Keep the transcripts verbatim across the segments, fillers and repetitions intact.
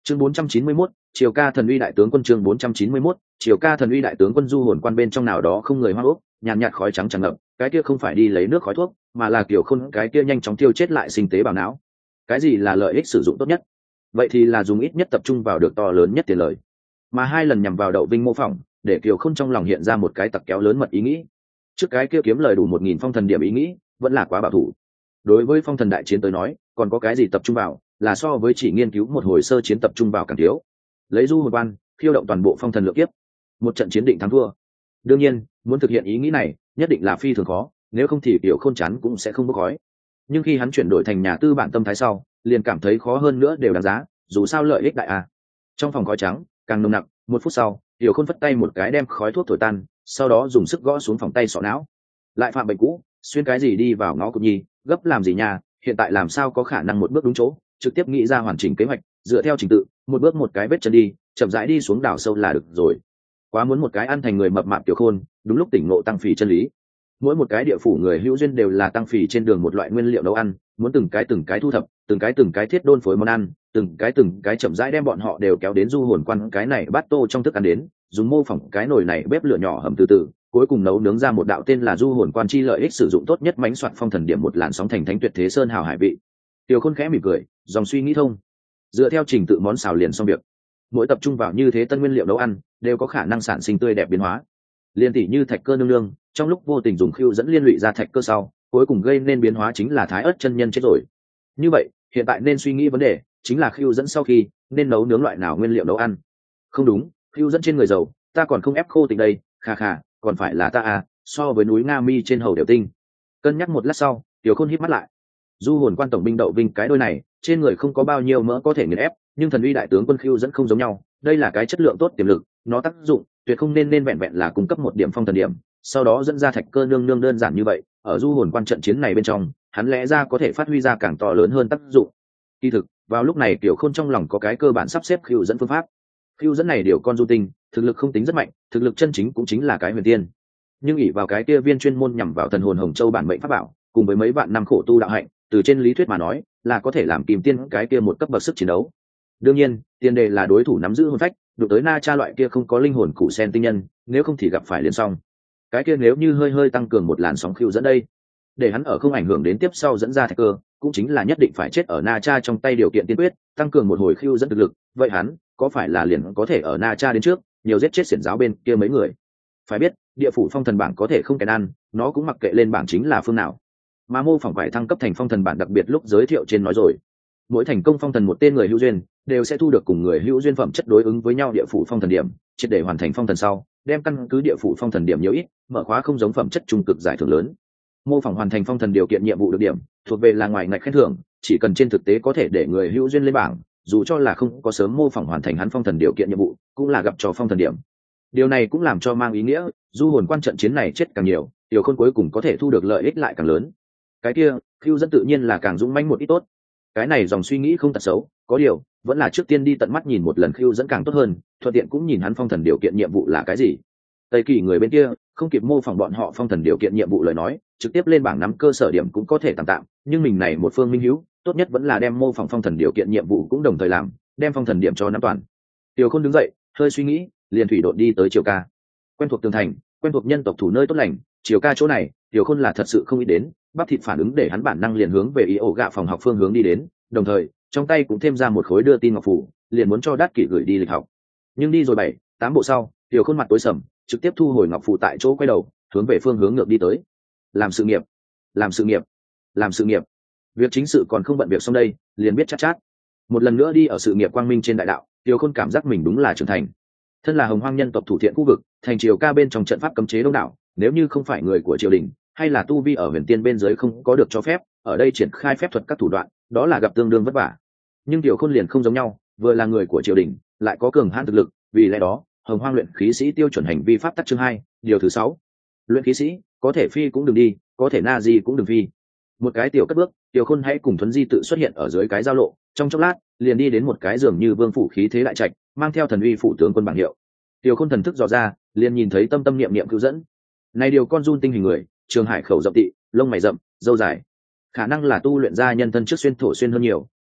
chương bốn trăm chín mươi mốt, Triều Ca Thần Uy đại tướng quân. Chương bốn trăm chín mươi mốt, Triều Ca Thần Uy đại tướng quân. Du hồn quan bên trong nào đó không người hoang ốc, nhàn nhạt, nhạt khói trắng tràn ngập, cái kia không phải đi lấy nước khói thuốc, mà là kiểu khôn cái kia nhanh chóng tiêu chết lại sinh tế bào não. Cái gì là lợi ích sử dụng tốt nhất? Vậy thì là dùng ít nhất tập trung vào được to lớn nhất tiền lời. Mà hai lần nhằm vào Đậu Vinh mô phỏng, để Kiều Khôn trong lòng hiện ra một cái tặc kéo lớn mật ý nghĩ. Trước cái kia kiếm lời đủ một nghìn phong thần điểm ý nghĩ, vẫn là quá bảo thủ. Đối với phong thần đại chiến tới nói, còn có cái gì tập trung vào, là so với chỉ nghiên cứu một hồi sơ chiến tập trung vào càng thiếu. Lấy du hồn quan, khiêu động toàn bộ phong thần lượng kiếp, một trận chiến định thắng thua. Đương nhiên, muốn thực hiện ý nghĩ này, nhất định là phi thường khó, nếu không thì Kiều Khôn chán cũng sẽ không bốc khói. Nhưng khi hắn chuyển đổi thành nhà tư bản tâm thái sau, liền cảm thấy khó hơn nữa đều đáng giá, dù sao lợi ích đại à. Trong phòng khói trắng càng nồng nặc, một phút sau, Kiều Khôn phất tay một cái đem khói thuốc thổi tan, sau đó dùng sức gõ xuống phòng tay sọ não. Lại phạm bệnh cũ, xuyên cái gì đi vào ngõ cụt nhi, gấp làm gì nha, hiện tại làm sao có khả năng một bước đúng chỗ, trực tiếp nghĩ ra hoàn chỉnh kế hoạch, dựa theo trình tự, một bước một cái vết chân đi, chậm rãi đi xuống đào sâu là được rồi. Quá muốn một cái ăn thành người mập mạp Kiều Khôn, đúng lúc tỉnh ngộ tăng phì chân lý. Mỗi một cái địa phủ người hữu duyên đều là tăng phì trên đường một loại nguyên liệu nấu ăn, muốn từng cái từng cái thu thập, từng cái từng cái thiết đôn phối món ăn, từng cái từng cái chậm rãi đem bọn họ đều kéo đến du hồn quan cái này bát tô trong thức ăn đến, dùng mô phỏng cái nồi này bếp lửa nhỏ hầm từ từ, cuối cùng nấu nướng ra một đạo tên là du hồn quan chi lợi ích sử dụng tốt nhất mánh soạn phong thần điểm một làn sóng thành thánh tuyệt thế sơn hào hải vị. Tiêu Khôn khẽ mỉm cười, dòng suy nghĩ thông, dựa theo trình tự món xào liền xong việc. Mỗi tập trung vào như thế tân nguyên liệu nấu ăn đều có khả năng sản sinh tươi đẹp biến hóa. Liên tỷ như thạch cơ nương nương, trong lúc vô tình dùng khiêu dẫn liên lụy ra thạch cơ sau, cuối cùng gây nên biến hóa chính là thái ớt chân nhân chết rồi. Như vậy, hiện tại nên suy nghĩ vấn đề chính là khiêu dẫn sau khi nên nấu nướng loại nào nguyên liệu nấu ăn. Không đúng, khiêu dẫn trên người giàu, ta còn không ép khô tình đây, khà khà, còn phải là ta à, so với núi Nga Mi trên hầu đều tinh. Cân nhắc một lát sau, Tiểu Khôn híp mắt lại. Du hồn quan tổng binh Đậu Vinh cái đôi này, trên người không có bao nhiêu mỡ có thể nghiền ép, nhưng thần uy đại tướng quân khiêu dẫn không giống nhau, đây là cái chất lượng tốt tiềm lực, nó tác dụng tuyệt không nên nên vẹn vẹn là cung cấp một điểm phong thần điểm, sau đó dẫn ra thạch cơ nương nương đơn giản như vậy, ở du hồn quan trận chiến này bên trong, hắn lẽ ra có thể phát huy ra càng to lớn hơn tác dụng. Kỳ thực, vào lúc này Tiểu Khôn trong lòng có cái cơ bản sắp xếp khiêu dẫn phương pháp. Khiêu dẫn này điều con du tinh, thực lực không tính rất mạnh, thực lực chân chính cũng chính là cái huyền tiên. Nhưng ỷ vào cái kia viên chuyên môn nhằm vào thần hồn hồng châu bản mệnh pháp bảo, cùng với mấy vạn năm khổ tu đạo hạnh, từ trên lý thuyết mà nói, là có thể làm kìm tiên cái kia một cấp bậc sức chiến đấu. Đương nhiên, tiền đề là đối thủ nắm giữ hồn phách, đụng tới na cha loại kia không có linh hồn cụ sen tinh nhân, nếu không thì gặp phải liền xong. Cái kia nếu như hơi hơi tăng cường một làn sóng khiêu dẫn đây, để hắn ở không ảnh hưởng đến tiếp sau dẫn ra thạch cơ, cũng chính là nhất định phải chết ở na cha trong tay điều kiện tiên quyết, tăng cường một hồi khiêu dẫn thực lực, vậy hắn có phải là liền có thể ở na cha đến trước, nhiều giết chết xiển giáo bên kia mấy người. Phải biết, địa phủ phong thần bảng có thể không kèn ăn, nó cũng mặc kệ lên bảng chính là phương nào. Mà mô phỏng phải thăng cấp thành phong thần bản đặc biệt lúc giới thiệu trên nói rồi, mỗi thành công phong thần một tên người hữu duyên đều sẽ thu được cùng người hữu duyên phẩm chất đối ứng với nhau địa phủ phong thần điểm, triệt để hoàn thành phong thần sau đem căn cứ địa phủ phong thần điểm nhiều ít mở khóa không giống phẩm chất trung cực giải thưởng lớn. Mô phỏng hoàn thành phong thần điều kiện nhiệm vụ được điểm thuộc về là ngoài ngạch khen thưởng, chỉ cần trên thực tế có thể để người hữu duyên lên bảng, dù cho là không có sớm mô phỏng hoàn thành hắn phong thần điều kiện nhiệm vụ cũng là gặp cho phong thần điểm. Điều này cũng làm cho mang ý nghĩa du hồn quan trận chiến này chết càng nhiều, Tiểu Khôn cuối cùng có thể thu được lợi ích lại càng lớn. Cái kia khiêu dẫn tự nhiên là càng dũng mãnh một ít tốt. Cái này dòng suy nghĩ không tật xấu, có điều vẫn là trước tiên đi tận mắt nhìn một lần khiêu dẫn càng tốt hơn, thuận tiện cũng nhìn hắn phong thần điều kiện nhiệm vụ là cái gì. Tây Kỳ người bên kia không kịp mô phỏng bọn họ phong thần điều kiện nhiệm vụ lời nói, trực tiếp lên bảng nắm cơ sở điểm cũng có thể tạm tạm, nhưng mình này một phương minh hữu, tốt nhất vẫn là đem mô phỏng phong thần điều kiện nhiệm vụ cũng đồng thời làm, đem phong thần điểm cho nắm toàn. Tiểu Khôn đứng dậy, hơi suy nghĩ, liền thủy độn đi tới Triều Ca. Quen thuộc tường thành, quen thuộc nhân tộc thủ nơi tốt lành, Triều Ca chỗ này, Tiểu Khôn là thật sự không nghĩ đến, bắp thịt phản ứng để hắn bản năng liền hướng về ý ổ gạ phòng học phương hướng đi đến, đồng thời trong tay cũng thêm ra một khối đưa tin ngọc phủ, liền muốn cho Đát Kỷ gửi đi lịch học. Nhưng đi rồi bảy tám bộ sau, Tiểu Khôn mặt tối sầm, trực tiếp thu hồi ngọc phủ tại chỗ, quay đầu hướng về phương hướng ngược đi tới. Làm sự nghiệp, làm sự nghiệp, làm sự nghiệp. Việc chính sự còn không bận việc xong đây, liền biết chát chát. Một lần nữa đi ở sự nghiệp quang minh trên đại đạo, Tiểu Khôn cảm giác mình đúng là trưởng thành. Thân là hồng hoang nhân tộc thủ thiện khu vực, thành Triều Ca bên trong trận pháp cấm chế đông đảo, nếu như không phải người của triều đình hay là tu vi ở huyền tiên bên dưới không có được cho phép, ở đây triển khai phép thuật các thủ đoạn, đó là gặp tương đương vất vả. Nhưng Tiểu Khôn liền không giống nhau, vừa là người của triều đình, lại có cường hãn thực lực, vì lẽ đó, hồng hoang luyện khí sĩ tiêu chuẩn hành vi pháp tắc chương hai, điều thứ sáu. Luyện khí sĩ, có thể phi cũng đừng đi, có thể na di cũng đừng phi. Một cái tiểu cất bước, Tiểu Khôn hãy cùng Thuấn Di tự xuất hiện ở dưới cái giao lộ, trong chốc lát, liền đi đến một cái giường như vương phủ khí thế đại trạch, mang theo thần uy phủ tướng quân bảng hiệu. Tiểu Khôn thần thức dò ra, liền nhìn thấy tâm tâm niệm niệm cứu dẫn. Này điều con run tinh hình người, trường hải khẩu rộng tị, lông mày rậm, râu dài, khả năng là tu luyện ra nhân thân trước xuyên thổ xuyên hơn nhiều,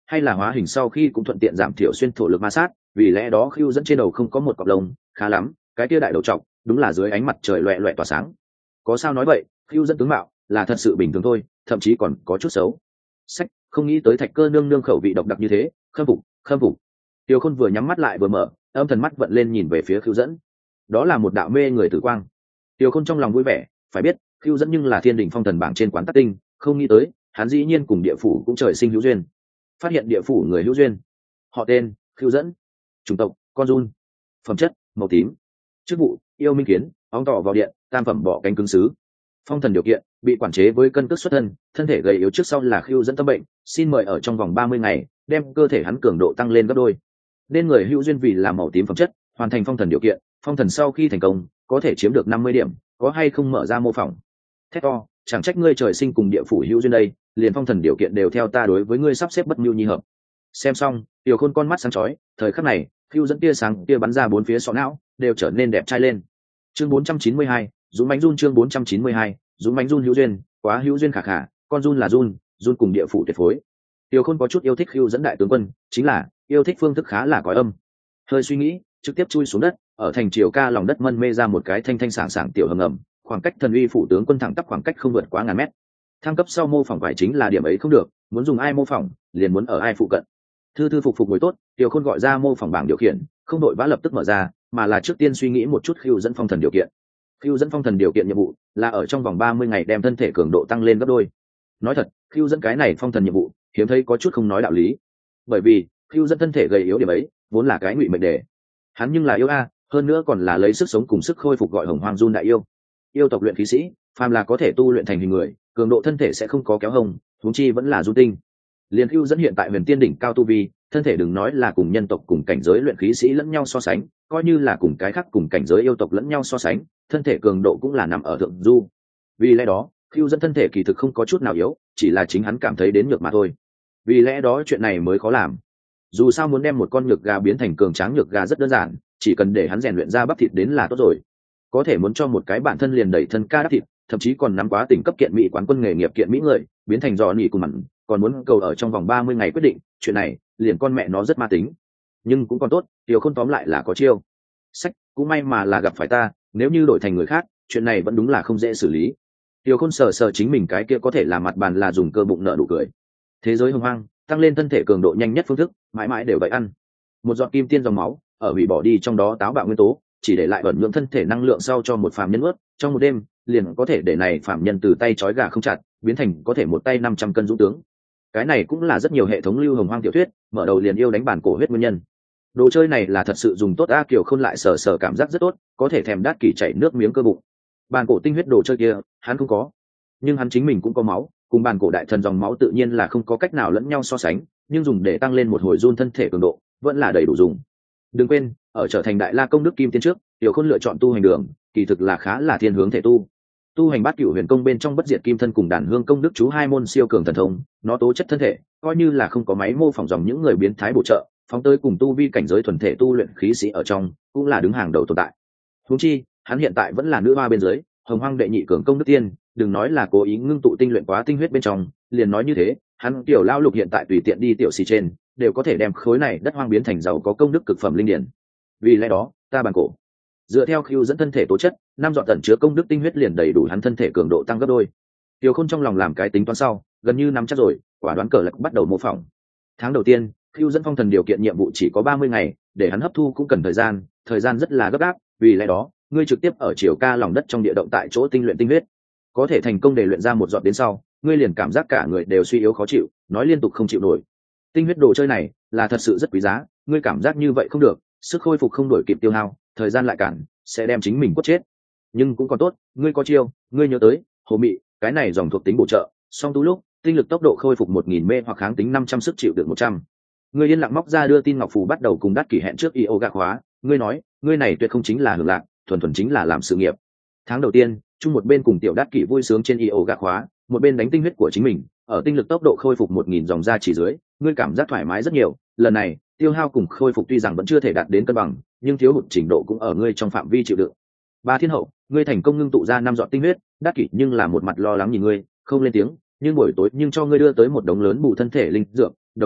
hay là hóa hình sau khi cũng thuận tiện giảm thiểu xuyên thổ lực ma sát, vì lẽ đó Khưu Dẫn trên đầu không có một cọng lông, khá lắm, cái kia đại đầu trọc, đúng là dưới ánh mặt trời loẹt loẹt tỏa sáng. Có sao nói vậy, Khưu Dẫn tướng mạo là thật sự bình thường thôi, thậm chí còn có chút xấu. Sách, không nghĩ tới Thạch Cơ nương nương khẩu vị độc đặc như thế, khâm phục, khâm phục. Tiêu Khôn vừa nhắm mắt lại vừa mở, âm thần mắt vận lên nhìn về phía Khưu Dẫn. Đó là một đạo mê người tử quang. Tiêu Khôn trong lòng vui vẻ, phải biết, Khưu Dẫn nhưng là thiên đỉnh phong thần bảng trên quán tắc tinh, không nghĩ tới, hắn dĩ nhiên cùng địa phủ cũng trời sinh hữu duyên. Phát hiện địa phủ người hữu duyên. Họ tên, Khưu Dẫn. Chủng tộc, con giun. Phẩm chất, màu tím. Chức vụ, yêu minh kiến, óng tỏ vào điện, tam phẩm bỏ cánh cứng sứ. Phong thần điều kiện, bị quản chế với cân cước xuất thân, thân thể gầy yếu trước sau là Khưu Dẫn tâm bệnh, xin mời ở trong vòng ba mươi ngày, đem cơ thể hắn cường độ tăng lên gấp đôi. Nên người hữu duyên vì là màu tím phẩm chất, hoàn thành phong thần điều kiện, phong thần sau khi thành công, có thể chiếm được năm mươi điểm, có hay không mở ra mô phỏng. Thét to, chẳng trách ngươi trời sinh cùng địa phủ hữu duyên đây, liền phong thần điều kiện đều theo ta đối với ngươi sắp xếp bất mưu nhi hợp. Xem xong, Tiểu Khôn con mắt sáng chói, thời khắc này, Khưu Dẫn tia sáng tia bắn ra bốn phía sọ não, đều trở nên đẹp trai lên. Chương bốn trăm chín mươi hai, Dũng Mãnh Run chương bốn trăm chín mươi hai, Dũng Mãnh Run hữu duyên, quá hữu duyên khả khả, con run là run, run cùng địa phủ tuyệt phối. Tiểu Khôn có chút yêu thích Khưu Dẫn đại tướng quân, chính là yêu thích phương thức khá là cõi âm. Hơi suy nghĩ, trực tiếp chui xuống đất, ở thành Triều Ca lòng đất mân mê ra một cái thanh thanh sảng sảng tiểu hầm ngầm, khoảng cách thần uy phủ tướng quân thẳng tắp khoảng cách không vượt quá ngàn mét. Thăng cấp sau mô phỏng phải chính là điểm ấy không được, muốn dùng ai mô phỏng, liền muốn ở ai phụ cận. Thư thư phục phục ngồi tốt, Tiểu Khôn gọi ra mô phỏng bảng điều khiển, không đội vã lập tức mở ra, mà là trước tiên suy nghĩ một chút Khưu Dẫn phong thần điều kiện. Khưu Dẫn phong thần điều kiện nhiệm vụ là ở trong vòng ba mươi ngày đem thân thể cường độ tăng lên gấp đôi. Nói thật, Khưu Dẫn cái này phong thần nhiệm vụ, hiếm thấy có chút không nói đạo lý. Bởi vì, Khưu Dẫn thân thể gầy yếu điểm ấy, vốn là cái ngụy mệnh đề. Hắn nhưng là yêu a, hơn nữa còn là lấy sức sống cùng sức khôi phục gọi Hồng Hoang Run đại yêu. Yêu tộc luyện khí sĩ, phàm là có thể tu luyện thành hình người, cường độ thân thể sẽ không có kéo hông, huống chi vẫn là du tinh. Liên Khưu Dẫn hiện tại Huyền Tiên đỉnh cao tu vi, thân thể đừng nói là cùng nhân tộc cùng cảnh giới luyện khí sĩ lẫn nhau so sánh, coi như là cùng cái khác cùng cảnh giới yêu tộc lẫn nhau so sánh, thân thể cường độ cũng là nằm ở thượng du. Vì lẽ đó, Khưu Dẫn thân thể kỳ thực không có chút nào yếu, chỉ là chính hắn cảm thấy đến nhược mà thôi. Vì lẽ đó chuyện này mới khó làm. Dù sao muốn đem một con nhược gà biến thành cường tráng nhược gà rất đơn giản, chỉ cần để hắn rèn luyện ra bắp thịt đến là tốt rồi. Có thể muốn cho một cái bản thân liền đẩy thân ca đắp thịt, thậm chí còn nắm quá tỉnh cấp kiện mỹ quán quân nghề nghiệp kiện mỹ người, biến thành giò nỉ cùng mặn, còn muốn cầu ở trong vòng ba mươi ngày quyết định, chuyện này, liền con mẹ nó rất ma tính. Nhưng cũng còn tốt, Tiểu Khôn tóm lại là có chiêu. Sách, cũng may mà là gặp phải ta, nếu như đổi thành người khác, chuyện này vẫn đúng là không dễ xử lý. Tiểu Khôn sờ sờ chính mình cái kia có thể là mặt bàn là dùng cơ bụng nợ nụ cười. Thế giới hồng hoang, tăng lên thân thể cường độ nhanh nhất phương thức, mãi mãi đều vậy ăn. Một giọt kim tiên dòng máu, ở hủy bỏ đi trong đó táo bạo nguyên tố, chỉ để lại ẩn nhưỡng thân thể năng lượng sau cho một phàm nhân ướt, trong một đêm, liền có thể để này phàm nhân từ tay trói gà không chặt, biến thành có thể một tay năm trăm cân dũng tướng. Cái này cũng là rất nhiều hệ thống lưu hồng hoang tiểu thuyết, mở đầu liền yêu đánh bản cổ huyết nguyên nhân. Đồ chơi này là thật sự dùng tốt a, Kiều Khôn lại sờ sờ cảm giác rất tốt, có thể thèm đát kỷ chảy nước miếng cơ bụng. Bản cổ tinh huyết đồ chơi kia, hắn không có, nhưng hắn chính mình cũng có máu, cùng bản cổ đại thần dòng máu tự nhiên là không có cách nào lẫn nhau so sánh, nhưng dùng để tăng lên một hồi run thân thể cường độ, vẫn là đầy đủ dùng. Đừng quên, ở trở thành đại la công đức kim tiên trước, Tiểu Khôn lựa chọn tu hành đường, kỳ thực là khá là thiên hướng thể tu. Tu hành bát cửu huyền công bên trong bất diệt kim thân cùng đàn hương công đức chú hai môn siêu cường thần thông, nó tố chất thân thể, coi như là không có máy mô phỏng dòng những người biến thái bổ trợ, phóng tới cùng tu vi cảnh giới thuần thể tu luyện khí sĩ ở trong, cũng là đứng hàng đầu tồn tại. Huống chi, hắn hiện tại vẫn là nữ hoa bên dưới, hồng hoang đệ nhị cường công đức tiên, đừng nói là cố ý ngưng tụ tinh luyện quá tinh huyết bên trong, liền nói như thế, hắn tiểu lao lục hiện tại tùy tiện đi tiểu xì trên, đều có thể đem khối này đất hoang biến thành giàu có công đức cực phẩm linh điển. Vì lẽ đó, ta bàn cổ dựa theo Khưu Dẫn thân thể tố chất, năm dọn tận chứa công đức tinh huyết liền đầy đủ hắn thân thể cường độ tăng gấp đôi. Tiểu Khôn trong lòng làm cái tính toán sau, gần như nắm chắc rồi, quả đoán cờ lạc bắt đầu mô phỏng. Tháng đầu tiên, Khưu Dẫn phong thần điều kiện nhiệm vụ chỉ có ba mươi ngày, để hắn hấp thu cũng cần thời gian, thời gian rất là gấp gáp, vì lẽ đó, ngươi trực tiếp ở Triều Ca lòng đất trong địa động tại chỗ tinh luyện tinh huyết. Có thể thành công để luyện ra một giọt đến sau, ngươi liền cảm giác cả người đều suy yếu khó chịu, nói liên tục không chịu nổi. Tinh huyết đồ chơi này là thật sự rất quý giá, ngươi cảm giác như vậy không được, sức khôi phục không đổi kịp tiêu hao, thời gian lại cản, sẽ đem chính mình quất chết. Nhưng cũng còn tốt, ngươi có chiêu, ngươi nhớ tới hồ mị, cái này dòng thuộc tính bổ trợ, song tu lúc tinh lực tốc độ khôi phục một nghìn mê hoặc kháng tính năm trăm sức chịu được một trăm. Ngươi yên lặng móc ra đưa tin ngọc phù bắt đầu cùng đắt kỷ hẹn trước yoga khóa, ngươi nói, ngươi này tuyệt không chính là hưởng lạc, thuần thuần chính là làm sự nghiệp. Tháng đầu tiên, chung một bên cùng tiểu đắt kỷ vui sướng trên yoga khóa, một bên đánh tinh huyết của chính mình, ở tinh lực tốc độ khôi phục một nghìn dòng ra chỉ dưới, ngươi cảm giác thoải mái rất nhiều. Lần này, tiêu hao cùng khôi phục tuy rằng vẫn chưa thể đạt đến cân bằng, nhưng thiếu hụt trình độ cũng ở ngươi trong phạm vi chịu đựng. Ba thiên hậu, ngươi thành công ngưng tụ ra năm giọt tinh huyết, đắc kỷ nhưng là một mặt lo lắng nhìn ngươi, không lên tiếng, nhưng buổi tối nhưng cho ngươi đưa tới một đống lớn bù thân thể linh dược, đồng thời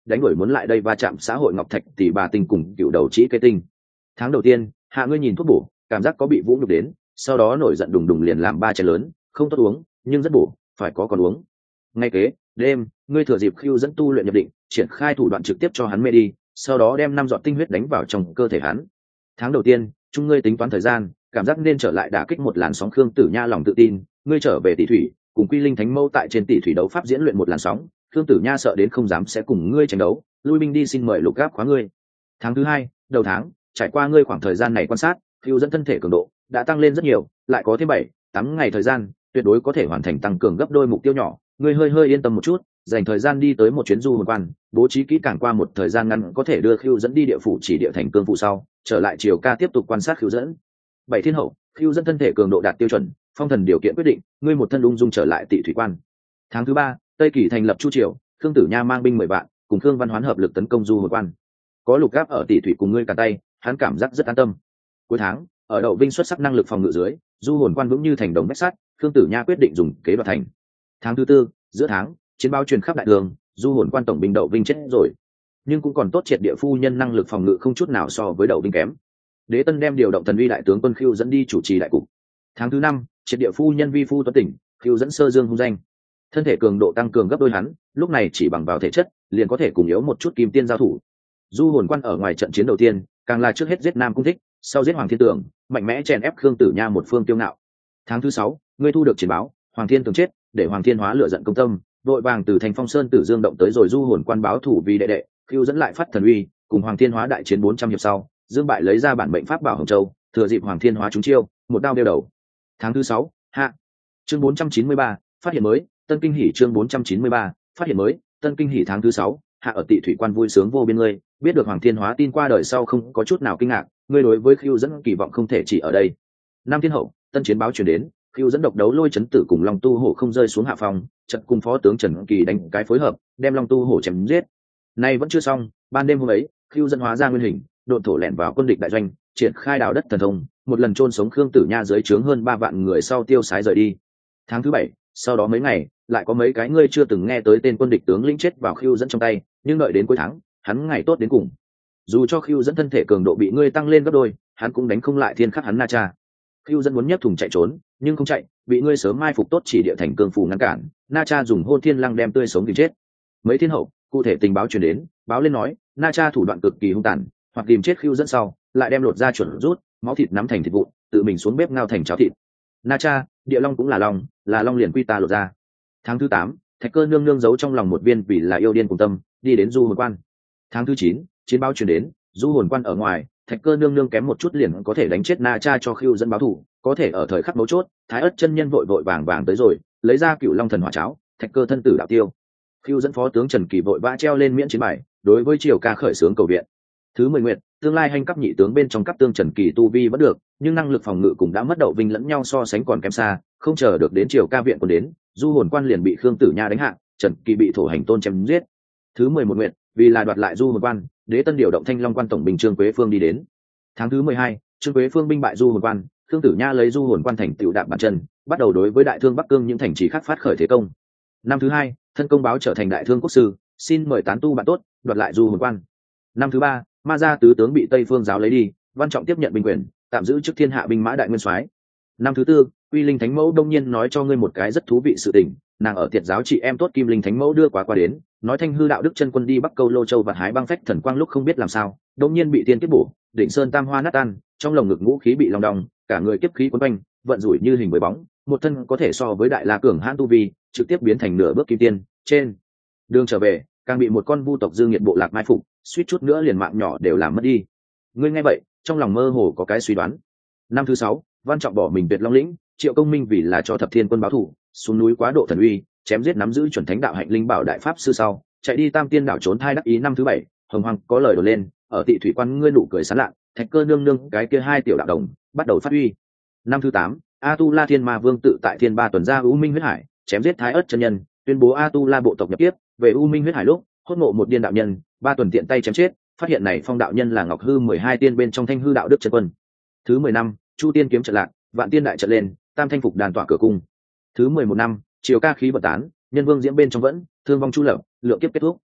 đánh đuổi muốn lại đây va chạm xã hội ngọc thạch tỷ bà tinh cùng cựu đầu trĩ cây tinh. Tháng đầu tiên hạ ngươi nhìn thuốc bổ, cảm giác có bị vũ nhục đến, sau đó nổi giận đùng đùng liền làm ba chén lớn, không tốt uống nhưng rất bổ, phải có còn uống. Ngay kế đêm ngươi thừa dịp Khưu dẫn tu luyện nhập định, triển khai thủ đoạn trực tiếp cho hắn mê đi, sau đó đem năm giọt tinh huyết đánh vào trong cơ thể hắn. Tháng đầu tiên chung ngươi tính toán thời gian, cảm giác nên trở lại đả kích một làn sóng Khương Tử Nha lòng tự tin, ngươi trở về tỷ thủy cùng Quy Linh Thánh Mâu tại trên tỷ thủy đấu pháp diễn luyện một làn sóng, Khương Tử Nha sợ đến không dám sẽ cùng ngươi tranh đấu, lui binh đi xin mời lục gáp khóa ngươi. Tháng thứ hai đầu tháng trải qua ngươi khoảng thời gian này quan sát, Khưu dẫn thân thể cường độ đã tăng lên rất nhiều, lại có thêm bảy tám ngày thời gian tuyệt đối có thể hoàn thành tăng cường gấp đôi mục tiêu nhỏ. Ngươi hơi hơi yên tâm một chút, dành thời gian đi tới một chuyến du hồn quan, bố trí kỹ càng qua một thời gian ngắn có thể đưa Khưu dẫn đi địa phủ chỉ địa thành cương phụ sau trở lại triều ca tiếp tục quan sát Khưu dẫn. Bảy thiên hậu Khưu dẫn thân thể cường độ đạt tiêu chuẩn, phong thần điều kiện quyết định, ngươi một thân ung dung trở lại Tị thủy quan. Tháng thứ ba tây kỳ thành lập chu triều, Khương Tử Nha mang binh mười vạn cùng Khương Văn Hoán hợp lực tấn công du hồn quan, có lục gáp ở Tị thủy cùng ngươi cả tay, hắn cảm giác rất an tâm. Cuối tháng ở đậu vinh xuất sắc năng lực phòng ngự dưới, du hồn quan vững như thành đồng bách sắt, Khương Tử Nha quyết định dùng kế đoạt thành. Tháng thứ tư giữa tháng chiến báo truyền khắp đại đường, du hồn quan tổng binh đậu vinh chết rồi, nhưng cũng còn tốt triệt địa phu nhân năng lực phòng ngự không chút nào so với đậu vinh kém. Đế Tân đem điều động thần uy đại tướng quân Khưu dẫn đi chủ trì đại cục. Tháng thứ năm triệt địa phu nhân vi phu tuấn tỉnh, Khưu dẫn sơ dương hung danh, thân thể cường độ tăng cường gấp đôi hắn, lúc này chỉ bằng vào thể chất liền có thể cùng yếu một chút kim tiên giao thủ. Du hồn quan ở ngoài trận chiến đầu tiên càng là trước hết giết Nam Cung Thích, sau giết Hoàng Thiên Tường, mạnh mẽ chèn ép Khương Tử Nha một phương tiêu ngạo. Tháng thứ sáu ngươi thu được chiến báo Hoàng Thiên Tường chết, để Hoàng Thiên Hóa lửa giận công tâm, vội vàng từ thành Phong Sơn Tử Dương động tới rồi du hồn quan báo thủ vì đệ đệ. Khưu dẫn lại phát thần uy, cùng Hoàng Thiên Hóa đại chiến bốn trăm hiệp sau, Dương Bại lấy ra bản mệnh pháp bảo Hồng Châu, thừa dịp Hoàng Thiên Hóa trúng chiêu, một đao đeo đầu. Tháng thứ sáu hạ chương bốn trăm chín mươi ba phát hiện mới, Tân Kinh Hỉ chương bốn trăm chín mươi ba phát hiện mới, Tân Kinh Hỉ tháng thứ sáu hạ ở Tị thủy quan vui sướng vô biên. Ngươi biết được Hoàng Thiên Hóa tin qua đời sau không có chút nào kinh ngạc, ngươi đối với Khưu dẫn kỳ vọng không thể chỉ ở đây. Năm thiên hậu tân chiến báo truyền đến, Khưu dẫn độc đấu lôi chấn tử cùng Long Tu Hổ không rơi xuống hạ phòng, trận cùng phó tướng Trần Kỳ đánh cái phối hợp, đem Long Tu Hổ chém giết. Nay vẫn chưa xong, ban đêm hôm ấy, Khưu dẫn hóa ra nguyên hình, độn thổ lẻn vào quân địch đại doanh, triển khai đào đất thần thông, một lần chôn sống Khương Tử Nha dưới trướng hơn ba vạn người sau tiêu sái rời đi. Tháng thứ bảy sau đó mấy ngày lại có mấy cái ngươi chưa từng nghe tới tên quân địch tướng lĩnh chết vào Khưu dẫn trong tay, nhưng đợi đến cuối tháng hắn ngày tốt đến cùng, dù cho Khưu dẫn thân thể cường độ bị ngươi tăng lên gấp đôi, hắn cũng đánh không lại thiên khắc hắn Na Cha. Khưu dẫn muốn nhấc thùng chạy trốn nhưng không chạy, bị ngươi sớm mai phục tốt chỉ địa thành cương phù ngăn cản, Na Cha dùng hôn thiên lăng đem tươi sống tìm chết. Mấy thiên hậu cụ thể tình báo truyền đến, báo lên nói Na Cha thủ đoạn cực kỳ hung tàn, hoặc tìm chết Khưu dẫn sau lại đem lột ra chuẩn rút máu thịt nắm thành thịt vụn, tự mình xuống bếp ngao thành cháo thịt. Na Cha địa long cũng là long, là long liền quy ta lột ra. Tháng thứ tám Thạch Cơ nương nương giấu trong lòng một viên vì là yêu điên cùng tâm, đi đến du hồn quan. Tháng thứ chín chiến báo truyền đến, du hồn quan ở ngoài Thạch Cơ nương nương kém một chút liền có thể đánh chết Na Cha cho Khưu dẫn báo thù, có thể ở thời khắc mấu chốt Thái Ất chân nhân vội vội vàng vàng tới rồi, lấy ra Cựu Long thần hỏa cháo, Thạch Cơ thân tử đạo tiêu. Khưu dẫn phó tướng Trần Kỳ vội vã treo lên miễn chiến bài, đối với triều ca khởi xướng cầu viện. Thứ mười nguyện tương lai hành cấp nhị tướng bên trong cấp tương Trần Kỳ tu vi vẫn được, nhưng năng lực phòng ngự cũng đã mất đậu vinh lẫn nhau so sánh còn kém xa, không chờ được đến triều ca viện còn đến, du hồn quan liền bị Khương Tử Nha đánh hạ, Trần Kỳ bị thổ hành tôn chém giết. Thứ mười một nguyện vì là đoạt lại du hồn quan, Đế Tân điều động Thanh Long quan tổng binh Trương Quế Phương đi đến. Tháng thứ mười hai Trương Quế Phương binh bại du hồn quan, Khương Tử Nha lấy du hồn quan thành tựu đạp bàn chân, bắt đầu đối với đại thương Bắc Cương những thành trì khác phát khởi thế công. Năm thứ hai thân công báo trở thành đại thương quốc sư, xin mời tán tu bạn tốt đoạt lại du hồn quan. Năm thứ ba Ma Gia tứ tướng bị Tây Phương giáo lấy đi, Văn Trọng tiếp nhận binh quyền, tạm giữ chức thiên hạ binh mã đại nguyên soái. Năm thứ tư Uy Linh Thánh Mẫu đông nhiên nói cho ngươi một cái rất thú vị sự tình, nàng ở tiệt giáo chị em tốt Kim Linh Thánh Mẫu đưa quá qua đến, nói Thanh Hư đạo đức chân quân đi Bắc Câu Lô Châu và hái băng phách thần quang lúc không biết làm sao, đông nhiên bị tiên kiếp bổ, đỉnh sơn tam hoa nát tan, trong lồng ngực ngũ khí bị long đong, cả người kiếp khí quấn quanh, vận rủi như hình với bóng, một thân có thể so với đại la cường hãn tu vi, trực tiếp biến thành nửa bước kim tiên. Trên đường trở về, càng bị một con vu tộc dương nghiệt bộ lạc mai phục, suýt chút nữa liền mạng nhỏ đều làm mất đi. Ngươi nghe vậy, trong lòng mơ hồ có cái suy đoán. Năm thứ sáu Văn Trọng bỏ mình Việt Long lĩnh, Triệu Công Minh vì là cho Thập Thiên quân báo thù, xuống núi quá độ thần uy, chém giết nắm giữ chuẩn thánh đạo hạnh linh bảo đại pháp sư sau, chạy đi Tam Tiên đảo trốn thai đắc ý. Năm thứ bảy Hồng Hoàng có lời đồn lên, ở Tị thủy quan ngươi nụ cười sán lạ, Thạch Cơ nương nương cái kia hai tiểu đạo đồng bắt đầu phát uy. Năm thứ tám A Tu La Thiên Ma Vương tự tại Thiên Ba tuần ra U Minh huyết hải, chém giết Thái Ất chân nhân, tuyên bố A Tu La bộ tộc nhập tiếp, về U Minh huyết hải lúc hốt ngộ một điên đạo nhân, ba tuần tiện tay chém chết, phát hiện này phong đạo nhân là Ngọc Hư mười hai tiên bên trong Thanh Hư đạo đức chân quân. Thứ mười năm Chu Tiên kiếm trận lạc, Vạn Tiên đại trận lên, Tam Thanh phục đàn tỏa cửa cung. Thứ mười một năm Triều ca khí bật tán, Nhân Vương diễm bên trong vẫn, thương vong chu lập, lượng kiếp kết thúc.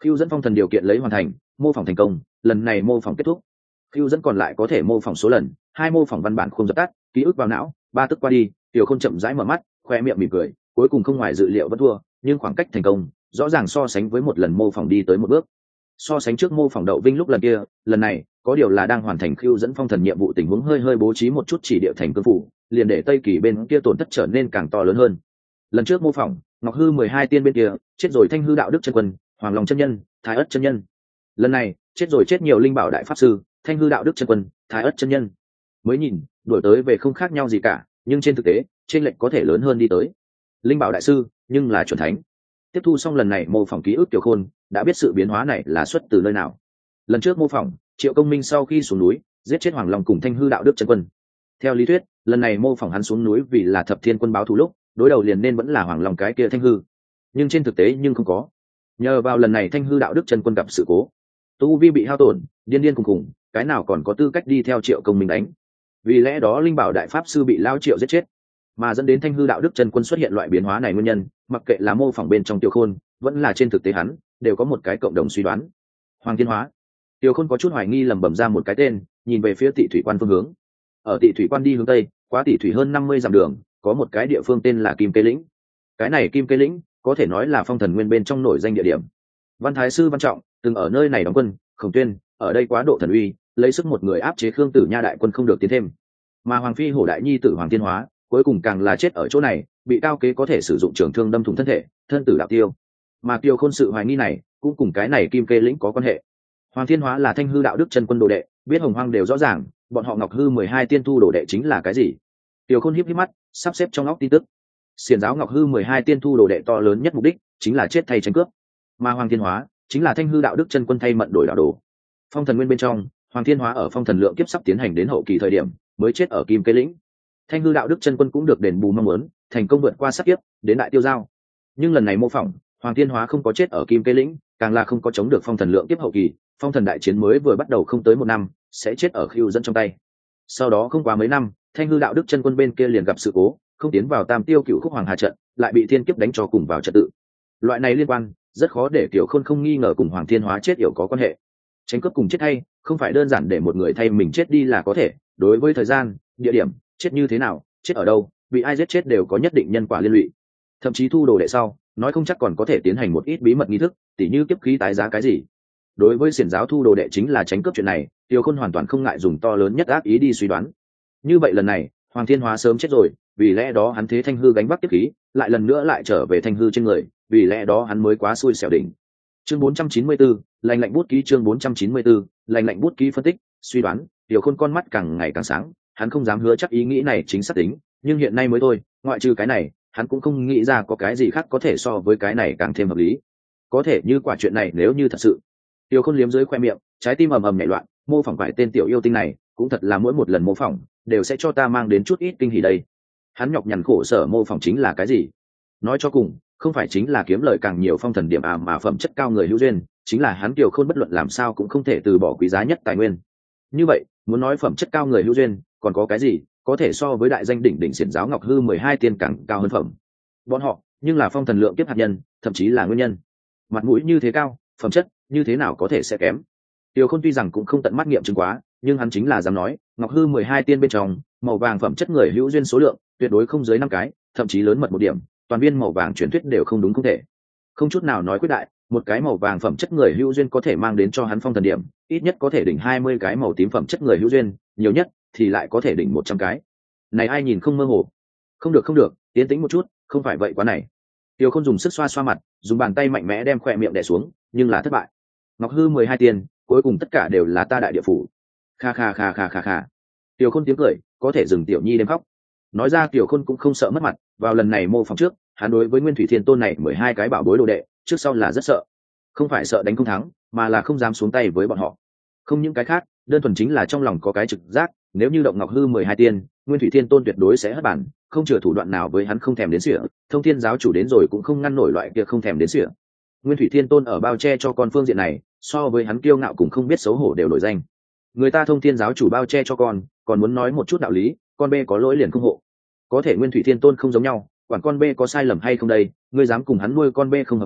Khiêu dẫn phong thần điều kiện lấy hoàn thành, mô phỏng thành công, lần này mô phỏng kết thúc. Khiêu dẫn còn lại có thể mô phỏng số lần, hai mô phỏng văn bản không dập tắt, ký ức vào não, ba tức qua đi, Tiểu Khôn chậm rãi mở mắt, khoe miệng mỉm cười, cuối cùng không ngoài dự liệu vẫn thua, nhưng khoảng cách thành công, rõ ràng so sánh với một lần mô phỏng đi tới một bước. So sánh trước mô phỏng Đậu Vinh lúc lần kia, lần này có điều là đang hoàn thành khiêu dẫn phong thần nhiệm vụ tình huống hơi hơi bố trí một chút chỉ địa thành cương phủ, liền để Tây Kỳ bên kia tổn thất trở nên càng to lớn hơn. Lần trước mô phỏng, Ngọc Hư mười hai tiên bên kia, chết rồi Thanh Hư đạo đức chân quân, Hoàng Long chân nhân, Thái Ất chân nhân. Lần này, chết rồi chết nhiều linh bảo đại pháp sư, Thanh Hư đạo đức chân quân, Thái Ất chân nhân. Mới nhìn, đổi tới về không khác nhau gì cả, nhưng trên thực tế, trên lệnh có thể lớn hơn đi tới. Linh bảo đại sư, nhưng là chuẩn thánh. Tiếp thu xong lần này mô phỏng ký ức Tiểu Khôn, đã biết sự biến hóa này là xuất từ nơi nào. Lần trước mô phỏng, Triệu Công Minh sau khi xuống núi, giết chết Hoàng Long cùng Thanh Hư đạo đức chân quân. Theo lý thuyết, lần này mô phỏng hắn xuống núi vì là Thập Thiên quân báo thù lúc, đối đầu liền nên vẫn là Hoàng Long cái kia Thanh Hư. Nhưng trên thực tế nhưng không có. Nhờ vào lần này Thanh Hư đạo đức chân quân gặp sự cố, tu vi bị hao tổn, điên điên cùng cùng, cái nào còn có tư cách đi theo Triệu Công Minh đánh. Vì lẽ đó linh bảo đại pháp sư bị lao Triệu giết chết, mà dẫn đến Thanh Hư đạo đức chân quân xuất hiện loại biến hóa này nguyên nhân, mặc kệ là mô phỏng bên trong Tiểu Khôn, vẫn là trên thực tế hắn, đều có một cái cộng đồng suy đoán. Hoàng Thiên Hóa. Tiểu Khôn có chút hoài nghi lẩm bẩm ra một cái tên, nhìn về phía Tị Thủy Quan phương hướng. Ở Tị Thủy Quan đi hướng tây, quá Tị Thủy hơn năm mươi dặm đường, có một cái địa phương tên là Kim Kê Lĩnh. Cái này Kim Kê Lĩnh, có thể nói là phong thần nguyên bên trong nổi danh địa điểm. Văn Thái sư Văn Trọng từng ở nơi này đóng quân, Khổng Tuyên ở đây quá độ thần uy, lấy sức một người áp chế Khương Tử Nha đại quân không được tiến thêm. Mà Hoàng phi Hổ đại nhi tử Hoàng Thiên Hóa, cuối cùng càng là chết ở chỗ này, bị cao kế có thể sử dụng trường thương đâm thủng thân thể, thân tử đạo tiêu. Mà Kiều Khôn sự hoài nghi này, cũng cùng cái này Kim Kê Lĩnh có quan hệ. Hoàng Thiên Hóa là Thanh Hư đạo đức chân quân đồ đệ, biết Hồng Hoang đều rõ ràng, bọn họ Ngọc Hư mười hai tiên thu đồ đệ chính là cái gì. Kiều Khôn híp híp mắt, sắp xếp trong óc tin tức. Xiển giáo Ngọc Hư mười hai tiên thu đồ đệ to lớn nhất mục đích chính là chết thay tranh cướp, mà Hoàng Thiên Hóa chính là Thanh Hư đạo đức chân quân thay mận đổi đạo đồ. Phong thần nguyên bên trong, Hoàng Thiên Hóa ở phong thần lượng kiếp sắp tiến hành đến hậu kỳ thời điểm, mới chết ở Kim Kê Lĩnh. Thanh Hư đạo đức chân quân cũng được đền bù mong muốn, thành công vượt qua sát kiếp, đến đại tiêu giao. Nhưng lần này mô phỏng, Hoàng Thiên Hóa không có chết ở Kim Kê Lĩnh, càng là không có chống được phong thần lượng kiếp hậu kỳ, phong thần đại chiến mới vừa bắt đầu không tới một năm, sẽ chết ở khiêu dẫn trong tay. Sau đó không quá mấy năm, Thanh Hư đạo đức chân quân bên kia liền gặp sự cố, không tiến vào Tam Tiêu Cựu Khúc Hoàng Hà trận, lại bị thiên kiếp đánh cho cùng vào trận tự. Loại này liên quan, rất khó để Tiểu Khôn không nghi ngờ cùng Hoàng Thiên Hóa chết yểu có quan hệ. Tranh cướp cùng chết hay, không phải đơn giản để một người thay mình chết đi là có thể, đối với thời gian, địa điểm, chết như thế nào, chết ở đâu, bị ai giết chết đều có nhất định nhân quả liên lụy. Thậm chí thu đồ đệ sau, nói không chắc còn có thể tiến hành một ít bí mật nghi thức, tỉ như kiếp khí tái giá cái gì. Đối với xiển giáo thu đồ đệ chính là tránh cướp chuyện này, Tiêu Khôn hoàn toàn không ngại dùng to lớn nhất ác ý đi suy đoán. Như vậy lần này, Hoàng Thiên Hóa sớm chết rồi, vì lẽ đó hắn thế Thanh Hư gánh vác kiếp khí, lại lần nữa lại trở về Thanh Hư trên người, vì lẽ đó hắn mới quá xui xẻo đỉnh. Chương bốn trăm chín mươi tư, lành lạnh bút ký chương bốn trăm chín mươi tư, lành lạnh bút ký phân tích, suy đoán, Tiêu Khôn con mắt càng ngày càng sáng, hắn không dám hứa chắc ý nghĩ này chính xác tính, nhưng hiện nay mới thôi, ngoại trừ cái này, hắn cũng không nghĩ ra có cái gì khác có thể so với cái này càng thêm hợp lý. Có thể như quả chuyện này nếu như thật sự. Tiêu Khôn liếm dưới khoe miệng, trái tim ầm ầm nhảy loạn, mô phỏng phải tên tiểu yêu tinh này, cũng thật là mỗi một lần mô phỏng đều sẽ cho ta mang đến chút ít kinh hỉ đây. Hắn nhọc nhằn khổ sở mô phỏng chính là cái gì? Nói cho cùng, không phải chính là kiếm lời càng nhiều phong thần điểm à mà phẩm chất cao người hữu duyên, chính là hắn Tiêu Khôn bất luận làm sao cũng không thể từ bỏ quý giá nhất tài nguyên. Như vậy, muốn nói phẩm chất cao người hữu duyên, còn có cái gì có thể so với đại danh đỉnh đỉnh xiển giáo Ngọc Hư mười hai tiên càng cao hơn phẩm? Bọn họ, nhưng là phong thần lượng kiếp hạt nhân, thậm chí là nguyên nhân. Mặt mũi như thế cao, phẩm chất như thế nào có thể sẽ kém? Tiêu Khôn tuy rằng cũng không tận mắt nghiệm chứng quá, nhưng hắn chính là dám nói, Ngọc Hư mười hai tiên bên trong, màu vàng phẩm chất người hữu duyên số lượng tuyệt đối không dưới năm cái, thậm chí lớn mật một điểm, toàn viên màu vàng truyền thuyết đều không đúng không thể. Không chút nào nói quyết đại, một cái màu vàng phẩm chất người hữu duyên có thể mang đến cho hắn phong thần điểm, ít nhất có thể đỉnh hai mươi cái màu tím phẩm chất người hữu duyên, nhiều nhất thì lại có thể đỉnh một trăm cái. Này ai nhìn không mơ hồ? Không được không được, tiến tĩnh một chút, không phải vậy quá này. Tiêu Khôn dùng sức xoa xoa mặt, dùng bàn tay mạnh mẽ đem khỏe miệng đè xuống, nhưng là thất bại. Ngọc Hư mười hai tiên, cuối cùng tất cả đều là ta đại địa phủ. Kha kha kha kha kha kha. Tiêu Khôn tiếng cười, có thể dừng tiểu nhi đêm khóc. Nói ra Tiêu Khôn cũng không sợ mất mặt, vào lần này mô phỏng trước, hắn đối với Nguyên Thủy Thiên Tôn này mười hai cái bảo bối đồ đệ, trước sau là rất sợ. Không phải sợ đánh không thắng, mà là không dám xuống tay với bọn họ. Không những cái khác, đơn thuần chính là trong lòng có cái trực giác, nếu như động Ngọc Hư mười hai tiên, Nguyên Thủy Thiên Tôn tuyệt đối sẽ hất bản, không chừa thủ đoạn nào với hắn không thèm đến sỉa, Thông Thiên giáo chủ đến rồi cũng không ngăn nổi loại kia không thèm đến sỉa. Nguyên Thủy Thiên Tôn ở bao che cho con phương diện này, so với hắn kiêu ngạo cũng không biết xấu hổ đều nổi danh. Người ta Thông Thiên giáo chủ bao che cho con, còn muốn nói một chút đạo lý, con B có lỗi liền không hộ. Có thể Nguyên Thủy Thiên Tôn không giống nhau, quản con B có sai lầm hay không đây, ngươi dám cùng hắn nuôi con B không hợp nhau,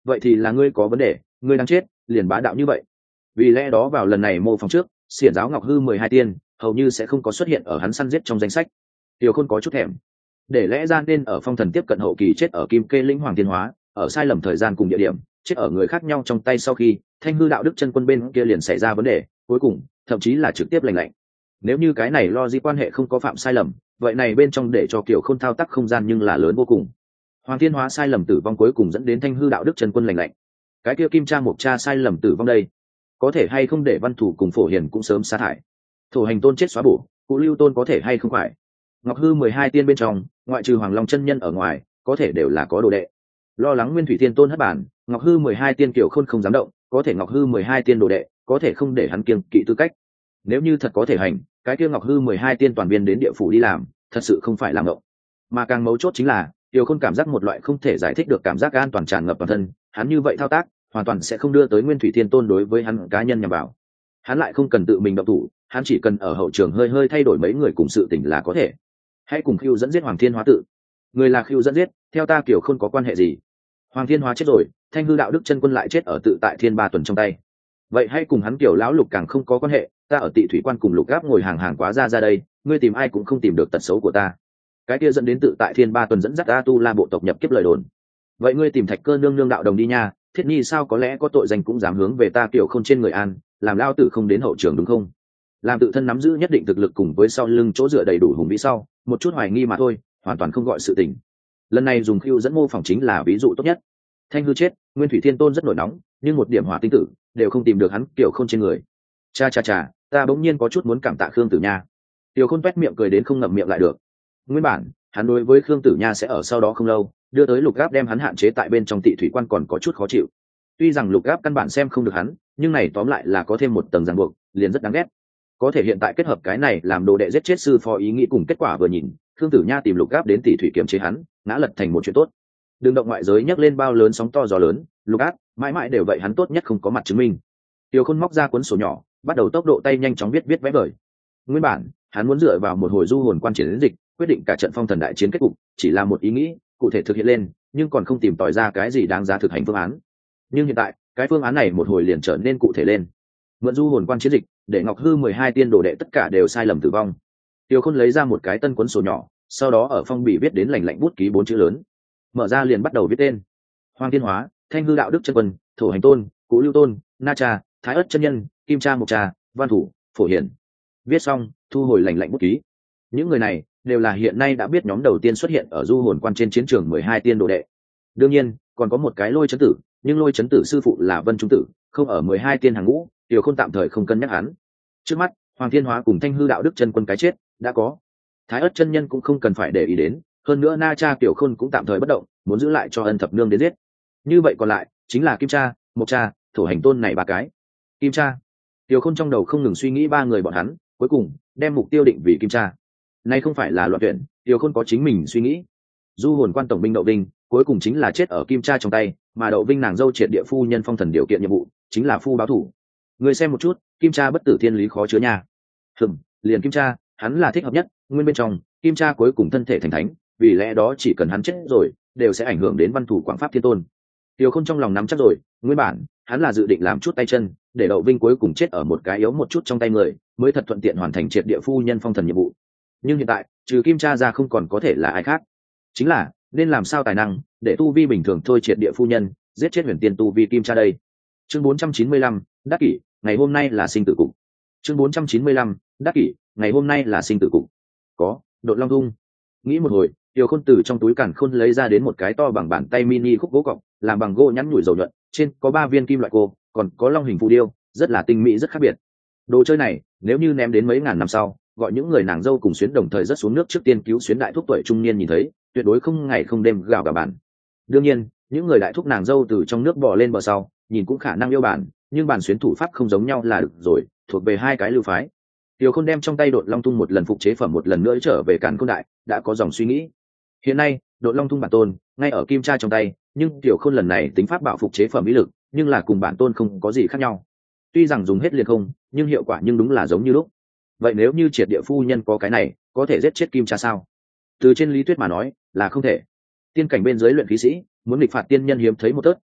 vậy thì là ngươi có vấn đề, ngươi đang chết liền bá đạo như vậy. Vì lẽ đó vào lần này mô phỏng trước, xiển giáo Ngọc Hư mười hai tiên hầu như sẽ không có xuất hiện ở hắn săn giết trong danh sách. Tiểu Khôn có chút thèm, để lẽ ra nên ở phong thần tiếp cận hậu kỳ chết ở Kim Kê lĩnh Hoàng Thiên Hóa, ở sai lầm thời gian cùng địa điểm, chết ở người khác nhau trong tay sau khi Thanh Hư đạo đức chân quân bên kia liền xảy ra vấn đề, cuối cùng thậm chí là trực tiếp lành lạnh. Nếu như cái này lo di quan hệ không có phạm sai lầm, vậy này bên trong để cho Kiều Khôn thao tác không gian nhưng là lớn vô cùng. Hoàng Thiên Hóa sai lầm tử vong cuối cùng dẫn đến Thanh Hư đạo đức chân quân lành lạnh. Cái kia Kim Cha Mộc Cha sai lầm tử vong đây, có thể hay không để Văn Thủ cùng Phổ Hiền cũng sớm sa thải. Thổ Hành Tôn chết xóa bổ, Cụ Lưu Tôn có thể hay không phải. Ngọc Hư mười hai tiên bên trong, ngoại trừ Hoàng Long chân nhân ở ngoài, có thể đều là có đồ đệ. Lo lắng Nguyên Thủy Thiên Tôn hất bản, Ngọc Hư mười hai tiên Kiều Khôn không dám động, có thể Ngọc Hư mười hai tiên đồ đệ, có thể không để hắn kiêng kỵ tư cách. Nếu như thật có thể hành, cái kia Ngọc Hư mười hai tiên toàn viên đến địa phủ đi làm, thật sự không phải làm ngộng. Mà càng mấu chốt chính là, Kiều Khôn cảm giác một loại không thể giải thích được cảm giác an toàn tràn ngập toàn thân, hắn như vậy thao tác, hoàn toàn sẽ không đưa tới Nguyên Thủy Thiên Tôn đối với hắn cá nhân nhằm vào. Hắn lại không cần tự mình động thủ, hắn chỉ cần ở hậu trường hơi hơi thay đổi mấy người cùng sự tình là có thể. Hãy cùng Khưu dẫn giết Hoàng Thiên Hóa tự. Người là Khưu dẫn giết, theo ta Kiều Khôn có quan hệ gì? Hoàng Thiên Hóa chết rồi, Thanh Hư đạo đức chân quân lại chết ở tự tại Thiên Ba tuần trong tay. Vậy hãy cùng hắn Kiều lão lục càng không có quan hệ, ta ở Tị Thủy quan cùng Lục Gáp ngồi hàng hàng quá ra ra đây, ngươi tìm ai cũng không tìm được tật xấu của ta. Cái kia dẫn đến tự tại Thiên Ba tuần dẫn dắt A Tu La bộ tộc nhập kiếp lời đồn. Vậy ngươi tìm Thạch Cơ nương nương đạo đồng đi nha, Thiết Nhi sao có lẽ có tội danh cũng dám hướng về ta Kiều Khôn trên người an, làm lao tử không đến hậu trường đúng không? Làm tự thân nắm giữ nhất định thực lực cùng với sau lưng chỗ dựa đầy đủ hùng vĩ sau, một chút hoài nghi mà thôi, hoàn toàn không gọi sự tình. Lần này dùng Khưu dẫn mô phỏng chính là ví dụ tốt nhất. Thanh Hư chết, Nguyên Thủy Thiên Tôn rất nổi nóng, nhưng một điểm hỏa tinh tử đều không tìm được hắn Kiều Khôn trên người. Cha cha cha, ta bỗng nhiên có chút muốn cảm tạ Khương Tử Nha. Kiều Khôn toét miệng cười đến không ngậm miệng lại được. Nguyên bản, hắn đối với Khương Tử Nha sẽ ở sau đó không lâu, đưa tới Lục Gáp đem hắn hạn chế tại bên trong Tị Thủy quan còn có chút khó chịu. Tuy rằng Lục Gáp căn bản xem không được hắn, nhưng này tóm lại là có thêm một tầng ràng buộc, liền rất đáng ghét. Có thể hiện tại kết hợp cái này làm đồ đệ giết chết sư phó ý nghĩ cùng kết quả vừa nhìn, Khương Tử Nha tìm Lục Gáp đến Tị Thủy kiểm chế hắn, ngã lật thành một chuyện tốt. Đường động ngoại giới nhấc lên bao lớn sóng to gió lớn, Lục Gáp mãi mãi đều vậy hắn tốt nhất không có mặt chứng minh. Tiêu Khôn móc ra cuốn sổ nhỏ, bắt đầu tốc độ tay nhanh chóng viết viết vẽ vời. Nguyên bản, hắn muốn dựa vào một hồi du hồn quan triển đến dịch, quyết định cả trận phong thần đại chiến kết cục, chỉ là một ý nghĩ, cụ thể thực hiện lên, nhưng còn không tìm tòi ra cái gì đáng giá thực hành phương án. Nhưng hiện tại, cái phương án này một hồi liền trở nên cụ thể lên. Mượn du hồn quan chiến dịch, để Ngọc Hư mười hai tiên đồ đệ tất cả đều sai lầm tử vong. Tiêu Khôn lấy ra một cái tân cuốn sổ nhỏ, sau đó ở phong bì viết đến lạnh lạnh bút ký bốn chữ lớn. Mở ra liền bắt đầu viết tên: Hoàng Thiên Hóa, Thanh Hư đạo đức chân quân, Thổ Hành Tôn, Cụ Lưu Tôn, Na Cha, Thái Ất chân nhân, Kim Cha Mộc Cha, Văn Thủ, Phổ Hiển. Viết xong, thu hồi lạnh lạnh bút ký. Những người này đều là hiện nay đã biết nhóm đầu tiên xuất hiện ở du hồn quan trên chiến trường mười hai tiên đồ đệ. Đương nhiên, còn có một cái Lôi Chấn Tử, nhưng Lôi Chấn Tử sư phụ là Vân Trung Tử, không ở mười hai tiên hàng ngũ, Tiểu Khôn tạm thời không cân nhắc hắn. Trước mắt, Hoàng Thiên Hóa cùng Thanh Hư đạo đức chân quân cái chết đã có. Thái Ất chân nhân cũng không cần phải để ý đến, hơn nữa Na Cha Tiểu Khôn cũng tạm thời bất động, muốn giữ lại cho Ân Thập Nương đến giết. Như vậy còn lại chính là Kim Cha, Mộc Cha, Thổ Hành Tôn này ba cái. Kim Cha, Tiểu Khôn trong đầu không ngừng suy nghĩ ba người bọn hắn, cuối cùng đem mục tiêu định vì Kim Cha. Nay không phải là loạn tuyển, Tiểu Khôn có chính mình suy nghĩ. Du hồn quan tổng binh Đậu Vinh, cuối cùng chính là chết ở Kim Cha trong tay, mà Đậu Vinh nàng dâu triệt địa phu nhân phong thần điều kiện nhiệm vụ, chính là phu báo thủ. Người xem một chút, Kim Cha bất tử thiên lý khó chứa nha. Hừm, liền Kim Cha, hắn là thích hợp nhất, nguyên bên trong, Kim Cha cuối cùng thân thể thành thánh, vì lẽ đó chỉ cần hắn chết rồi, đều sẽ ảnh hưởng đến Văn Thủ Quảng Pháp Thiên Tôn. Tiểu Khôn trong lòng nắm chắc rồi, nguyên bản, hắn là dự định làm chút tay chân, để Đậu Vinh cuối cùng chết ở một cái yếu một chút trong tay người, mới thật thuận tiện hoàn thành triệt địa phu nhân phong thần nhiệm vụ. Nhưng hiện tại, trừ Kim Cha ra không còn có thể là ai khác. Chính là, nên làm sao tài năng, để tu vi bình thường thôi triệt địa phu nhân, giết chết huyền tiên tu vi Kim Cha đây. Chương bốn trăm chín mươi lăm, Đắc Kỷ, ngày hôm nay là sinh tử cục. Chương bốn trăm chín mươi lăm, Đắc Kỷ, ngày hôm nay là sinh tử cục. Có, Độn Long Thung. Nghĩ một hồi, Tiểu Khôn từ trong túi càn khôn lấy ra đến một cái to bằng bàn tay mini khúc gỗ cọc, làm bằng gỗ nhẵn nhủi dầu nhuận, trên có ba viên kim loại cô, còn có long hình phù điêu, rất là tinh mỹ rất khác biệt. Đồ chơi này, nếu như ném đến mấy ngàn năm sau, gọi những người nàng dâu cùng xuyến đồng thời rất xuống nước trước tiên cứu xuyến đại thúc tuổi trung niên nhìn thấy, tuyệt đối không ngày không đêm gào cả bản. Đương nhiên, những người đại thúc nàng dâu từ trong nước bò lên bờ sau, nhìn cũng khả năng yêu bản, nhưng bản xuyến thủ pháp không giống nhau là được rồi, thuộc về hai cái lưu phái. Tiểu Khôn đem trong tay Độn Long Thung một lần phục chế phẩm một lần nữa trở về Càn Khôn Đại, đã có dòng suy nghĩ. Hiện nay, Độn Long Thung bản tôn ngay ở Kim Cha trong tay, nhưng Tiểu Khôn lần này tính pháp bảo phục chế phẩm ý lực, nhưng là cùng bản tôn không có gì khác nhau. Tuy rằng dùng hết liền không, nhưng hiệu quả nhưng đúng là giống như lúc. Vậy nếu như triệt địa phu nhân có cái này, có thể giết chết Kim Cha sao? Từ trên lý thuyết mà nói, là không thể. Tiên cảnh bên dưới luyện khí sĩ, muốn nghịch phạt tiên nhân hiếm thấy một tớt,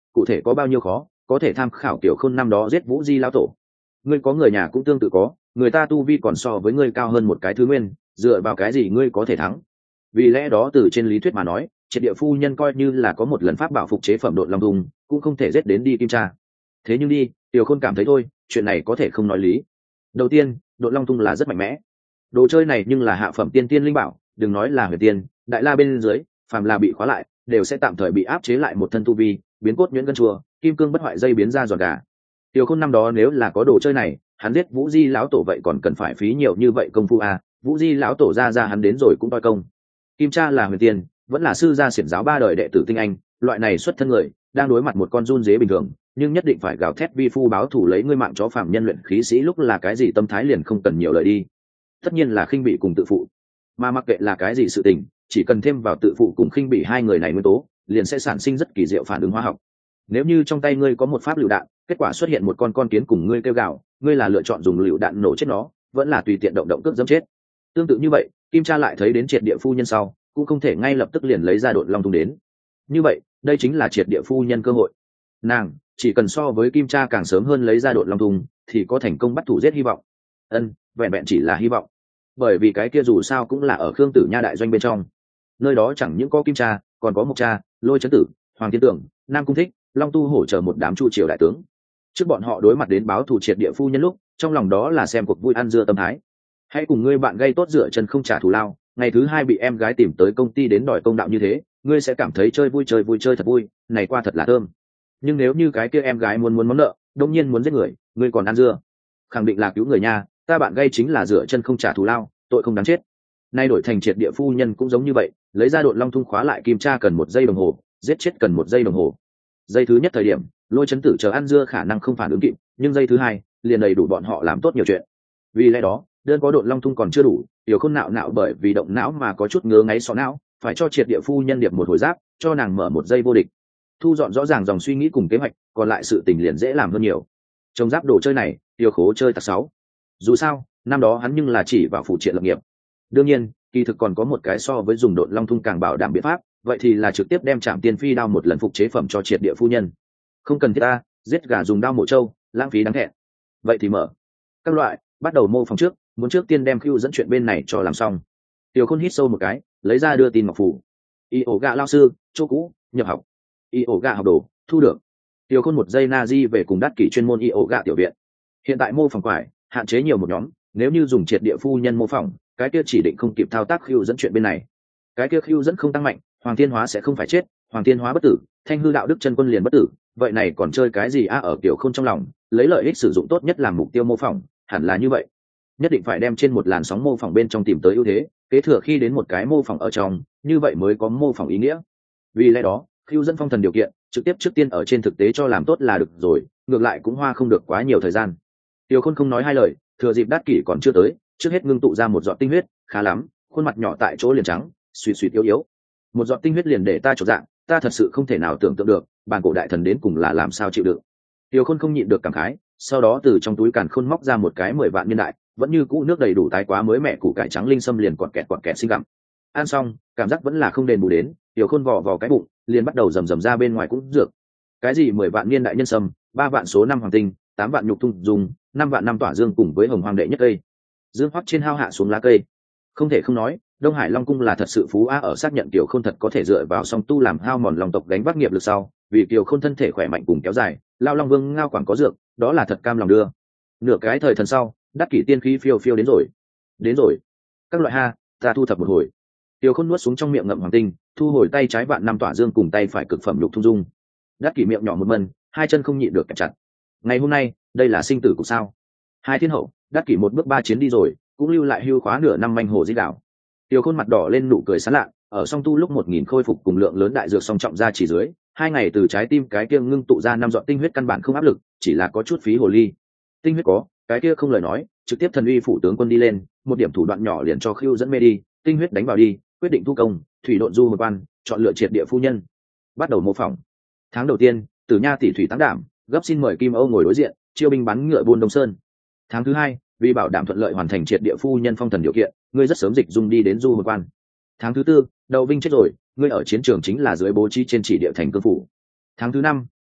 cụ thể có bao nhiêu khó có thể tham khảo kiểu khôn năm đó giết vũ di lão tổ. Ngươi có người nhà cũng tương tự có, người ta tu vi còn so với ngươi cao hơn một cái thứ nguyên, dựa vào cái gì ngươi có thể thắng? Vì lẽ đó từ trên lý thuyết mà nói, triệt địa phu nhân coi như là có một lần pháp bảo phục chế phẩm độn long thung cũng không thể giết đến đi kim tra. Thế nhưng đi tiểu khôn cảm thấy thôi, chuyện này có thể không nói lý. Đầu tiên, độn long thung là rất mạnh mẽ, đồ chơi này nhưng là hạ phẩm tiên tiên linh bảo, đừng nói là huyền tiên, đại la bên dưới phàm là bị khóa lại đều sẽ tạm thời bị áp chế lại một thân tu vi, biến cốt nhuyễn gân chua, kim cương bất hoại dây biến ra giòn gà. Tiểu khôn năm đó nếu là có đồ chơi này, hắn giết vũ di lão tổ vậy còn cần phải phí nhiều như vậy công phu à? Vũ di lão tổ ra ra hắn đến rồi cũng toi công. Kim cha là huyền tiên, vẫn là sư gia xiển giáo ba đời đệ tử tinh anh, loại này xuất thân người đang đối mặt một con run dế bình thường, nhưng nhất định phải gào thét vi phu báo thủ lấy ngươi mạng chó phạm nhân luyện khí sĩ lúc là cái gì tâm thái liền không cần nhiều lời đi. Tất nhiên là khinh bị cùng tự phụ, mà mặc kệ là cái gì sự tình, chỉ cần thêm vào tự phụ cùng khinh bị hai người này nguyên tố, liền sẽ sản sinh rất kỳ diệu phản ứng hóa học. Nếu như trong tay ngươi có một pháp lựu đạn, kết quả xuất hiện một con con kiến cùng ngươi kêu gào, ngươi là lựa chọn dùng lựu đạn nổ chết nó, vẫn là tùy tiện động động cước dẫm chết? Tương tự như vậy, Kim cha lại thấy đến triệt địa phu nhân sau, cũng không thể ngay lập tức liền lấy ra độn long thung đến. Như vậy, đây chính là triệt địa phu nhân cơ hội. Nàng chỉ cần so với Kim cha càng sớm hơn lấy ra độn long thung, thì có thành công bắt thủ giết hy vọng. Ân, vẹn vẹn chỉ là hy vọng, bởi vì cái kia dù sao cũng là ở Khương Tử Nha đại doanh bên trong, nơi đó chẳng những có Kim cha, còn có Mộc cha, Lôi Chấn Tử, Hoàng Thiên Tưởng, Nam Cung Thích, Long Tu hổ chờ một đám chu triều đại tướng. Trước bọn họ đối mặt đến báo thù triệt địa phu nhân lúc, trong lòng đó là xem cuộc vui ăn dưa tâm thái. Hãy cùng ngươi bạn gây tốt dựa chân không trả thù lao, ngày thứ hai bị em gái tìm tới công ty đến đòi công đạo như thế, ngươi sẽ cảm thấy chơi vui chơi vui chơi thật vui, này qua thật là thơm. Nhưng nếu như cái kia em gái muốn muốn món nợ, đông nhiên muốn giết người, ngươi còn ăn dưa, khẳng định là cứu người nha. Ta bạn gây chính là dựa chân không trả thù lao, tội không đáng chết. Nay đổi thành triệt địa phu nhân cũng giống như vậy, lấy ra độn long thung khóa lại Kim cha cần một giây đồng hồ, giết chết cần một giây đồng hồ. Giây thứ nhất thời điểm, Lôi Chấn Tử chờ ăn dưa khả năng không phản ứng kịp, nhưng giây thứ hai liền đầy đủ bọn họ làm tốt nhiều chuyện. Vì lẽ đó, đơn có độn long thung còn chưa đủ, Tiểu Khôn nạo nạo bởi vì động não mà có chút ngứa ngáy sọ não, phải cho triệt địa phu nhân điệp một hồi giáp, cho nàng mở một giây vô địch. Thu dọn rõ ràng dòng suy nghĩ cùng kế hoạch, còn lại sự tình liền dễ làm hơn nhiều. Trong giáp đồ chơi này, Tiêu Khố chơi tặc sáu. Dù sao, năm đó hắn nhưng là chỉ vào phụ triện lập nghiệp. Đương nhiên, kỳ thực còn có một cái so với dùng độn long thung càng bảo đảm biện pháp, vậy thì là trực tiếp đem Trảm Tiên Phi đao một lần phục chế phẩm cho triệt địa phu nhân. Không cần thiết ta giết gà dùng đao mổ trâu, lãng phí đáng thẹn. Vậy thì mở các loại, bắt đầu mô phỏng trước, muốn trước tiên đem Khưu dẫn chuyện bên này cho làm xong. Tiểu Khôn hít sâu một cái, lấy ra đưa tin ngọc phủ. Y ổ gạ lao sư, chỗ cũ, nhập học. Y ổ gạ học đồ, thu được. Tiểu Khôn một giây na di về cùng đắc kỷ chuyên môn y ổ gạ tiểu viện. Hiện tại mô phỏng quải hạn chế nhiều một nhóm, nếu như dùng triệt địa phu nhân mô phỏng, cái kia chỉ định không kịp thao tác Khưu dẫn chuyện bên này. Cái kia Khưu dẫn không tăng mạnh, Hoàng Thiên Hóa sẽ không phải chết, Hoàng Thiên Hóa bất tử, Thanh hư đạo đức chân quân liền bất tử, vậy này còn chơi cái gì a? Ở Tiểu Khôn trong lòng, lấy lợi ích sử dụng tốt nhất làm mục tiêu mô phỏng, hẳn là như vậy. Nhất định phải đem trên một làn sóng mô phỏng bên trong tìm tới ưu thế, kế thừa khi đến một cái mô phỏng ở trong, như vậy mới có mô phỏng ý nghĩa. Vì lẽ đó, Khưu dẫn phong thần điều kiện, trực tiếp trước tiên ở trên thực tế cho làm tốt là được rồi, ngược lại cũng hoa không được quá nhiều thời gian. Tiểu Khôn không nói hai lời, thừa dịp đát kỷ còn chưa tới, trước hết ngưng tụ ra một giọt tinh huyết, khá lắm, khuôn mặt nhỏ tại chỗ liền trắng, suy suy yếu yếu. Một giọt tinh huyết liền để ta chột dạng, ta thật sự không thể nào tưởng tượng được, bản cổ đại thần đến cùng là làm sao chịu đựng. Tiểu Khôn không nhịn được cảm khái, sau đó từ trong túi càn khôn móc ra một cái mười vạn niên đại, vẫn như cũ nước đầy đủ tái quá mới mẹ củ cải trắng linh sâm liền quọt kẹt quọt kẹt sinh gặm. Ăn xong, cảm giác vẫn là không đền bù đến, Tiểu Khôn vò vò cái bụng, liền bắt đầu rầm rầm ra bên ngoài cũng dược. Cái gì mười vạn niên đại nhân sâm, ba vạn số năm hoàng tinh, tám vạn nhục thung dùng, năm vạn năm tỏa dương cùng với hồng hoàng đệ nhất cây. Dương hoắc trên hao hạ xuống lá cây. Không thể không nói, Đông Hải Long cung là thật sự phú a, ở xác nhận Tiểu Khôn thật có thể dựa vào song tu làm hao mòn lòng tộc gánh vác nghiệp lực sau, vì Tiểu Khôn thân thể khỏe mạnh cùng kéo dài, lao Long Vương ngao quảng có dược, đó là thật cam lòng đưa. Nửa cái thời thần sau, đắc kỷ tiên khí phiêu phiêu đến rồi. Đến rồi. Các loại ha, ta thu thập một hồi. Tiểu Khôn nuốt xuống trong miệng ngậm hoàng tinh, thu hồi tay trái vạn năm tỏa dương cùng tay phải cực phẩm lục thung dung. Đắc kỷ miệng nhỏ một mần, hai chân không nhịn được kẹp chặt. Ngày hôm nay, đây là sinh tử của sao? Hai thiên hậu, đắc kỷ một bước ba chiến đi rồi, cũng lưu lại hưu khóa nửa năm manh hồ di đảo. Tiểu Khôn mặt đỏ lên nụ cười sán lạ, ở song tu lúc một nghìn khôi phục cùng lượng lớn đại dược song trọng ra chỉ dưới, hai ngày từ trái tim cái kia ngưng tụ ra năm giọt tinh huyết căn bản không áp lực, chỉ là có chút phí hồ ly. Tinh huyết có, cái kia không lời nói, trực tiếp thần uy phủ tướng quân đi lên, một điểm thủ đoạn nhỏ liền cho Khưu dẫn mê đi, tinh huyết đánh vào đi, quyết định thu công, thủy độn du một quan, chọn lựa triệt địa phu nhân. Bắt đầu mô phỏng. Tháng đầu tiên, Tử Nha tỷ thủy tăng đảm, gấp xin mời Kim Âu ngồi đối diện, chiêu binh bắn ngựa buôn Đông Sơn. Tháng thứ hai, vì bảo đảm thuận lợi hoàn thành triệt địa phu nhân phong thần điều kiện, ngươi rất sớm dịch dung đi đến du một quan. Tháng thứ tư, Đậu Vinh chết rồi, ngươi ở chiến trường chính là dưới bố trí trên chỉ địa thành cương phủ. Tháng thứ năm,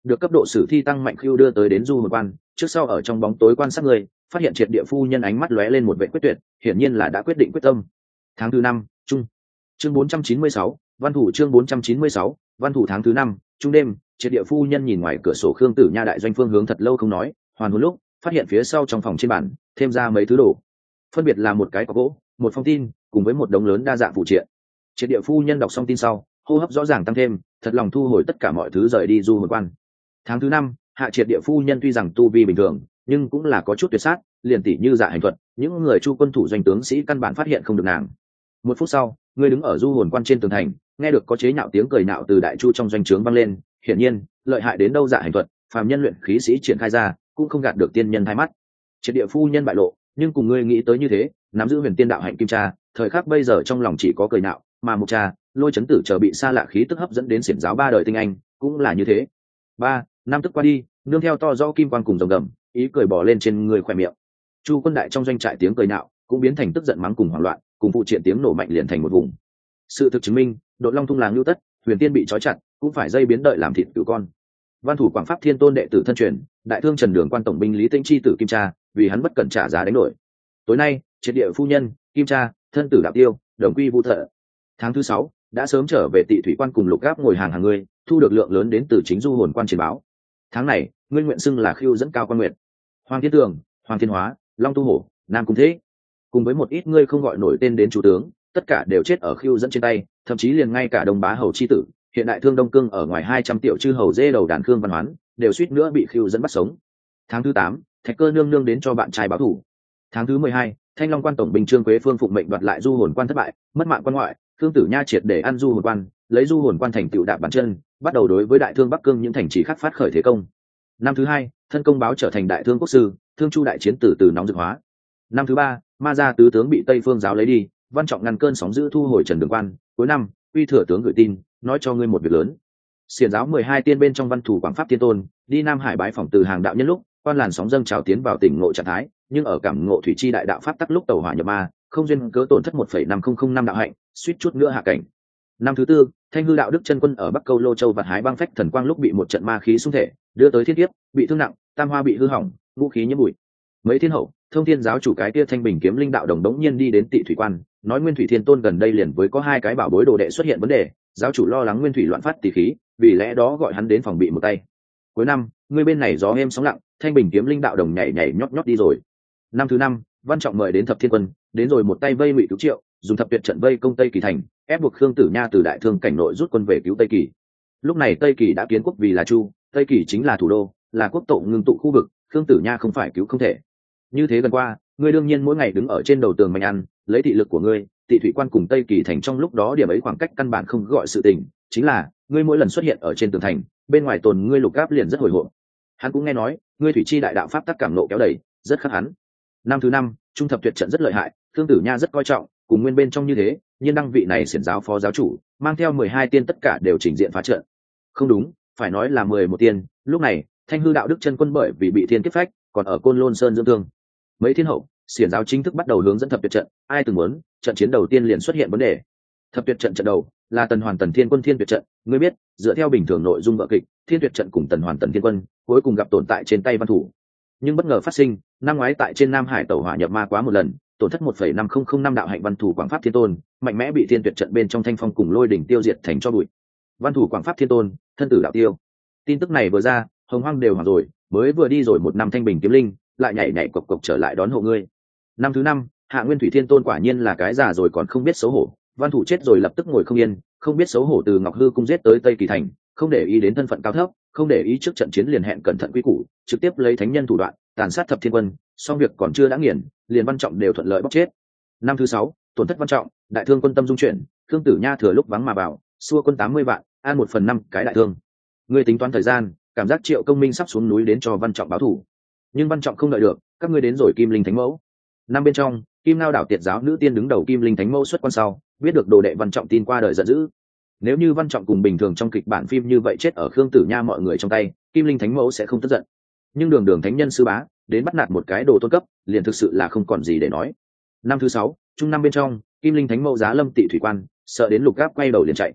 được cấp độ sử thi tăng mạnh khiêu đưa tới đến du hồn quan, trước sau ở trong bóng tối quan sát người, phát hiện triệt địa phu nhân ánh mắt lóe lên một vẻ quyết tuyệt, hiển nhiên là đã quyết định quyết tâm. Tháng thứ năm, trung. Chương bốn trăm chín mươi sáu, văn thủ chương bốn trăm chín mươi sáu, văn thủ tháng thứ năm, trung đêm, triệt địa phu nhân nhìn ngoài cửa sổ Khương Tử Nha đại doanh phương hướng thật lâu không nói, hoàn hồn lúc, phát hiện phía sau trong phòng trên bàn, thêm ra mấy thứ đồ. Phân biệt là một cái cọc gỗ, một phong tin, cùng với một đống lớn đa dạng phụ triện. Triệt địa phu nhân đọc xong tin sau, hô hấp rõ ràng tăng thêm, thật lòng thu hồi tất cả mọi thứ rời đi du hồn quan. Tháng thứ năm, hạ triệt địa phu nhân tuy rằng tu vi bình thường, nhưng cũng là có chút tuyệt sát, liền tỷ như dạ hành thuật, những người chu quân thủ doanh tướng sĩ căn bản phát hiện không được nàng. Một phút sau, người đứng ở du hồn quan trên tường thành, nghe được có chế nhạo tiếng cười nhạo từ đại chu trong doanh trướng vang lên, hiển nhiên, lợi hại đến đâu dạ hành thuật, phàm nhân luyện khí sĩ triển khai ra, cũng không gạt được tiên nhân hai mắt. Triệt địa phu nhân bại lộ, nhưng cùng ngươi nghĩ tới như thế, nắm giữ huyền tiên đạo hạnh kim cha, thời khắc bây giờ trong lòng chỉ có cười nhạo, mà mục cha, lôi chấn tử chờ bị xa lạ khí tức hấp dẫn đến xiển giáo ba đời tinh anh, cũng là như thế. Ba, năm tức qua đi, nương theo to do kim quang cùng rồng gầm, ý cười bỏ lên trên người khỏe miệng. Chu quân đại trong doanh trại tiếng cười nhạo cũng biến thành tức giận mắng cùng hoảng loạn, cùng phụ triện tiếng nổ mạnh liền thành một vùng. Sự thực chứng minh, Độn Long thung làng lưu tất, huyền tiên bị trói chặt, cũng phải dây biến đợi làm thịt cửu con. Văn thủ Quảng Pháp Thiên Tôn đệ tử thân truyền, đại thương Trần Đường quan tổng binh Lý Tĩnh chi tử Kim Cha, vì hắn bất cẩn trả giá đánh đổi. Tối nay, triệt địa phu nhân, Kim Cha, thân tử Đạo Tiêu, đồng quy vu thợ. Tháng thứ sáu, đã sớm trở về Tị Thủy quan cùng Lục Gáp ngồi hàng hàng ngươi, thu được lượng lớn đến từ chính du hồn quan truyền báo. Tháng này, ngươi nguyện xưng là khiêu dẫn cao quan nguyện. Hoàng Thiên Tường, Hoàng Thiên Hóa, Long Tu Hổ, Nam Cung Thế, cùng với một ít ngươi không gọi nổi tên đến chủ tướng, tất cả đều chết ở khiêu dẫn trên tay, thậm chí liền ngay cả Đông Bá hầu chi tử, hiện đại thương Đông Cương ở ngoài hai trăm triệu chư hầu dê đầu đàn Khương Văn Hoán, đều suýt nữa bị khiêu dẫn bắt sống. Tháng thứ tám, Thạch Cơ nương nương đến cho bạn trai báo thủ. Tháng thứ mười hai, Thanh Long quan tổng binh Trương Quế Phương phụng mệnh đoạt lại du hồn quan thất bại, mất mạng quan ngoại, Khương Tử Nha triệt để ăn du hồn quan, lấy du hồn quan thành tựu đạp bàn chân, bắt đầu đối với đại thương Bắc Cương những thành trì khác phát khởi thế công. Năm thứ hai, thân công báo trở thành đại thương quốc sư, thương chu đại chiến từ từ nóng dực hóa. Năm thứ ba, Ma gia tứ tướng bị Tây Phương giáo lấy đi, Văn Trọng ngăn cơn sóng dữ thu hồi Trần Đường quan. Cuối năm, Uy thừa tướng gửi tin, nói cho ngươi một việc lớn. Xiển giáo mười hai tiên bên trong Văn thủ Quảng Pháp Thiên Tôn, đi Nam Hải bái phỏng từ hàng đạo nhân lúc, quan làn sóng dâng trào tiến vào tỉnh ngộ trạng thái, nhưng ở cảm ngộ thủy chi đại đạo pháp tắc lúc tẩu hỏa nhập ma, không duyên cớ tổn thất một phẩy năm không không năm đạo hạnh, suýt chút nữa hạ cảnh. Năm thứ tư, Thanh hư đạo đức chân quân ở Bắc Câu Lô Châu vặt hái băng phách thần quang lúc bị một trận ma khí xung thể, đưa tới thiên kiếp, bị thương nặng, tam hoa bị hư hỏng, vũ khí nhiễm bụi. Mấy thiên hậu, Thông Thiên giáo chủ cái kia Thanh Bình kiếm linh đạo đồng đống nhiên đi đến Tị Thủy quan, nói Nguyên Thủy Thiên Tôn gần đây liền với có hai cái bảo bối đồ đệ xuất hiện vấn đề, giáo chủ lo lắng Nguyên Thủy loạn phát tỷ khí, vì lẽ đó gọi hắn đến phòng bị một tay. Cuối năm, người bên này gió êm sóng lặng, Thanh Bình kiếm linh đạo đồng nhảy nhảy nhót nhót đi rồi. Năm thứ năm, Văn Trọng mời đến Thập Thiên quân, đến rồi một tay vây Ngụy Cứu Triệu, dùng thập tuyệt trận vây công Tây Kỳ thành, ép buộc Khương Tử Nha từ đại thương cảnh nội rút quân về cứu Tây Kỳ. Lúc này Tây Kỳ đã kiến quốc vì là Chu, Tây Kỳ chính là thủ đô, là quốc tụ ngưng tụ khu vực, Khương Tử Nha không phải cứu không thể. Như thế gần qua, ngươi đương nhiên mỗi ngày đứng ở trên đầu tường mạnh ăn, lấy thị lực của ngươi, Tị Thủy quan cùng Tây Kỳ thành trong lúc đó điểm ấy khoảng cách căn bản không gọi sự tình, chính là ngươi mỗi lần xuất hiện ở trên tường thành, bên ngoài tồn ngươi Lục Gáp liền rất hồi hộp. Hắn cũng nghe nói, ngươi thủy chi đại đạo pháp tắc cảm nộ kéo đầy, rất khắc hắn. Năm thứ năm, trung thập tuyệt trận rất lợi hại, Khương Tử Nha rất coi trọng, cùng nguyên bên trong như thế, nhưng đăng vị này xiển giáo phó giáo chủ, mang theo mười hai tiên tất cả đều chỉnh diện phá trận. Không đúng, phải nói là mười một tiên, lúc này, Thanh hư đạo đức chân quân bởi vì bị thiên kiếp phách, còn ở Côn Lôn Sơn dưỡng thương. Mấy thiên hậu, xiển giáo chính thức bắt đầu hướng dẫn thập tuyệt trận, ai từng muốn, trận chiến đầu tiên liền xuất hiện vấn đề. Thập tuyệt trận trận đầu là Tần Hoàn Tần Thiên Quân Thiên Tuyệt trận, ngươi biết, dựa theo bình thường nội dung vở kịch, Thiên Tuyệt trận cùng Tần Hoàn Tần Thiên Quân cuối cùng gặp tồn tại trên tay Văn thủ. Nhưng bất ngờ phát sinh, năm ngoái tại trên Nam Hải tẩu hỏa nhập ma quá một lần, tổn thất một phẩy năm không không năm đạo hạnh Văn thủ Quảng Pháp Thiên Tôn, mạnh mẽ bị Thiên Tuyệt trận bên trong thanh phong cùng lôi đỉnh tiêu diệt thành cho bụi. Văn thủ Quảng Pháp Thiên Tôn, thân tử đạo tiêu. Tin tức này vừa ra, Hồng Hoang đều hoảng rồi, mới vừa đi rồi một năm Thanh Bình kiếm linh, lại nhảy nhảy cộc cộc trở lại đón hộ ngươi. Năm thứ năm, Hạ Nguyên Thủy Thiên Tôn quả nhiên là cái già rồi còn không biết xấu hổ, Văn thủ chết rồi lập tức ngồi không yên, không biết xấu hổ từ Ngọc Hư cung giết tới Tây Kỳ thành, không để ý đến thân phận cao thấp, không để ý trước trận chiến liền hẹn cẩn thận quy củ, trực tiếp lấy thánh nhân thủ đoạn tàn sát thập thiên quân, xong việc còn chưa đã nghiền, liền Văn Trọng đều thuận lợi bóc chết. Năm thứ sáu, tổn thất Văn Trọng, đại thương quân tâm dung chuyển, Khương Tử Nha thừa lúc vắng mà vào, xua quân tám mươi vạn, an một phần năm cái đại thương. Ngươi tính toán thời gian, cảm giác Triệu Công Minh sắp xuống núi đến cho Văn Trọng báo thù, nhưng Văn Trọng không đợi được, các ngươi đến rồi Kim Linh Thánh Mẫu. Năm bên trong, Kim Ngao đảo tiệt giáo nữ tiên đứng đầu Kim Linh Thánh Mẫu xuất quan sau, biết được đồ đệ Văn Trọng tin qua đời giận dữ. Nếu như Văn Trọng cùng bình thường trong kịch bản phim như vậy chết ở Khương Tử Nha mọi người trong tay, Kim Linh Thánh Mẫu sẽ không tức giận. Nhưng đường đường thánh nhân sư bá đến bắt nạt một cái đồ tôn cấp, liền thực sự là không còn gì để nói. Năm thứ sáu, trung năm bên trong, Kim Linh Thánh Mẫu giá lâm Tị Thủy quan, sợ đến Lục Gáp quay đầu liền chạy.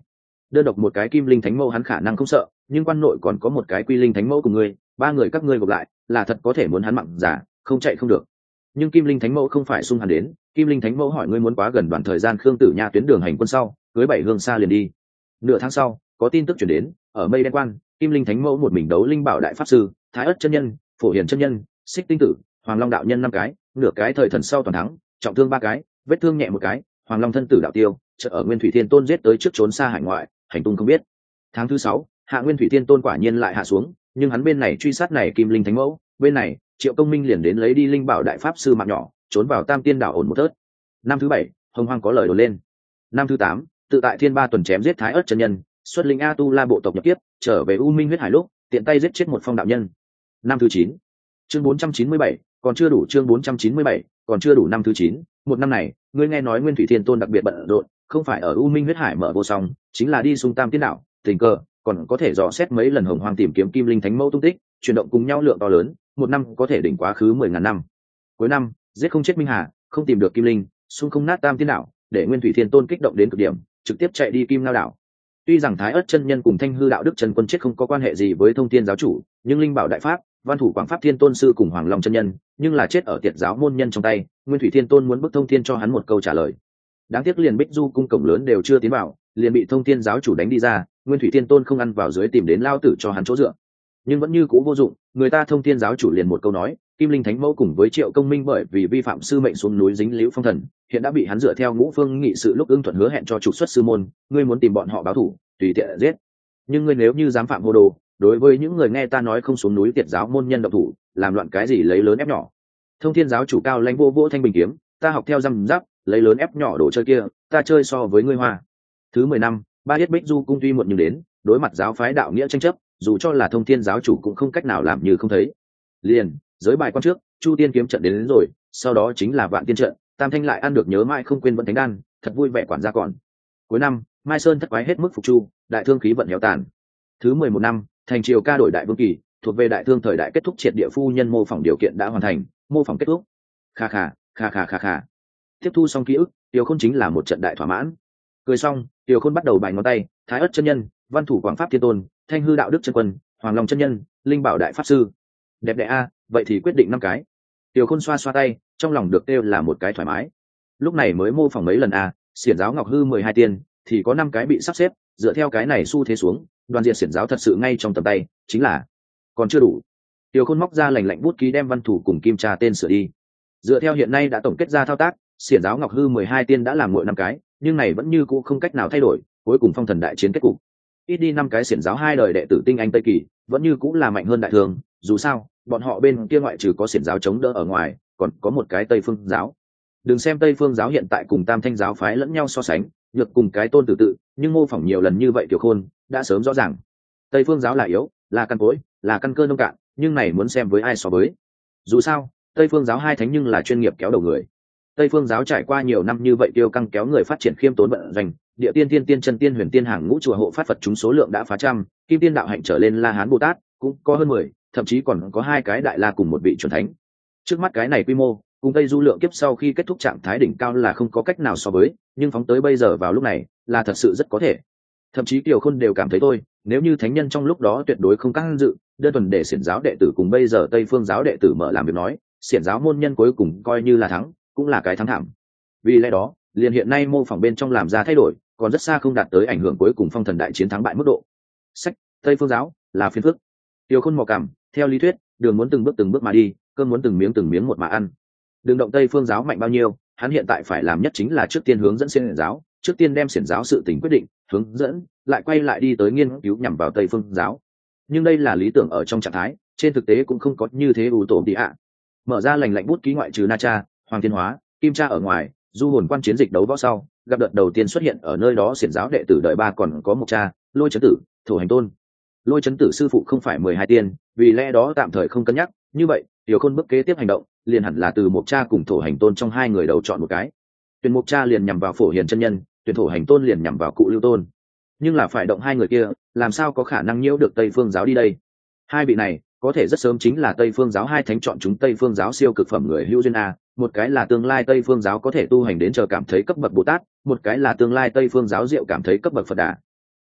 đơn độc một cái kim linh thánh mẫu hắn khả năng không sợ, nhưng quan nội còn có một cái quy linh thánh mẫu của ngươi, ba người các ngươi gộp lại là thật có thể muốn hắn mặn giả, không chạy không được. Nhưng kim linh thánh mẫu không phải xung hắn đến, kim linh thánh mẫu hỏi ngươi muốn quá gần đoạn thời gian khương tử nha tuyến đường hành quân sau cưới bảy hương xa liền đi. Nửa tháng sau có tin tức chuyển đến, ở mây đen quan kim linh thánh mẫu một mình đấu linh bảo đại pháp sư, thái ất chân nhân, phổ hiền chân nhân, xích tinh tử, hoàng long đạo nhân năm cái, nửa cái thời thần sau toàn thắng, trọng thương ba cái, vết thương nhẹ một cái, hoàng long thân tử đạo tiêu chợ ở nguyên thủy thiên tôn giết tới trước trốn xa hải ngoại, hành tung không biết. Tháng thứ sáu hạ nguyên thủy thiên tôn quả nhiên lại hạ xuống, nhưng hắn bên này truy sát này kim linh thánh mẫu, bên này triệu công minh liền đến lấy đi linh bảo đại pháp sư mạng nhỏ, trốn vào tam tiên đảo ổn một thớt. Năm thứ bảy hồng hoang có lời đồn lên. Năm thứ tám tự tại thiên ba tuần chém giết thái ớt chân nhân, xuất linh a tu la bộ tộc nhập tiếp trở về u minh huyết hải lúc tiện tay giết chết một phong đạo nhân. Năm thứ chín chương bốn trăm chín mươi bảy còn chưa đủ, chương bốn trăm chín mươi bảy còn chưa đủ. Năm thứ chín một năm này ngươi nghe nói nguyên thủy thiên tôn đặc biệt bận rộn, không phải ở u minh huyết hải mở vô song, chính là đi xung tam tiên đảo, tình cờ còn có thể dò xét mấy lần hồng hoang tìm kiếm kim linh thánh mẫu tung tích, chuyển động cùng nhau lượng to lớn, một năm có thể đỉnh quá khứ mười ngàn năm. Cuối năm giết không chết minh hà, không tìm được kim linh, xung không nát tam tiên đảo, để nguyên thủy thiên tôn kích động đến cực điểm, trực tiếp chạy đi kim lao đảo. Tuy rằng thái ất chân nhân cùng thanh hư đạo đức chân quân chết không có quan hệ gì với thông thiên giáo chủ, nhưng linh bảo đại pháp văn thủ quảng pháp thiên tôn sư cùng hoàng long chân nhân nhưng là chết ở tiệt giáo môn nhân trong tay, nguyên thủy thiên tôn muốn bức thông thiên cho hắn một câu trả lời. Đáng tiếc liền bích du cung cổng lớn đều chưa tiến vào, liền bị thông thiên giáo chủ đánh đi ra, nguyên thủy thiên tôn không ăn vào dưới tìm đến lao tử cho hắn chỗ dựa, nhưng vẫn như cũ vô dụng. Người ta thông thiên giáo chủ liền một câu nói, kim linh thánh mẫu cùng với triệu công minh bởi vì vi phạm sư mệnh xuống núi dính liễu phong thần, hiện đã bị hắn dựa theo ngũ phương nghị sự lúc ưng thuận hứa hẹn cho trục xuất sư môn, ngươi muốn tìm bọn họ báo thủ tùy tiện giết, nhưng ngươi nếu như dám phạm hồ đồ, đối với những người nghe ta nói không xuống núi tiệt giáo môn nhân độc thủ, làm loạn cái gì lấy lớn ép nhỏ. Thông thiên giáo chủ cao lãnh vô vỗ thanh bình kiếm, ta học theo răm giáp lấy lớn ép nhỏ đồ chơi kia, ta chơi so với ngươi hoa. Thứ mười năm ba yết bích du cung tuy muộn nhưng đến, đối mặt giáo phái đạo nghĩa tranh chấp, dù cho là thông thiên giáo chủ cũng không cách nào làm như không thấy. Liền giới bài quan trước chu tiên kiếm trận đến, đến rồi, sau đó chính là vạn tiên trận, tam thanh lại ăn được nhớ mãi không quên vẫn thánh đan, thật vui vẻ quản gia còn. Cuối năm mai sơn thất quái hết mức phục chu, đại thương khí vận héo tàn. Thứ mười một năm thành triều ca đổi đại vương kỳ, thuộc về đại thương thời đại kết thúc, triệt địa phu nhân mô phỏng điều kiện đã hoàn thành, mô phỏng kết thúc. Kha kha kha kha kha kha. Tiếp thu xong ký ức, Tiểu Khôn chính là một trận đại thỏa mãn. Cười xong, Tiểu Khôn bắt đầu bài ngón tay, thái ất chân nhân, văn thủ quảng pháp thiên tôn, thanh hư đạo đức chân quân, hoàng long chân nhân, linh bảo đại pháp sư. Đẹp đẽ a, vậy thì quyết định năm cái. Tiểu Khôn xoa xoa tay, trong lòng được kêu là một cái thoải mái. Lúc này mới mô phỏng mấy lần a, xiển giáo ngọc hư mười hai tiên thì có năm cái bị sắp xếp, dựa theo cái này xu thế xuống, đoàn diện xiển giáo thật sự ngay trong tầm tay, chính là còn chưa đủ. Tiểu Khôn móc ra lành lạnh bút ký đem văn thủ cùng kim trà tên sửa đi. Dựa theo hiện nay đã tổng kết ra thao tác, xiển giáo ngọc hư mười hai tiên đã làm muội năm cái, nhưng này vẫn như cũ không cách nào thay đổi, cuối cùng phong thần đại chiến kết cục. Ít đi năm cái xiển giáo hai đời đệ tử tinh anh tây kỳ, vẫn như cũ là mạnh hơn đại thường, dù sao, bọn họ bên kia ngoại trừ có xiển giáo chống đỡ ở ngoài, còn có một cái Tây Phương giáo. Đừng xem Tây Phương giáo hiện tại cùng Tam Thanh giáo phái lẫn nhau so sánh, nhược cùng cái tôn tử tự, nhưng mô phỏng nhiều lần như vậy Tiểu Khôn đã sớm rõ ràng. Tây Phương giáo là yếu, là căn cối, là căn cơ nông cạn, nhưng này muốn xem với ai so với. Dù sao, Tây Phương giáo hai thánh nhưng là chuyên nghiệp kéo đầu người. Tây Phương giáo trải qua nhiều năm như vậy tiêu căng kéo người phát triển khiêm tốn vận doanh, địa tiên tiên tiên chân tiên huyền tiên hàng ngũ chùa hộ phát Phật chúng số lượng đã phá trăm, kim tiên đạo hạnh trở lên La Hán Bồ Tát cũng có hơn mười, thậm chí còn có hai cái đại la cùng một vị chuẩn thánh. Trước mắt cái này quy mô, cùng Tây Du lượng kiếp sau khi kết thúc trạng thái đỉnh cao là không có cách nào so với, nhưng phóng tới bây giờ vào lúc này, là thật sự rất có thể. Thậm chí Tiểu Khôn đều cảm thấy thôi, nếu như thánh nhân trong lúc đó tuyệt đối không can dự, đơn thuần để xiển giáo đệ tử cùng bây giờ Tây Phương giáo đệ tử mở làm việc nói, xiển giáo môn nhân cuối cùng coi như là thắng, cũng là cái thắng thảm. Vì lẽ đó, liền hiện nay mô phỏng bên trong làm ra thay đổi, còn rất xa không đạt tới ảnh hưởng cuối cùng phong thần đại chiến thắng bại mức độ. Sách Tây Phương giáo là phiền phức. Tiểu Khôn mò cảm, theo lý thuyết, đường muốn từng bước từng bước mà đi, cơm muốn từng miếng từng miếng một mà ăn. Đường động Tây Phương giáo mạnh bao nhiêu, hắn hiện tại phải làm nhất chính là trước tiên hướng dẫn xiển giáo, trước tiên đem xiển giáo sự tình quyết định, hướng dẫn, lại quay lại đi tới nghiên cứu nhằm vào Tây Phương giáo. Nhưng đây là lý tưởng ở trong trạng thái, trên thực tế cũng không có như thế ưu tổ đi ạ. Mở ra lành lạnh bút ký ngoại trừ Na Cha, Hoàng Thiên Hóa, Kim Cha ở ngoài, du hồn quan chiến dịch đấu võ sau, gặp đợt đầu tiên xuất hiện ở nơi đó xiển giáo đệ tử đợi ba còn có một cha, Lôi Chấn Tử, Thổ Hành Tôn. Lôi Chấn Tử sư phụ không phải mười hai tiên, vì lẽ đó tạm thời không cân nhắc, như vậy, Tiểu Khôn bước kế tiếp hành động, liền hẳn là từ một cha cùng Thổ Hành Tôn trong hai người đầu chọn một cái. Tuyển một cha liền nhằm vào Phổ Hiền chân nhân, tuyển Thổ Hành Tôn liền nhằm vào Cụ Lưu Tôn. Nhưng là phải động hai người kia, làm sao có khả năng nhiễu được Tây Phương giáo đi đây? Hai vị này, có thể rất sớm chính là Tây Phương giáo hai thánh chọn chúng Tây Phương giáo siêu cực phẩm người hữu duyên a, một cái là tương lai Tây Phương giáo có thể tu hành đến chờ cảm thấy cấp bậc Bồ Tát, một cái là tương lai Tây Phương giáo diệu cảm thấy cấp bậc Phật Đà.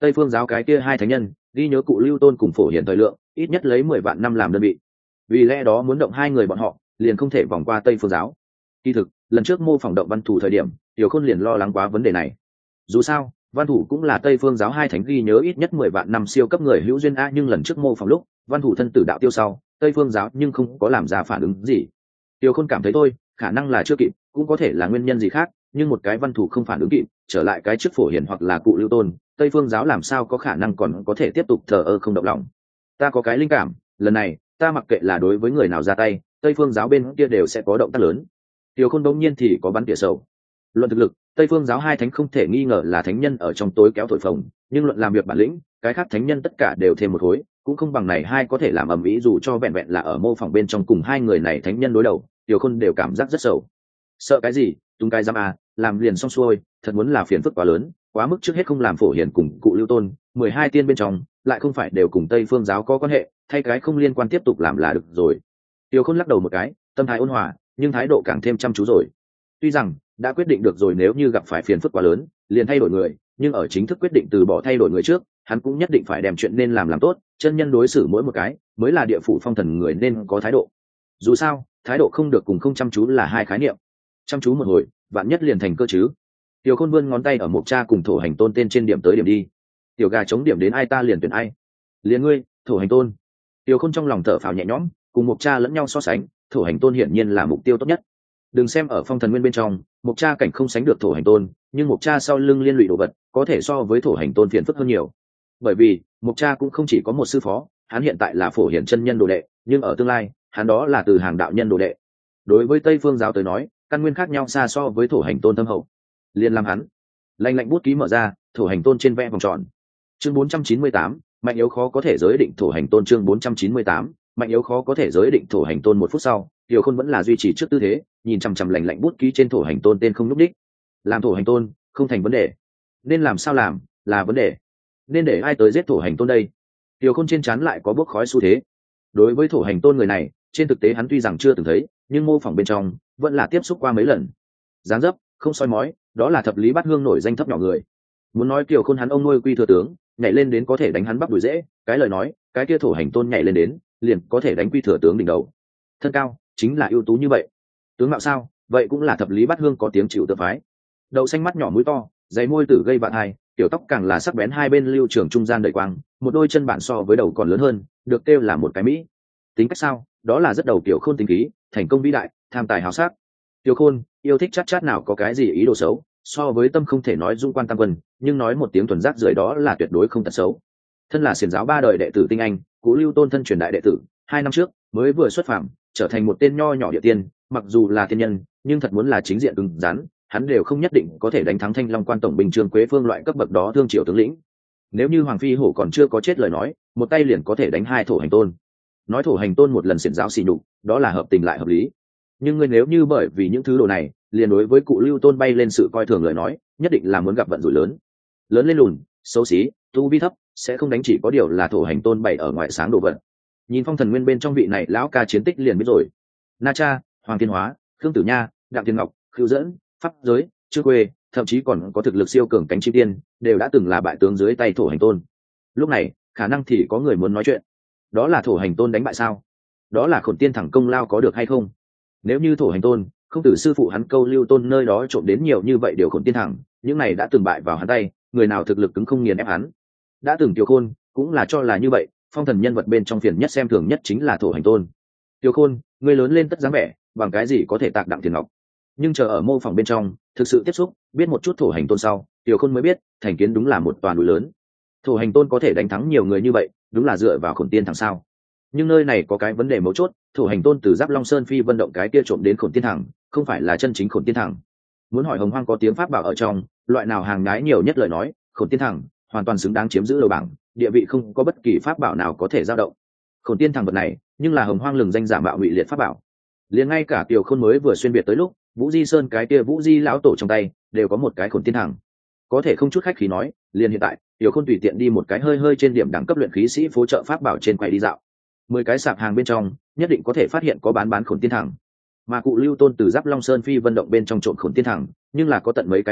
Tây Phương giáo cái kia hai thánh nhân ghi nhớ cụ Lưu Tôn cùng Phổ Hiền thời lượng ít nhất lấy mười vạn năm làm đơn vị, vì lẽ đó muốn động hai người bọn họ liền không thể vòng qua Tây Phương giáo. Kỳ thực lần trước mô phỏng động Văn Thủ thời điểm Tiểu Khôn liền lo lắng quá vấn đề này. Dù sao Văn Thủ cũng là Tây Phương giáo hai thánh ghi nhớ ít nhất mười vạn năm siêu cấp người hữu duyên a, nhưng lần trước mô phỏng lúc Văn Thủ thân tử đạo tiêu sau Tây Phương giáo nhưng không có làm ra phản ứng gì. Tiểu Khôn cảm thấy thôi, khả năng là chưa kịp, cũng có thể là nguyên nhân gì khác, nhưng một cái Văn Thủ không phản ứng kịp, trở lại cái trước Phổ Hiền hoặc là cụ Lưu Tôn, Tây Phương giáo làm sao có khả năng còn có thể tiếp tục thờ ơ không động lòng. Ta có cái linh cảm, lần này ta mặc kệ là đối với người nào ra tay, Tây Phương giáo bên kia đều sẽ có động tác lớn. Tiểu Khôn đống nhiên thì có bắn tỉa sầu. Luận thực lực, Tây Phương giáo hai thánh không thể nghi ngờ là thánh nhân ở trong tối kéo thổi phồng, nhưng luận làm việc bản lĩnh, cái khác thánh nhân tất cả đều thêm một khối, cũng không bằng này hai có thể làm ầm ĩ, dù cho vẹn vẹn là ở mô phỏng bên trong cùng hai người này thánh nhân đối đầu, Tiểu Khôn đều cảm giác rất sầu. Sợ cái gì, tung cái giam à, làm liền xong xuôi, thật muốn là phiền phức quá lớn, quá mức trước hết không làm Phổ Hiền cùng cụ Lưu Tôn, mười hai tiên bên trong, lại không phải đều cùng Tây Phương giáo có quan hệ, thay cái không liên quan tiếp tục làm là được rồi. Tiểu Khôn lắc đầu một cái, tâm thái ôn hòa, nhưng thái độ càng thêm chăm chú rồi. Tuy rằng đã quyết định được rồi, nếu như gặp phải phiền phức quá lớn, liền thay đổi người, nhưng ở chính thức quyết định từ bỏ thay đổi người trước, hắn cũng nhất định phải đem chuyện nên làm làm tốt, chân nhân đối xử mỗi một cái, mới là địa phủ phong thần người nên có thái độ. Dù sao, thái độ không được cùng không chăm chú là hai khái niệm. Chăm chú một hồi, vạn nhất liền thành cơ chứ. Tiểu Khôn vươn ngón tay ở Mộc Cha cùng Thổ Hành Tôn tên trên điểm tới điểm đi. Tiểu gà chống điểm đến ai ta liền tuyển ai. Liền ngươi, Thổ Hành Tôn. Tiểu Khôn trong lòng thở phào nhẹ nhõm, cùng Mộc Cha lẫn nhau so sánh, Thổ Hành Tôn hiển nhiên là mục tiêu tốt nhất. Đừng xem ở phong thần nguyên bên trong, Mộc Cha cảnh không sánh được Thổ Hành Tôn, nhưng Mộc Cha sau lưng liên lụy đồ vật, có thể so với Thổ Hành Tôn phiền phức hơn nhiều. Bởi vì Mộc Cha cũng không chỉ có một sư phó, hắn hiện tại là Phổ Hiển chân nhân đồ đệ, nhưng ở tương lai, hắn đó là từ hàng đạo nhân đồ đệ. Đối với Tây Phương giáo tới nói, căn nguyên khác nhau xa so với Thổ Hành Tôn thâm hậu. Liên làm hắn lạnh lạnh bút ký mở ra, Thổ Hành Tôn trên vẽ vòng tròn. Chương bốn trăm chín mươi tám, mạnh yếu khó có thể giới định Thổ Hành Tôn. Chương bốn trăm chín mươi tám, mạnh yếu khó có thể giới định Thổ Hành Tôn. Một phút sau, Tiểu Khôn vẫn là duy trì trước tư thế, nhìn chằm chằm lạnh lạnh bút ký trên Thổ Hành Tôn tên không lúc đích. Làm Thổ Hành Tôn không thành vấn đề, nên làm sao làm là vấn đề. Nên để ai tới giết Thổ Hành Tôn đây? Tiểu Khôn trên trán lại có bốc khói xu thế. Đối với Thổ Hành Tôn người này, trên thực tế hắn tuy rằng chưa từng thấy, nhưng mô phỏng bên trong vẫn là tiếp xúc qua mấy lần. Dáng dấp không soi mói, đó là thập lý bát hương nổi danh thấp nhỏ người. Muốn nói Tiểu Khôn hắn ông nuôi quy thừa tướng, nhảy lên đến có thể đánh hắn bắp đùi dễ, cái lời nói, cái kia Thổ Hành Tôn nhảy lên đến, liền có thể đánh quy thừa tướng đỉnh đầu. Thân cao chính là ưu tú như vậy. Tướng mạo sao, vậy cũng là thập lý bát hương có tiếng chịu tự phái. Đậu xanh mắt nhỏ mũi to, dày môi tử gây vạn hai, tiểu tóc càng là sắc bén hai bên lưu trường trung gian đầy quang, một đôi chân bản so với đầu còn lớn hơn, được kêu là một cái mỹ. Tính cách sao, đó là rất đầu Tiểu Khôn tính khí, thành công vĩ đại, tham tài hào sắc. Tiểu Khôn yêu thích chát chát nào có cái gì ý đồ xấu, so với tâm không thể nói dung quan tam quân, nhưng nói một tiếng thuần giác rưởi đó là tuyệt đối không tật xấu. Thân là xiển giáo ba đời đệ tử tinh anh, Cụ Lưu Tôn thân truyền đại đệ tử, hai năm trước mới vừa xuất phạm, trở thành một tên nho nhỏ địa tiên, mặc dù là tiên nhân, nhưng thật muốn là chính diện cứng rắn, hắn đều không nhất định có thể đánh thắng Thanh Long quan tổng binh Trương Quế Phương loại cấp bậc đó thương triều tướng lĩnh. Nếu như Hoàng Phi Hổ còn chưa có chết lời nói, một tay liền có thể đánh hai Thổ Hành Tôn. Nói Thổ Hành Tôn một lần xiển giáo xỉ nhục, đó là hợp tình lại hợp lý. Nhưng ngươi nếu như bởi vì những thứ đồ này, liền đối với Cụ Lưu Tôn bay lên sự coi thường lời nói, nhất định là muốn gặp vận rủi lớn. Lớn lên lùn, xấu xí, tu vi thấp, sẽ không đánh, chỉ có điều là Thổ Hành Tôn bày ở ngoài sáng đồ vật. Nhìn phong thần nguyên bên trong vị này lão ca chiến tích liền biết rồi. Na Cha, Hoàng Thiên Hóa, Khương Tử Nha, Đặng Thiên Ngọc, Khưu Dẫn, Pháp Giới, Trương Quê, thậm chí còn có thực lực siêu cường cánh chim tiên, đều đã từng là bại tướng dưới tay Thổ Hành Tôn. Lúc này, khả năng thì có người muốn nói chuyện. Đó là Thổ Hành Tôn đánh bại sao? Đó là Khổn Tiên thẳng công lao có được hay không? Nếu như Thổ Hành Tôn không từ sư phụ hắn Câu Lưu Tôn nơi đó trộm đến nhiều như vậy điều Khổn Tiên thẳng, những này đã từng bại vào hắn tay, người nào thực lực cứng không nghiền ép hắn. Đã từng Tiểu Khôn cũng là cho là như vậy, phong thần nhân vật bên trong phiền nhất xem thường nhất chính là Thổ Hành Tôn. Tiểu Khôn, người lớn lên tất dáng vẻ, bằng cái gì có thể tạc Đặng Tiền Ngọc? Nhưng chờ ở mô phỏng bên trong, thực sự tiếp xúc, biết một chút Thổ Hành Tôn sau, Tiểu Khôn mới biết, thành kiến đúng là một toàn núi lớn. Thổ Hành Tôn có thể đánh thắng nhiều người như vậy, đúng là dựa vào Khổn Tiên thẳng sao? Nhưng nơi này có cái vấn đề mấu chốt, Thổ Hành Tôn từ Giáp Long Sơn phi vân động cái kia trộm đến Khổn Tiên thẳng, không phải là chân chính Khổn Tiên thẳng. Muốn hỏi Hồng Hoang có tiếng pháp bảo ở trong, loại nào hàng nhái nhiều nhất lời nói, Khổn Tiên thẳng hoàn toàn xứng đáng chiếm giữ đầu bảng, địa vị không có bất kỳ pháp bảo nào có thể dao động. Khổn Tiên thẳng vật này, nhưng là Hồng Hoang lừng danh giả mạo ngụy liệt pháp bảo. Liền ngay cả Tiểu Khôn mới vừa xuyên biệt tới lúc, Vũ Di Sơn cái kia Vũ Di lão tổ trong tay đều có một cái Khổn Tiên thẳng. Có thể không chút khách khí nói, liền hiện tại, Tiểu Khôn tùy tiện đi một cái hơi hơi trên điểm đẳng cấp luyện khí sĩ phố chợ pháp bảo trên quầy đi dạo, mười cái sạp hàng bên trong, nhất định có thể phát hiện có bán bán Khổn Tiên thẳng. Mà Cụ Lưu Tôn từ Giáp Long Sơn phi vân động bên trong trộn Khổn Tiên thẳng, nhưng là có tận mấy cái đây,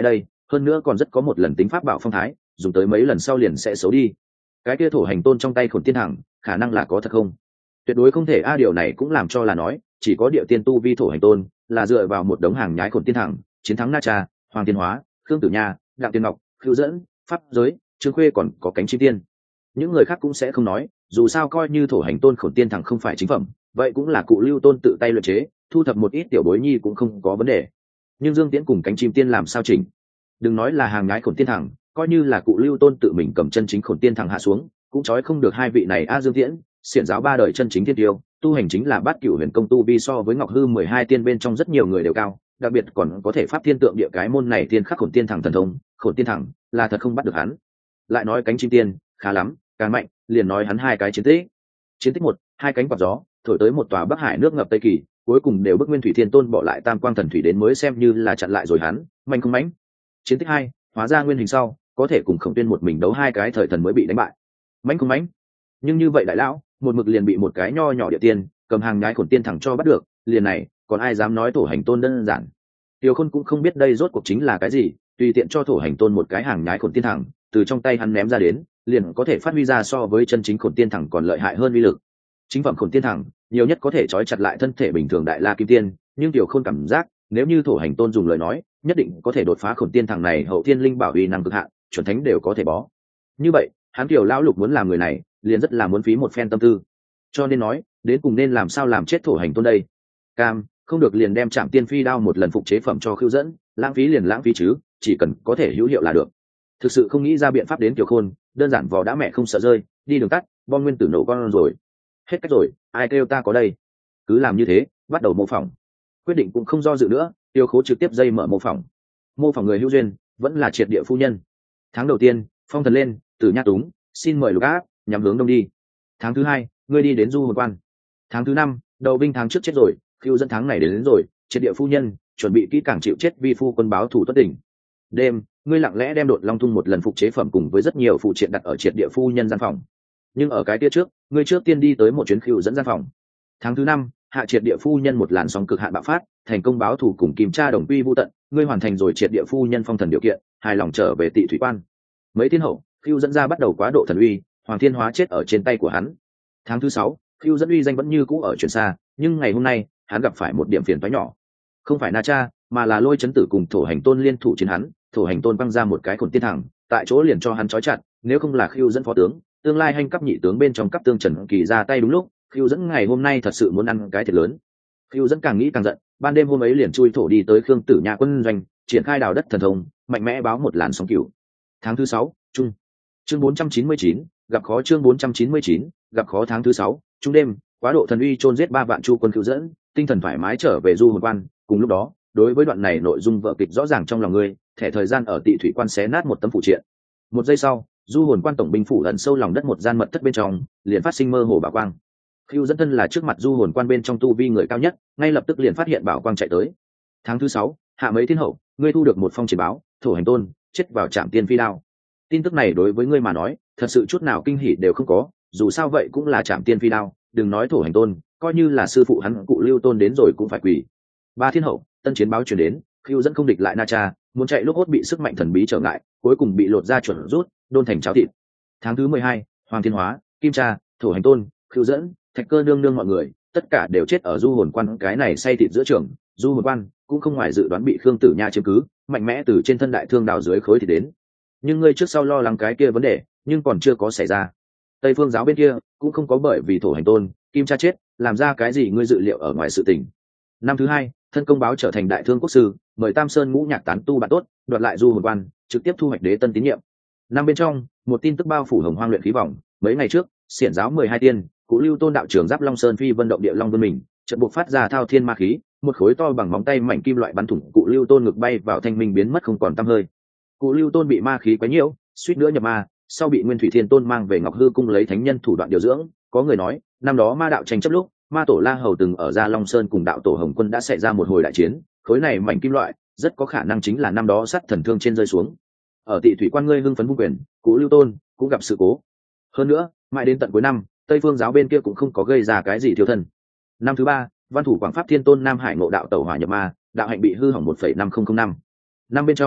hơn nữa còn rất có một lần tính pháp bảo phong thái, dùng tới mấy lần sau liền sẽ xấu đi. Cái kia thổ hành tôn trong tay khổn tiên thẳng khả năng là có thật không? Tuyệt đối không thể a, điều này cũng làm cho là nói chỉ có địa tiên tu vi thổ hành tôn là dựa vào một đống hàng nhái khổn tiên thẳng chiến thắng Na Cha, Hoàng Tiên Hóa, Khương Tử Nha, Đặng Tiên Ngọc, Khưu Dẫn, Pháp Giới, Trương Khuê, còn có Cánh Chim Tiên. Những người khác cũng sẽ không nói, dù sao coi như thổ hành tôn khổn tiên thẳng không phải chính phẩm, vậy cũng là cụ Lưu Tôn tự tay luyện chế, thu thập một ít tiểu bối nhi cũng không có vấn đề. Nhưng Dương Tiễn cùng Cánh Chim Tiên làm sao chỉnh? Đừng nói là hàng nhái khổn tiên thẳng, coi như là cụ Lưu Tôn tự mình cầm chân chính khổn tiên thẳng hạ xuống, cũng trói không được hai vị này a. Dương Tiễn, xiển giáo ba đời chân chính thiên tiêu, tu hành chính là bát cửu huyền công tu vi, so với Ngọc Hư mười hai tiên bên trong rất nhiều người đều cao, đặc biệt còn có thể pháp thiên tượng địa, cái môn này tiên khắc khổn tiên thẳng thần thông, khổn tiên thẳng là thật không bắt được hắn. Lại nói Cánh Chim Tiên khá lắm, càng mạnh, liền nói hắn hai cái chiến tích. Chiến tích một, hai cánh quạt gió thổi tới một tòa Bắc Hải nước ngập Tây Kỳ, cuối cùng đều bức Nguyên Thủy Thiên Tôn bỏ lại Tam Quang Thần Thủy đến mới xem như là chặn lại rồi hắn, mạnh không mãnh. Chiến tích hai, hóa ra nguyên hình sau, có thể cùng Khổng Tuyên một mình đấu hai cái thời thần mới bị đánh bại, mãnh không mãnh. Nhưng như vậy đại lão, một mực liền bị một cái nho nhỏ địa tiên cầm hàng nhái khổn tiên thẳng cho bắt được, liền này còn ai dám nói thổ hành tôn đơn giản. Tiêu Khôn cũng không biết đây rốt cuộc chính là cái gì, tùy tiện cho thổ hành tôn một cái hàng nhái khổn tiên thẳng từ trong tay hắn ném ra đến, liền có thể phát huy ra so với chân chính khổn tiên thẳng còn lợi hại hơn uy lực. Chính phẩm khổn tiên thẳng nhiều nhất có thể trói chặt lại thân thể bình thường đại la kim tiên, nhưng Tiêu Khôn cảm giác nếu như thổ hành tôn dùng lời nói, nhất định có thể đột phá khổn tiên thẳng này hậu thiên linh bảo uy năng cực hạn, chuẩn thánh đều có thể bó. Như vậy hắn Kiều lão lục muốn làm người này, liền rất là muốn phí một phen tâm tư. Cho nên nói, đến cùng nên làm sao làm chết thổ hành tôn đây? Cam, không được liền đem Trảm Tiên Phi đao một lần phục chế phẩm cho Khưu Dẫn, lãng phí liền lãng phí chứ, chỉ cần có thể hữu hiệu là được. Thực sự không nghĩ ra biện pháp đến Kiều Khôn, đơn giản vò đã mẹ không sợ rơi, đi đường tắt, bom nguyên tử nổ con rồi. Hết cách rồi, ai kêu ta có đây? Cứ làm như thế, bắt đầu mô phỏng. Quyết định cũng không do dự nữa, Tiêu Khố trực tiếp dây mở mô phỏng. Mô phỏng người hữu duyên, vẫn là triệt địa phu nhân. Tháng đầu tiên, phong thần lên, Tử Nha Túng, xin mời lục áp, nhắm hướng đông đi. Tháng thứ hai, ngươi đi đến du hồn quan. Tháng thứ năm, đầu binh tháng trước chết rồi, Khưu Dẫn tháng này đến, đến rồi, triệt địa phu nhân chuẩn bị kỹ càng chịu chết vi phu quân báo thủ tuất đỉnh. Đêm, ngươi lặng lẽ đem đột long thung một lần phục chế phẩm cùng với rất nhiều phụ triện đặt ở triệt địa phu nhân gian phòng. Nhưng ở cái tia trước, ngươi trước tiên đi tới một chuyến Khưu Dẫn gian phòng. Tháng thứ năm, hạ triệt địa phu nhân một làn sóng cực hạn bạo phát, thành công báo thủ cùng kìm tra đồng quy vu tận, ngươi hoàn thành rồi triệt địa phu nhân phong thần điều kiện, hài lòng trở về Tị Thủy Quan. Mấy thiên hậu, Khưu Dẫn ra bắt đầu quá độ thần uy, Hoàng Thiên Hóa chết ở trên tay của hắn. Tháng thứ sáu, Khưu Dẫn uy danh vẫn như cũ ở truyền xa, nhưng ngày hôm nay hắn gặp phải một điểm phiền toái nhỏ, không phải Na Cha, mà là Lôi Chấn Tử cùng thổ hành tôn liên thủ chiến hắn. Thổ hành tôn băng ra một cái khổn tiên thẳng, tại chỗ liền cho hắn trói chặt, nếu không là Khưu Dẫn phó tướng, tương lai hành cấp nhị tướng bên trong cấp tương Trần Kỳ ra tay đúng lúc, Khưu Dẫn ngày hôm nay thật sự muốn ăn cái thiệt lớn. Khưu Dẫn càng nghĩ càng giận, ban đêm hôm ấy liền chui thổ đi tới Khương Tử Nha quân doanh, triển khai đào đất thần thông, mạnh mẽ báo một làn sóng cửu. Tháng thứ sáu, trung chương bốn trăm chín mươi chín, gặp khó chương bốn trăm chín mươi chín, gặp khó tháng thứ sáu, trung đêm, quá độ thần uy chôn giết ba vạn chu quân Khưu Dẫn, tinh thần thoải mái trở về du hồn quan. Cùng lúc đó, đối với đoạn này nội dung vở kịch rõ ràng trong lòng ngươi, thẻ thời gian ở Tị Thủy Quan xé nát một tấm phụ triện. Một giây sau, du hồn quan tổng binh phủ ẩn sâu lòng đất một gian mật thất bên trong, liền phát sinh mơ hồ bảo quang. Khưu Dẫn thân là trước mặt du hồn quan bên trong tu vi người cao nhất, ngay lập tức liền phát hiện bảo quang chạy tới. Tháng thứ sáu, hạ mấy thiên hậu, ngươi thu được một phong chỉ báo, thổ hành tôn chết vào Trảm Tiên Phi đao. Tin tức này đối với ngươi mà nói, thật sự chút nào kinh hỉ đều không có, dù sao vậy cũng là Trảm Tiên Phi đao, đừng nói thổ hành tôn, coi như là sư phụ hắn cụ Lưu Tôn đến rồi cũng phải quỳ. Ba thiên hậu, tân chiến báo truyền đến, Khưu Dẫn không địch lại Na Cha, muốn chạy lúc hốt bị sức mạnh thần bí trở ngại, cuối cùng bị lột ra chuẩn rút, đôn thành cháo thịt. Tháng thứ mười hai, Hoàng Thiên Hóa, Kim Cha, thổ hành tôn, Khưu Dẫn, Thạch Cơ nương nương mọi người, tất cả đều chết ở du hồn quan cái này say thịt giữa trường. Du hồn quan cũng không ngoài dự đoán bị Khương Tử Nha chiếm cứ, mạnh mẽ từ trên thân đại thương đào dưới khối thì đến. Nhưng ngươi trước sau lo lắng cái kia vấn đề, nhưng còn chưa có xảy ra. Tây Phương giáo bên kia cũng không có bởi vì thổ hành tôn, Kim Cha chết, làm ra cái gì ngươi dự liệu ở ngoài sự tình. Năm thứ hai, thân công báo trở thành đại thương quốc sư, mời Tam Sơn ngũ nhạc tán tu bạn tốt, đoạt lại du hồn quan, trực tiếp thu hoạch đế tân tín nhiệm. Năm bên trong, một tin tức bao phủ hồng hoang luyện khí vòng, mấy ngày trước, xiển giáo mười hai tiên, cụ Lưu Tôn đạo trưởng giáp Long Sơn phi vân động địa long vân mình, chợt buộc phát ra thao thiên ma khí, một khối to bằng móng tay mảnh kim loại bắn thủng cụ Lưu Tôn ngực bay vào thanh minh biến mất không còn tăm hơi. Cụ Lưu Tôn bị ma khí quấy nhiễu, suýt nữa nhập ma, sau bị Nguyên Thủy Thiên Tôn mang về Ngọc Hư cung lấy thánh nhân thủ đoạn điều dưỡng. Có người nói, năm đó ma đạo tranh chấp lúc, ma tổ La Hầu từng ở Gia Long Sơn cùng đạo tổ Hồng Quân đã xảy ra một hồi đại chiến, khối này mảnh kim loại rất có khả năng chính là năm đó sắt thần thương trên rơi xuống. Ở Tị Thủy Quan ngươi hưng phấn vung quyền, cụ Lưu Tôn cũng gặp sự cố. Hơn nữa, mãi đến tận cuối năm, Tây Phương giáo bên kia cũng không có gây ra cái gì thiếu thân. Năm thứ ba, Văn Thủ Quảng Pháp Thiên Tôn Nam Hải ngộ đạo tẩu hỏa nhập ma, đạo hạnh bị hư hỏng một phẩy năm không không năm. Năm bên trong,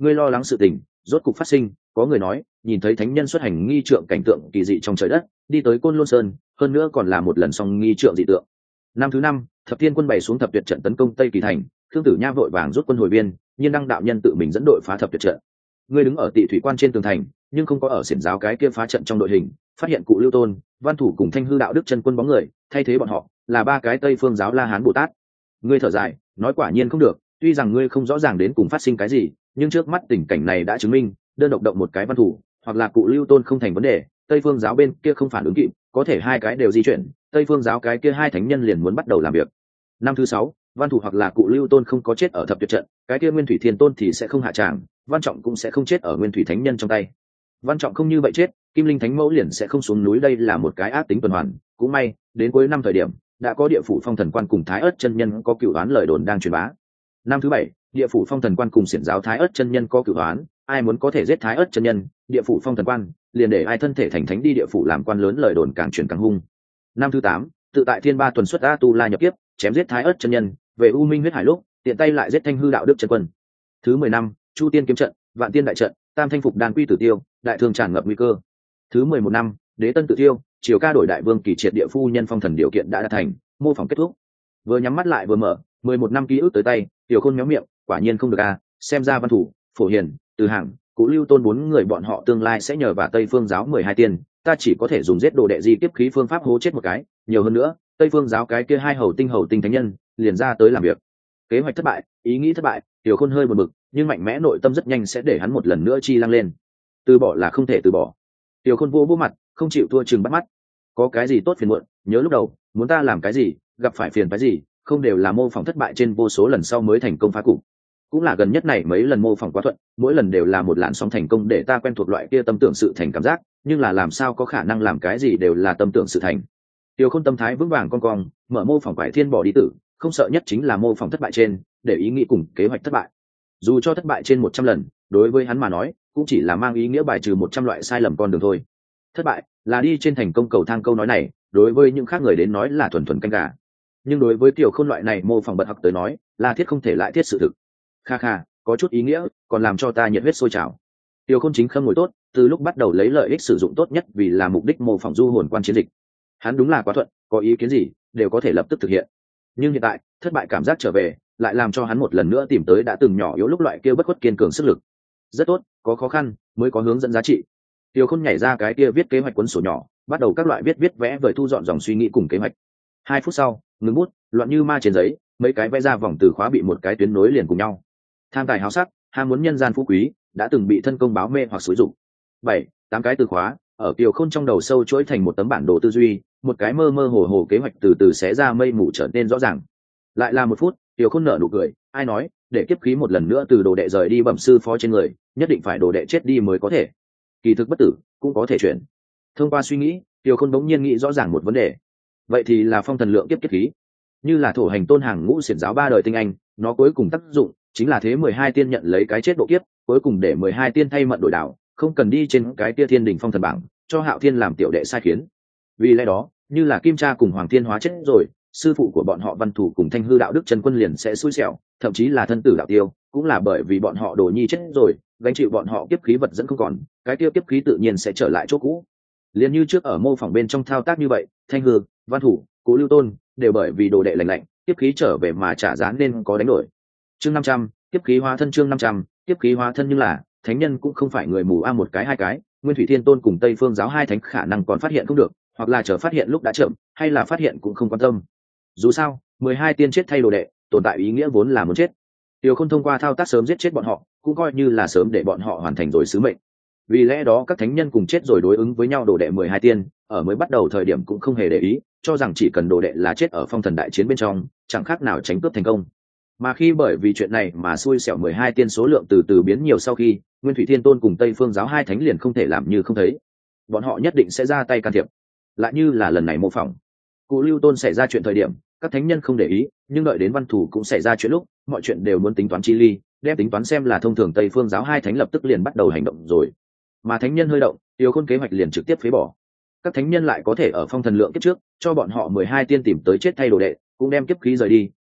ngươi lo lắng sự tình rốt cục phát sinh. Có người nói nhìn thấy thánh nhân xuất hành nghi trượng cảnh tượng kỳ dị trong trời đất, đi tới Côn Lôn Sơn, hơn nữa còn là một lần song nghi trượng dị tượng. Năm thứ năm, thập thiên quân bày xuống thập tuyệt trận tấn công Tây Kỳ thành, Khương Tử Nha vội vàng rút quân hồi biên, nhiên đăng đạo nhân tự mình dẫn đội phá thập tuyệt trận. Ngươi đứng ở Tị thủy quan trên tường thành, nhưng không có ở xiển giáo cái kia phá trận trong đội hình, phát hiện cụ Lưu Tôn, Văn Thủ cùng Thanh Hư đạo đức chân quân bóng người, thay thế bọn họ là ba cái Tây phương giáo La Hán Bồ Tát. Ngươi thở dài, nói quả nhiên không được, tuy rằng ngươi không rõ ràng đến cùng phát sinh cái gì, nhưng trước mắt tình cảnh này đã chứng minh, đơn độc động một cái Văn Thủ hoặc là cụ Lưu Tôn không thành vấn đề, Tây phương giáo bên kia không phản ứng kịp, có thể hai cái đều di chuyển, Tây phương giáo cái kia hai thánh nhân liền muốn bắt đầu làm việc. Năm thứ sáu, Văn Thủ hoặc là cụ Lưu Tôn không có chết ở thập tuyệt trận, cái kia Nguyên Thủy Thiên Tôn thì sẽ không hạ tràng, Văn Trọng cũng sẽ không chết ở Nguyên Thủy Thánh Nhân trong tay. Văn Trọng không như vậy chết, Kim Linh Thánh Mẫu liền sẽ không xuống núi, đây là một cái ác tính tuần hoàn. Cũng may, đến cuối năm thời điểm, đã có địa phủ Phong Thần Quan cùng Thái Ức chân nhân có cửu đoán lời đồn đang truyền bá. Năm thứ bảy, địa phủ Phong Thần Quan cùng xiển giáo Thái Ức chân nhân có cửu đoán, ai muốn có thể giết Thái Ức chân nhân, địa phủ Phong Thần Quan liền để ai thân thể thành thánh đi địa phủ làm quan lớn, lời đồn càng truyền càng hung. Năm thứ tám, tự tại Thiên Ba tuần xuất A Tu La nhập kiếp, chém giết Thái Ức chân nhân, về U Minh huyết hải lúc, tiện tay lại giết Thanh Hư đạo đức chân quân. Thứ mười năm, Chu Tiên kiếm trận, Vạn Tiên đại trận, Tam Thanh phục đan quy tử tiêu, đại thương tràn ngập nguy cơ. Thứ mười một năm, Đế Tân tự tiêu, triều ca đổi đại vương kỳ triệt địa phu nhân phong thần điều kiện đã đạt thành, mô phỏng kết thúc. Vừa nhắm mắt lại vừa mở, mười một năm ký ức tới tay, Tiểu Khôn méo miệng, quả nhiên không được a, xem ra Văn Thủ, Phổ Hiền, Từ Hàng, Cụ Lưu Tôn bốn người bọn họ tương lai sẽ nhờ vào Tây Phương giáo mười hai tiên, ta chỉ có thể dùng giết đồ đệ di kiếp khí phương pháp hố chết một cái, nhiều hơn nữa, Tây Phương giáo cái kia hai hầu tinh hầu tinh thánh nhân, liền ra tới làm việc. Kế hoạch thất bại, ý nghĩ thất bại, Tiểu Khôn hơi buồn bực, nhưng mạnh mẽ nội tâm rất nhanh sẽ để hắn một lần nữa chi lăng lên. Từ bỏ là không thể từ bỏ. Tiểu Khôn vô vô mặt, không chịu thua chừng bắt mắt. Có cái gì tốt phiền muộn, nhớ lúc đầu, muốn ta làm cái gì, gặp phải phiền cái gì, không đều là mô phỏng thất bại trên vô số lần sau mới thành công phá cục. Cũng là gần nhất này mấy lần mô phỏng quá thuận, mỗi lần đều là một làn sóng thành công để ta quen thuộc loại kia tâm tưởng sự thành cảm giác, nhưng là làm sao có khả năng làm cái gì đều là tâm tưởng sự thành. Tiểu Khôn tâm thái vững vàng con cong, mở mô phỏng quải thiên bỏ đi tử, không sợ nhất chính là mô phỏng thất bại trên, để ý nghĩ cùng kế hoạch thất bại. Dù cho thất bại trên một trăm lần, đối với hắn mà nói, cũng chỉ là mang ý nghĩa bài trừ một trăm loại sai lầm con đường thôi. Thất bại là đi trên thành công cầu thang, câu nói này, đối với những khác người đến nói là thuần thuần canh gà. Nhưng đối với Tiểu Khôn loại này mô phỏng bật học tới nói, là thiết không thể lại thiết sự thực. Kha kha, có chút ý nghĩa, còn làm cho ta nhiệt huyết sôi trào. Tiểu Khôn chính khâm ngồi tốt, từ lúc bắt đầu lấy lợi ích sử dụng tốt nhất vì là mục đích mô phỏng du hồn quan chiến dịch. Hắn đúng là quá thuận, có ý kiến gì đều có thể lập tức thực hiện. Nhưng hiện tại, thất bại cảm giác trở về, lại làm cho hắn một lần nữa tìm tới đã từng nhỏ yếu lúc loại kia bất khuất kiên cường sức lực. Rất tốt, có khó khăn mới có hướng dẫn giá trị. Tiểu Khôn nhảy ra cái kia viết kế hoạch cuốn sổ nhỏ, bắt đầu các loại viết viết vẽ vời thu dọn dòng suy nghĩ cùng kế hoạch. Hai phút sau, ngừng bút, loạn như ma trên giấy, mấy cái vẽ ra vòng từ khóa bị một cái tuyến nối liền cùng nhau. Tham tài háo sắc, ham muốn nhân gian phú quý, đã từng bị thân công báo mê hoặc xúi dục. Bảy, tám cái từ khóa, ở Tiểu Khôn trong đầu sâu chuỗi thành một tấm bản đồ tư duy, một cái mơ mơ hồ hồ kế hoạch từ từ xé ra mây mù trở nên rõ ràng. Lại là một phút, Tiểu Khôn nở nụ cười, ai nói, để kiếp khí một lần nữa từ đồ đệ rời đi bẩm sư phó trên người, nhất định phải đồ đệ chết đi mới có thể. Kỳ thực bất tử, cũng có thể chuyển. Thông qua suy nghĩ, Tiểu Khôn bỗng nhiên nghĩ rõ ràng một vấn đề. Vậy thì là phong thần lượng kiếp kiếp khí, như là thổ hành tôn hàng ngũ xiển giáo ba đời tinh anh, nó cuối cùng tác dụng chính là thế mười hai tiên nhận lấy cái chết độ kiếp, cuối cùng để mười hai tiên thay mận đổi đảo, không cần đi trên cái tia thiên đỉnh phong thần bảng, cho Hạo Thiên làm tiểu đệ sai khiến. Vì lẽ đó, như là Kim Cha cùng Hoàng Thiên hóa chết rồi, sư phụ của bọn họ Văn Thủ cùng Thanh Hư đạo đức chân quân liền sẽ xui xẻo, thậm chí là thân tử đạo tiêu, cũng là bởi vì bọn họ đồ nhi chết rồi, gánh chịu bọn họ kiếp khí vật dẫn không còn, cái tiêu kiếp khí tự nhiên sẽ trở lại chỗ cũ. Liền như trước ở mô phỏng bên trong thao tác như vậy, Thanh Hư, Văn Thủ, Cố Lưu Tôn đều bởi vì đồ đệ lành lạnh, kiếp khí trở về mà trả giá nên có đánh đổi. Chương năm trăm, kiếp khí hóa thân. Chương năm trăm, kiếp khí hóa thân. Nhưng là thánh nhân cũng không phải người mù a, một cái hai cái, Nguyên Thủy Thiên Tôn cùng Tây Phương giáo hai thánh khả năng còn phát hiện không được, hoặc là chờ phát hiện lúc đã chậm, hay là phát hiện cũng không quan tâm. Dù sao, mười hai tiên chết thay đồ đệ, tồn tại ý nghĩa vốn là muốn chết. Tiểu Khôn thông qua thao tác sớm giết chết bọn họ, cũng coi như là sớm để bọn họ hoàn thành rồi sứ mệnh. Vì lẽ đó các thánh nhân cùng chết rồi đối ứng với nhau đồ đệ mười hai tiên, ở mới bắt đầu thời điểm cũng không hề để ý, cho rằng chỉ cần đồ đệ là chết ở phong thần đại chiến bên trong, chẳng khác nào tránh cướp thành công. Mà khi bởi vì chuyện này mà xui xẻo mười hai tiên số lượng từ từ biến nhiều sau khi, Nguyên Thủy Thiên Tôn cùng Tây Phương giáo hai thánh liền không thể làm như không thấy. Bọn họ nhất định sẽ ra tay can thiệp. Lại như là lần này mô phỏng, Cụ Lưu Tôn xảy ra chuyện thời điểm, các thánh nhân không để ý, nhưng đợi đến Văn Thủ cũng xảy ra chuyện lúc, mọi chuyện đều muốn tính toán chi ly, đem tính toán xem là thông thường Tây Phương giáo hai thánh lập tức liền bắt đầu hành động rồi. Mà thánh nhân hơi động, Tiểu Khôn kế hoạch liền trực tiếp phế bỏ. Các thánh nhân lại có thể ở phong thần lượng kiếp trước, cho bọn họ mười hai tiên tìm tới chết thay đồ đệ, cũng đem kiếp khí rời đi,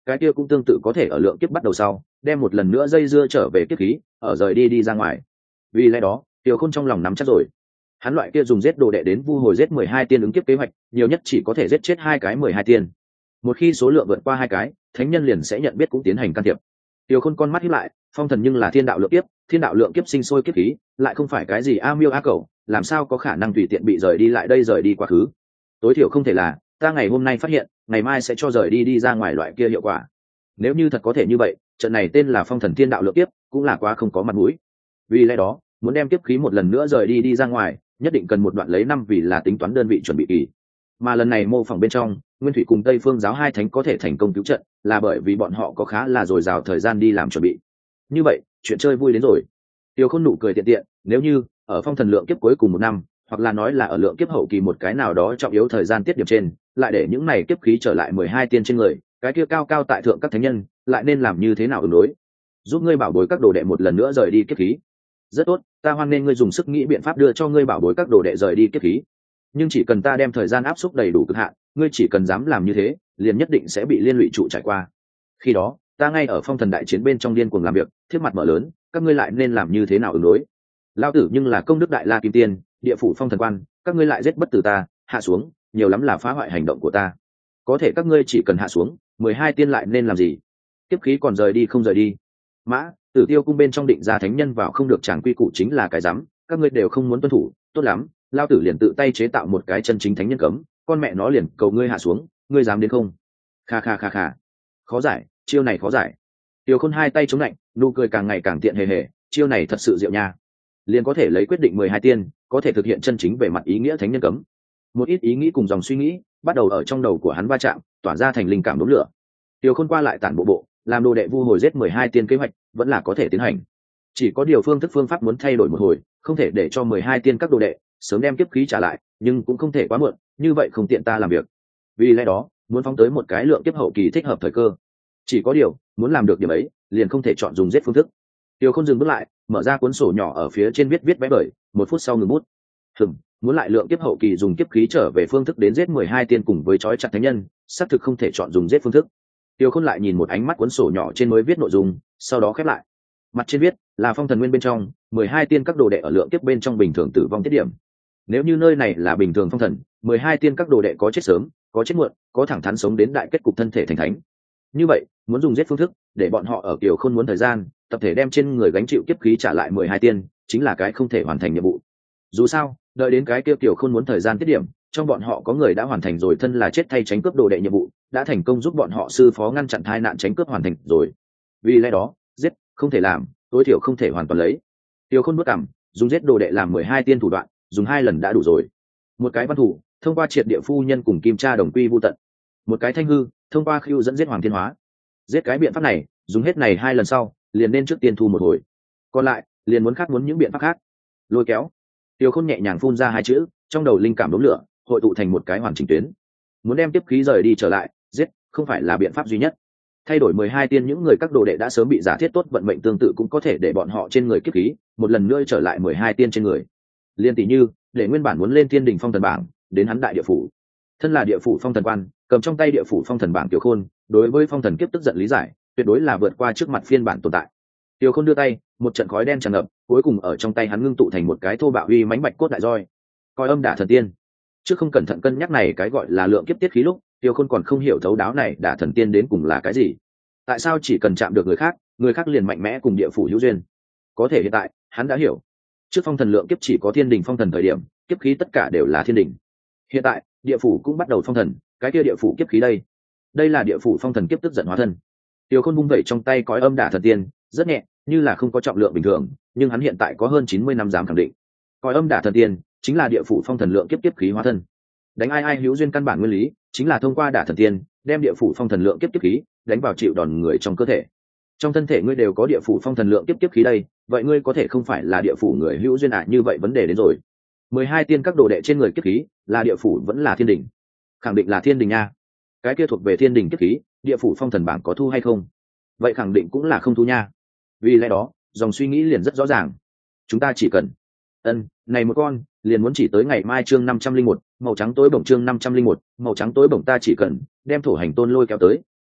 cái kia cũng tương tự có thể ở lượng kiếp bắt đầu sau đem một lần nữa dây dưa trở về kiếp khí ở rời đi đi ra ngoài. Vì lẽ đó Tiểu Khôn trong lòng nắm chắc rồi, hắn loại kia dùng giết đồ đệ đến vu hồi giết mười hai tiên ứng kiếp kế hoạch nhiều nhất chỉ có thể giết chết hai cái mười hai tiên. Một khi số lượng vượt qua hai cái, thánh nhân liền sẽ nhận biết cũng tiến hành can thiệp. Tiểu Khôn con mắt híp lại, phong thần nhưng là thiên đạo lượng kiếp, thiên đạo lượng kiếp sinh sôi kiếp khí, lại không phải cái gì a miêu a cẩu, làm sao có khả năng tùy tiện bị rời đi lại đây rời đi quá khứ. Tối thiểu không thể là ta ngày hôm nay phát hiện, ngày mai sẽ cho rời đi đi ra ngoài loại kia hiệu quả. Nếu như thật có thể như vậy, trận này tên là phong thần thiên đạo lượng kiếp, cũng là quá không có mặt mũi. Vì lẽ đó, muốn đem kiếp khí một lần nữa rời đi đi ra ngoài, nhất định cần một đoạn lấy năm vì là tính toán đơn vị chuẩn bị kỳ. Mà lần này mô phỏng bên trong, Nguyên Thủy cùng Tây Phương giáo hai thánh có thể thành công cứu trận, là bởi vì bọn họ có khá là dồi dào thời gian đi làm chuẩn bị. Như vậy, chuyện chơi vui đến rồi. Tiêu Khôn nụ cười tiện tiện, nếu như ở phong thần lượng kiếp cuối cùng một năm, hoặc là nói là ở lượng kiếp hậu kỳ một cái nào đó trọng yếu thời gian tiết điểm trên, lại để những này kiếp khí trở lại mười hai tiên trên người, cái kia cao cao tại thượng các thánh nhân, lại nên làm như thế nào ứng đối? Giúp ngươi bảo bối các đồ đệ một lần nữa rời đi kiếp khí. Rất tốt, ta hoan nên ngươi dùng sức nghĩ biện pháp đưa cho ngươi bảo bối các đồ đệ rời đi kiếp khí. Nhưng chỉ cần ta đem thời gian áp suất đầy đủ cực hạn, ngươi chỉ cần dám làm như thế, liền nhất định sẽ bị liên lụy trụ trải qua. Khi đó, ta ngay ở phong thần đại chiến bên trong điên cuồng làm việc, thiết mặt mở lớn, các ngươi lại nên làm như thế nào ứng đối? Lao tử nhưng là công đức đại la kim tiên, địa phủ phong thần quan, các ngươi lại giết bất tử ta, hạ xuống, nhiều lắm là phá hoại hành động của ta. Có thể các ngươi chỉ cần hạ xuống, mười hai tiên lại nên làm gì? Kiếp khí còn rời đi không rời đi? Mã, Tử Tiêu cung bên trong định ra thánh nhân vào không được, chẳng quy củ chính là cái rắm, các ngươi đều không muốn tuân thủ, tốt lắm, lao tử liền tự tay chế tạo một cái chân chính thánh nhân cấm, con mẹ nó liền cầu ngươi hạ xuống, ngươi dám đến không? Kha kha kha kha. Khó giải, chiêu này khó giải. Tiêu Khôn hai tay chống lạnh, nụ cười càng ngày càng tiện hề hề, chiêu này thật sự diệu nha. Liền có thể lấy quyết định mười hai tiên, có thể thực hiện chân chính về mặt ý nghĩa thánh nhân cấm. Một ít ý nghĩ cùng dòng suy nghĩ bắt đầu ở trong đầu của hắn va chạm, tỏa ra thành linh cảm đốm lửa. Tiêu Khôn qua lại tản bộ bộ, làm đồ đệ vu hồi giết mười hai tiên kế hoạch vẫn là có thể tiến hành. Chỉ có điều phương thức phương pháp muốn thay đổi một hồi, không thể để cho mười hai tiên các đồ đệ sớm đem kiếp khí trả lại, nhưng cũng không thể quá muộn, như vậy không tiện ta làm việc. Vì lẽ đó, muốn phóng tới một cái lượng kiếp hậu kỳ thích hợp thời cơ. Chỉ có điều, muốn làm được điểm ấy, liền không thể chọn dùng giết phương thức. Tiêu Khôn dừng bước lại, mở ra cuốn sổ nhỏ ở phía trên viết viết vẽ bởi, một phút sau ngừng bút. Hừm, muốn lại lượng kiếp hậu kỳ dùng kiếp khí trở về phương thức đến giết mười hai tiên cùng với chói chặt thánh nhân, xác thực không thể chọn dùng giết phương thức. Tiêu Khôn lại nhìn một ánh mắt cuốn sổ nhỏ trên mới viết nội dung, sau đó khép lại. Mặt trên viết là phong thần nguyên bên trong, mười hai tiên các đồ đệ ở lượng kiếp bên trong bình thường tử vong tiết điểm. Nếu như nơi này là bình thường phong thần, mười hai tiên các đồ đệ có chết sớm, có chết muộn, có thẳng thắn sống đến đại kết cục thân thể thành thánh. Như vậy, muốn dùng giết phương thức để bọn họ ở Kiều Khôn muốn thời gian, tập thể đem trên người gánh chịu kiếp khí trả lại mười hai tiên, chính là cái không thể hoàn thành nhiệm vụ. Dù sao, đợi đến cái kia Kiều Khôn muốn thời gian tiết điểm, trong bọn họ có người đã hoàn thành rồi thân là chết thay tránh cướp đồ đệ nhiệm vụ, đã thành công giúp bọn họ sư phó ngăn chặn tai nạn tránh cướp hoàn thành rồi. Vì lẽ đó, giết không thể làm, tối thiểu không thể hoàn toàn lấy. Tiêu Khôn bước cảm, dùng giết đồ đệ làm mười hai tiên thủ đoạn, dùng hai lần đã đủ rồi. Một cái văn thủ, thông qua triệt địa phu nhân cùng kim cha đồng quy vu tận. Một cái thanh hư, thông qua khiêu dẫn giết hoàng thiên hóa. Giết cái biện pháp này, dùng hết này hai lần sau, liền nên trước tiên thu một hồi. Còn lại, liền muốn khác muốn những biện pháp khác. Lôi kéo. Tiêu Khôn nhẹ nhàng phun ra hai chữ, trong đầu linh cảm đốm lửa, hội tụ thành một cái hoàn chỉnh tuyến. Muốn đem tiếp khí rời đi trở lại, giết không phải là biện pháp duy nhất. Thay đổi mười hai tiên những người các đồ đệ đã sớm bị giả thiết tốt vận mệnh tương tự cũng có thể để bọn họ trên người kiếp khí một lần nữa trở lại mười hai tiên trên người. Liên tỷ như, để nguyên bản muốn lên thiên đình phong thần bảng, đến hắn đại địa phủ. Thân là địa phủ phong thần quan, cầm trong tay địa phủ phong thần bảng Tiểu Khôn, đối với phong thần kiếp tức giận lý giải, tuyệt đối là vượt qua trước mặt phiên bản tồn tại. Tiểu Khôn đưa tay, một trận khói đen tràn ngập, cuối cùng ở trong tay hắn ngưng tụ thành một cái thô bạo uy mãnh bạch cốt đại roi. Coi âm đả thần tiên. Trước không cẩn thận cân nhắc này cái gọi là lượng kiếp tiết khí lúc, Tiểu Khôn còn không hiểu thấu đáo này đả thần tiên đến cùng là cái gì. Tại sao chỉ cần chạm được người khác, người khác liền mạnh mẽ cùng địa phủ hữu duyên? Có thể hiện tại, hắn đã hiểu. Trước phong thần lượng kiếp chỉ có thiên đình phong thần thời điểm, kiếp khí tất cả đều là thiên đình. Hiện tại, địa phủ cũng bắt đầu phong thần, cái kia địa phủ kiếp khí đây. Đây là địa phủ phong thần kiếp tức giận hóa thân. Tiểu Khôn vung vẩy trong tay cõi âm đả thần tiên, rất nhẹ, như là không có trọng lượng bình thường, nhưng hắn hiện tại có hơn chín mươi năm dám khẳng định. Cõi âm đả thần tiên chính là địa phủ phong thần lượng kiếp kiếp khí hóa thân. Đánh ai ai hữu duyên căn bản nguyên lý, chính là thông qua đả thần tiên, đem địa phủ phong thần lượng kiếp kiếp khí đánh vào chịu đòn người trong cơ thể. Trong thân thể ngươi đều có địa phủ phong thần lượng kiếp kiếp khí đây, vậy ngươi có thể không phải là địa phủ người hữu duyên à? Như vậy vấn đề đến rồi. Mười hai tiên các đồ đệ trên người kiếp khí, là địa phủ vẫn là thiên đình? Khẳng định là thiên đình nha. Cái kia thuộc về thiên đình kiếp khí, địa phủ phong thần bảng có thu hay không? Vậy khẳng định cũng là không thu nha. Vì lẽ đó, dòng suy nghĩ liền rất rõ ràng. Chúng ta chỉ cần ân này một con liền muốn chỉ tới ngày mai chương năm trăm linh một, màu trắng tối bổng chương năm trăm linh một, màu trắng tối bổng ta chỉ cần đem thổ hành tôn lôi kéo tới,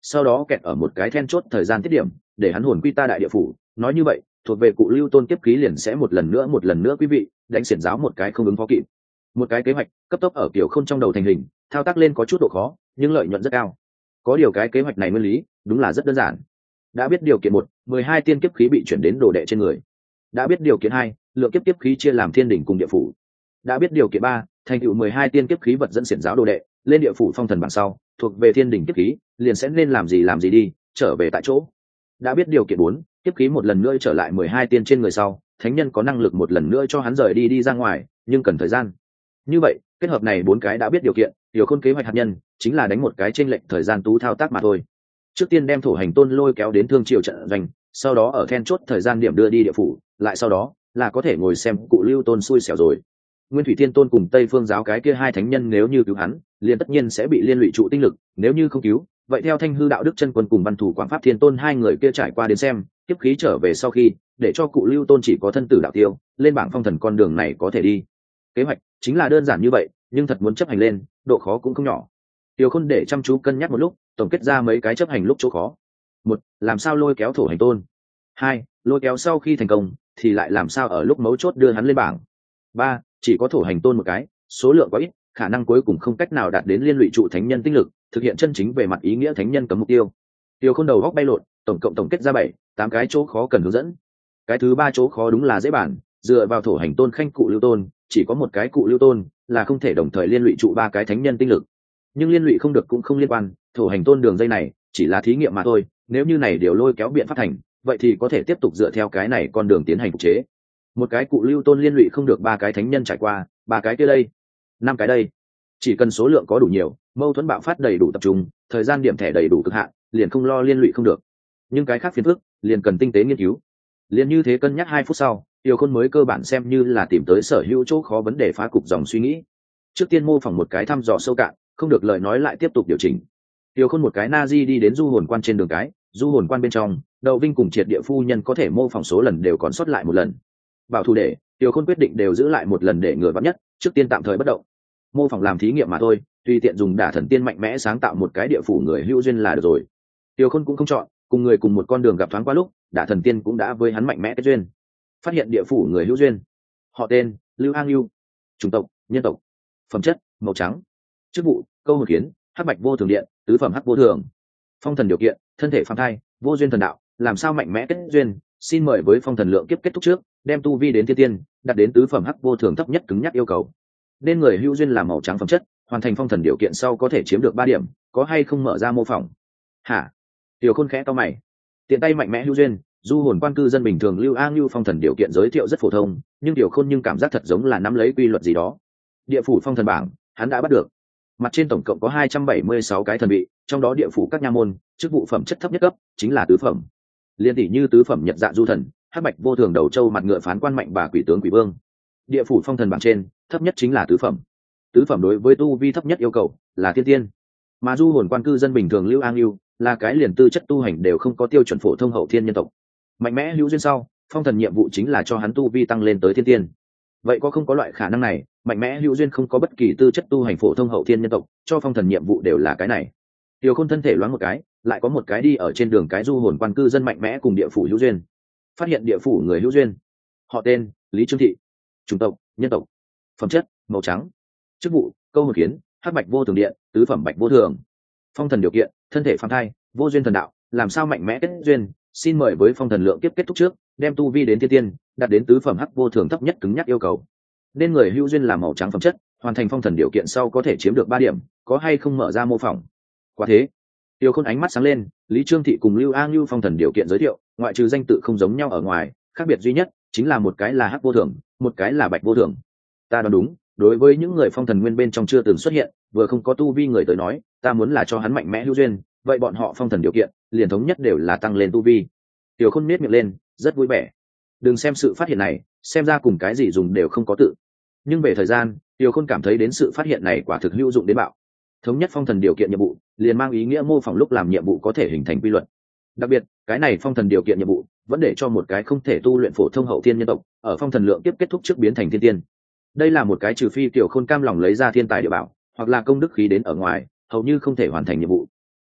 sau đó kẹt ở một cái then chốt thời gian tiết điểm để hắn hồn quy ta đại địa phủ. Nói như vậy thuộc về cụ lưu tôn kiếp khí liền sẽ một lần nữa một lần nữa quý vị đánh xiển giáo một cái không ứng phó kịp. Một cái kế hoạch cấp tốc ở kiểu không trong đầu thành hình, thao tác lên có chút độ khó nhưng lợi nhuận rất cao. Có điều cái kế hoạch này nguyên lý đúng là rất đơn giản. Đã biết điều kiện một, mười hai tiên kiếp khí bị chuyển đến đồ đệ trên người. Đã biết điều kiện hai, lượng kiếp kiếp khí chia làm thiên đỉnh cùng địa phủ. Đã biết điều kiện ba, thành tựu mười hai tiên kiếp khí vật dẫn xiển giáo đồ đệ lên địa phủ phong thần bảng sau thuộc về thiên đỉnh kiếp khí liền sẽ nên làm gì làm gì đi, trở về tại chỗ. Đã biết điều kiện bốn, kiếp khí một lần nữa trở lại mười hai tiên trên người sau thánh nhân có năng lực một lần nữa cho hắn rời đi đi ra ngoài, nhưng cần thời gian. Như vậy kết hợp này bốn cái đã biết điều kiện, Tiểu Khôn kế hoạch hạt nhân chính là đánh một cái chênh lệch thời gian tú thao tác mà thôi. Trước tiên đem thổ hành tôn lôi kéo đến thương triều trận doanh, sau đó ở then chốt thời gian điểm đưa đi địa phủ, lại sau đó là có thể ngồi xem cụ lưu tôn xui xẻo rồi. Nguyên Thủy Thiên Tôn cùng Tây Phương giáo cái kia hai thánh nhân nếu như cứu hắn, liền tất nhiên sẽ bị liên lụy trụ tinh lực, nếu như không cứu, vậy theo Thanh Hư Đạo Đức Chân Quân cùng Văn Thủ Quảng Pháp Thiên Tôn hai người kia trải qua đến xem, tiếp khí trở về sau khi, để cho cụ lưu tôn chỉ có thân tử đạo tiêu, lên bảng phong thần con đường này có thể đi. Kế hoạch chính là đơn giản như vậy, nhưng thật muốn chấp hành lên, độ khó cũng không nhỏ. Tiểu Khôn để chăm chú cân nhắc một lúc, tổng kết ra mấy cái chấp hành lúc chỗ khó. Một, làm sao lôi kéo thổ hành tôn. Hai, lôi kéo sau khi thành công thì lại làm sao ở lúc mấu chốt đưa hắn lên bảng. Ba, chỉ có thổ hành tôn một cái, số lượng quá ít, khả năng cuối cùng không cách nào đạt đến liên lụy trụ thánh nhân tinh lực, thực hiện chân chính về mặt ý nghĩa thánh nhân cấm mục tiêu. Tiểu Khôn đầu góc bay lộn, tổng cộng tổng kết ra bảy, tám cái chỗ khó cần hướng dẫn. Cái thứ ba chỗ khó đúng là dễ bản, dựa vào thổ hành tôn khanh cụ lưu tôn, chỉ có một cái cụ lưu tôn là không thể đồng thời liên lụy trụ ba cái thánh nhân tinh lực. Nhưng liên lụy không được cũng không liên quan, thổ hành tôn đường dây này chỉ là thí nghiệm mà thôi, nếu như này đều lôi kéo biện pháp thành, vậy thì có thể tiếp tục dựa theo cái này con đường tiến hành phục chế. Một cái cụ lưu tôn liên lụy không được ba cái thánh nhân trải qua, ba cái kia đây, năm cái đây, chỉ cần số lượng có đủ nhiều, mâu thuẫn bạo phát đầy đủ tập trung, thời gian điểm thẻ đầy đủ cực hạn, liền không lo liên lụy không được. Nhưng cái khác phiền phức liền cần tinh tế nghiên cứu. Liền như thế cân nhắc hai phút sau, Tiểu Khôn mới cơ bản xem như là tìm tới sở hữu chỗ khó vấn đề phá cục dòng suy nghĩ. Trước tiên mô phỏng một cái thăm dò sâu cạn, không được lời nói lại tiếp tục điều chỉnh. Tiểu Khôn một cái na di đi đến du hồn quan trên đường cái, du hồn quan bên trong, Đậu Vinh cùng Triệt Địa phu nhân có thể mô phỏng số lần đều còn sót lại một lần. Bảo thủ để, Tiểu Khôn quyết định đều giữ lại một lần để ngừa vắn nhất, trước tiên tạm thời bất động. Mô phỏng làm thí nghiệm mà thôi, tùy tiện dùng đả thần tiên mạnh mẽ sáng tạo một cái địa phủ người hữu duyên là được rồi. Tiểu Khôn cũng không chọn, cùng người cùng một con đường gặp thoáng qua lúc, đả thần tiên cũng đã với hắn mạnh mẽ kết duyên. Phát hiện địa phủ người hữu duyên. Họ tên: Lưu An Lưu. Chủng tộc: nhân tộc. Phẩm chất: màu trắng. Chức vụ: câu hồn kiến, hắc bạch vô thường điện, tứ phẩm hắc vô thường. Phong thần điều kiện: thân thể phàm thai, vô duyên thần đạo, làm sao mạnh mẽ kết duyên, xin mời với phong thần lượng kiếp kết thúc trước, đem tu vi đến thiên tiên, đạt đến tứ phẩm hắc vô thường thấp nhất cứng nhắc yêu cầu. Nên người hữu duyên là màu trắng phẩm chất, hoàn thành phong thần điều kiện sau có thể chiếm được ba điểm, có hay không mở ra mô phỏng. Hả? Tiểu Khôn khẽ to mày. Tiện tay mạnh mẽ hữu duyên, du hồn quan cư dân bình thường Lưu A Lưu phong thần điều kiện giới thiệu rất phổ thông, nhưng Tiểu Khôn nhưng cảm giác thật giống là nắm lấy quy luật gì đó. Địa phủ phong thần bảng, hắn đã bắt được. Mặt trên tổng cộng có hai trăm bảy mươi sáu cái thần vị, trong đó địa phủ các nha môn, chức vụ phẩm chất thấp nhất cấp chính là tứ phẩm. Liên tỷ như tứ phẩm Nhật Dạ Du Thần, hắc bạch vô thường đầu châu mặt ngựa phán quan mạnh bà quỷ tướng quỷ vương. Địa phủ phong thần bảng trên, thấp nhất chính là tứ phẩm. Tứ phẩm đối với tu vi thấp nhất yêu cầu là thiên tiên. Mà du hồn quan cư dân bình thường Lưu An Lưu là cái liền tư chất tu hành đều không có tiêu chuẩn phổ thông hậu thiên nhân tộc. Mạnh mẽ hữu duyên sau, phong thần nhiệm vụ chính là cho hắn tu vi tăng lên tới thiên tiên. Vậy có không có loại khả năng này, mạnh mẽ hữu duyên không có bất kỳ tư chất tu hành phổ thông hậu thiên nhân tộc, cho phong thần nhiệm vụ đều là cái này. Tiểu Khôn thân thể loáng một cái, lại có một cái đi ở trên đường cái du hồn quan cư dân mạnh mẽ cùng địa phủ hữu duyên. Phát hiện địa phủ người hữu duyên. Họ tên: Lý Trương Thị. Chủng tộc: nhân tộc. Phẩm chất: màu trắng. Chức vụ: câu hồn kiến, hắc bạch vô thường điện, tứ phẩm bạch vô thường. Phong thần điều kiện: thân thể phàm thai, vô duyên thần đạo, làm sao mạnh mẽ kết duyên, xin mời với phong thần lượng kiếp kết thúc trước, đem tu vi đến thiên tiên, đạt đến tứ phẩm hắc vô thường thấp nhất cứng nhắc yêu cầu. Nên người hữu duyên là màu trắng phẩm chất, hoàn thành phong thần điều kiện sau có thể chiếm được ba điểm, có hay không mở ra mô phỏng. Quả thế, Tiểu Khôn ánh mắt sáng lên, Lý Trương Thị cùng Lưu An Lưu phong thần điều kiện giới thiệu, ngoại trừ danh tự không giống nhau ở ngoài, khác biệt duy nhất chính là một cái là hắc vô thường, một cái là bạch vô thường. Ta đoán đúng, đối với những người phong thần nguyên bên trong chưa từng xuất hiện, vừa không có tu vi người tới nói, ta muốn là cho hắn mạnh mẽ hữu duyên, vậy bọn họ phong thần điều kiện liền thống nhất đều là tăng lên tu vi. Tiểu Khôn nhếch miệng lên, rất vui vẻ. Đừng xem sự phát hiện này, xem ra cùng cái gì dùng đều không có tự. Nhưng về thời gian, Tiểu Khôn cảm thấy đến sự phát hiện này quả thực hữu dụng đến bạo. Thống nhất phong thần điều kiện nhiệm vụ, liền mang ý nghĩa mô phỏng lúc làm nhiệm vụ có thể hình thành quy luật. Đặc biệt, cái này phong thần điều kiện nhiệm vụ, vẫn để cho một cái không thể tu luyện phổ thông hậu thiên nhân tộc, ở phong thần lượng tiếp kết thúc trước biến thành thiên tiên. Đây là một cái trừ phi Tiểu Khôn cam lòng lấy ra thiên tài địa bảo, hoặc là công đức khí đến ở ngoài, hầu như không thể hoàn thành nhiệm vụ.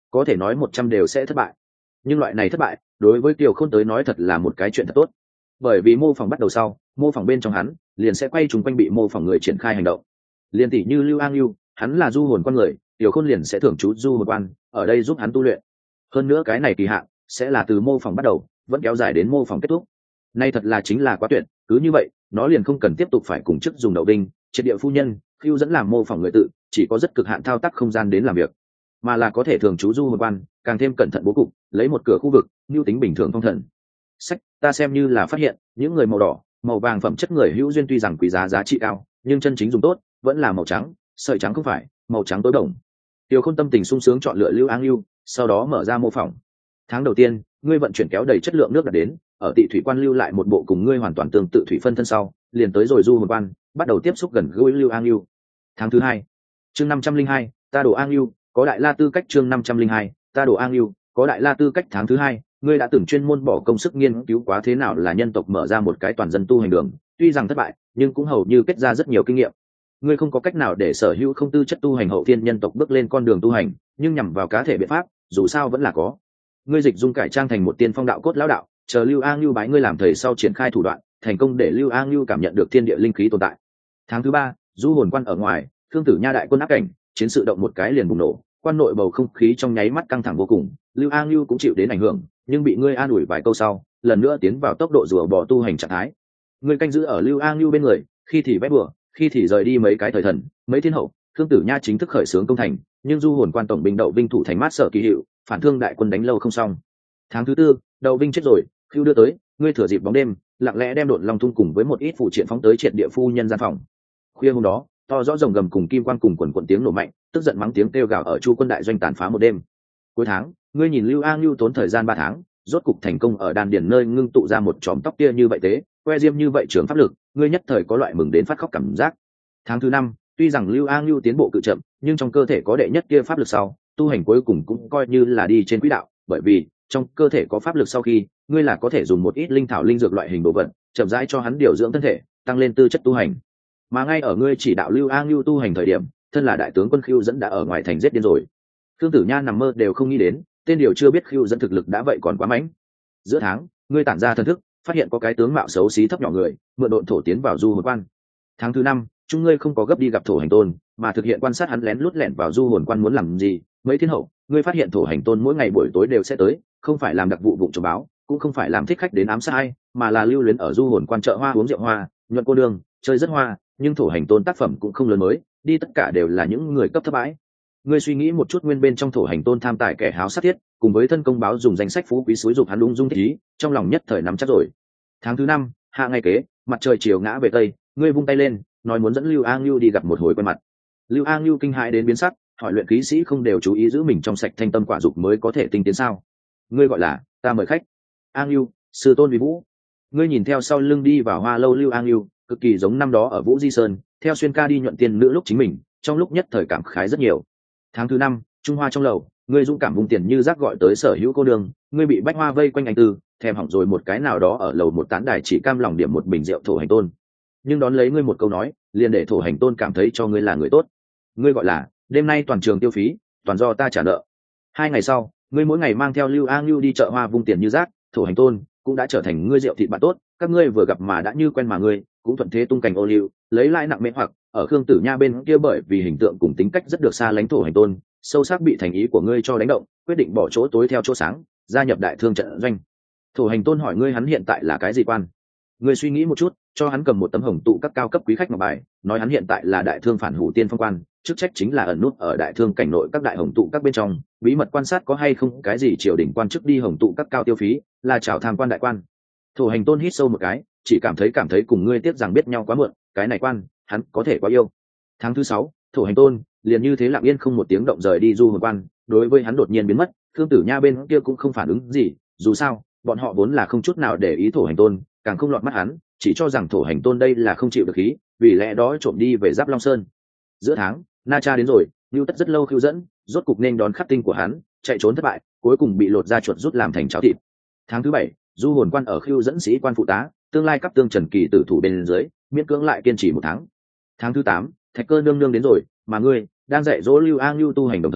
có thể nói một trăm đều sẽ thất bại. Nhưng loại này thất bại đối với Kiều Khôn tới nói thật là một cái chuyện thật tốt, bởi vì mô phỏng bắt đầu sau, mô phỏng bên trong hắn liền sẽ quay trùng quanh bị mô phỏng người triển khai hành động. Liên tỷ như Lưu An Lưu, hắn là du hồn quan người, Kiều Khôn liền sẽ thưởng chú du hồn quan ở đây giúp hắn tu luyện. Hơn nữa cái này kỳ hạn sẽ là từ mô phỏng bắt đầu vẫn kéo dài đến mô phỏng kết thúc. Nay thật là chính là quá tuyệt, cứ như vậy nó liền không cần tiếp tục phải cùng chức dùng đậu đinh triệt địa phu nhân khiêu dẫn làm mô phỏng người tự, chỉ có rất cực hạn thao tác không gian đến làm việc, mà là có thể thường trú du hồn quan, càng thêm cẩn thận bố cục, lấy một cửa khu vực mưu tính bình thường phong thần. Sách, ta xem như là phát hiện những người màu đỏ màu vàng phẩm chất người hữu duyên tuy rằng quý giá giá trị cao, nhưng chân chính dùng tốt vẫn là màu trắng, sợi trắng không phải màu trắng tối đồng. Tiêu Khôn tâm tình sung sướng chọn lựa Lưu An Lưu, sau đó mở ra mô phỏng. Tháng đầu tiên ngươi vận chuyển kéo đầy chất lượng nước đã đến, ở Tị Thủy Quan lưu lại một bộ cùng ngươi hoàn toàn tương tự thủy phân thân sau, liền tới rồi du hồn quan, bắt đầu tiếp xúc gần gũi Lưu An Lưu. Tháng thứ hai, chương năm trăm linh hai, ta đổ An Lưu, có đại la tư cách. Chương năm trăm linh hai, ta đổ An Lưu, có đại la tư cách. Tháng thứ hai, ngươi đã từng chuyên môn bỏ công sức nghiên cứu quá thế nào là nhân tộc mở ra một cái toàn dân tu hành đường, tuy rằng thất bại, nhưng cũng hầu như kết ra rất nhiều kinh nghiệm. Ngươi không có cách nào để sở hữu không tư chất tu hành hậu thiên nhân tộc bước lên con đường tu hành, nhưng nhằm vào cá thể biện pháp, dù sao vẫn là có. Ngươi dịch dung cải trang thành một tiên phong đạo cốt lão đạo, chờ Lưu An Lưu bái ngươi làm thầy sau triển khai thủ đoạn, thành công để Lưu An Lưu cảm nhận được thiên địa linh khí tồn tại. Tháng thứ ba, du hồn quan ở ngoài, Thương Tử Nha đại quân áp cảnh, chiến sự động một cái liền bùng nổ, quan nội bầu không khí trong nháy mắt căng thẳng vô cùng. Lưu An Lưu cũng chịu đến ảnh hưởng, nhưng bị ngươi an ủi vài câu sau, lần nữa tiến vào tốc độ rùa bò tu hành trạng thái. Ngươi canh giữ ở Lưu An Lưu bên người, khi thì vét bừa, khi thì rời đi mấy cái thời thần, mấy thiên hậu. Thương Tử Nha chính thức khởi xướng công thành, nhưng du hồn quan tổng binh Đậu Vinh thủ thành mát sở kỳ hiệu, phản thương đại quân đánh lâu không xong. Tháng thứ tư, Đậu Vinh chết rồi, Khưu đưa tới, ngươi thừa dịp bóng đêm, lặng lẽ đem độn long thung cùng với một ít phụ triện phóng tới triệt địa phu nhân gian phòng. Khuya hôm đó, to rõ rồng gầm cùng kim quan cùng quần quần tiếng nổ mạnh, tức giận mắng tiếng kêu gào ở Chu quân đại doanh tàn phá một đêm. Cuối tháng, ngươi nhìn Lưu An Lưu tốn thời gian ba tháng, rốt cục thành công ở đan điền nơi ngưng tụ ra một chòm tóc tia như vậy thế, que diêm như vậy trường pháp lực, ngươi nhất thời có loại mừng đến phát khóc cảm giác. Tháng thứ năm, tuy rằng Lưu An Lưu tiến bộ cự chậm, nhưng trong cơ thể có đệ nhất kia pháp lực sau, tu hành cuối cùng cũng coi như là đi trên quỹ đạo, bởi vì trong cơ thể có pháp lực sau khi, ngươi là có thể dùng một ít linh thảo linh dược loại hình đồ vật, chậm rãi cho hắn điều dưỡng thân thể, tăng lên tư chất tu hành. Mà ngay ở ngươi chỉ đạo Lưu An Lưu tu hành thời điểm, thân là đại tướng quân Khưu dẫn đã ở ngoài thành giết điên rồi. Thương Tử Nha nằm mơ đều không nghĩ đến, tên điều chưa biết Khưu dẫn thực lực đã vậy còn quá mãnh. Giữa tháng, ngươi tản ra thần thức, phát hiện có cái tướng mạo xấu xí thấp nhỏ người, mượn độn thổ tiến vào du hồn quan. Tháng thứ năm, chúng ngươi không có gấp đi gặp thổ hành tôn, mà thực hiện quan sát hắn lén lút lẻn vào du hồn quan muốn làm gì. Mấy thiên hậu, ngươi phát hiện thổ hành tôn mỗi ngày buổi tối đều sẽ tới, không phải làm đặc vụ vụ trộm báo, cũng không phải làm thích khách đến ám sát ai, mà là lưu luyến ở du hồn quan chợ hoa uống rượu hoa, nhuận cô đường, chơi rất hoa. Nhưng thổ hành tôn tác phẩm cũng không lớn mới, đi tất cả đều là những người cấp thấp bãi. Ngươi suy nghĩ một chút nguyên bên trong thổ hành tôn tham tài kẻ háo sát thiết, cùng với thân công báo dùng danh sách phú quý xúi dục hắn lung dung ý, trong lòng nhất thời nắm chắc rồi. Tháng thứ năm, hạ ngày kế, mặt trời chiều ngã về tây, ngươi vung tay lên, nói muốn dẫn Lưu An Lưu đi gặp một hồi quen mặt. Lưu An Lưu kinh hãi đến biến sắc, hỏi luyện khí sĩ không đều chú ý giữ mình trong sạch thanh tâm quả dục mới có thể tinh tiến sao? Ngươi gọi là, ta mời khách. An Lưu, sư tôn vi vũ. Ngươi nhìn theo sau lưng đi vào hoa lâu Lưu An Lưu, cực kỳ giống năm đó ở Vũ Di Sơn, theo xuyên ca đi nhuận tiên nữ lúc chính mình, trong lúc nhất thời cảm khái rất nhiều. Tháng thứ năm, Trung Hoa trong lầu, ngươi dũng cảm vùng tiền như rác gọi tới sở hữu cô đường, ngươi bị bách hoa vây quanh anh tư, thèm hỏng rồi một cái nào đó ở lầu một tán đài chỉ cam lòng điểm một bình rượu thổ hành tôn. Nhưng đón lấy ngươi một câu nói, liền để thổ hành tôn cảm thấy cho ngươi là người tốt. Ngươi gọi là, đêm nay toàn trường tiêu phí, toàn do ta trả nợ. Hai ngày sau, ngươi mỗi ngày mang theo Lưu An Lưu đi chợ hoa vung tiền như rác, thổ hành tôn cũng đã trở thành ngươi rượu thịt bạn tốt, các ngươi vừa gặp mà đã như quen mà ngươi cũng thuận thế tung cành ô liu, lấy lại nặng mê hoặc ở Khương Tử Nha bên kia, bởi vì hình tượng cùng tính cách rất được xa lánh thổ hành tôn, sâu sắc bị thành ý của ngươi cho đánh động, quyết định bỏ chỗ tối theo chỗ sáng, gia nhập đại thương trận doanh. Thổ hành tôn hỏi ngươi hắn hiện tại là cái gì quan? Ngươi suy nghĩ một chút, cho hắn cầm một tấm hồng tụ các cao cấp quý khách ngọc bài, nói hắn hiện tại là đại thương phản hủ tiên phong quan, chức trách chính là ẩn nút ở đại thương cảnh nội các đại hồng tụ các bên trong, bí mật quan sát có hay không cái gì triều đình quan chức đi hồng tụ các cao tiêu phí, là chào tham quan đại quan. Thổ hành tôn hít sâu một cái, chỉ cảm thấy cảm thấy cùng ngươi tiếc rằng biết nhau quá muộn, cái này quan hắn có thể quá yêu. Tháng thứ sáu, thổ hành tôn liền như thế lặng yên không một tiếng động rời đi du hồn quan, đối với hắn đột nhiên biến mất, Thương Tử Nha bên kia cũng không phản ứng gì, dù sao bọn họ vốn là không chút nào để ý thổ hành tôn, càng không lọt mắt hắn, chỉ cho rằng thổ hành tôn đây là không chịu được khí, vì lẽ đó trộm đi về Giáp Long Sơn. Giữa tháng, Na Cha đến rồi, Nưu Tất rất lâu khiêu dẫn, rốt cục nên đón khắc tinh của hắn, chạy trốn thất bại, cuối cùng bị lột da chuột rút làm thành cháo thịt. Tháng thứ bảy, du hồn quan ở khiêu dẫn sĩ quan phụ tá, tương lai cấp tương Trần Kỳ tử thủ bên dưới, miễn cưỡng lại kiên trì một tháng. Tháng thứ tám, Thạch Cơ nương nương đến rồi, mà ngươi đang dạy dỗ Lưu An Lưu tu hành đồng thời,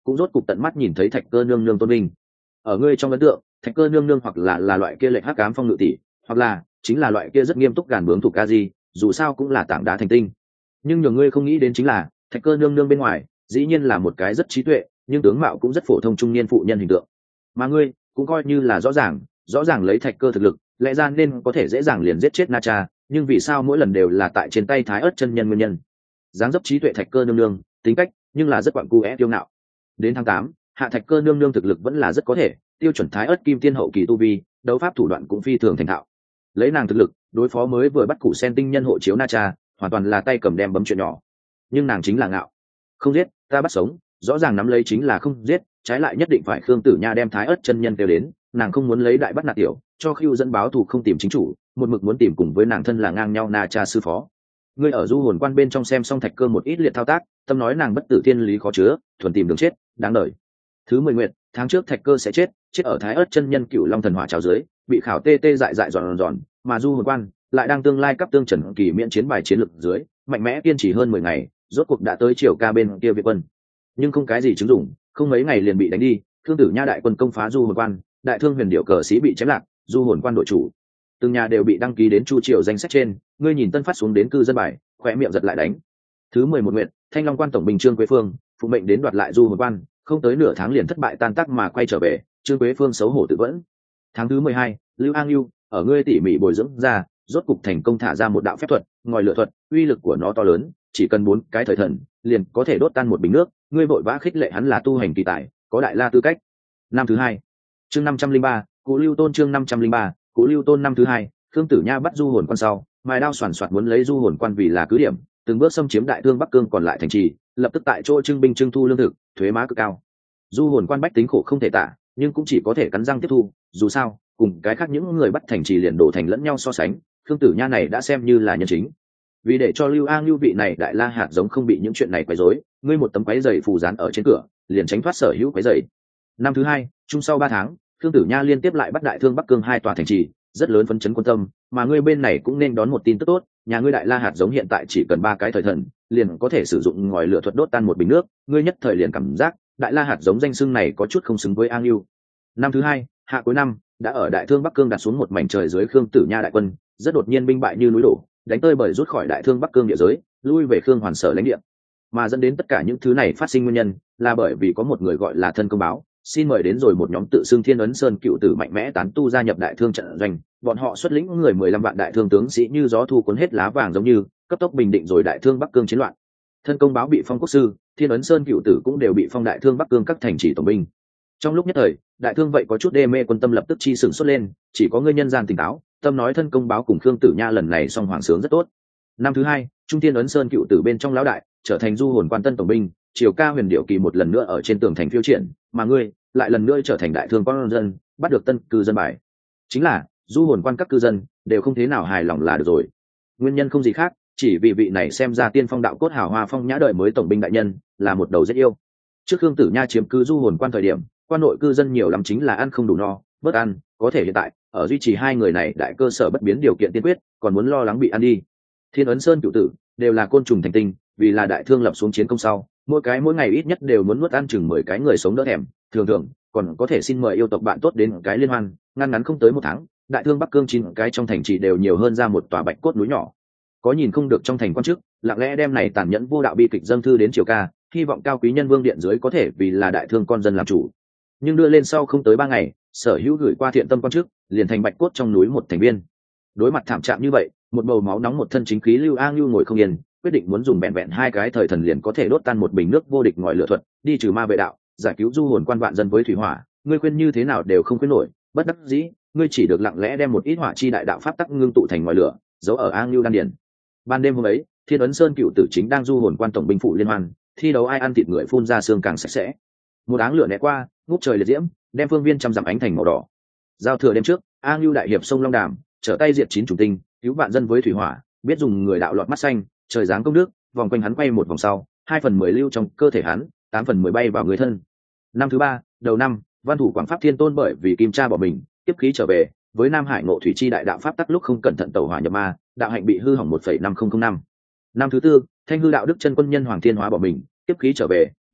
cũng rốt cục tận mắt nhìn thấy thạch cơ nương nương tôn vinh. Ở ngươi trong ấn tượng, thạch cơ nương nương hoặc là là loại kia lệnh hắc ám phong ngự tỷ, hoặc là chính là loại kia rất nghiêm túc gàn bướng thủ ca di, dù sao cũng là tảng đá thành tinh. Nhưng nhờ ngươi không nghĩ đến chính là thạch cơ nương nương bên ngoài dĩ nhiên là một cái rất trí tuệ nhưng tướng mạo cũng rất phổ thông trung niên phụ nhân hình tượng, mà ngươi cũng coi như là rõ ràng rõ ràng lấy thạch cơ thực lực lẽ ra nên có thể dễ dàng liền giết chết Na Cha, nhưng vì sao mỗi lần đều là tại trên tay Thái Ức chân nhân nguyên nhân. Dáng dấp trí tuệ thạch cơ nương nương, tính cách nhưng là rất quặn cu é kiêu ngạo. Đến tháng tám, hạ thạch cơ nương nương thực lực vẫn là rất có thể, tiêu chuẩn Thái Ức kim tiên hậu kỳ tu vi, đấu pháp thủ đoạn cũng phi thường thành thạo. Lấy nàng thực lực đối phó mới vừa bắt củ sen tinh nhân hộ chiếu Na Cha, hoàn toàn là tay cầm đem bấm chuyện nhỏ. Nhưng nàng chính là ngạo, không giết ta bắt sống, rõ ràng nắm lấy chính là không giết, trái lại nhất định phải Khương Tử Nha đem Thái Ức chân nhân kêu đến, nàng không muốn lấy đại bắt nạt tiểu, cho Khưu dẫn báo thù không tìm chính chủ, một mực muốn tìm cùng với nàng thân là ngang nhau Na Cha sư phó. Ngươi ở du hồn quan bên trong xem xong thạch cơ một ít liệt thao tác, tâm nói nàng bất tử thiên lý khó chứa, thuần tìm đường chết, đáng đời. Thứ mười nguyện, tháng trước thạch cơ sẽ chết, chết ở Thái Ức chân nhân Cựu Long thần hỏa trào dưới, bị khảo tê tê dại dại giòn giòn, mà du hồn quan lại đang tương lai cấp tương trần kỳ miễn chiến bài chiến lực dưới, mạnh mẽ kiên trì hơn mười ngày, rốt cuộc đã tới Triều Ca bên kia viện quân. Nhưng không cái gì chứng dụng, không mấy ngày liền bị đánh đi, Thương Tử Nha đại quân công phá du hồn quan, đại thương huyền điệu cờ sĩ bị chém lạc, du hồn quan đội chủ từng nhà đều bị đăng ký đến chu triều danh sách trên. Ngươi nhìn tân phát xuống đến cư dân bài, khỏe miệng giật lại đánh. Thứ mười một nguyện, thanh long quan tổng bình trương quế phương phụ mệnh đến đoạt lại du hồn quan, không tới nửa tháng liền thất bại tan tác mà quay trở về, trương quế phương xấu hổ tự vẫn. Tháng thứ mười hai, lưu an lưu ở ngươi tỉ mỉ bồi dưỡng ra, rốt cục thành công thả ra một đạo phép thuật ngòi lửa thuật, uy lực của nó to lớn, chỉ cần bốn cái thời thần liền có thể đốt tan một bình nước. Ngươi vội vã khích lệ hắn là tu hành kỳ tài, có đại la tư cách. Năm thứ hai, chương năm trăm linh ba, Cụ Lưu Tôn chương năm trăm linh ba, Cụ Lưu Tôn năm thứ hai, Khương Tử Nha bắt du hồn quan sau, mài đao soàn soạt muốn lấy du hồn quan vì là cứ điểm, từng bước xâm chiếm đại thương Bắc Cương còn lại thành trì, lập tức tại chỗ trưng binh trưng thu lương thực, thuế má cực cao. Du hồn quan bách tính khổ không thể tả, nhưng cũng chỉ có thể cắn răng tiếp thu, dù sao, cùng cái khác những người bắt thành trì liền đổ thành lẫn nhau so sánh, Khương Tử Nha này đã xem như là nhân chính. Vì để cho Lưu An Lưu vị này đại la hạt giống không bị những chuyện này quấy rối, ngươi một tấm quấy giày phù dán ở trên cửa, liền tránh thoát sở hữu quấy giày. Năm thứ hai, chung sau ba tháng, Khương Tử Nha liên tiếp lại bắt đại thương Bắc Cương hai tòa thành trì, rất lớn phấn chấn quân tâm, mà ngươi bên này cũng nên đón một tin tức tốt, nhà ngươi đại la hạt giống hiện tại chỉ cần ba cái thời thần, liền có thể sử dụng ngòi lửa thuật đốt tan một bình nước. Ngươi nhất thời liền cảm giác đại la hạt giống danh xưng này có chút không xứng với An Lưu. Năm thứ hai, hạ cuối năm, đã ở đại thương Bắc Cương đặt xuống một mảnh trời dưới Khương Tử Nha đại quân, rất đột nhiên binh bại như núi đổ, đánh tơi bời rút khỏi đại thương Bắc Cương địa giới, lui về Khương Hoàn sở lãnh địa. Mà dẫn đến tất cả những thứ này phát sinh nguyên nhân là bởi vì có một người gọi là thân công báo, xin mời đến rồi một nhóm tự xưng Thiên Ấn Sơn cựu tử mạnh mẽ tán tu gia nhập đại thương trận doanh. Bọn họ xuất lĩnh người mười lăm vạn đại thương tướng sĩ như gió thu cuốn hết lá vàng, giống như cấp tốc bình định rồi đại thương Bắc Cương chiến loạn. Thân công báo bị phong quốc sư, Thiên Ấn Sơn cựu tử cũng đều bị phong đại thương Bắc Cương các thành trì tổng binh. Trong lúc nhất thời, đại thương vậy có chút đê mê quân tâm lập tức chi sửng xuất lên, chỉ có ngươi nhân gian tỉnh táo, tâm nói thân công báo cùng Khương Tử Nha lần này song hoàng sướng rất tốt. Năm thứ hai, Trung Thiên Ấn Sơn cựu tử bên trong lão đại trở thành du hồn quan tân tổng binh, Triều Ca huyền điệu kỳ một lần nữa ở trên tường thành phiêu triển, mà ngươi lại lần nữa trở thành đại thương quan dân, bắt được tân cư dân bài. Chính là du hồn quan các cư dân đều không thế nào hài lòng là được rồi. Nguyên nhân không gì khác, chỉ vì vị này xem ra tiên phong đạo cốt hào hoa phong nhã đời mới tổng binh đại nhân là một đầu rất yêu. Trước Khương Tử Nha chiếm cứ du hồn quan thời điểm, quan nội cư dân nhiều lắm chính là ăn không đủ no, bớt ăn, có thể hiện tại ở duy trì hai người này đại cơ sở bất biến điều kiện tiên quyết, còn muốn lo lắng bị ăn đi. Thiên Ấn Sơn cửu tử đều là côn trùng thành tinh, vì là đại thương lập xuống chiến công sau, mỗi cái mỗi ngày ít nhất đều muốn nuốt ăn chừng mười cái người sống đỡ thèm, thường thường còn có thể xin mời yêu tộc bạn tốt đến cái liên hoan, ngăn ngắn không tới một tháng, đại thương Bắc Cương chín cái trong thành trì đều nhiều hơn ra một tòa bạch cốt núi nhỏ. Có nhìn không được trong thành quan chức, lặng lẽ đem này tàn nhẫn vô đạo bi kịch dâng thư đến Triều Ca, hy vọng cao quý nhân vương điện dưới có thể vì là đại thương con dân làm chủ. Nhưng đưa lên sau không tới ba ngày, sở hữu gửi qua thiện tâm quan chức liền thành bạch cốt trong núi một thành viên. Đối mặt thảm trạng như vậy, một bầu máu nóng một thân chính khí Lưu An Lưu ngồi không yên, quyết định muốn dùng bẹn vẹn hai cái thời thần liền có thể đốt tan một bình nước vô địch ngòi lửa thuật, đi trừ ma vệ đạo, giải cứu du hồn quan vạn dân với thủy hỏa. Ngươi khuyên như thế nào đều không khuyên nổi, bất đắc dĩ, ngươi chỉ được lặng lẽ đem một ít hỏa chi đại đạo pháp tắc ngưng tụ thành ngòi lửa, giấu ở An Lưu đan điển. Ban đêm hôm ấy, Thiên Ấn Sơn cựu tử chính đang du hồn quan tổng binh phụ liên hoan, thi đấu ai ăn thịt người phun ra xương càng sạch sẽ. Một áng lửa né qua, ngút trời liệt diễm, đem phương viên trăm dặm ánh thành màu đỏ. Giao thừa đêm trước, An Lưu đại hiệp sông Long Đàm, trở tay diệt chín chủng tinh, cứu vạn dân với thủy hỏa, biết dùng người đạo lọt mắt xanh, trời giáng công đức, vòng quanh hắn quay một vòng sau, hai phần mười lưu trong cơ thể hắn, tám phần mười bay vào người thân. Năm thứ ba, đầu năm, Văn Thủ Quảng Pháp Thiên Tôn bởi vì Kim Cha bỏ mình, tiếp khí trở về, với Nam Hải Ngộ Thủy Chi đại đạo pháp tắc lúc không cẩn thận tẩu hỏa nhập ma, đạo hạnh bị hư hỏng một phẩy năm không không năm. Năm thứ tư, Thanh hư đạo đức chân quân nhân Hoàng Thiên Hóa bỏ mình, tiếp khí trở về,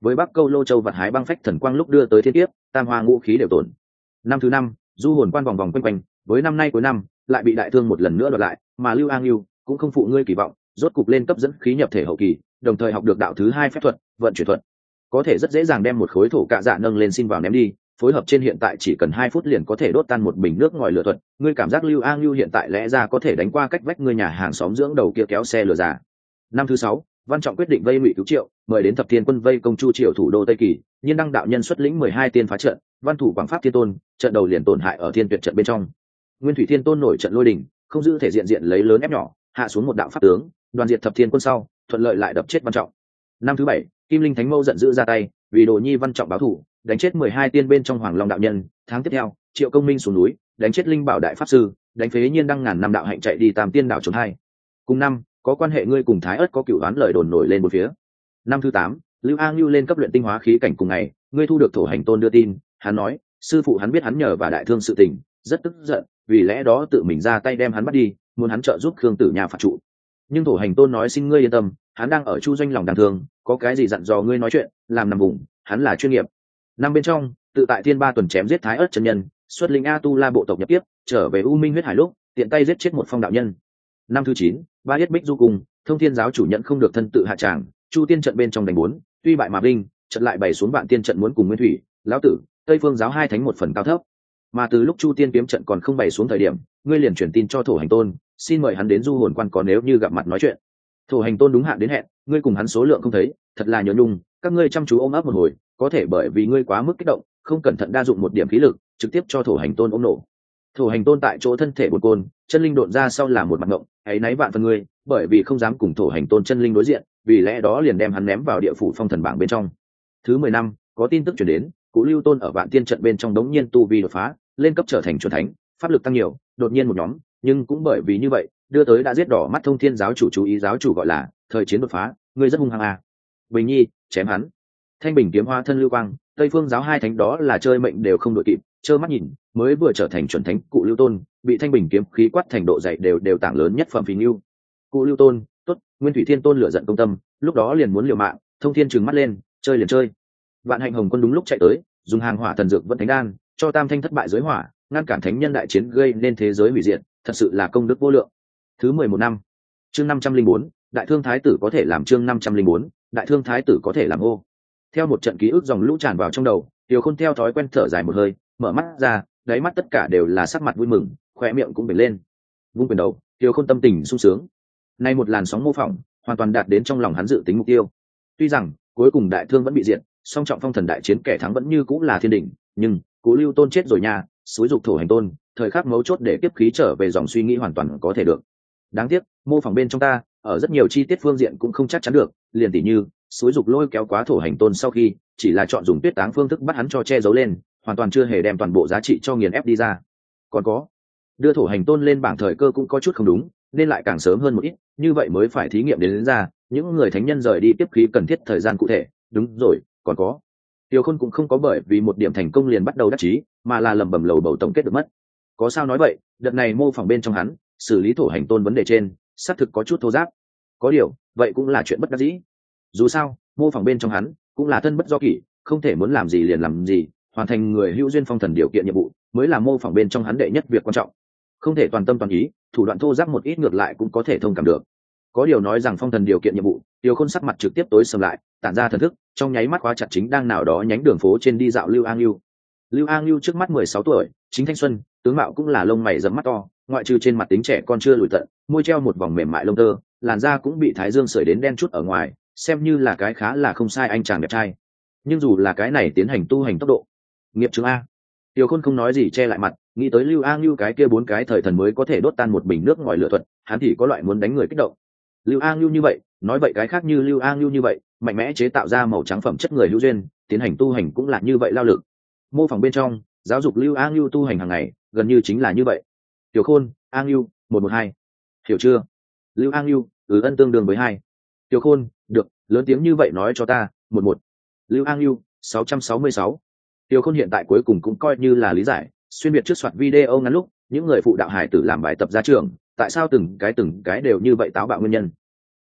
với bắc câu lô châu vặt hái băng phách thần quang lúc đưa tới thiên kiếp, tam hoa ngũ khí đều tổn. Năm thứ năm, du hồn quan vòng vòng quanh quanh, với năm nay cuối năm lại bị đại thương một lần nữa đoạt lại, mà Lưu An Lưu cũng không phụ ngươi kỳ vọng, rốt cục lên cấp dẫn khí nhập thể hậu kỳ, đồng thời học được đạo thứ hai phép thuật, vận chuyển thuật, có thể rất dễ dàng đem một khối thổ cạ dạ nâng lên xin vào ném đi, phối hợp trên hiện tại chỉ cần hai phút liền có thể đốt tan một bình nước ngòi lửa thuật. Ngươi cảm giác Lưu An Lưu hiện tại lẽ ra có thể đánh qua cách vách ngươi nhà hàng xóm dưỡng đầu kia kéo xe lửa già. Năm thứ sáu, Văn Trọng quyết định vây Ngụy Cứu Triệu, mời đến thập thiên quân vây công Chu Triều thủ đô Tây Kỳ, nhiên đăng đạo nhân xuất lĩnh mười hai tiên phá trận, văn thủ quảng pháp thiên tôn, trận đầu liền tổn hại ở thiên tuyệt trận bên trong. Nguyên Thủy Thiên Tôn nổi trận lôi đình, không giữ thể diện diện lấy lớn ép nhỏ, hạ xuống một đạo pháp tướng, đoàn diệt thập thiên quân sau, thuận lợi lại đập chết Văn Trọng. Năm thứ bảy, Kim Linh Thánh Mâu giận dữ ra tay, vì Đồ Nhi Văn Trọng báo thù, đánh chết mười hai tiên bên trong Hoàng Long đạo nhân. Tháng tiếp theo, Triệu Công Minh xuống núi, đánh chết Linh Bảo đại pháp sư, đánh phế nhiên đăng ngàn năm đạo hạnh chạy đi Tam Tiên đảo trốn hai. Cùng năm, có quan hệ ngươi cùng Thái Ức có cửu oán lời đồn nổi lên một phía. Năm thứ tám, Lưu An Lưu lên cấp luyện tinh hóa khí cảnh cùng ngày, ngươi thu được Thổ Hành Tôn đưa tin, hắn nói, sư phụ hắn biết hắn nhờ và đại thương sự tình, rất tức giận, vì lẽ đó tự mình ra tay đem hắn bắt đi, muốn hắn trợ giúp Khương Tử Nha phạt trụ. Nhưng Thổ Hành Tôn nói xin ngươi yên tâm, hắn đang ở Chu doanh lòng đáng thương, có cái gì dặn dò ngươi nói chuyện, làm nằm vùng, hắn là chuyên nghiệp. Năm bên trong, tự tại Thiên Ba tuần chém giết Thái Ức chân nhân, xuất lĩnh A Tu La bộ tộc nhập tiếp, trở về U Minh huyết hải lúc, tiện tay giết chết một phong đạo nhân. Năm thứ chín, Ba Yết Bích du cùng, Thông Thiên giáo chủ nhận không được thân tự hạ tràng, Chu tiên trận bên trong đánh bốn, tuy bại mà vinh, trận lại bày xuống vạn tiên trận muốn cùng Nguyên Thủy, lão tử, Tây Phương giáo hai thánh một phần cao thấp. Mà từ lúc Chu tiên kiếm trận còn không bày xuống thời điểm, ngươi liền truyền tin cho Thổ Hành Tôn, xin mời hắn đến du hồn quan có nếu như gặp mặt nói chuyện. Thổ Hành Tôn đúng hạn đến hẹn, ngươi cùng hắn số lượng không thấy, thật là nhớ nhung, các ngươi chăm chú ôm ấp một hồi, có thể bởi vì ngươi quá mức kích động, không cẩn thận đa dụng một điểm khí lực, trực tiếp cho Thổ Hành Tôn ôm nổ. Thổ Hành Tôn tại chỗ thân thể bột côn, chân linh độn ra sau là một mặt ngộng, ấy náy vạn phần ngươi, bởi vì không dám cùng Thổ Hành Tôn chân linh đối diện, vì lẽ đó liền đem hắn ném vào địa phủ phong thần bảng bên trong. Thứ mười năm, có tin tức truyền đến, Cụ Lưu Tôn ở vạn tiên trận bên trong đống nhiên tu vi đột phá, lên cấp trở thành chuẩn thánh, pháp lực tăng nhiều, đột nhiên một nhóm, nhưng cũng bởi vì như vậy, đưa tới đã giết đỏ mắt Thông Thiên giáo chủ chú ý giáo chủ gọi là, thời chiến đột phá, ngươi rất hung hăng à. Bình Nhi, chém hắn. Thanh Bình kiếm hóa thân lưu quang, Tây Phương giáo hai thánh đó là chơi mệnh đều không đội kịp, trơ mắt nhìn, mới vừa trở thành chuẩn thánh Cụ Lưu Tôn, bị Thanh Bình kiếm khí quát thành độ dày đều đều tảng lớn nhất phẩm phí lưu. Cụ Lưu Tôn, tốt, Nguyên Thủy Thiên Tôn lửa giận công tâm, lúc đó liền muốn liều mạng, Thông Thiên trừng mắt lên, chơi liền chơi. Vạn Hạnh Hồng Quân đúng lúc chạy tới, dùng hàng hỏa thần dược vẫn thánh đan, cho Tam Thanh thất bại dưới hỏa, ngăn cản thánh nhân đại chiến gây nên thế giới hủy diệt, thật sự là công đức vô lượng. Thứ mười một năm, chương năm trăm linh bốn, Đại Thương Thái tử có thể làm chương năm trăm linh bốn, Đại Thương Thái tử có thể làm ô. Theo một trận ký ức dòng lũ tràn vào trong đầu, Tiêu Khôn theo thói quen thở dài một hơi, mở mắt ra, đáy mắt tất cả đều là sắc mặt vui mừng, khóe miệng cũng bừng lên. Vung quyền đầu, Tiêu Khôn tâm tình sung sướng. Nay một làn sóng mô phỏng, hoàn toàn đạt đến trong lòng hắn dự tính mục tiêu. Tuy rằng cuối cùng Đại Thương vẫn bị diệt, song trọng phong thần đại chiến kẻ thắng vẫn như cũng là thiên đỉnh, nhưng Cố Lưu Tôn chết rồi nha, xúi dục Thổ Hành Tôn, thời khắc mấu chốt để kiếp khí trở về dòng suy nghĩ hoàn toàn có thể được. Đáng tiếc, mô phỏng bên trong ta, ở rất nhiều chi tiết phương diện cũng không chắc chắn được, liền tỉ như xúi dục lôi kéo quá Thổ Hành Tôn sau khi, chỉ là chọn dùng tuyết táng phương thức bắt hắn cho che giấu lên, hoàn toàn chưa hề đem toàn bộ giá trị cho nghiền ép đi ra. Còn có, đưa Thổ Hành Tôn lên bảng thời cơ cũng có chút không đúng, nên lại càng sớm hơn một ít, như vậy mới phải thí nghiệm đến, đến ra, những người thánh nhân rời đi kiếp khí cần thiết thời gian cụ thể. Đúng rồi, còn có, Tiêu Khôn cũng không có bởi vì một điểm thành công liền bắt đầu đắc chí, mà là lẩm bẩm lầu bầu tổng kết được mất. Có sao nói vậy, đợt này mô phỏng bên trong hắn, xử lý Thổ Hành Tôn vấn đề trên, xác thực có chút thô giáp. Có điều, vậy cũng là chuyện bất đắc dĩ. Dù sao, mô phỏng bên trong hắn, cũng là thân bất do kỷ, không thể muốn làm gì liền làm gì, hoàn thành người hữu duyên phong thần điều kiện nhiệm vụ, mới là mô phỏng bên trong hắn đệ nhất việc quan trọng. Không thể toàn tâm toàn ý, thủ đoạn thô giáp một ít ngược lại cũng có thể thông cảm được. Có điều nói rằng phong thần điều kiện nhiệm vụ, Tiêu Khôn sắc mặt trực tiếp tối sầm lại, tản ra thần thức, trong nháy mắt khóa chặt chính đang nào đó nhánh đường phố trên đi dạo Lưu An Lưu. Lưu An Lưu trước mắt mười sáu tuổi, chính thanh xuân, tướng mạo cũng là lông mày rậm mắt to, ngoại trừ trên mặt tính trẻ con chưa lùi tận, môi treo một vòng mềm mại lông tơ, làn da cũng bị thái dương sưởi đến đen chút ở ngoài, xem như là cái khá là không sai anh chàng đẹp trai. Nhưng dù là cái này tiến hành tu hành tốc độ, nghiệp chứng a. Tiêu Khôn không nói gì che lại mặt, nghĩ tới Lưu An Lưu cái kia bốn cái thời thần mới có thể đốt tan một bình nước ngòi lửa thuật, hắn thì có loại muốn đánh người kích động. Lưu An Lưu như vậy, nói vậy cái khác như Lưu An Lưu như vậy, mạnh mẽ chế tạo ra màu trắng phẩm chất người hữu duyên, tiến hành tu hành cũng là như vậy lao lực. Mô phỏng bên trong, giáo dục Lưu An Lưu tu hành hàng ngày, gần như chính là như vậy. Tiểu Khôn, An Lưu, một một hai. Hiểu chưa? Lưu An Lưu, ừ ân tương đương với hai. Tiểu Khôn, được, lớn tiếng như vậy nói cho ta, một một. Lưu An Lưu, sáu trăm sáu mươi sáu. Tiểu Khôn hiện tại cuối cùng cũng coi như là lý giải, xuyên biệt trước soạt video ngắn lúc, những người phụ đạo hải tử làm bài tập ra trường, tại sao từng cái từng cái đều như vậy táo bạo nguyên nhân.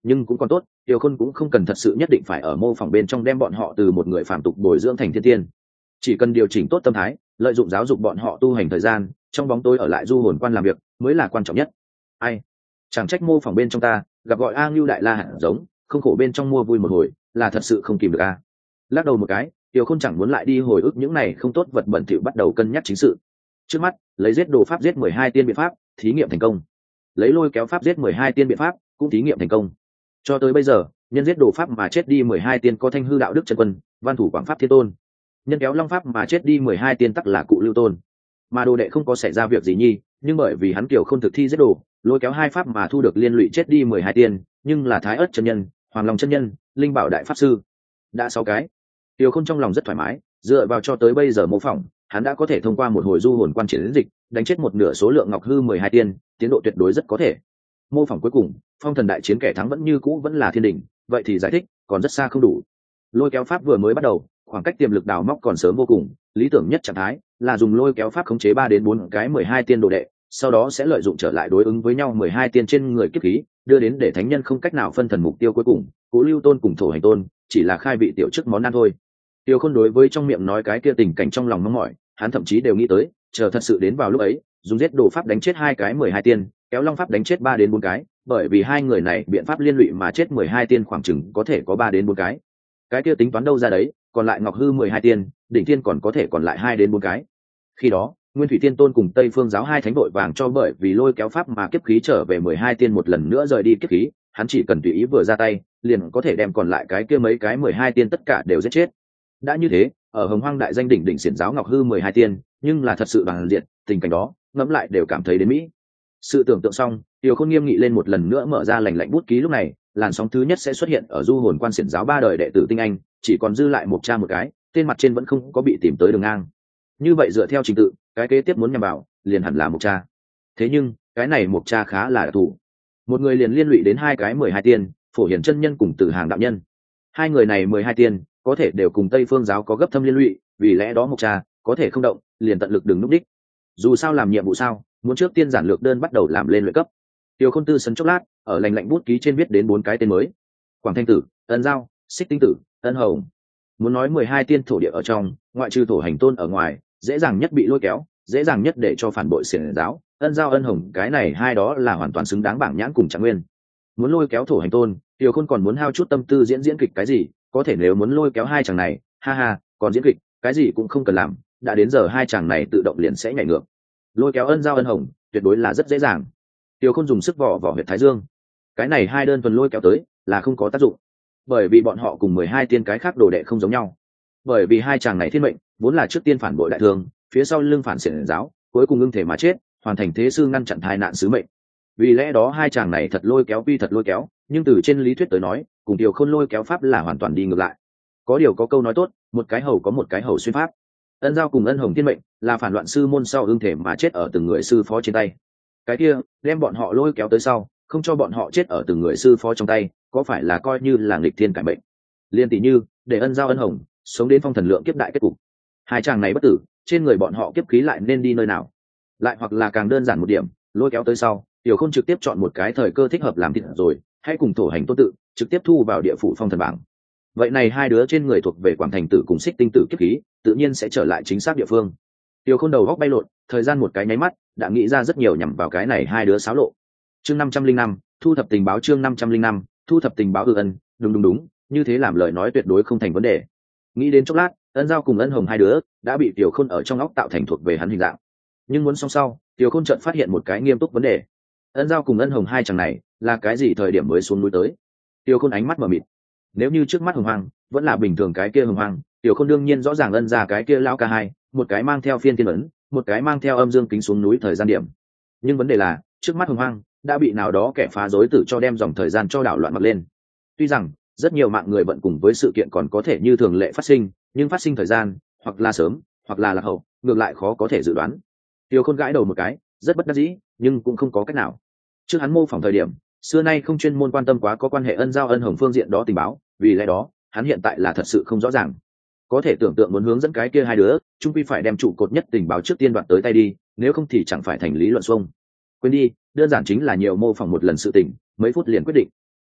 nhưng cũng còn tốt, Tiêu Khôn cũng không cần thật sự nhất định phải ở mô phỏng bên trong đem bọn họ từ một người phàm tục bồi dưỡng thành thiên tiên, chỉ cần điều chỉnh tốt tâm thái, lợi dụng giáo dục bọn họ tu hành thời gian, trong bóng tối ở lại du hồn quan làm việc mới là quan trọng nhất. Ai, chẳng trách mô phỏng bên trong ta gặp gọi A Ngưu đại la hạt giống, không khổ bên trong mua vui một hồi, là thật sự không kìm được a. Lắc đầu một cái, Tiêu Khôn chẳng muốn lại đi hồi ức những này không tốt vật bẩn thỉu, bắt đầu cân nhắc chính sự. Trước mắt, lấy giết đồ pháp giết mười hai tiên biện pháp, thí nghiệm thành công. Lấy lôi kéo pháp giết mười hai tiên biện pháp, cũng thí nghiệm thành công. Cho tới bây giờ, nhân giết đồ pháp mà chết đi mười hai tiên có Thanh Hư đạo đức chân quân, Văn thủ Quảng pháp thiên tôn. Nhân kéo long pháp mà chết đi mười hai tiên tắc là Cụ Lưu tôn. Mà đồ đệ không có xảy ra việc gì nhi, nhưng bởi vì hắn kiểu không thực thi giết đồ, lôi kéo hai pháp mà thu được liên lụy chết đi mười hai tiên, nhưng là Thái Ức chân nhân, Hoàng Long chân nhân, Linh Bảo đại pháp sư. Đã sáu cái. Tiêu Khôn trong lòng rất thoải mái, dựa vào cho tới bây giờ mô phỏng, hắn đã có thể thông qua một hồi du hồn quan chiến dịch, đánh chết một nửa số lượng ngọc hư mười hai tiên, tiến độ tuyệt đối rất có thể. Mô phỏng cuối cùng, phong thần đại chiến kẻ thắng vẫn như cũ vẫn là thiên đỉnh, vậy thì giải thích còn rất xa không đủ. Lôi kéo pháp vừa mới bắt đầu, khoảng cách tiềm lực đào móc còn sớm vô cùng, lý tưởng nhất trạng thái là dùng lôi kéo pháp khống chế ba đến bốn cái mười hai tiên đồ đệ, sau đó sẽ lợi dụng trở lại đối ứng với nhau mười hai tiên trên người kiếp khí, đưa đến để thánh nhân không cách nào phân thần mục tiêu cuối cùng, Cố Lưu tôn cùng Thổ Hành tôn chỉ là khai vị tiểu chức món ăn thôi. Tiêu Khôn đối với trong miệng nói cái kia tình cảnh trong lòng mong mỏi, hắn thậm chí đều nghĩ tới, chờ thật sự đến vào lúc ấy, dùng giết đồ pháp đánh chết hai cái mười hai tiên, kéo long pháp đánh chết ba đến bốn cái, bởi vì hai người này biện pháp liên lụy mà chết mười hai tiên khoảng chừng có thể có ba đến bốn cái. Cái kia tính toán đâu ra đấy, còn lại ngọc hư mười hai tiên, đỉnh tiên còn có thể còn lại hai đến bốn cái. Khi đó, Nguyên Thủy Tiên Tôn cùng Tây Phương giáo hai thánh đội vàng cho bởi vì lôi kéo pháp mà kiếp khí trở về mười hai tiên một lần nữa rời đi kiếp khí, hắn chỉ cần tùy ý vừa ra tay, liền có thể đem còn lại cái kia mấy cái mười hai tiên tất cả đều giết chết. Đã như thế, ở Hồng Hoang đại danh đỉnh đỉnh xiển giáo ngọc hư mười hai tiên, nhưng là thật sự bằng diện, tình cảnh đó, ngẫm lại đều cảm thấy đến mỹ. Sự tưởng tượng xong, Tiêu Khôn nghiêm nghị lên một lần nữa mở ra lành lạnh bút ký, lúc này, làn sóng thứ nhất sẽ xuất hiện ở du hồn quan xiển giáo ba đời đệ tử tinh anh, chỉ còn dư lại một cha một cái, tên mặt trên vẫn không có bị tìm tới đường ngang. Như vậy dựa theo trình tự, cái kế tiếp muốn nhằm vào, liền hẳn là một cha. Thế nhưng, cái này một cha khá là đặc thù. Một người liền liên lụy đến hai cái mười hai tiên, Phổ Hiển chân nhân cùng Tử Hàng đạo nhân. Hai người này mười hai tiên, có thể đều cùng Tây Phương giáo có gấp thâm liên lụy, vì lẽ đó một cha có thể không động, liền tận lực đừng núp đích. Dù sao làm nhiệm vụ sao, muốn trước tiên giản lược đơn bắt đầu làm lên luyện cấp. Tiêu Khôn tư sấn chốc lát, ở lành lạnh bút ký trên viết đến bốn cái tên mới: Quảng Thanh Tử, Ân Giao, Xích Tinh Tử, Ân Hồng. Muốn nói mười hai tiên thổ địa ở trong, ngoại trừ Thổ Hành tôn ở ngoài, dễ dàng nhất bị lôi kéo, dễ dàng nhất để cho phản bội xiển giáo, Ân Giao Ân Hồng, cái này hai đó là hoàn toàn xứng đáng bảng nhãn cùng Trạng Nguyên. Muốn lôi kéo Thổ Hành tôn, Tiêu Khôn còn muốn hao chút tâm tư diễn diễn kịch cái gì, có thể nếu muốn lôi kéo hai chàng này, ha ha, còn diễn kịch, cái gì cũng không cần làm, đã đến giờ hai chàng này tự động liền sẽ nhảy ngược. Lôi kéo Ân Giao Ân Hồng, tuyệt đối là rất dễ dàng. Tiêu Khôn dùng sức vỏ vỏ huyệt thái dương. Cái này hai đơn thuần lôi kéo tới, là không có tác dụng, bởi vì bọn họ cùng mười hai tiên cái khác đồ đệ không giống nhau. Bởi vì hai chàng này thiên mệnh vốn là trước tiên phản bội đại thương, phía sau lưng phản xiển giáo, cuối cùng ưng thể mà chết, hoàn thành thế sư ngăn chặn tai nạn sứ mệnh. Vì lẽ đó hai chàng này thật lôi kéo, quy thật lôi kéo, nhưng từ trên lý thuyết tới nói, cùng Tiêu Khôn lôi kéo pháp là hoàn toàn đi ngược lại. Có điều có câu nói tốt, một cái hầu có một cái hầu xuyên pháp. Ân Giao cùng Ân Hồng thiên mệnh là phản loạn sư môn sau ưng thể mà chết ở từng người sư phó trên tay. Cái kia đem bọn họ lôi kéo tới sau, không cho bọn họ chết ở từng người sư phó trong tay, có phải là coi như là nghịch thiên cải mệnh? Liên tỷ như để Ân Giao Ân Hồng sống đến phong thần lượng kiếp đại kết cục, hai chàng này bất tử, trên người bọn họ kiếp khí lại nên đi nơi nào? Lại hoặc là càng đơn giản một điểm, lôi kéo tới sau, Tiểu Khôn trực tiếp chọn một cái thời cơ thích hợp làm thịt rồi, hãy cùng Thổ Hành tôn tự trực tiếp thu vào địa phủ phong thần bảng. Vậy này hai đứa trên người thuộc về Quảng Thành Tử cùng Xích Tinh Tử kiếp khí, tự nhiên sẽ trở lại chính xác địa phương. Tiểu Khôn đầu góc bay lộn, thời gian một cái nháy mắt, đã nghĩ ra rất nhiều nhằm vào cái này hai đứa xáo lộ. Chương năm trăm linh năm, thu thập tình báo. Chương năm trăm linh năm, thu thập tình báo. Ư Ân, đúng đúng đúng, như thế làm lời nói tuyệt đối không thành vấn đề. Nghĩ đến chốc lát, Ân Giao cùng Ân Hồng hai đứa đã bị Tiểu Khôn ở trong óc tạo thành thuộc về hắn hình dạng. Nhưng muốn xong sau, Tiểu Khôn chợt phát hiện một cái nghiêm túc vấn đề. Ân Giao cùng Ân Hồng hai chàng này, là cái gì thời điểm mới xuống núi tới? Tiểu Khôn ánh mắt mở mịt. Nếu như trước mắt Hồng Hoang vẫn là bình thường cái kia Hồng Hoang, Tiểu Khôn đương nhiên rõ ràng Ân ra cái kia lão ca hai, một cái mang theo phiên thiên ấn, một cái mang theo âm dương kính xuống núi thời gian điểm. Nhưng vấn đề là, trước mắt Hồng Hoang đã bị nào đó kẻ phá rối tử cho đem dòng thời gian cho đảo loạn mặt lên. Tuy rằng rất nhiều mạng người bận cùng với sự kiện còn có thể như thường lệ phát sinh, nhưng phát sinh thời gian hoặc là sớm hoặc là lạc hậu, ngược lại khó có thể dự đoán. Tiêu Khôn gãi đầu một cái, rất bất đắc dĩ, nhưng cũng không có cách nào. Trước hắn mô phỏng thời điểm, xưa nay không chuyên môn quan tâm quá có quan hệ Ân Giao Ân Hồng phương diện đó tình báo, vì lẽ đó hắn hiện tại là thật sự không rõ ràng. Có thể tưởng tượng muốn hướng dẫn cái kia hai đứa, chung quy phải đem trụ cột nhất tình báo trước tiên đoạt tới tay đi, nếu không thì chẳng phải thành lý luận xuông. Quên đi, đơn giản chính là nhiều mô phỏng một lần sự tình, mấy phút liền quyết định.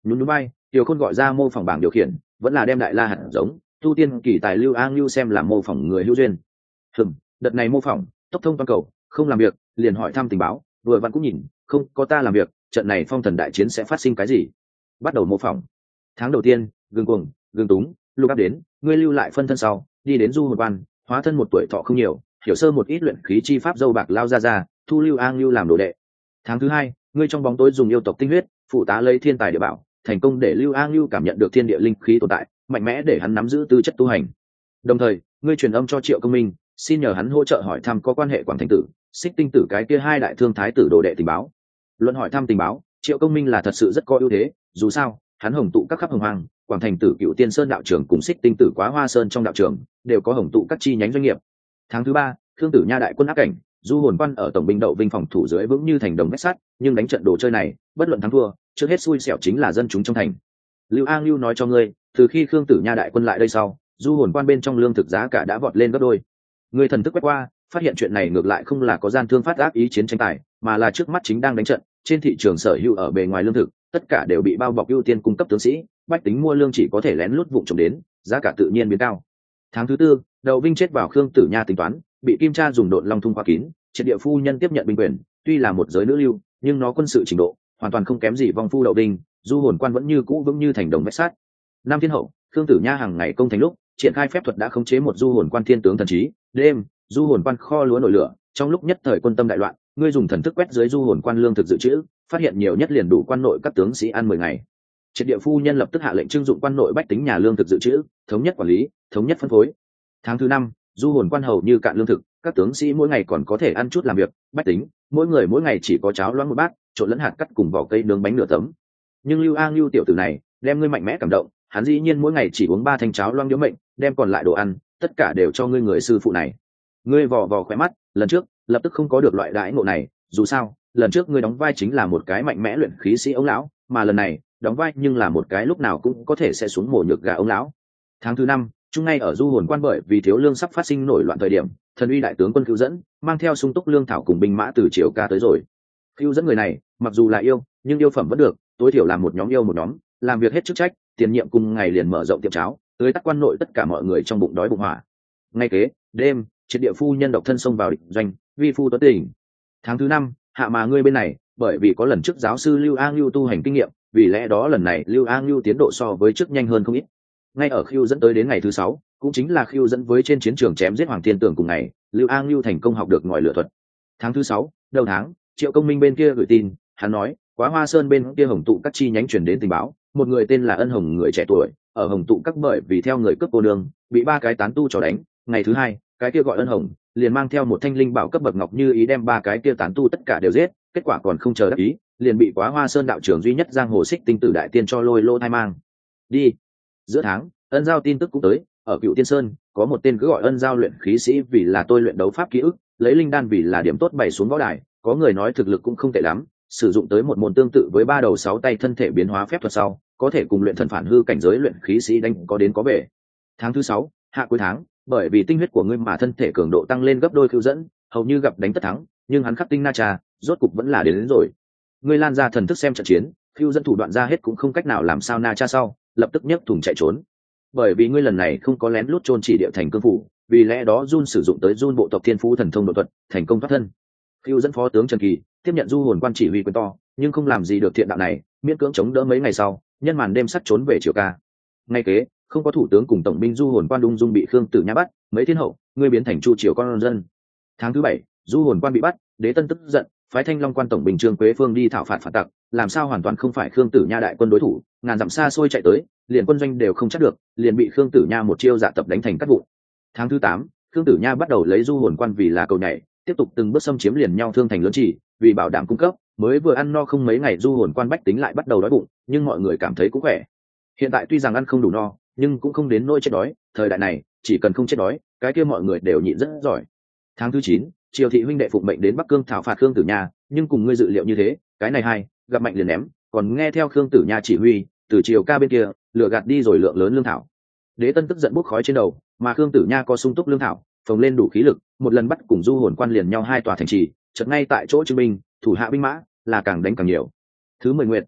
nhún núi bay, Tiểu Khôn gọi ra mô phỏng bảng điều khiển, vẫn là đem đại la hạt giống tu tiên kỳ tài Lưu An Lưu xem làm mô phỏng người hữu duyên. Hừm, đợt này mô phỏng tốc thông toàn cầu, không làm việc liền hỏi thăm tình báo, vừa vặn cũng nhìn không có ta làm việc, trận này phong thần đại chiến sẽ phát sinh cái gì. Bắt đầu mô phỏng. Tháng đầu tiên, gương cuồng, gương túng, lục áp đến, ngươi lưu lại phân thân sau, đi đến du hồn quan, hóa thân một tuổi thọ không nhiều, hiểu sơ một ít luyện khí chi pháp dâu bạc lao ra ra, thu Lưu An Lưu làm đồ đệ. Tháng thứ hai, ngươi trong bóng tối dùng yêu tộc tinh huyết, phụ tá lấy thiên tài địa bảo, thành công để Lưu An Lưu cảm nhận được thiên địa linh khí tồn tại, mạnh mẽ để hắn nắm giữ tư chất tu hành. Đồng thời, ngươi truyền âm cho Triệu Công Minh, xin nhờ hắn hỗ trợ hỏi thăm có quan hệ Quảng Thành Tử, Xích Tinh Tử cái kia hai đại thương thái tử đồ đệ tình báo. Luận hỏi thăm tình báo, Triệu Công Minh là thật sự rất có ưu thế, dù sao, hắn hồng tụ các khắp hồng hoàng, Quảng Thành Tử Cựu Tiên Sơn đạo trưởng cùng Xích Tinh Tử Quá Hoa Sơn trong đạo trưởng đều có hồng tụ các chi nhánh doanh nghiệp. Tháng thứ ba, Khương Tử Nha đại quân áp cảnh, du hồn quan ở tổng binh đậu vinh phòng thủ dưới vững như thành đồng vách sắt, nhưng đánh trận đồ chơi này, bất luận thắng thua, trước hết xui xẻo chính là dân chúng trong thành. Lưu An Lưu nói cho ngươi, từ khi Khương Tử Nha đại quân lại đây sau, du hồn quan bên trong lương thực giá cả đã vọt lên gấp đôi. Ngươi thần thức quét qua, phát hiện chuyện này ngược lại không là có gian thương phát ác ý chiến tranh tài, mà là trước mắt chính đang đánh trận, trên thị trường sở hữu ở bề ngoài lương thực, tất cả đều bị bao bọc ưu tiên cung cấp tướng sĩ, bách tính mua lương chỉ có thể lén lút vụng trộm đến, giá cả tự nhiên biến cao. Tháng thứ tư, Đậu Vinh chết vào Khương Tử Nha tính toán, bị Kim Cha dùng độn long thung khóa kín, triệt địa phu nhân tiếp nhận binh quyền, tuy là một giới nữ lưu, nhưng nó quân sự trình độ hoàn toàn không kém gì vong phu Đậu Vinh, du hồn quan vẫn như cũ vững như thành đồng vách sắt. Năm thiên hậu, Khương Tử Nha hàng ngày công thành lúc, triển khai phép thuật đã khống chế một du hồn quan thiên tướng thần trí, đêm, du hồn quan kho lúa nổi lửa, trong lúc nhất thời quân tâm đại loạn, ngươi dùng thần thức quét dưới du hồn quan lương thực dự trữ, phát hiện nhiều nhất liền đủ quan nội các tướng sĩ ăn mười ngày. Triệt địa phu nhân lập tức hạ lệnh trưng dụng quan nội bách tính nhà lương thực dự trữ, thống nhất quản lý, thống nhất phân phối. Tháng thứ năm, du hồn quan hầu như cạn lương thực, các tướng sĩ mỗi ngày còn có thể ăn chút làm việc, bách tính mỗi người mỗi ngày chỉ có cháo loãng một bát, trộn lẫn hạt cắt cùng vỏ cây nướng bánh nửa tấm. Nhưng Lưu An Lưu tiểu tử này đem ngươi mạnh mẽ cảm động, hắn dĩ nhiên mỗi ngày chỉ uống ba thanh cháo loãng điếu mệnh, đem còn lại đồ ăn tất cả đều cho ngươi người sư phụ này. Ngươi vò vò khóe mắt, lần trước lập tức không có được loại đãi ngộ này, dù sao lần trước ngươi đóng vai chính là một cái mạnh mẽ luyện khí sĩ ông lão, mà lần này đóng vai nhưng là một cái lúc nào cũng có thể sẽ xuống mổ nhược gà ông lão. Tháng thứ năm, chung ngay ở du hồn quan bởi vì thiếu lương sắp phát sinh nổi loạn thời điểm, thần uy đại tướng quân Cưu Dẫn mang theo sung túc lương thảo cùng binh mã từ Triều Ca tới rồi. Cưu Dẫn người này mặc dù là yêu, nhưng yêu phẩm vẫn được, tối thiểu là một nhóm yêu một nhóm, làm việc hết chức trách, tiền nhiệm cùng ngày liền mở rộng tiệm cháo, tới tắt quan nội tất cả mọi người trong bụng đói bụng hỏa. Ngay kế đêm, triệt địa phu nhân độc thân xông vào địch doanh, vi phu tuấn tình. Tháng thứ năm, hạ mà ngươi bên này, bởi vì có lần trước giáo sư Lưu An Lưu tu hành kinh nghiệm, vì lẽ đó lần này Lưu An Lưu tiến độ so với trước nhanh hơn không ít. Ngay ở Khưu Dẫn tới đến ngày thứ sáu, cũng chính là Khưu Dẫn với trên chiến trường chém giết Hoàng Thiên Tường cùng ngày, Lưu An Lưu thành công học được ngòi lửa thuật. Tháng thứ sáu, đầu tháng, Triệu Công Minh bên kia gửi tin, hắn nói, Quá Hoa Sơn bên kia hồng tụ các chi nhánh truyền đến tình báo, một người tên là Ân Hồng người trẻ tuổi, ở hồng tụ các bởi vì theo người cướp cô đường, bị ba cái tán tu trò đánh. Ngày thứ hai, cái kia gọi Ân Hồng liền mang theo một thanh linh bảo cấp bậc ngọc như ý đem ba cái kia tán tu tất cả đều giết, kết quả còn không chờ đắc ý, liền bị Quá Hoa Sơn đạo trưởng duy nhất giang hồ Xích Tinh Tử đại tiên cho lôi lô thai mang đi. Giữa tháng, Ân Giao tin tức cũng tới, ở Cựu Tiên Sơn có một tên cứ gọi Ân Giao luyện khí sĩ vì là tôi luyện đấu pháp ký ức, lấy linh đan vì là điểm tốt bày xuống võ đài, có người nói thực lực cũng không tệ lắm, sử dụng tới một môn tương tự với ba đầu sáu tay thân thể biến hóa phép thuật sau, có thể cùng luyện thần phản hư cảnh giới luyện khí sĩ đánh có đến có về. Tháng thứ sáu, hạ cuối tháng, bởi vì tinh huyết của ngươi mà thân thể cường độ tăng lên gấp đôi Cưu Dẫn, hầu như gặp đánh tất thắng, nhưng hắn khắc tinh na trà, rốt cục vẫn là đến, đến rồi. Ngươi lan ra thần thức xem trận chiến, Cưu Dẫn thủ đoạn ra hết cũng không cách nào làm sao na cha sau, lập tức nhấc thùng chạy trốn. Bởi vì ngươi lần này không có lén lút chôn chỉ địa thành cương phủ, vì lẽ đó Jun sử dụng tới Jun bộ tộc thiên phú thần thông độ thuật, thành công thoát thân. Cưu Dẫn phó tướng Trần Kỳ tiếp nhận du hồn quan chỉ huy quyền to, nhưng không làm gì được thiện đạo này, miễn cưỡng chống đỡ mấy ngày sau, nhân màn đêm sắt trốn về Triều Ca. Ngay kế, không có thủ tướng cùng tổng binh du hồn quan đung dung bị Khương Tử Nha bắt, mấy thiên hậu, ngươi biến thành chu triều con dân. Tháng thứ bảy, du hồn quan bị bắt, Đế Tân tức giận, phái Thanh Long quan tổng binh Trương Quế Phương đi thảo phạt phản tặc, làm sao hoàn toàn không phải Khương Tử Nha đại quân đối thủ, ngàn dặm xa xôi chạy tới, liền quân doanh đều không chắc được, liền bị Khương Tử Nha một chiêu dạ tập đánh thành cát vụn. Tháng thứ tám, Khương Tử Nha bắt đầu lấy du hồn quan vì là cầu nhảy, tiếp tục từng bước xâm chiếm liền nhau thương thành lớn chỉ, vì bảo đảm cung cấp, mới vừa ăn no không mấy ngày du hồn quan bách tính lại bắt đầu đói bụng, nhưng mọi người cảm thấy cũng khỏe. Hiện tại tuy rằng ăn không đủ no, nhưng cũng không đến nỗi chết đói, thời đại này chỉ cần không chết đói, cái kia mọi người đều nhịn rất giỏi. Tháng thứ chín, Triều thị huynh đệ phụng mệnh đến Bắc Cương thảo phạt Khương Tử Nha, nhưng cùng ngươi dự liệu như thế, cái này hai, gặp mạnh liền ném, còn nghe theo Khương Tử Nha chỉ huy, từ Triều Ca bên kia lừa gạt đi rồi lượng lớn lương thảo. Đế Tân tức giận bốc khói trên đầu, mà Khương Tử Nha có sung túc lương thảo, phồng lên đủ khí lực, một lần bắt cùng du hồn quan liền nhau hai tòa thành trì, chợt ngay tại chỗ chứng minh, thủ hạ binh mã là càng đánh càng nhiều. Thứ mười nguyệt,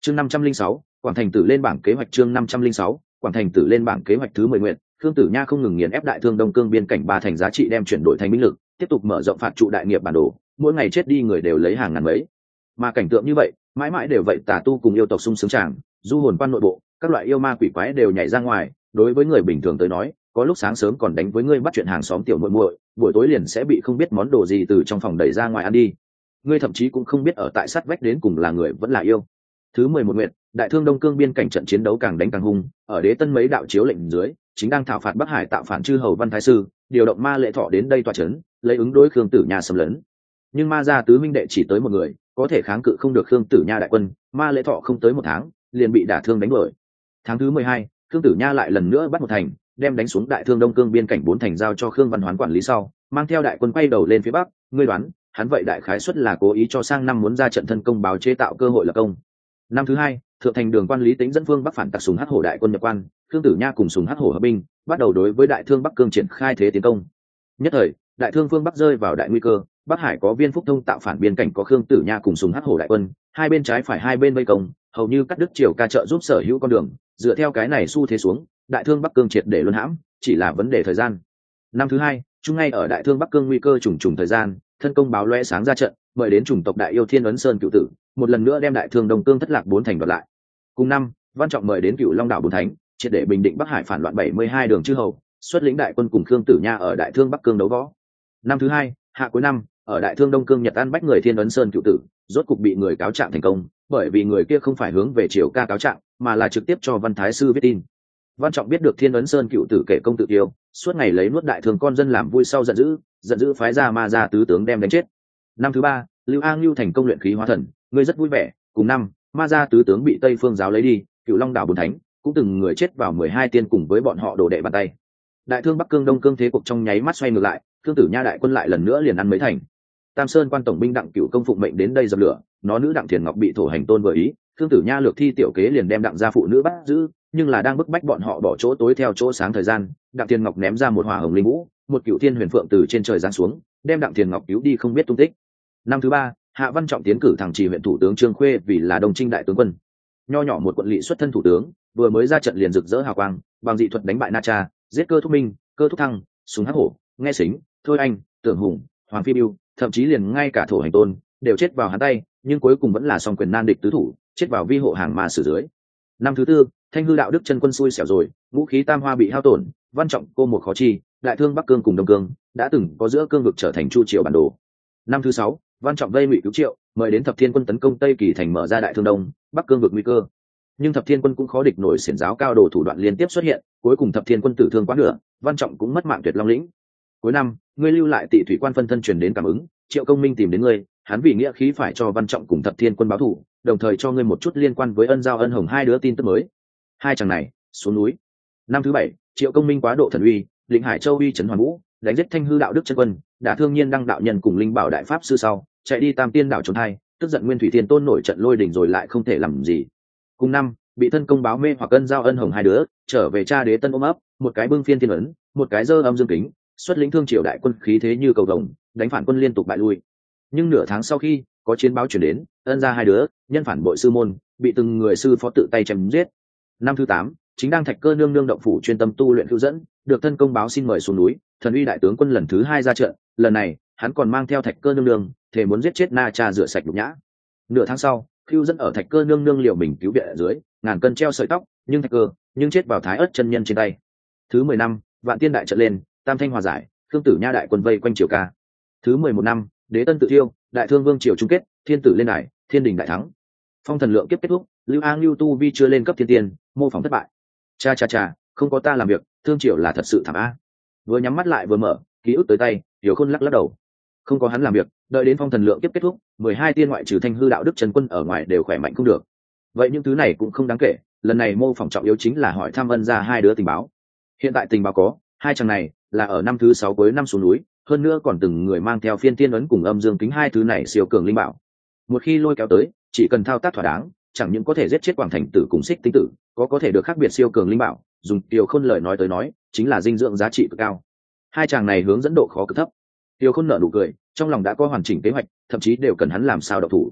chương năm trăm linh sáu Quảng Thành Tử lên bảng kế hoạch. Chương năm trăm linh sáu Quảng Thành Tử lên bảng kế hoạch. Thứ mười nguyện, Khương Tử Nha không ngừng nghiền ép đại thương Đông Cương biên cảnh ba thành giá trị, đem chuyển đổi thành binh lực, tiếp tục mở rộng phạt trụ đại nghiệp bản đồ, mỗi ngày chết đi người đều lấy hàng ngàn mấy. Mà cảnh tượng như vậy, mãi mãi đều vậy, tà tu cùng yêu tộc sung sướng tràng, du hồn quan nội bộ, các loại yêu ma quỷ quái đều nhảy ra ngoài, đối với người bình thường tới nói, có lúc sáng sớm còn đánh với ngươi bắt chuyện hàng xóm tiểu muội muội, buổi tối liền sẽ bị không biết món đồ gì từ trong phòng đẩy ra ngoài ăn đi. Ngươi thậm chí cũng không biết ở tại sát vách đến cùng là người vẫn là yêu. Thứ mười một nguyện, đại thương Đông Cương biên cảnh trận chiến đấu càng đánh càng hung, ở Đế Tân mấy đạo chiếu lệnh dưới, chính đang thảo phạt Bắc Hải tạo phản chư hầu Văn Thái Sư, điều động Ma Lệ Thọ đến đây tọa chấn, lấy ứng đối Khương Tử Nha xâm lấn. Nhưng Ma gia tứ minh đệ chỉ tới một người, có thể kháng cự không được Khương Tử Nha đại quân, Ma Lệ Thọ không tới một tháng, liền bị đả thương đánh đuổi. Tháng thứ mười hai, Khương Tử Nha lại lần nữa bắt một thành, đem đánh xuống đại thương Đông Cương biên cảnh bốn thành giao cho Khương Văn Hoán quản lý sau, mang theo đại quân quay đầu lên phía bắc. Ngươi đoán, hắn vậy đại khái suất là cố ý cho sang năm muốn ra trận thân công báo chế tạo cơ hội lập công. Năm thứ hai, thượng thành đường quan Lý Tĩnh dẫn phương bắc phản tặc Sùng Hắc Hổ đại quân nhập quan, Khương Tử Nha cùng Sùng Hắc Hổ hợp binh, bắt đầu đối với đại thương Bắc Cương triển khai thế tiến công. Nhất thời, đại thương phương bắc rơi vào đại nguy cơ, Bắc Hải có Viên Phúc Thông tạo phản, biên cảnh có Khương Tử Nha cùng Sùng Hắc Hổ đại quân, hai bên trái phải hai bên vây công, hầu như cắt đứt Triều Ca trợ giúp sở hữu con đường. Dựa theo cái này xu thế xuống, đại thương Bắc Cương triệt để luân hãm, chỉ là vấn đề thời gian. Năm thứ hai, chung ngay ở đại thương Bắc Cương nguy cơ trùng trùng thời gian, thân công báo lóe sáng ra trận, mời đến chủng tộc đại yêu Thiên Ấn Sơn cựu tử, một lần nữa đem đại thương Đông Cương thất lạc bốn thành đoạt lại. Cùng năm, Văn Trọng mời đến Cửu Long đảo bốn thánh, triệt để bình định Bắc Hải phản loạn bảy mươi hai đường chư hầu, xuất lĩnh đại quân cùng Khương Tử Nha ở đại thương Bắc Cương đấu võ. Năm thứ hai, hạ cuối năm, ở đại thương Đông Cương Nhật An bách người Thiên Ấn Sơn cựu tử, rốt cục bị người cáo trạng thành công, bởi vì người kia không phải hướng về Triều Ca cáo trạng, mà là trực tiếp cho Văn Thái Sư viết tin. Văn Trọng biết được Thiên Ấn Sơn cựu tử kể công tự tiêu, suốt ngày lấy nuốt đại thương con dân làm vui, sau giận dữ, giận dữ phái ra Ma gia tứ tướng đem đánh chết. Năm thứ ba, Lưu An Lưu thành công luyện khí hóa thần, ngươi rất vui vẻ. Cùng năm, Ma gia tứ tướng bị Tây Phương giáo lấy đi, Cửu Long đảo bốn thánh cũng từng người chết vào mười hai tiên cùng với bọn họ đổ đệ bàn tay. Đại thương Bắc Cương Đông Cương thế cục trong nháy mắt xoay ngược lại, Khương Tử Nha đại quân lại lần nữa liền ăn mấy thành. Tam Sơn quan tổng binh Đặng Cửu công phụng mệnh đến đây dập lửa, nó nữ Đặng Thiền Ngọc bị thổ hành tôn vừa ý, Khương Tử Nha lược thi tiểu kế liền đem Đặng gia phụ nữ bắt giữ, nhưng là đang bức bách bọn họ bỏ chỗ tối theo chỗ sáng thời gian, Đặng Thiền Ngọc ném ra một hỏa hồng linh vũ, một cựu thiên huyền phượng từ trên trời giáng xuống, đem Đặng Thiền Ngọc cứu đi không biết tung tích. Năm thứ ba, Hạ Văn Trọng tiến cử thằng chỉ huyện thủ tướng Trương Khuê vì là Đông Trinh đại tướng quân. Nho nhỏ một quận lỵ xuất thân thủ tướng, vừa mới ra trận liền rực rỡ hào quang, bằng dị thuật đánh bại Na Cha, giết Cơ Thúc Minh, Cơ Thúc Thăng, Súng Hắc Hổ, Nghe Xính, Thôi Anh, Tưởng Hùng, Hoàng Phi Bưu, thậm chí liền ngay cả thổ hành tôn đều chết vào hắn tay, nhưng cuối cùng vẫn là song quyền nan địch tứ thủ, chết vào vi hộ hàng mà sử dưới. Năm thứ tư, Thanh hư đạo đức chân quân xui xẻo rồi, vũ khí tam hoa bị hao tổn, Văn Trọng cô một khó chi, đại thương Bắc Cương cùng Đông Cương đã từng có giữa cương vực trở thành chu triều bản đồ. Năm thứ sáu, Văn Trọng vây ngụy cứu triệu, mời đến thập thiên quân tấn công Tây Kỳ thành, mở ra đại thương Đông Bắc Cương vực nguy cơ. Nhưng thập thiên quân cũng khó địch nổi xiển giáo cao đồ thủ đoạn liên tiếp xuất hiện, cuối cùng thập thiên quân tử thương quá nửa, Văn Trọng cũng mất mạng tuyệt long lĩnh. Cuối năm, ngươi lưu lại Tị thủy quan phân thân truyền đến cảm ứng, Triệu Công Minh tìm đến ngươi, hắn vì nghĩa khí phải cho Văn Trọng cùng thập thiên quân báo thù, đồng thời cho ngươi một chút liên quan với Ân Giao Ân Hồng hai đứa tin tức mới. Hai chàng này xuống núi. Năm thứ bảy, Triệu Công Minh quá độ thần uy, lĩnh Hải Châu uy trấn Hoàn Vũ, đánh giết Thanh hư đạo đức chân quân, đã thương nhiên đăng đạo nhân cùng linh bảo đại pháp sư sau, chạy đi Tam Tiên đảo trốn hai, tức giận Nguyên Thủy Thiên Tôn nổi trận lôi đình rồi lại không thể làm gì. Cùng năm, bị thân công báo mê hoặc Ân Giao Ân Hồng hai đứa trở về cha đế Tân ôm ấp, một cái bưng phiên thiên ấn, một cái dơ âm dương kính, xuất lĩnh thương triều đại quân khí thế như cầu vồng, đánh phản quân liên tục bại lui. Nhưng nửa tháng sau khi có chiến báo chuyển đến, Ân gia hai đứa nhân phản bội sư môn, bị từng người sư phó tự tay chém giết. Năm thứ tám, chính đang Thạch Cơ nương nương động phủ chuyên tâm tu luyện cứu dẫn, được thân công báo xin mời xuống núi, thần uy đại tướng quân lần thứ hai ra trận, lần này hắn còn mang theo Thạch Cơ nương nương, thể muốn giết chết Na Cha rửa sạch nhục nhã. Nửa tháng sau, Khưu dẫn ở Thạch Cơ nương nương liều mình cứu viện ở dưới, ngàn cân treo sợi tóc, nhưng Thạch Cơ nhưng chết vào Thái Ất chân nhân trên tay. Thứ mười năm, Vạn Tiên đại trận lên, Tam Thanh hòa giải, Khương Tử Nha đại quân vây quanh Triều Ca. Thứ mười một năm, Đế Tân tự thiêu, Đại Thương Vương triều chung kết, Thiên tử lên đài, Thiên đình đại thắng. Phong thần lượng kiếp kết thúc, Lưu An Lưu tu vi chưa lên cấp thiên tiên, mô phỏng thất bại. Cha cha cha, không có ta làm việc, Thương triều là thật sự thảm a. Vừa nhắm mắt lại vừa mở, ký ức tới tay, Hiểu Khôn lắc lắc đầu. Không có hắn làm việc, đợi đến phong thần lượng kiếp kết thúc, mười hai tiên ngoại trừ Thanh hư đạo đức trần quân ở ngoài đều khỏe mạnh không được. Vậy những thứ này cũng không đáng kể, lần này mô phỏng trọng yếu chính là hỏi thăm Ân gia hai đứa tình báo. Hiện tại tình báo có, hai chàng này là ở năm thứ sáu cuối năm xuống núi, hơn nữa còn từng người mang theo phiên tiên ấn cùng âm dương kính hai thứ này siêu cường linh bảo. Một khi lôi kéo tới, chỉ cần thao tác thỏa đáng, chẳng những có thể giết chết Quảng Thành Tử cùng Xích Tinh Tử, có có thể được khác biệt siêu cường linh bảo, dùng Tiêu Khôn lời nói tới nói, chính là dinh dưỡng giá trị cực cao. Hai chàng này hướng dẫn độ khó cực thấp. Tiêu Khôn nở nụ cười, trong lòng đã có hoàn chỉnh kế hoạch, thậm chí đều cần hắn làm sao độc thủ.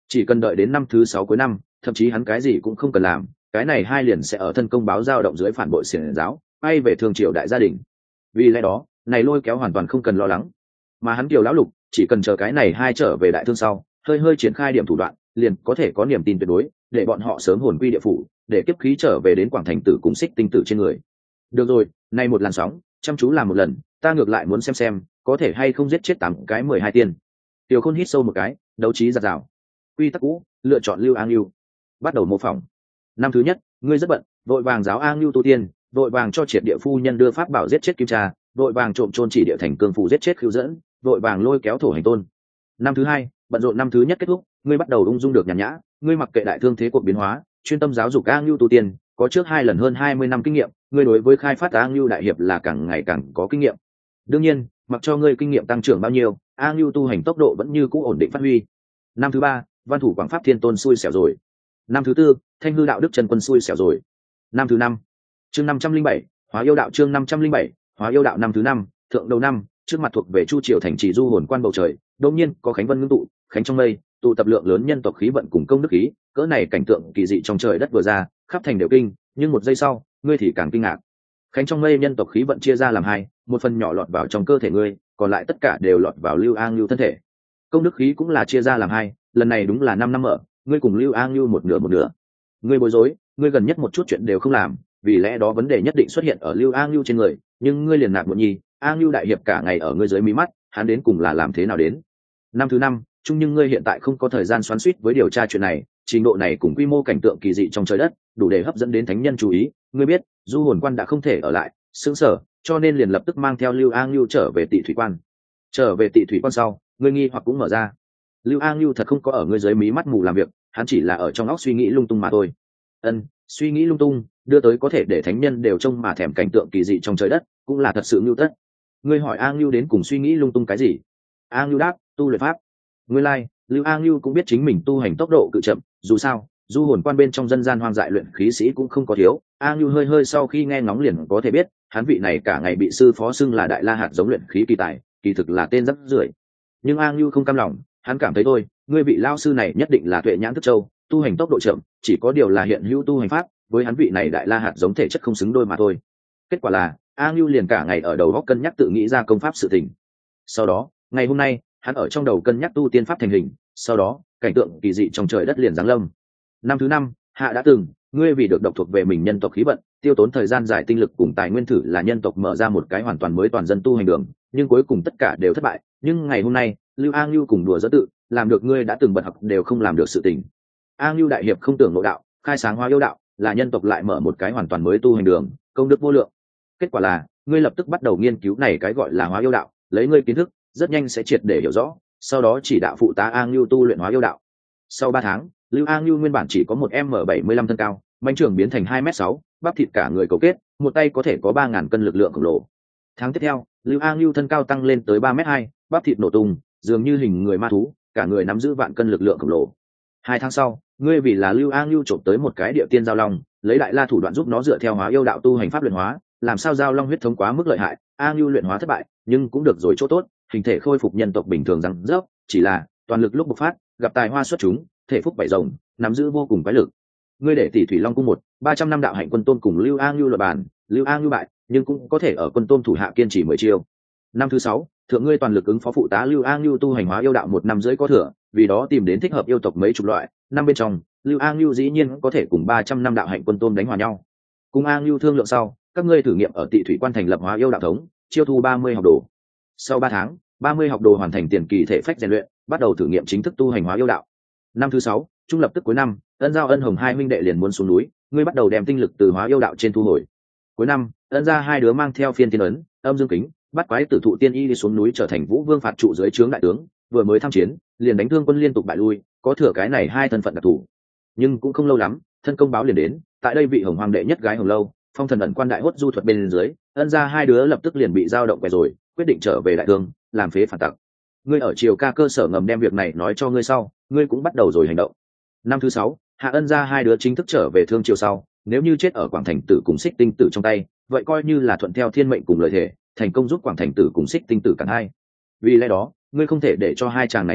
chỉ cần đợi đến năm thứ sáu cuối năm, thậm chí hắn cái gì cũng không cần làm, cái này hai liền sẽ ở thân công báo dao động dưới phản bội xiển giáo, bay về thương triều đại gia đình. Vì lẽ đó này lôi kéo hoàn toàn không cần lo lắng, mà hắn Kiều lão lục chỉ cần chờ cái này hai trở về đại thương sau, hơi hơi triển khai điểm thủ đoạn, liền có thể có niềm tin tuyệt đối để bọn họ sớm hồn quy địa phủ, để kiếp khí trở về đến Quảng Thành Tử cùng Xích Tinh Tử trên người. Được rồi, nay một làn sóng chăm chú làm một lần, ta ngược lại muốn xem xem có thể hay không giết chết tám cái mười hai tiên. Tiểu Khôn hít sâu một cái, đấu trí giạt rào. Quy tắc cũ, lựa chọn Lưu An Lưu. Bắt đầu mô phỏng. Năm thứ nhất, ngươi rất bận, vội vàng giáo An Lưu tu tiên, vội vàng cho triệt địa phu nhân đưa pháp bảo giết chết Kim Trà, vội vàng trộm trôn chỉ địa thành cương phù giết chết Khưu Dẫn, vội vàng lôi kéo thổ hành tôn. Năm thứ hai, bận rộn năm thứ nhất kết thúc, ngươi bắt đầu ung dung được nhàn nhã, ngươi mặc kệ đại thương thế cuộc biến hóa, chuyên tâm giáo dục An Lưu tu tiên, có trước hai lần hơn hai mươi năm kinh nghiệm, ngươi đối với khai phát An Lưu đại hiệp là càng ngày càng có kinh nghiệm. Đương nhiên, mặc cho ngươi kinh nghiệm tăng trưởng bao nhiêu, An Lưu tu hành tốc độ vẫn như cũ ổn định phát huy. Năm thứ ba, văn thủ quảng pháp thiên tôn xui xẻo rồi. Năm thứ tư, thanh hư đạo đức trần quân xui xẻo rồi. Năm thứ năm, chương năm trăm linh bảy, hóa yêu đạo chương năm trăm linh bảy, hóa yêu đạo năm thứ năm, thượng đầu năm, trước mặt thuộc về chu triều thành trì du hồn quan bầu trời, đột nhiên có khánh vân ngưng tụ, khánh trong mây, tụ tập lượng lớn nhân tộc khí vận cùng công đức khí, cỡ này cảnh tượng kỳ dị trong trời đất vừa ra, khắp thành đều kinh, nhưng một giây sau, ngươi thì càng kinh ngạc. Khánh trong mây nhân tộc khí vận chia ra làm hai, một phần nhỏ lọt vào trong cơ thể ngươi, còn lại tất cả đều lọt vào Lưu An Lưu thân thể. Công đức khí cũng là chia ra làm hai, lần này đúng là năm năm mở, ngươi cùng Lưu An Lưu một nửa một nửa. Ngươi bối rối, ngươi gần nhất một chút chuyện đều không làm, vì lẽ đó vấn đề nhất định xuất hiện ở Lưu An Lưu trên người, nhưng ngươi liền nạp muộn nhi, An Lưu đại hiệp cả ngày ở ngươi dưới mí mắt, hắn đến cùng là làm thế nào đến? Năm thứ năm, chung nhưng ngươi hiện tại không có thời gian xoắn xuýt với điều tra chuyện này, trình độ này cùng quy mô cảnh tượng kỳ dị trong trời đất, đủ để hấp dẫn đến thánh nhân chú ý. Ngươi biết, du hồn quan đã không thể ở lại, sững sờ, cho nên liền lập tức mang theo Lưu An Lưu trở về Tị Thủy quan. Trở về Tị Thủy quan sau, ngươi nghi hoặc cũng mở ra. Lưu An Lưu thật không có ở ngươi dưới mí mắt mù làm việc, hắn chỉ là ở trong óc suy nghĩ lung tung mà thôi. Ân, suy nghĩ lung tung, đưa tới có thể để thánh nhân đều trông mà thèm cảnh tượng kỳ dị trong trời đất, cũng là thật sự nhu tất. Ngươi hỏi An Lưu đến cùng suy nghĩ lung tung cái gì? An Lưu đáp, tu luyện pháp. Ngươi lai, like, Lưu An Lưu cũng biết chính mình tu hành tốc độ cự chậm, dù sao, du hồn quan bên trong dân gian hoang dại luyện khí sĩ cũng không có thiếu. An Lưu hơi hơi sau khi nghe ngóng liền có thể biết, hắn vị này cả ngày bị sư phó xưng là đại la hạt giống luyện khí kỳ tài, kỳ thực là tên rất rưởi. Nhưng An Lưu không cam lòng, hắn cảm thấy thôi, ngươi vị lao sư này nhất định là tuệ nhãn thức châu, tu hành tốc độ chậm, chỉ có điều là hiện hữu tu hành pháp, với hắn vị này đại la hạt giống thể chất không xứng đôi mà thôi. Kết quả là, An Lưu liền cả ngày ở đầu óc cân nhắc tự nghĩ ra công pháp sự tình. Sau đó, ngày hôm nay, hắn ở trong đầu cân nhắc tu tiên pháp thành hình, sau đó, cảnh tượng kỳ dị trong trời đất liền giáng lâm. Năm thứ năm, hạ đã từng, ngươi vì được độc thuộc về mình nhân tộc khí vận, tiêu tốn thời gian dài tinh lực cùng tài nguyên thử là nhân tộc mở ra một cái hoàn toàn mới toàn dân tu hành đường, nhưng cuối cùng tất cả đều thất bại. Nhưng ngày hôm nay, Lưu An Lưu cùng đùa giỡn tự, làm được ngươi đã từng bật học đều không làm được sự tình. An Lưu đại hiệp không tưởng nội đạo, khai sáng hóa yêu đạo, là nhân tộc lại mở một cái hoàn toàn mới tu hành đường, công đức vô lượng. Kết quả là, ngươi lập tức bắt đầu nghiên cứu này cái gọi là hóa yêu đạo, lấy ngươi kiến thức, rất nhanh sẽ triệt để hiểu rõ, sau đó chỉ đạo phụ tá An Lưu tu luyện hóa yêu đạo. Sau ba tháng, Lưu An Lưu nguyên bản chỉ có một m bảy mươi lăm thân cao, manh trưởng biến thành hai m sáu, bắp thịt cả người cấu kết, một tay có thể có ba ngàn cân lực lượng khổng lồ. Tháng tiếp theo, Lưu An Lưu thân cao tăng lên tới ba m hai, bắp thịt nổ tung, dường như hình người ma thú, cả người nắm giữ vạn cân lực lượng khổng lồ. Hai tháng sau, ngươi vì là Lưu An Lưu trộm tới một cái địa tiên giao long, lấy đại la thủ đoạn giúp nó dựa theo hóa yêu đạo tu hành pháp luyện hóa, làm sao giao long huyết thống quá mức lợi hại, An Lưu luyện hóa thất bại, nhưng cũng được rồi chỗ tốt, hình thể khôi phục nhân tộc bình thường răng rớp, chỉ là toàn lực lúc bộc phát, gặp tài hoa xuất chúng, thể phúc bảy rồng, nắm giữ vô cùng quái lực. Ngươi để tỷ thủy long cung một ba trăm năm đạo hạnh quân tôn cùng Lưu An Lưu luận bàn, Lưu An Lưu bại, nhưng cũng có thể ở quân tôn thủ hạ kiên trì mười chiêu. Năm thứ sáu, thượng ngươi toàn lực ứng phó phụ tá Lưu An Lưu tu hành hóa yêu đạo một năm rưỡi có thừa, vì đó tìm đến thích hợp yêu tộc mấy chục loại, năm bên trong, Lưu An Lưu dĩ nhiên có thể cùng ba trăm năm đạo hạnh quân tôn đánh hòa nhau. Cùng An Lưu thương lượng sau, các ngươi thử nghiệm ở Tị Thủy quan thành lập hóa yêu đạo thống, chiêu thu ba mươi học đồ. Sau ba tháng, ba mươi học đồ hoàn thành tiền kỳ thể phách rèn luyện, bắt đầu thử nghiệm chính thức tu hành hóa yêu đạo. Năm thứ sáu, trung lập tức cuối năm, Ân Giao Ân Hồng hai huynh đệ liền muốn xuống núi, ngươi bắt đầu đem tinh lực từ hóa yêu đạo trên thu hồi. Cuối năm, Ân gia hai đứa mang theo phiên tiên ấn, âm dương kính, bắt quái tử thụ tiên y đi xuống núi trở thành Vũ Vương phạt trụ dưới trướng đại tướng, vừa mới tham chiến, liền đánh thương quân liên tục bại lui, có thừa cái này hai thân phận đặc thù. Nhưng cũng không lâu lắm, thân công báo liền đến, tại đây vị Hồng Hoàng đệ nhất gái Hồng Lâu, phong thần ẩn quan đại hốt du thuật bên dưới, Ân gia hai đứa lập tức liền bị giao động về rồi, quyết định trở về đại thương, làm phế phản tặc. Ngươi ở triều ca cơ sở ngầm đem việc này nói cho ngươi sau, ngươi cũng bắt đầu rồi hành động. Năm thứ sáu, Hạ Ân gia hai đứa chính thức trở về thương triều sau, nếu như chết ở Quảng Thành Tử cùng Xích Tinh Tử trong tay, vậy coi như là thuận theo thiên mệnh cùng lời thề, thành công giúp Quảng Thành Tử cùng Xích Tinh Tử cả hai. Vì lẽ đó, ngươi không thể để cho hai chàng này chết,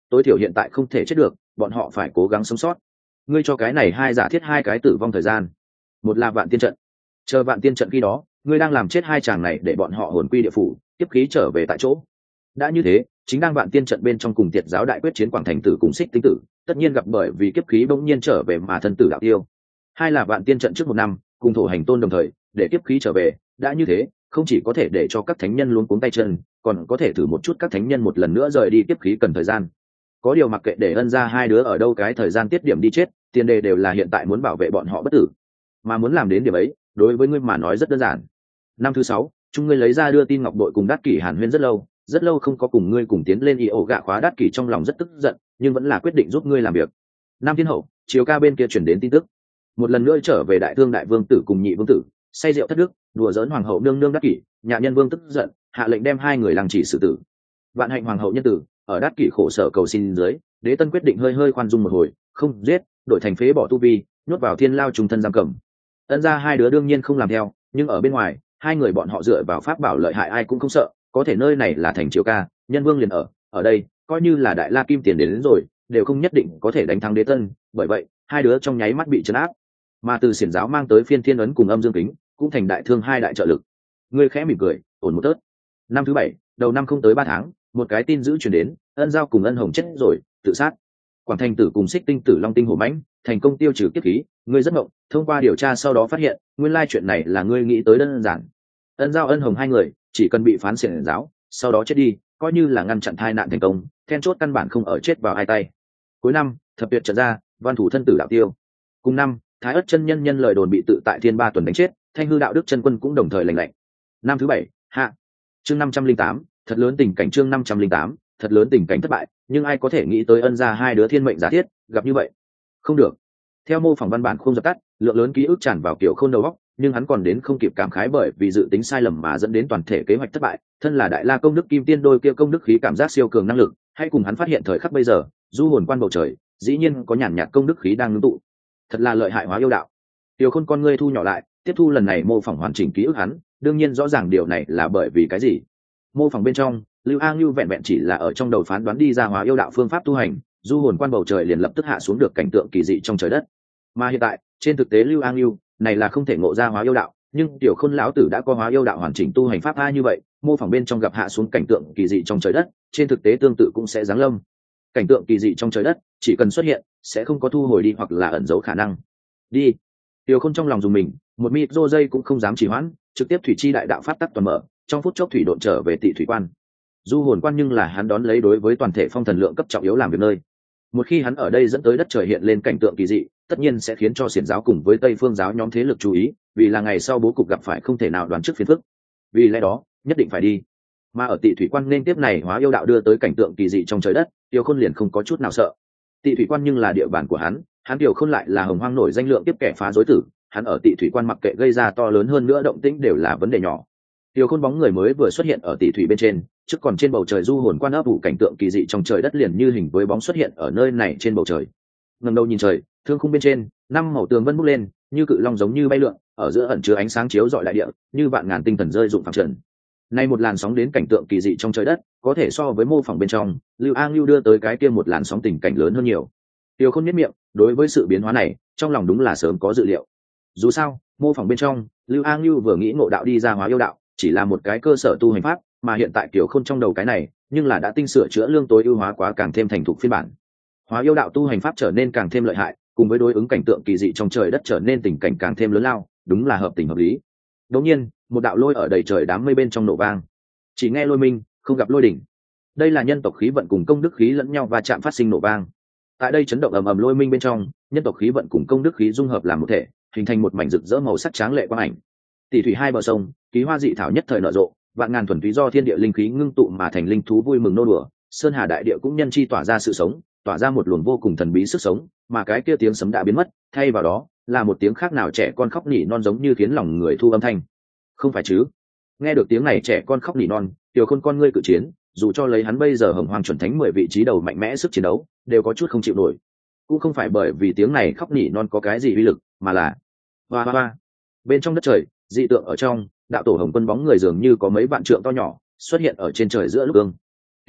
tối thiểu hiện tại không thể chết được, bọn họ phải cố gắng sống sót. Ngươi cho cái này hai giả thiết hai cái tử vong thời gian. Một là vạn tiên trận, chờ vạn tiên trận khi đó ngươi đang làm chết hai chàng này để bọn họ hồn quy địa phủ, tiếp khí trở về tại chỗ. Đã như thế, chính đang vạn tiên trận bên trong cùng tiệt giáo đại quyết chiến Quảng Thành Tử cùng Xích Tinh Tử, tất nhiên gặp bởi vì kiếp khí bỗng nhiên trở về mà thân tử đạo tiêu. Hai là vạn tiên trận trước một năm, cùng thổ hành tôn đồng thời, để kiếp khí trở về. Đã như thế, không chỉ có thể để cho các thánh nhân luống cuống tay chân, còn có thể thử một chút các thánh nhân một lần nữa rời đi kiếp khí cần thời gian. Có điều mặc kệ để ân ra hai đứa ở đâu cái thời gian tiết điểm đi chết, tiền đề đều là hiện tại muốn bảo vệ bọn họ bất tử. Mà muốn làm đến điểm ấy, đối với ngươi mà nói rất đơn giản. Năm thứ sáu, chúng ngươi lấy ra đưa tin ngọc bội cùng Đát Kỷ Hàn Huyên rất lâu, rất lâu không có cùng ngươi cùng tiến lên y ổ gạ khóa. Đát Kỷ trong lòng rất tức giận, nhưng vẫn là quyết định giúp ngươi làm việc. Năm thiên hậu, chiều ca bên kia chuyển đến tin tức, một lần nữa trở về đại thương đại vương tử cùng nhị vương tử, say rượu thất đức, đùa giỡn hoàng hậu nương nương Đát Kỷ, nhạ nhân vương tức giận, hạ lệnh đem hai người lăng chỉ xử tử. Vạn hạnh hoàng hậu nhân tử, ở Đát Kỷ khổ sở cầu xin dưới, đế tân quyết định hơi hơi khoan dung một hồi, không giết, đổi thành phế bỏ tu vi, nhốt vào thiên lao trùng thân giam cầm. Ân ra hai đứa đương nhiên không làm theo, nhưng ở bên ngoài, hai người bọn họ dựa vào pháp bảo lợi hại ai cũng không sợ, có thể nơi này là thành Chiều Ca, nhân vương liền ở, ở đây, coi như là đại la kim tiền đến, đến rồi, đều không nhất định có thể đánh thắng đế tân, bởi vậy, hai đứa trong nháy mắt bị trấn áp. Mà từ xiển giáo mang tới phiên thiên ấn cùng âm dương kính, cũng thành đại thương hai đại trợ lực. Ngươi khẽ mỉm cười, ổn một tớt. Năm thứ bảy, đầu năm không tới ba tháng, một cái tin dữ truyền đến, Ân Giao cùng Ân Hồng chết rồi, tự sát. Quảng Thành Tử cùng Xích Tinh Tử long tinh hổ mãnh, thành công tiêu trừ kiếp khí. Ngươi rất ngộng, thông qua điều tra sau đó phát hiện, nguyên lai chuyện này là ngươi nghĩ tới đơn giản. Ân Giao Ân Hồng hai người, chỉ cần bị phán xiển giáo, sau đó chết đi, coi như là ngăn chặn tai nạn thành công, then chốt căn bản không ở chết vào hai tay. Cuối năm, thập tuyệt trận ra, văn thủ thân tử đạo tiêu. Cùng năm, Thái Ất chân nhân nhân lời đồn bị tự tại Thiên Ba tuần đánh chết, Thanh Hư đạo đức chân quân cũng đồng thời lành lạnh. Năm thứ bảy, hạ. Chương năm trăm linh tám, thật lớn tình cảnh. Chương năm trăm linh tám, thật lớn tình cảnh thất bại, nhưng ai có thể nghĩ tới Ân gia hai đứa thiên mệnh giả thiết, gặp như vậy. Không được. Theo mô phỏng văn bản không dập tắt, lượng lớn ký ức tràn vào Kiểu Khôn đầu óc, nhưng hắn còn đến không kịp cảm khái bởi vì dự tính sai lầm mà dẫn đến toàn thể kế hoạch thất bại. Thân là đại la công đức kim tiên đôi kia công đức khí cảm giác siêu cường năng lực, hãy cùng hắn phát hiện thời khắc bây giờ, du hồn quan bầu trời, dĩ nhiên có nhàn nhạt công đức khí đang ngưng tụ. Thật là lợi hại hóa yêu đạo. Tiểu Khôn con ngươi thu nhỏ lại, tiếp thu lần này mô phỏng hoàn chỉnh ký ức hắn, đương nhiên rõ ràng điều này là bởi vì cái gì. Mô phỏng bên trong, Lưu A Ngưu vẹn vẹn chỉ là ở trong đầu phán đoán đi ra hóa yêu đạo phương pháp tu hành, du hồn quan bầu trời liền lập tức hạ xuống được cảnh tượng kỳ dị trong trời đất. Mà hiện tại, trên thực tế Lưu A Ngưu này là không thể ngộ ra hóa yêu đạo, nhưng Tiểu Khôn lão tử đã có hóa yêu đạo hoàn chỉnh tu hành pháp a như vậy, mô phỏng bên trong gặp hạ xuống cảnh tượng kỳ dị trong trời đất, trên thực tế tương tự cũng sẽ giáng lâm. Cảnh tượng kỳ dị trong trời đất, chỉ cần xuất hiện, sẽ không có thu hồi đi hoặc là ẩn giấu khả năng. Đi. Tiểu Khôn trong lòng dùng mình, một mịt rô dây cũng không dám trì hoãn, trực tiếp thủy chi đại đạo pháp tắc toàn mở, trong phút chốc thủy độn trở về Tị Thủy Quan. Du hồn quan nhưng là hắn đón lấy đối với toàn thể phong thần lượng cấp trọng yếu làm việc nơi. Một khi hắn ở đây dẫn tới đất trời hiện lên cảnh tượng kỳ dị, tất nhiên sẽ khiến cho xiển giáo cùng với Tây Phương giáo nhóm thế lực chú ý, vì là ngày sau bố cục gặp phải không thể nào đoán trước phiền phức. Vì lẽ đó, nhất định phải đi. Mà ở Tị Thủy Quan nên tiếp này hóa yêu đạo đưa tới cảnh tượng kỳ dị trong trời đất, Tiểu Khôn liền không có chút nào sợ. Tị Thủy Quan nhưng là địa bàn của hắn, hắn Tiểu Khôn lại là hồng hoang nổi danh lượng tiếp kẻ phá rối tử, hắn ở Tị Thủy Quan mặc kệ gây ra to lớn hơn nữa động tĩnh đều là vấn đề nhỏ. Tiểu Khôn bóng người mới vừa xuất hiện ở Tị Thủy bên trên, trước còn trên bầu trời du hồn quan ấp ủ cảnh tượng kỳ dị trong trời đất liền như hình với bóng xuất hiện ở nơi này trên bầu trời. Ngẩng đầu nhìn trời, thương khung bên trên, năm màu tường vân bốc lên, như cự long giống như bay lượn, ở giữa ẩn chứa ánh sáng chiếu rọi đại địa, như vạn ngàn tinh thần rơi rụng phẳng trần. Nay một làn sóng đến cảnh tượng kỳ dị trong trời đất, có thể so với mô phỏng bên trong, Lưu A Ngưu đưa tới cái kia một làn sóng tình cảnh lớn hơn nhiều. Tiểu Khôn nhếch miệng, đối với sự biến hóa này, trong lòng đúng là sớm có dự liệu. Dù sao, mô phỏng bên trong, Lưu A Ngưu vừa nghĩ ngộ đạo đi ra hóa yêu đạo, chỉ là một cái cơ sở tu hành pháp, mà hiện tại Tiểu Khôn trong đầu cái này, nhưng là đã tinh sửa chữa lương tối ưu hóa quá càng thêm thành thục phiên bản. Hóa yêu đạo tu hành pháp trở nên càng thêm lợi hại, cùng với đối ứng cảnh tượng kỳ dị trong trời đất trở nên tình cảnh càng thêm lớn lao, đúng là hợp tình hợp lý. Đột nhiên, một đạo lôi ở đầy trời đám mây bên trong nổ vang. Chỉ nghe lôi minh, không gặp lôi đỉnh. Đây là nhân tộc khí vận cùng công đức khí lẫn nhau va chạm phát sinh nổ vang. Tại đây chấn động ầm ầm lôi minh bên trong, nhân tộc khí vận cùng công đức khí dung hợp làm một thể, hình thành một mảnh rực rỡ màu sắc tráng lệ quang ảnh. Tỷ thủy hai bờ sông, ký hoa dị thảo nhất thời nở rộ, vạn ngàn thuần túy do thiên địa linh khí ngưng tụ mà thành linh thú vui mừng nô đùa, sơn hà đại địa cũng nhân chi tỏa ra sự sống, tỏa ra một luồng vô cùng thần bí sức sống, mà cái kia tiếng sấm đã biến mất, thay vào đó là một tiếng khác nào trẻ con khóc nỉ non giống như khiến lòng người thu âm thanh. Không phải chứ? Nghe được tiếng này trẻ con khóc nỉ non, Tiểu Khôn con ngươi cự chiến, dù cho lấy hắn bây giờ hồng hoàng chuẩn thánh mười vị trí đầu mạnh mẽ sức chiến đấu, đều có chút không chịu nổi. Cũng không phải bởi vì tiếng này khóc nỉ non có cái gì uy lực, mà là hoa hoa hoa. Bên trong đất trời, dị tượng ở trong, đạo tổ Hồng Quân bóng người dường như có mấy vạn trượng to nhỏ, xuất hiện ở trên trời giữa lúc ương.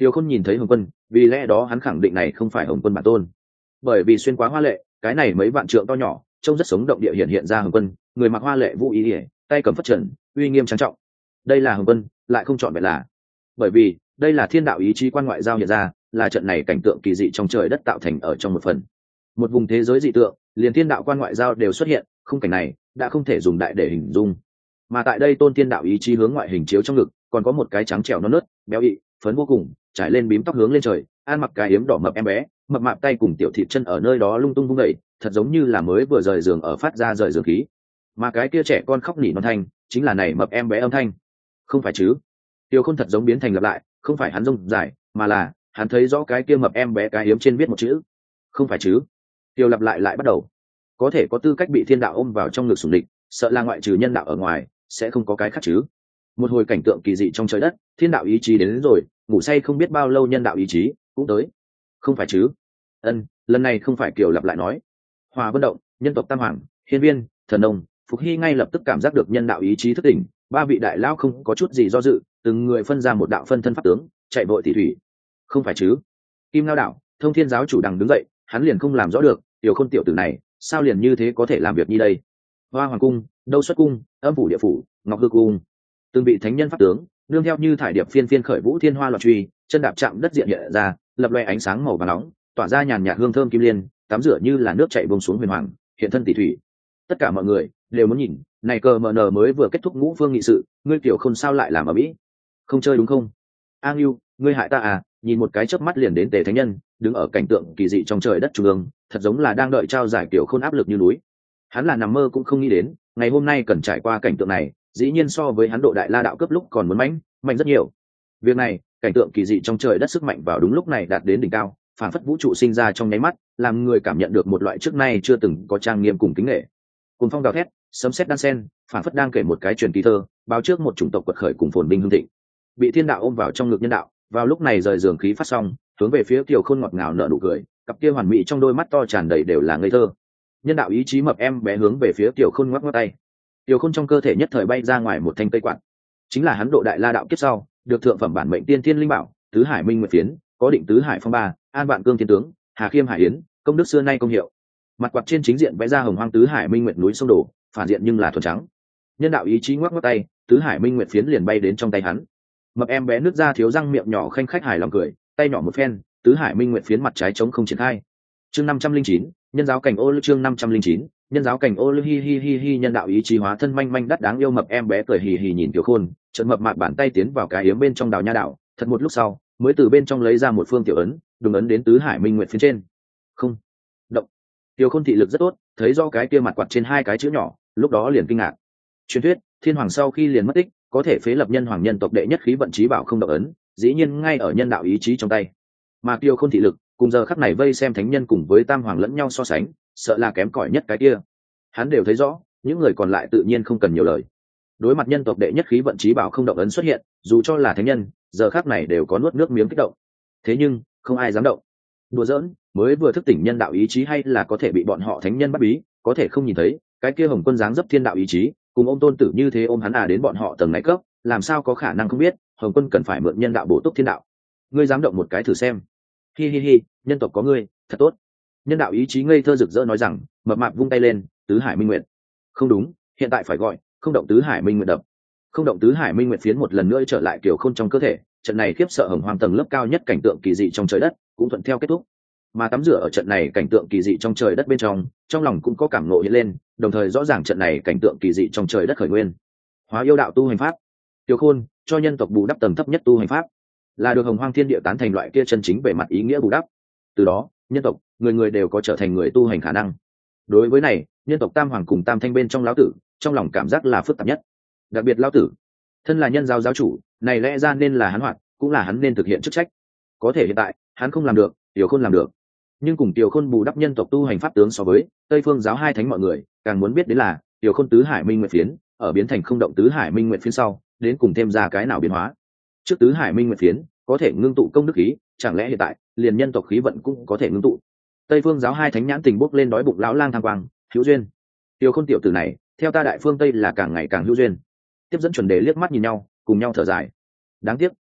Tiêu Khôn nhìn thấy Hồng Quân, vì lẽ đó hắn khẳng định này không phải Hồng Quân bản tôn, bởi vì xuyên quá hoa lệ, cái này mấy vạn trượng to nhỏ, trông rất sống động địa hiện hiện ra Hồng Quân, người mặc hoa lệ vũ y, tay cầm phất trần, uy nghiêm trang trọng. Đây là Hồng Quân, lại không chọn vẹn là, bởi vì đây là thiên đạo ý chí quan ngoại giao hiện ra, là trận này cảnh tượng kỳ dị trong trời đất tạo thành ở trong một phần, một vùng thế giới dị tượng, liền thiên đạo quan ngoại giao đều xuất hiện, khung cảnh này đã không thể dùng đại để hình dung. Mà tại đây tôn thiên đạo ý chí hướng ngoại hình chiếu trong ngực, còn có một cái trắng trẻo non nớt, béo ị, phấn vô cùng, trải lên bím tóc hướng lên trời, ăn mặc cái yếm đỏ mập em bé, mập mạp tay cùng tiểu thịt chân ở nơi đó lung tung vung đẩy, thật giống như là mới vừa rời giường ở phát ra rời giường khí. Mà cái kia trẻ con khóc nỉ non thanh, chính là này mập em bé âm thanh. Không phải chứ? Tiêu Khôn thật giống biến thành lặp lại, không phải hắn rông dài, mà là hắn thấy rõ cái kia mập em bé cái yếm trên viết một chữ. Không phải chứ? Tiêu lặp lại lại bắt đầu. Có thể có tư cách bị thiên đạo ôm vào trong ngực sủng địch, sợ là ngoại trừ nhân đạo ở ngoài, sẽ không có cái khác chứ. Một hồi cảnh tượng kỳ dị trong trời đất, thiên đạo ý chí đến, đến rồi, ngủ say không biết bao lâu nhân đạo ý chí cũng tới. Không phải chứ? Ân, lần này không phải Kiều lặp lại nói. Hòa Vân Động, nhân tộc Tam Hoàng, Hiên Viên, Thần Nông, Phục Hy ngay lập tức cảm giác được nhân đạo ý chí thức tỉnh, ba vị đại lão không có chút gì do dự, từng người phân ra một đạo phân thân pháp tướng, chạy vội tỉ thủy. Không phải chứ? Kim Ngao Đạo, Thông Thiên giáo chủ đằng đứng dậy, hắn liền không làm rõ được, Tiểu Khôn tiểu tử này, sao liền như thế có thể làm việc như đây? Hoa Hoàng cung, Đâu Xuất cung, Âm phủ địa phủ, Ngọc Hư cung, từng vị thánh nhân pháp tướng, nương theo như thải điệp phiên phiên khởi vũ thiên hoa loạn truy, chân đạp chạm đất diện hiện ra, lập loè ánh sáng màu vàng nóng, tỏa ra nhàn nhạt hương thơm kim liên, tắm rửa như là nước chảy buông xuống huyền hoàng, hiện thân tỷ thủy. Tất cả mọi người đều muốn nhìn, này cờ mờ nờ mới vừa kết thúc ngũ phương nghị sự, ngươi Tiểu Khôn sao lại làm ở mỹ? Không chơi đúng không? A Ngưu, ngươi hại ta à? Nhìn một cái chớp mắt liền đến Tề thánh nhân, đứng ở cảnh tượng kỳ dị trong trời đất trung ương, thật giống là đang đợi trao giải Tiểu Khôn áp lực như núi. Hắn là nằm mơ cũng không nghĩ đến, ngày hôm nay cần trải qua cảnh tượng này, dĩ nhiên so với hắn độ đại la đạo cấp lúc còn muốn mạnh, mạnh rất nhiều. Việc này, cảnh tượng kỳ dị trong trời đất sức mạnh vào đúng lúc này đạt đến đỉnh cao, phản phất vũ trụ sinh ra trong nháy mắt, làm người cảm nhận được một loại trước nay chưa từng có trang nghiêm cùng kính nể. Cuồng phong gào thét, sấm sét đan sen, phản phất đang kể một cái truyền kỳ thơ, báo trước một chủng tộc quật khởi cùng phồn vinh hưng thịnh. Bị thiên đạo ôm vào trong ngực nhân đạo, vào lúc này rời giường khí phát xong, hướng về phía Tiểu Khôn ngọt ngào nở nụ cười, cặp kia hoàn mỹ trong đôi mắt to tràn đầy đều là ngây thơ. Nhân đạo ý chí mập em bé hướng về phía Tiểu Khôn ngoắc ngoắc tay. Tiểu Khôn trong cơ thể nhất thời bay ra ngoài một thanh cây quạt, chính là hắn độ đại la đạo kiếp sau, được thượng phẩm bản mệnh tiên thiên linh bảo, tứ hải minh nguyệt phiến, có định tứ hải phong ba, an vạn cương thiên tướng, hà khiêm hải yến, công đức xưa nay công hiệu. Mặt quạt trên chính diện vẽ ra hồng hoang tứ hải minh nguyệt núi sông đổ, phản diện nhưng là thuần trắng. Nhân đạo ý chí ngoắc ngoắc tay, tứ hải minh nguyệt phiến liền bay đến trong tay hắn. Mập em bé nước ra thiếu răng miệng nhỏ khanh khách hài lòng cười, tay nhỏ một phen, tứ hải minh nguyệt phiến mặt trái trống không triển khai. Chương năm trăm linh chín, nhân giáo cảnh ô lưu chương năm trăm linh chín, nhân giáo cảnh ô lưu hi hi hi hi nhân đạo ý chí hóa thân manh manh đắt đáng yêu mập em bé cười hì hì nhìn Tiểu Khôn, chợt mập mạp bàn tay tiến vào cái yếm bên trong đào nha đạo, thật một lúc sau, mới từ bên trong lấy ra một phương tiểu ấn, đừng ấn đến tứ hải minh nguyệt phía trên. Không, động. Tiểu Khôn thị lực rất tốt, thấy do cái kia mặt quạt trên hai cái chữ nhỏ, lúc đó liền kinh ngạc. Truyền thuyết, thiên hoàng sau khi liền mất tích, có thể phế lập nhân hoàng nhân tộc đệ nhất khí vận chí bảo không động ấn, dĩ nhiên ngay ở nhân đạo ý chí trong tay. Mà Tiểu Khôn thị lực, cùng giờ khắc này vây xem thánh nhân cùng với tam hoàng lẫn nhau so sánh, sợ là kém cỏi nhất cái kia. Hắn đều thấy rõ, những người còn lại tự nhiên không cần nhiều lời. Đối mặt nhân tộc đệ nhất khí vận chí bảo không động ấn xuất hiện, dù cho là thánh nhân, giờ khắc này đều có nuốt nước miếng kích động. Thế nhưng, không ai dám động. Đùa giỡn, mới vừa thức tỉnh nhân đạo ý chí hay là có thể bị bọn họ thánh nhân bắt bí, có thể không nhìn thấy, cái kia Hồng Quân dáng dấp thiên đạo ý chí, cùng ôm tôn tử như thế ôm hắn à đến bọn họ tầng này cấp, làm sao có khả năng không biết, Hồng Quân cần phải mượn nhân đạo bổ túc thiên đạo. Ngươi dám động một cái thử xem. Hi hi hi, nhân tộc có ngươi, thật tốt. Nhân đạo ý chí ngây thơ rực rỡ nói rằng, mập mạp vung tay lên, tứ hải minh nguyệt. Không đúng, hiện tại phải gọi, không động tứ hải minh nguyệt đập. Không động tứ hải minh nguyệt phiến một lần nữa trở lại Kiều Khôn trong cơ thể, trận này khiếp sợ hồng hoang tầng lớp cao nhất cảnh tượng kỳ dị trong trời đất, cũng thuận theo kết thúc. Mà tắm rửa ở trận này cảnh tượng kỳ dị trong trời đất bên trong, trong lòng cũng có cảm ngộ hiện lên, đồng thời rõ ràng trận này cảnh tượng kỳ dị trong trời đất khởi nguyên. Hóa yêu đạo tu hành pháp. Kiều Khôn cho nhân tộc bù đắp tầng thấp nhất tu hành pháp, là được hồng hoang thiên địa tán thành loại kia chân chính về mặt ý nghĩa bù đắp. Từ đó, nhân tộc, người người đều có trở thành người tu hành khả năng. Đối với này, nhân tộc tam hoàng cùng tam thanh bên trong lão tử, trong lòng cảm giác là phức tạp nhất. Đặc biệt lão tử, thân là nhân giáo giáo chủ, này lẽ ra nên là hắn hoạt, cũng là hắn nên thực hiện chức trách. Có thể hiện tại, hắn không làm được, Tiểu Khôn làm được. Nhưng cùng Tiểu Khôn bù đắp nhân tộc tu hành pháp tướng so với Tây Phương giáo hai thánh mọi người, càng muốn biết đến là Tiểu Khôn tứ hải minh nguyệt phiến, ở biến thành không động tứ hải minh nguyệt phiến sau, đến cùng thêm ra cái nào biến hóa. Trước tứ hải minh nguyệt phiến có thể ngưng tụ công đức khí, chẳng lẽ hiện tại liền nhân tộc khí vận cũng có thể ngưng tụ. Tây Phương giáo hai thánh nhãn tình bốc lên đói bụng lão lang thang quang, hữu duyên. Tiểu Khôn tiểu tử này, theo ta Đại Phương Tây là càng ngày càng hữu duyên. Tiếp dẫn chuẩn đề liếc mắt nhìn nhau, cùng nhau thở dài. Đáng tiếc,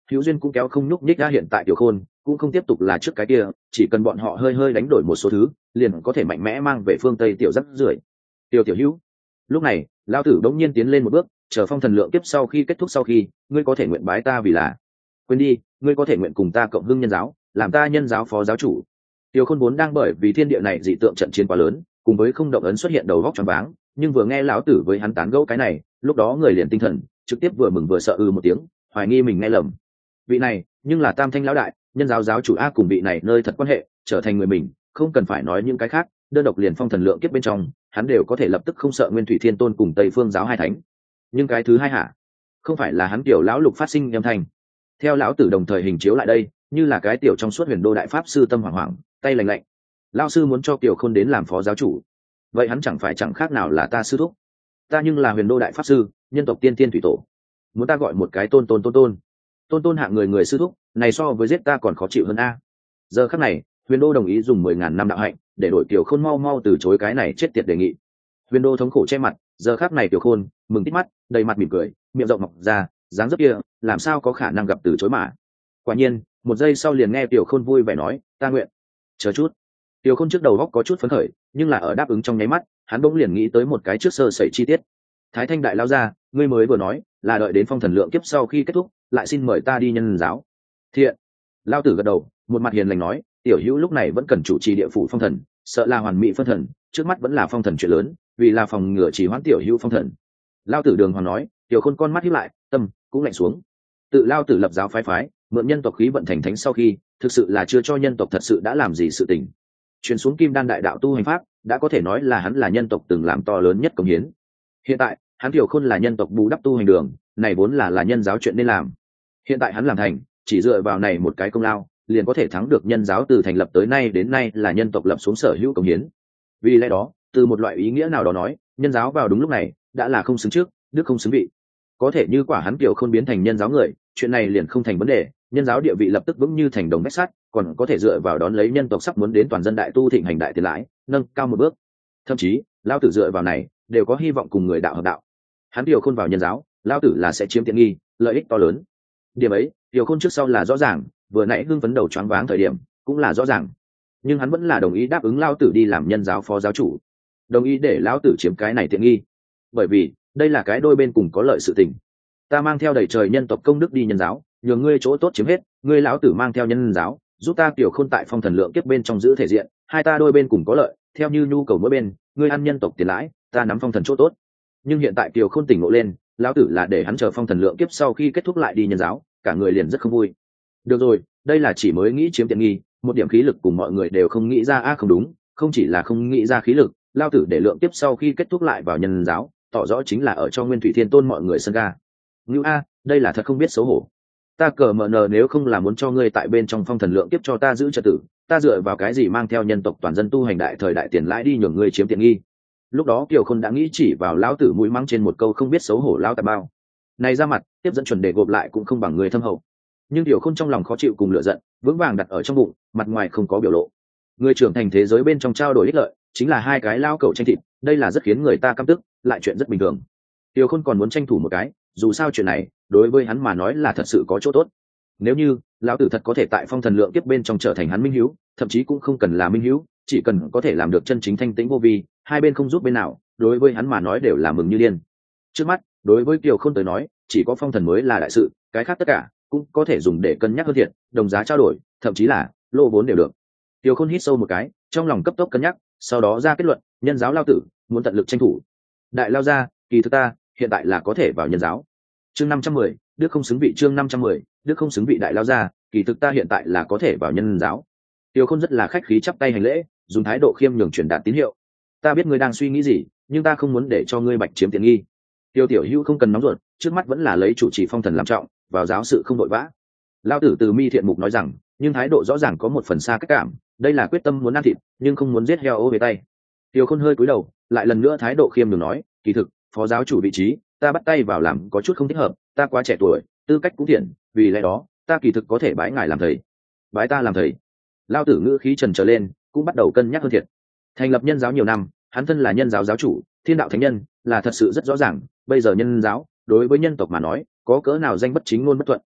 hữu duyên cũng kéo không nhúc nhích ra. Hiện tại tiểu khôn cũng không tiếp tục là trước cái kia, chỉ cần bọn họ hơi hơi đánh đổi một số thứ liền có thể mạnh mẽ mang về phương tây tiểu rắc rưởi. Tiểu tiểu hữu, lúc này lao tử đống nhiên tiến lên một bước, chờ phong thần lượng kiếp sau khi kết thúc sau khi, ngươi có thể nguyện bái ta vì là, quên đi, ngươi có thể nguyện cùng ta cộng hưng nhân giáo, làm ta nhân giáo phó giáo chủ. Tiểu khôn vốn đang bởi vì thiên địa này dị tượng trận chiến quá lớn, cùng với không động ấn xuất hiện đầu góc choáng váng, nhưng vừa nghe lão tử với hắn tán gẫu cái này, lúc đó người liền tinh thần, trực tiếp vừa mừng vừa sợ ư một tiếng, hoài nghi mình nghe lầm. Vị này nhưng là tam thanh lão đại, nhân giáo giáo chủ a, cùng vị này nơi thật quan hệ, trở thành người mình, không cần phải nói những cái khác, đơn độc liền phong thần lượng kiếp bên trong, hắn đều có thể lập tức không sợ Nguyên Thủy Thiên Tôn cùng Tây Phương giáo hai thánh. Nhưng cái thứ hai hả? Không phải là hắn tiểu lão lục phát sinh âm thanh. Theo lão tử đồng thời hình chiếu lại đây, như là cái tiểu trong suốt huyền đô đại pháp sư tâm hoảng hoảng, tay lạnh lạnh. Lão sư muốn cho Kiều Khôn đến làm phó giáo chủ, vậy hắn chẳng phải chẳng khác nào là ta sư thúc. Ta nhưng là huyền đô đại pháp sư, nhân tộc tiên tiên thủy tổ, muốn ta gọi một cái tôn tôn tôn tôn tôn tôn hạng người người sư thúc này, so với giết ta còn khó chịu hơn a. Giờ khắc này huyền đô đồng ý dùng mười ngàn năm đạo hạnh để đổi Kiều Khôn mau mau từ chối cái này chết tiệt đề nghị. Huyền đô thống khổ che mặt, giờ khắc này Kiều Khôn mừng tít mắt, đầy mặt mỉm cười, miệng rộng mọc ra, dáng dấp kia làm sao có khả năng gặp từ chối mà. Quả nhiên một giây sau liền nghe Kiều Khôn vui vẻ nói, ta nguyện. Chờ chút. Kiều Khôn trước đầu góc có chút phấn khởi, nhưng là ở đáp ứng trong nháy mắt hắn bỗng liền nghĩ tới một cái trước sơ sẩy chi tiết. Thái Thanh đại lao ra, ngươi mới vừa nói là đợi đến phong thần lượng kiếp sau khi kết thúc lại xin mời ta đi nhân giáo. Thiện. Lao tử gật đầu, một mặt hiền lành nói, tiểu hữu lúc này vẫn cần chủ trì địa phủ phong thần, sợ là hoàn mỹ phân thần, trước mắt vẫn là phong thần chuyện lớn, vì là phòng ngừa chỉ hoãn tiểu hữu phong thần. Lao tử đường hoàng nói, tiểu khôn con mắt hiếp lại, tâm cũng lạnh xuống. Tự Lao tử lập giáo phái phái, mượn nhân tộc khí vận thành thánh sau khi, thực sự là chưa cho nhân tộc thật sự đã làm gì sự tình. Truyền xuống kim đan đại đạo tu hành pháp, đã có thể nói là hắn là nhân tộc từng làm to lớn nhất công hiến. Hiện tại hắn tiểu khôn là nhân tộc bù đắp tu hành đường, này vốn là là nhân giáo chuyện nên làm. Hiện tại hắn làm thành, chỉ dựa vào này một cái công lao liền có thể thắng được nhân giáo từ thành lập tới nay đến nay là nhân tộc lập xuống sở hữu công hiến. Vì lẽ đó từ một loại ý nghĩa nào đó nói, nhân giáo vào đúng lúc này đã là không xứng trước, đức không xứng vị. Có thể như quả hắn tiểu khôn biến thành nhân giáo người, chuyện này liền không thành vấn đề, nhân giáo địa vị lập tức vững như thành đồng vách sắt, còn có thể dựa vào đón lấy nhân tộc sắp muốn đến toàn dân đại tu thịnh hành đại tiền lãi, nâng cao một bước. Thậm chí lao tử dựa vào này đều có hy vọng cùng người đạo hợp đạo. Hắn tiểu khôn vào nhân giáo, lao tử là sẽ chiếm tiện nghi, lợi ích to lớn. Điểm ấy tiểu khôn trước sau là rõ ràng, vừa nãy hưng phấn đầu choáng váng thời điểm cũng là rõ ràng, nhưng hắn vẫn là đồng ý đáp ứng lao tử đi làm nhân giáo phó giáo chủ, đồng ý để lão tử chiếm cái này tiện nghi, bởi vì đây là cái đôi bên cùng có lợi sự tình. Ta mang theo đầy trời nhân tộc công đức đi nhân giáo, nhường ngươi chỗ tốt chiếm hết, ngươi lão tử mang theo nhân giáo giúp ta tiểu khôn tại phong thần lượng kiếp bên trong giữ thể diện, hai ta đôi bên cùng có lợi, theo như nhu cầu mỗi bên, ngươi ăn nhân tộc tiền lãi, ta nắm phong thần chỗ tốt. Nhưng hiện tại tiểu khôn tỉnh ngộ lên, lão tử là để hắn chờ phong thần lượng kiếp sau khi kết thúc lại đi nhân giáo, cả người liền rất không vui. Được rồi, đây là chỉ mới nghĩ chiếm tiện nghi, một điểm khí lực cùng mọi người đều không nghĩ ra. A à, không đúng, không chỉ là không nghĩ ra khí lực, lao tử để lượng kiếp sau khi kết thúc lại vào nhân giáo, tỏ rõ chính là ở cho Nguyên Thủy Thiên Tôn mọi người sân ga. Ngưu a, đây là thật không biết xấu hổ. Ta cờ mờ nờ nếu không là muốn cho ngươi tại bên trong phong thần lượng kiếp cho ta giữ trật tự, ta dựa vào cái gì mang theo nhân tộc toàn dân tu hành đại thời đại tiền lãi đi nhường ngươi chiếm tiện nghi. Lúc đó Kiều Khôn đã nghĩ chỉ vào lão tử mũi mắng trên một câu không biết xấu hổ lão tà bao. Này ra mặt, tiếp dẫn chuẩn đề gộp lại cũng không bằng người thâm hậu. Nhưng Kiều Khôn trong lòng khó chịu cùng lửa giận, vững vàng đặt ở trong bụng, mặt ngoài không có biểu lộ. Người trưởng thành thế giới bên trong trao đổi ích lợi, chính là hai cái lao cẩu tranh thịt, đây là rất khiến người ta căm tức, lại chuyện rất bình thường. Kiều Khôn còn muốn tranh thủ một cái, dù sao chuyện này đối với hắn mà nói là thật sự có chỗ tốt. Nếu như lão tử thật có thể tại phong thần lượng kiếp bên trong trở thành hắn minh hữu, thậm chí cũng không cần là minh hữu, chỉ cần có thể làm được chân chính thanh tĩnh vô vi, hai bên không giúp bên nào, đối với hắn mà nói đều là mừng như điên. Trước mắt đối với Kiều Khôn tới nói, chỉ có phong thần mới là đại sự, cái khác tất cả cũng có thể dùng để cân nhắc hơn thiện, đồng giá trao đổi, thậm chí là lô vốn đều được. Kiều Khôn hít sâu một cái, trong lòng cấp tốc cân nhắc, sau đó ra kết luận, nhân giáo lao tử muốn tận lực tranh thủ. Đại lao ra, kỳ thực ta hiện tại là có thể vào nhân giáo. Chương năm trăm mười, đức không xứng vị. Chương năm trăm mười, đức không xứng vị. Đại lao ra, kỳ thực ta hiện tại là có thể vào nhân giáo. Kiều Khôn rất là khách khí chắp tay hành lễ, dùng thái độ khiêm nhường truyền đạt tín hiệu. Ta biết ngươi đang suy nghĩ gì, nhưng ta không muốn để cho ngươi bạch chiếm tiện nghi. Tiêu tiểu hữu không cần nóng ruột, trước mắt vẫn là lấy chủ trì phong thần làm trọng, vào giáo sự không đội vã. Lao tử Từ Mi thiện mục nói rằng, nhưng thái độ rõ ràng có một phần xa cách cảm, đây là quyết tâm muốn ăn thịt nhưng không muốn giết heo ô về tay. Tiêu Khôn hơi cúi đầu, lại lần nữa thái độ khiêm nhường nói, kỳ thực phó giáo chủ vị trí ta bắt tay vào làm có chút không thích hợp, ta quá trẻ tuổi, tư cách cũng thiện, vì lẽ đó ta kỳ thực có thể bái ngài làm thầy. Bái ta làm thầy? Lao tử ngữ khí trần trở lên, cũng bắt đầu cân nhắc hơn thiệt. Thành lập nhân giáo nhiều năm, hắn thân là nhân giáo giáo chủ, thiên đạo thánh nhân, là thật sự rất rõ ràng, bây giờ nhân giáo đối với nhân tộc mà nói có cỡ nào danh bất chính ngôn bất thuận.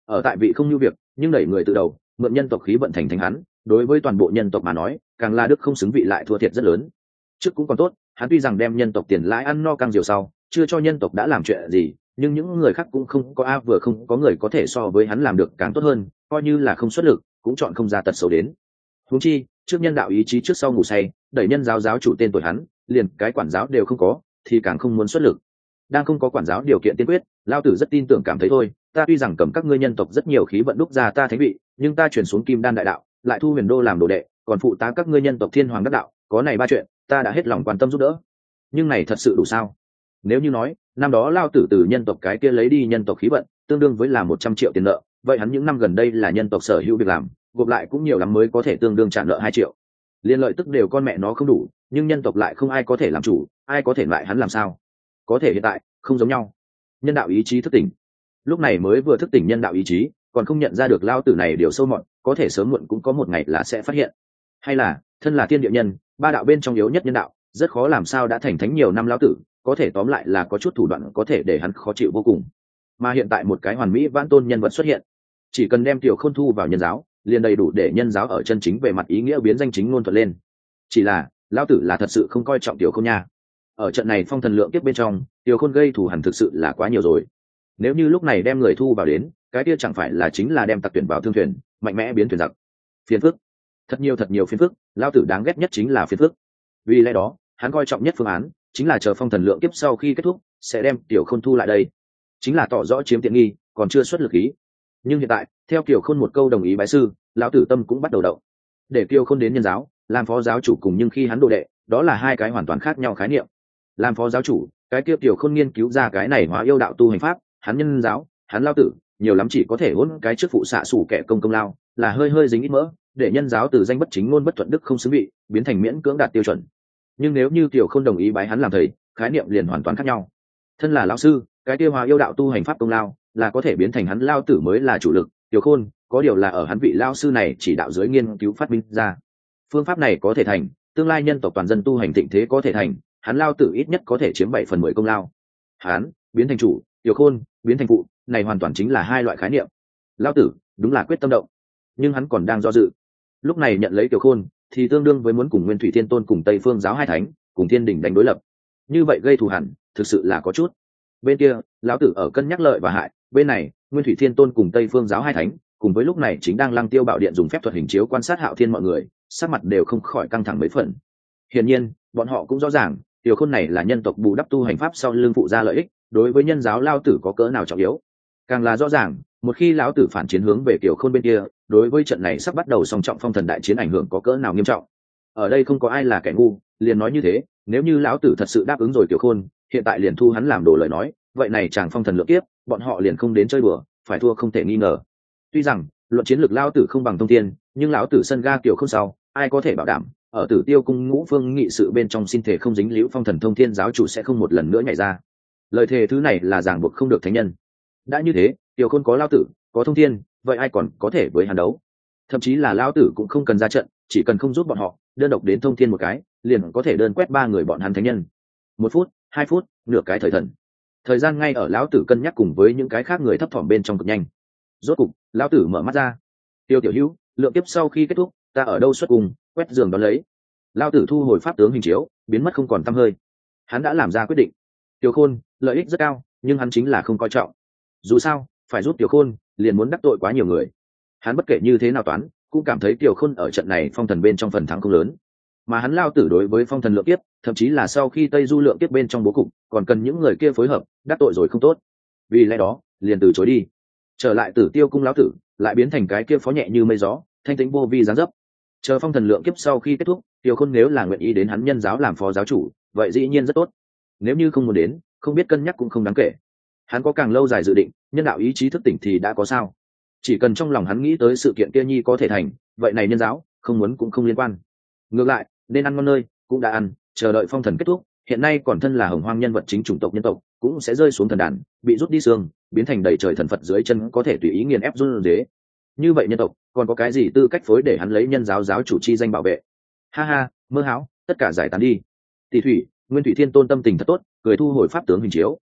ở tại vị không như việc nhưng đẩy người từ đầu mượn nhân tộc khí vận thành thành hắn, đối với toàn bộ nhân tộc mà nói càng là đức không xứng vị lại thua thiệt rất lớn. Trước cũng còn tốt, hắn tuy rằng đem nhân tộc tiền lãi ăn no căng diều sau chưa cho nhân tộc đã làm chuyện gì, nhưng những người khác cũng không có a vừa không có người có thể so với hắn làm được càng tốt hơn, coi như là không xuất lực cũng chọn không ra tật xấu đến. Huống chi trước nhân đạo ý chí trước sau ngủ say, đẩy nhân giáo giáo chủ tên tuổi hắn liền cái quản giáo đều không có thì càng không muốn xuất lực. Đang không có quản giáo điều kiện tiên quyết, lao tử rất tin tưởng cảm thấy thôi, ta tuy rằng cầm các ngươi nhân tộc rất nhiều khí vận đúc ra ta thánh vị, nhưng ta chuyển xuống kim đan đại đạo lại thu huyền đô làm đồ đệ, còn phụ tá các ngươi nhân tộc thiên hoàng đắc đạo, có này ba chuyện ta đã hết lòng quan tâm giúp đỡ. Nhưng này thật sự đủ sao? Nếu như nói năm đó lao tử từ nhân tộc cái kia lấy đi nhân tộc khí vận tương đương với là một trăm triệu tiền nợ, vậy hắn những năm gần đây là nhân tộc sở hữu việc làm gộp lại cũng nhiều lắm mới có thể tương đương trả nợ hai triệu, liên lợi tức đều con mẹ nó không đủ, nhưng nhân tộc lại không ai có thể làm chủ, ai có thể lại hắn làm sao? Có thể hiện tại không giống nhau, nhân đạo ý chí thức tỉnh, lúc này mới vừa thức tỉnh nhân đạo ý chí còn không nhận ra được lao tử này điều sâu mọn, có thể sớm muộn cũng có một ngày là sẽ phát hiện. Hay là thân là thiên địa nhân, ba đạo bên trong yếu nhất nhân đạo, rất khó làm sao đã thành thánh nhiều năm lao tử, có thể tóm lại là có chút thủ đoạn có thể để hắn khó chịu vô cùng. Mà hiện tại một cái hoàn mỹ vãn tôn nhân vật xuất hiện, chỉ cần đem tiểu khôn thu vào nhân giáo liền đầy đủ để nhân giáo ở chân chính về mặt ý nghĩa biến danh chính ngôn thuận lên. Chỉ là lao tử là thật sự không coi trọng tiểu khôn nha. Ở trận này phong thần lượng tiếp bên trong, tiểu khôn gây thù hằn thực sự là quá nhiều rồi. Nếu như lúc này đem người thu vào đến, cái kia chẳng phải là chính là đem tặc tuyển vào thương thuyền, mạnh mẽ biến thuyền giặc. Phiền phức, thật nhiều thật nhiều phiền phức, lao tử đáng ghét nhất chính là phiền phức. Vì lẽ đó hắn coi trọng nhất phương án chính là chờ phong thần lượng tiếp sau khi kết thúc sẽ đem tiểu khôn thu lại đây, chính là tỏ rõ chiếm tiện nghi còn chưa xuất lực ý. Nhưng hiện tại theo Kiều Khôn một câu đồng ý bái sư, lão tử tâm cũng bắt đầu động. Để Kiều Khôn đến nhân giáo làm phó giáo chủ cùng nhưng khi hắn đồ đệ, đó là hai cái hoàn toàn khác nhau khái niệm. Làm phó giáo chủ, cái kia Kiều Khôn nghiên cứu ra cái này hóa yêu đạo tu hành pháp, hắn nhân giáo, hắn lão tử nhiều lắm chỉ có thể hỗn cái trước phụ xạ sủ kẻ công công lao, là hơi hơi dính ít mỡ, để nhân giáo từ danh bất chính ngôn bất thuận đức không xứng vị, biến thành miễn cưỡng đạt tiêu chuẩn. Nhưng nếu như Kiều Khôn đồng ý bái hắn làm thầy, khái niệm liền hoàn toàn khác nhau. Thân là lão sư, cái kia hóa yêu đạo tu hành pháp công lao là có thể biến thành hắn lao tử mới là chủ lực. Tiểu Khôn có điều là ở hắn vị lao sư này chỉ đạo dưới nghiên cứu phát minh ra. Phương pháp này có thể thành, tương lai nhân tộc toàn dân tu hành thịnh thế có thể thành, hắn lao tử ít nhất có thể chiếm bảy phần mười công lao. Hắn biến thành chủ, Tiểu Khôn biến thành phụ, này hoàn toàn chính là hai loại khái niệm. Lao tử đúng là quyết tâm động, nhưng hắn còn đang do dự. Lúc này nhận lấy Tiểu Khôn thì tương đương với muốn cùng Nguyên Thủy Thiên Tôn cùng Tây Phương giáo hai thánh cùng Thiên Đình đánh đối lập, như vậy gây thù hằn thực sự là có chút. Bên kia lão tử ở cân nhắc lợi và hại, bên này Nguyên Thủy Thiên Tôn cùng Tây Phương giáo hai thánh cùng với lúc này chính đang Lăng Tiêu Bảo Điện dùng phép thuật hình chiếu quan sát Hạo Thiên, mọi người sắc mặt đều không khỏi căng thẳng mấy phần. Hiển nhiên bọn họ cũng rõ ràng Tiểu Khôn này là nhân tộc bù đắp tu hành pháp sau lưng phụ ra lợi ích, đối với nhân giáo lao tử có cỡ nào trọng yếu. Càng là rõ ràng một khi lão tử phản chiến hướng về Tiểu Khôn bên kia, đối với trận này sắp bắt đầu song trọng phong thần đại chiến ảnh hưởng có cỡ nào nghiêm trọng. Ở đây không có ai là kẻ ngu, liền nói như thế, nếu như lão tử thật sự đáp ứng rồi Tiểu Khôn hiện tại liền thu hắn làm đồ lời nói, vậy này chàng phong thần lượng kiếp bọn họ liền không đến chơi bừa, phải thua không thể nghi ngờ. Tuy rằng luận chiến lược lão tử không bằng thông thiên, nhưng lão tử sân ga Tiểu Khôn sau ai có thể bảo đảm ở Tử Tiêu cung ngũ phương nghị sự bên trong xin thể không dính liễu phong thần thông thiên giáo chủ sẽ không một lần nữa nhảy ra. Lời thề thứ này là ràng buộc không được thánh nhân. Đã như thế, Tiểu Khôn có lão tử có thông thiên, vậy ai còn có thể với hắn đấu? Thậm chí là lão tử cũng không cần ra trận, chỉ cần không giúp bọn họ đơn độc đến thông thiên một cái, liền có thể đơn quét ba người bọn hắn thánh nhân. Một phút, hai phút, nửa cái thời thần, thời gian ngay ở lão tử cân nhắc cùng với những cái khác người thấp thỏm bên trong cực nhanh. Rốt cục lão tử mở mắt ra. Tiêu tiểu hữu, lượng tiếp sau khi kết thúc ta ở đâu xuất cùng, quét giường đón lấy. Lão tử thu hồi pháp tướng hình chiếu, biến mất không còn tăm hơi. Hắn đã làm ra quyết định. Tiểu Khôn lợi ích rất cao, nhưng hắn chính là không coi trọng. Dù sao phải giúp Tiểu Khôn liền muốn đắc tội quá nhiều người. Hắn bất kể như thế nào toán cũng cảm thấy Tiểu Khôn ở trận này phong thần bên trong phần thắng không lớn, mà hắn lao tử đối với phong thần lượng kiếp, thậm chí là sau khi Tây Du lượng kiếp bên trong bố cục còn cần những người kia phối hợp, đắc tội rồi không tốt. Vì lẽ đó liền từ chối đi. Trở lại Tử Tiêu cung lão tử lại biến thành cái kia phó nhẹ như mây gió, thanh tĩnh vô vi dáng dấp. Chờ phong thần lượng kiếp sau khi kết thúc, Tiểu Khôn nếu là nguyện ý đến hắn nhân giáo làm phó giáo chủ, vậy dĩ nhiên rất tốt. Nếu như không muốn đến, không biết cân nhắc cũng không đáng kể. Hắn có càng lâu dài dự định, nhân đạo ý chí thức tỉnh thì đã có sao? Chỉ cần trong lòng hắn nghĩ tới sự kiện kia nhi có thể thành, vậy này nhân giáo không muốn cũng không liên quan. Ngược lại nên ăn ngon nơi cũng đã ăn, chờ đợi phong thần kết thúc, hiện nay còn thân là hồng hoang nhân vật chính chủng tộc nhân tộc cũng sẽ rơi xuống thần đàn, bị rút đi xương, biến thành đầy trời thần phật dưới chân có thể tùy ý nghiền ép run dế. Như vậy nhân tộc còn có cái gì tư cách phối để hắn lấy nhân giáo giáo chủ chi danh bảo vệ? Ha ha, mơ hão, tất cả giải tán đi. Tỷ Thủy, Nguyên Thủy Thiên Tôn tâm tình thật tốt, cười thu hồi pháp tướng hình chiếu,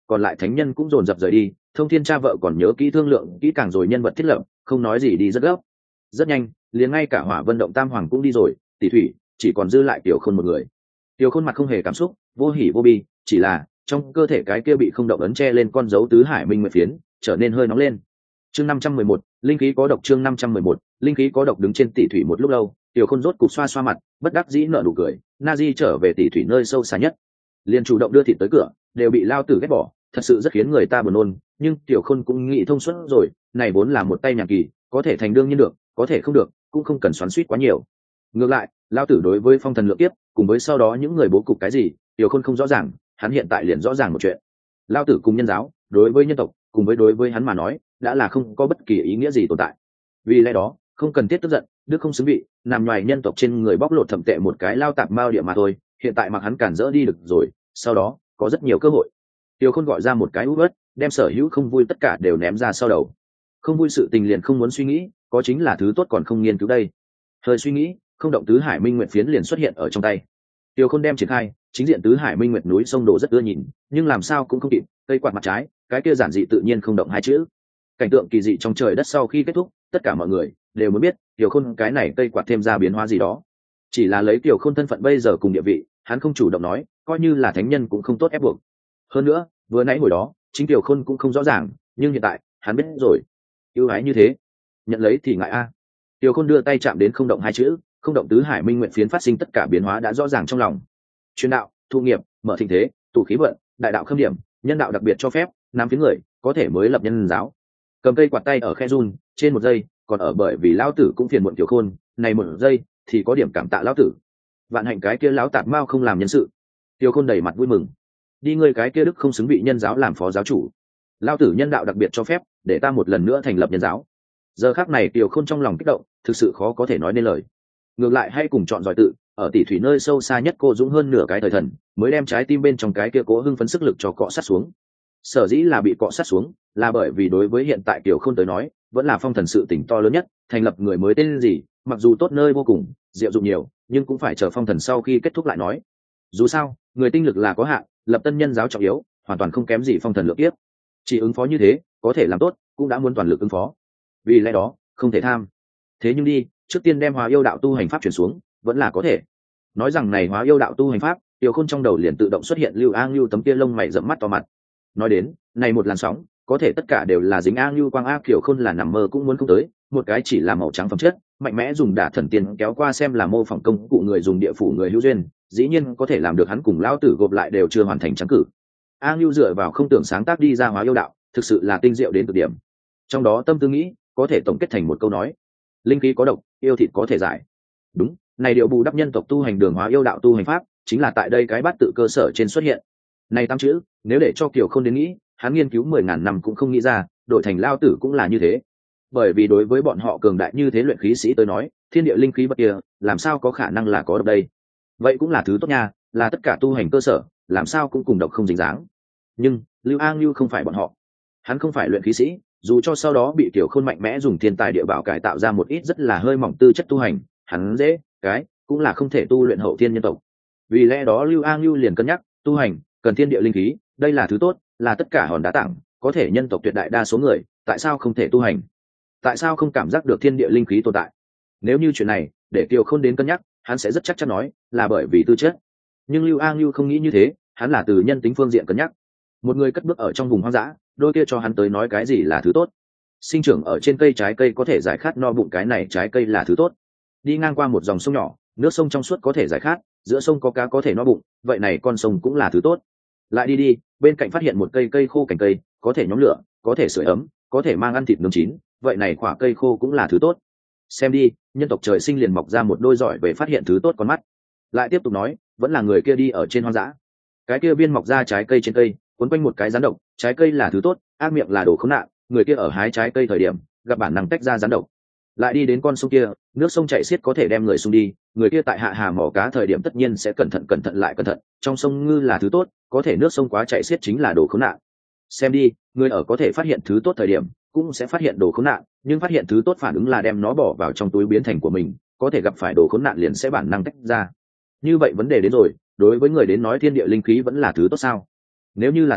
còn lại thánh nhân cũng dồn dập rời đi. Thông Thiên cha vợ còn nhớ kỹ thương lượng kỹ càng rồi nhân vật thiết lập, không nói gì đi rất gấp. Rất nhanh, liền ngay cả Hỏa Vân động Tam Hoàng cũng đi rồi, Tỷ Thủy chỉ còn dư lại Tiểu Khôn một người. Tiểu Khôn mặt không hề cảm xúc, vô hỉ vô bi, chỉ là trong cơ thể cái kia bị không động ấn che lên con dấu tứ hải minh nguyệt phiến trở nên hơi nóng lên. Chương năm trăm mười một, linh khí có độc. Chương năm trăm mười một, linh khí có độc. Đứng trên Tỷ Thủy một lúc lâu, Tiểu Khôn rốt cục xoa xoa mặt, bất đắc dĩ nở nụ cười. Nazi trở về Tỷ Thủy nơi sâu xa nhất, liền chủ động đưa thịt tới cửa, đều bị lao tử ghét bỏ, thật sự rất khiến người ta buồn nôn. Nhưng Tiểu Khôn cũng nghĩ thông suốt rồi, này vốn là một tay nhàn kỳ, có thể thành đương nhiên được, có thể không được, cũng không cần xoắn xuýt quá nhiều. Ngược lại, lao tử đối với phong thần lượng kiếp, cùng với sau đó những người bố cục cái gì, Tiểu Khôn không rõ ràng, hắn hiện tại liền rõ ràng một chuyện. Lao tử cùng nhân giáo, đối với nhân tộc, cùng với đối với hắn mà nói, đã là không có bất kỳ ý nghĩa gì tồn tại. Vì lẽ đó, không cần thiết tức giận, đức không xứng vị, nằm ngoài nhân tộc trên người bóc lột thậm tệ một cái lao tạp mao địa mà thôi, hiện tại mặc hắn cản rỡ đi được rồi, sau đó có rất nhiều cơ hội. Tiêu Khôn gọi ra một cái ú ớt, đem sở hữu không vui tất cả đều ném ra sau đầu. Không vui sự tình liền không muốn suy nghĩ, có chính là thứ tốt còn không nghiên cứu đây. Hơi suy nghĩ, không động tứ hải minh nguyệt phiến liền xuất hiện ở trong tay. Tiêu Khôn đem triển khai, chính diện tứ hải minh nguyệt núi sông đổ rất ưa nhìn, nhưng làm sao cũng không kịp, cây quạt mặt trái, cái kia giản dị tự nhiên không động hai chữ. Cảnh tượng kỳ dị trong trời đất sau khi kết thúc, tất cả mọi người đều muốn biết, Tiêu Khôn cái này cây quạt thêm ra biến hóa gì đó. Chỉ là lấy Tiêu Khôn thân phận bây giờ cùng địa vị, hắn không chủ động nói, coi như là thánh nhân cũng không tốt ép buộc. Hơn nữa, vừa nãy hồi đó, chính Tiêu Khôn cũng không rõ ràng, nhưng hiện tại, hắn biết rồi. Ưu ái như thế, nhận lấy thì ngại a. À. Tiêu Khôn đưa tay chạm đến không động hai chữ, không động tứ hải minh nguyện phiến phát sinh tất cả biến hóa đã rõ ràng trong lòng. Truyền đạo, thu nghiệp, mở thịnh thế, tụ khí vận, đại đạo khâm điểm, nhân đạo đặc biệt cho phép, nam phiến người có thể mới lập nhân giáo. Cầm cây quạt tay ở khe run, trên một giây, còn ở bởi vì lão tử cũng phiền muộn Tiểu Khôn, này một giây thì có điểm cảm tạ lão tử. Vạn hạnh cái kia lão tạp mao không làm nhân sự. Tiểu Khôn đầy mặt vui mừng. Đi ngươi cái kia đức không xứng bị nhân giáo làm phó giáo chủ. Lão tử nhân đạo đặc biệt cho phép, để ta một lần nữa thành lập nhân giáo. Giờ khắc này Tiểu Khôn trong lòng kích động, thực sự khó có thể nói nên lời. Ngược lại hay cùng chọn giỏi tự, ở Tỷ Thủy nơi sâu xa nhất cô dũng hơn nửa cái thời thần, mới đem trái tim bên trong cái kia cố hưng phấn sức lực cho cọ sát xuống. Sở dĩ là bị cọ sát xuống, là bởi vì đối với hiện tại Tiểu Khôn tới nói, vẫn là phong thần sự tỉnh to lớn nhất, thành lập người mới tên gì, mặc dù tốt nơi vô cùng, diệu dụng nhiều, nhưng cũng phải chờ phong thần sau khi kết thúc lại nói. Dù sao, người tinh lực là có hạn, lập tân nhân giáo trọng yếu, hoàn toàn không kém gì phong thần lượng kiếp. Chỉ ứng phó như thế, có thể làm tốt, cũng đã muốn toàn lực ứng phó. Vì lẽ đó, không thể tham. Thế nhưng đi, trước tiên đem Hóa Yêu đạo tu hành pháp chuyển xuống, vẫn là có thể. Nói rằng này Hóa Yêu đạo tu hành pháp, Tiểu Khôn trong đầu liền tự động xuất hiện Lưu A Ngưu tấm kia lông mày rậm mắt to mặt. Nói đến, này một làn sóng, có thể tất cả đều là dính A Ngưu quang A Tiểu Khôn là nằm mơ cũng muốn không tới, một cái chỉ là màu trắng phẩm chất, mạnh mẽ dùng đả thần tiên kéo qua xem là mô phỏng công cụ người dùng địa phủ người hữu duyên, dĩ nhiên có thể làm được hắn cùng lão tử gộp lại đều chưa hoàn thành trắng cử. A Ngưu dựa vào không tưởng sáng tác đi ra Hóa Yêu đạo, thực sự là tinh diệu đến cực điểm. Trong đó tâm tư nghĩ, có thể tổng kết thành một câu nói: linh khí có độc, yêu thịt có thể giải. Đúng, này điệu bù đắp nhân tộc tu hành đường Hóa Yêu đạo tu hành pháp, chính là tại đây cái bát tự cơ sở trên xuất hiện. Này tám chữ, nếu để cho Kiều không đến nghĩ, hắn nghiên cứu mười ngàn năm cũng không nghĩ ra, đổi thành lao tử cũng là như thế. Bởi vì đối với bọn họ cường đại như thế luyện khí sĩ tới nói, thiên địa linh khí bất kia, làm sao có khả năng là có độc đây? Vậy cũng là thứ tốt nha, là tất cả tu hành cơ sở, làm sao cũng cùng độc không dính dáng. Nhưng Lưu A Ngưu không phải bọn họ, hắn không phải luyện khí sĩ, dù cho sau đó bị Tiểu Khôn mạnh mẽ dùng thiên tài địa bảo cải tạo ra một ít rất là hơi mỏng tư chất tu hành, hắn dễ, cái cũng là không thể tu luyện hậu thiên nhân tộc. Vì lẽ đó Lưu A Ngưu liền cân nhắc, tu hành cần thiên địa linh khí, đây là thứ tốt, là tất cả hòn đá tặng, có thể nhân tộc tuyệt đại đa số người, tại sao không thể tu hành? Tại sao không cảm giác được thiên địa linh khí tồn tại? Nếu như chuyện này để Tiểu Khôn đến cân nhắc, hắn sẽ rất chắc chắn nói là bởi vì tư chất. Nhưng Lưu A Ngưu không nghĩ như thế, hắn là từ nhân tính phương diện cân nhắc. Một người cất bước ở trong vùng hoang dã, đôi kia cho hắn tới nói cái gì là thứ tốt? Sinh trưởng ở trên cây trái cây có thể giải khát no bụng, cái này trái cây là thứ tốt. Đi ngang qua một dòng sông nhỏ, nước sông trong suốt có thể giải khát, giữa sông có cá có thể no bụng, vậy này con sông cũng là thứ tốt. Lại đi đi, bên cạnh phát hiện một cây cây khô cành cây, có thể nhóm lửa, có thể sưởi ấm, có thể mang ăn thịt nướng chín, vậy này quả cây khô cũng là thứ tốt. Xem đi, nhân tộc trời sinh liền mọc ra một đôi giỏi về phát hiện thứ tốt con mắt. Lại tiếp tục nói, vẫn là người kia đi ở trên hoang dã, cái kia viên mọc ra trái cây trên cây, quấn quanh một cái rắn độc, trái cây là thứ tốt, ác miệng là đồ khốn nạn, người kia ở hái trái cây thời điểm gặp bản năng tách ra rắn độc. Lại đi đến con sông kia, nước sông chảy xiết có thể đem người xung đi, người kia tại hạ hà mỏ cá thời điểm tất nhiên sẽ cẩn thận cẩn thận lại cẩn thận, trong sông ngư là thứ tốt, có thể nước sông quá chảy xiết chính là đồ khốn nạn. Xem đi, người ở có thể phát hiện thứ tốt thời điểm cũng sẽ phát hiện đồ khốn nạn, nhưng phát hiện thứ tốt phản ứng là đem nó bỏ vào trong túi biến thành của mình, có thể gặp phải đồ khốn nạn liền sẽ bản năng tách ra. Như vậy vấn đề đến rồi, đối với người đến nói thiên địa linh khí vẫn là thứ tốt sao? Nếu như là tốt,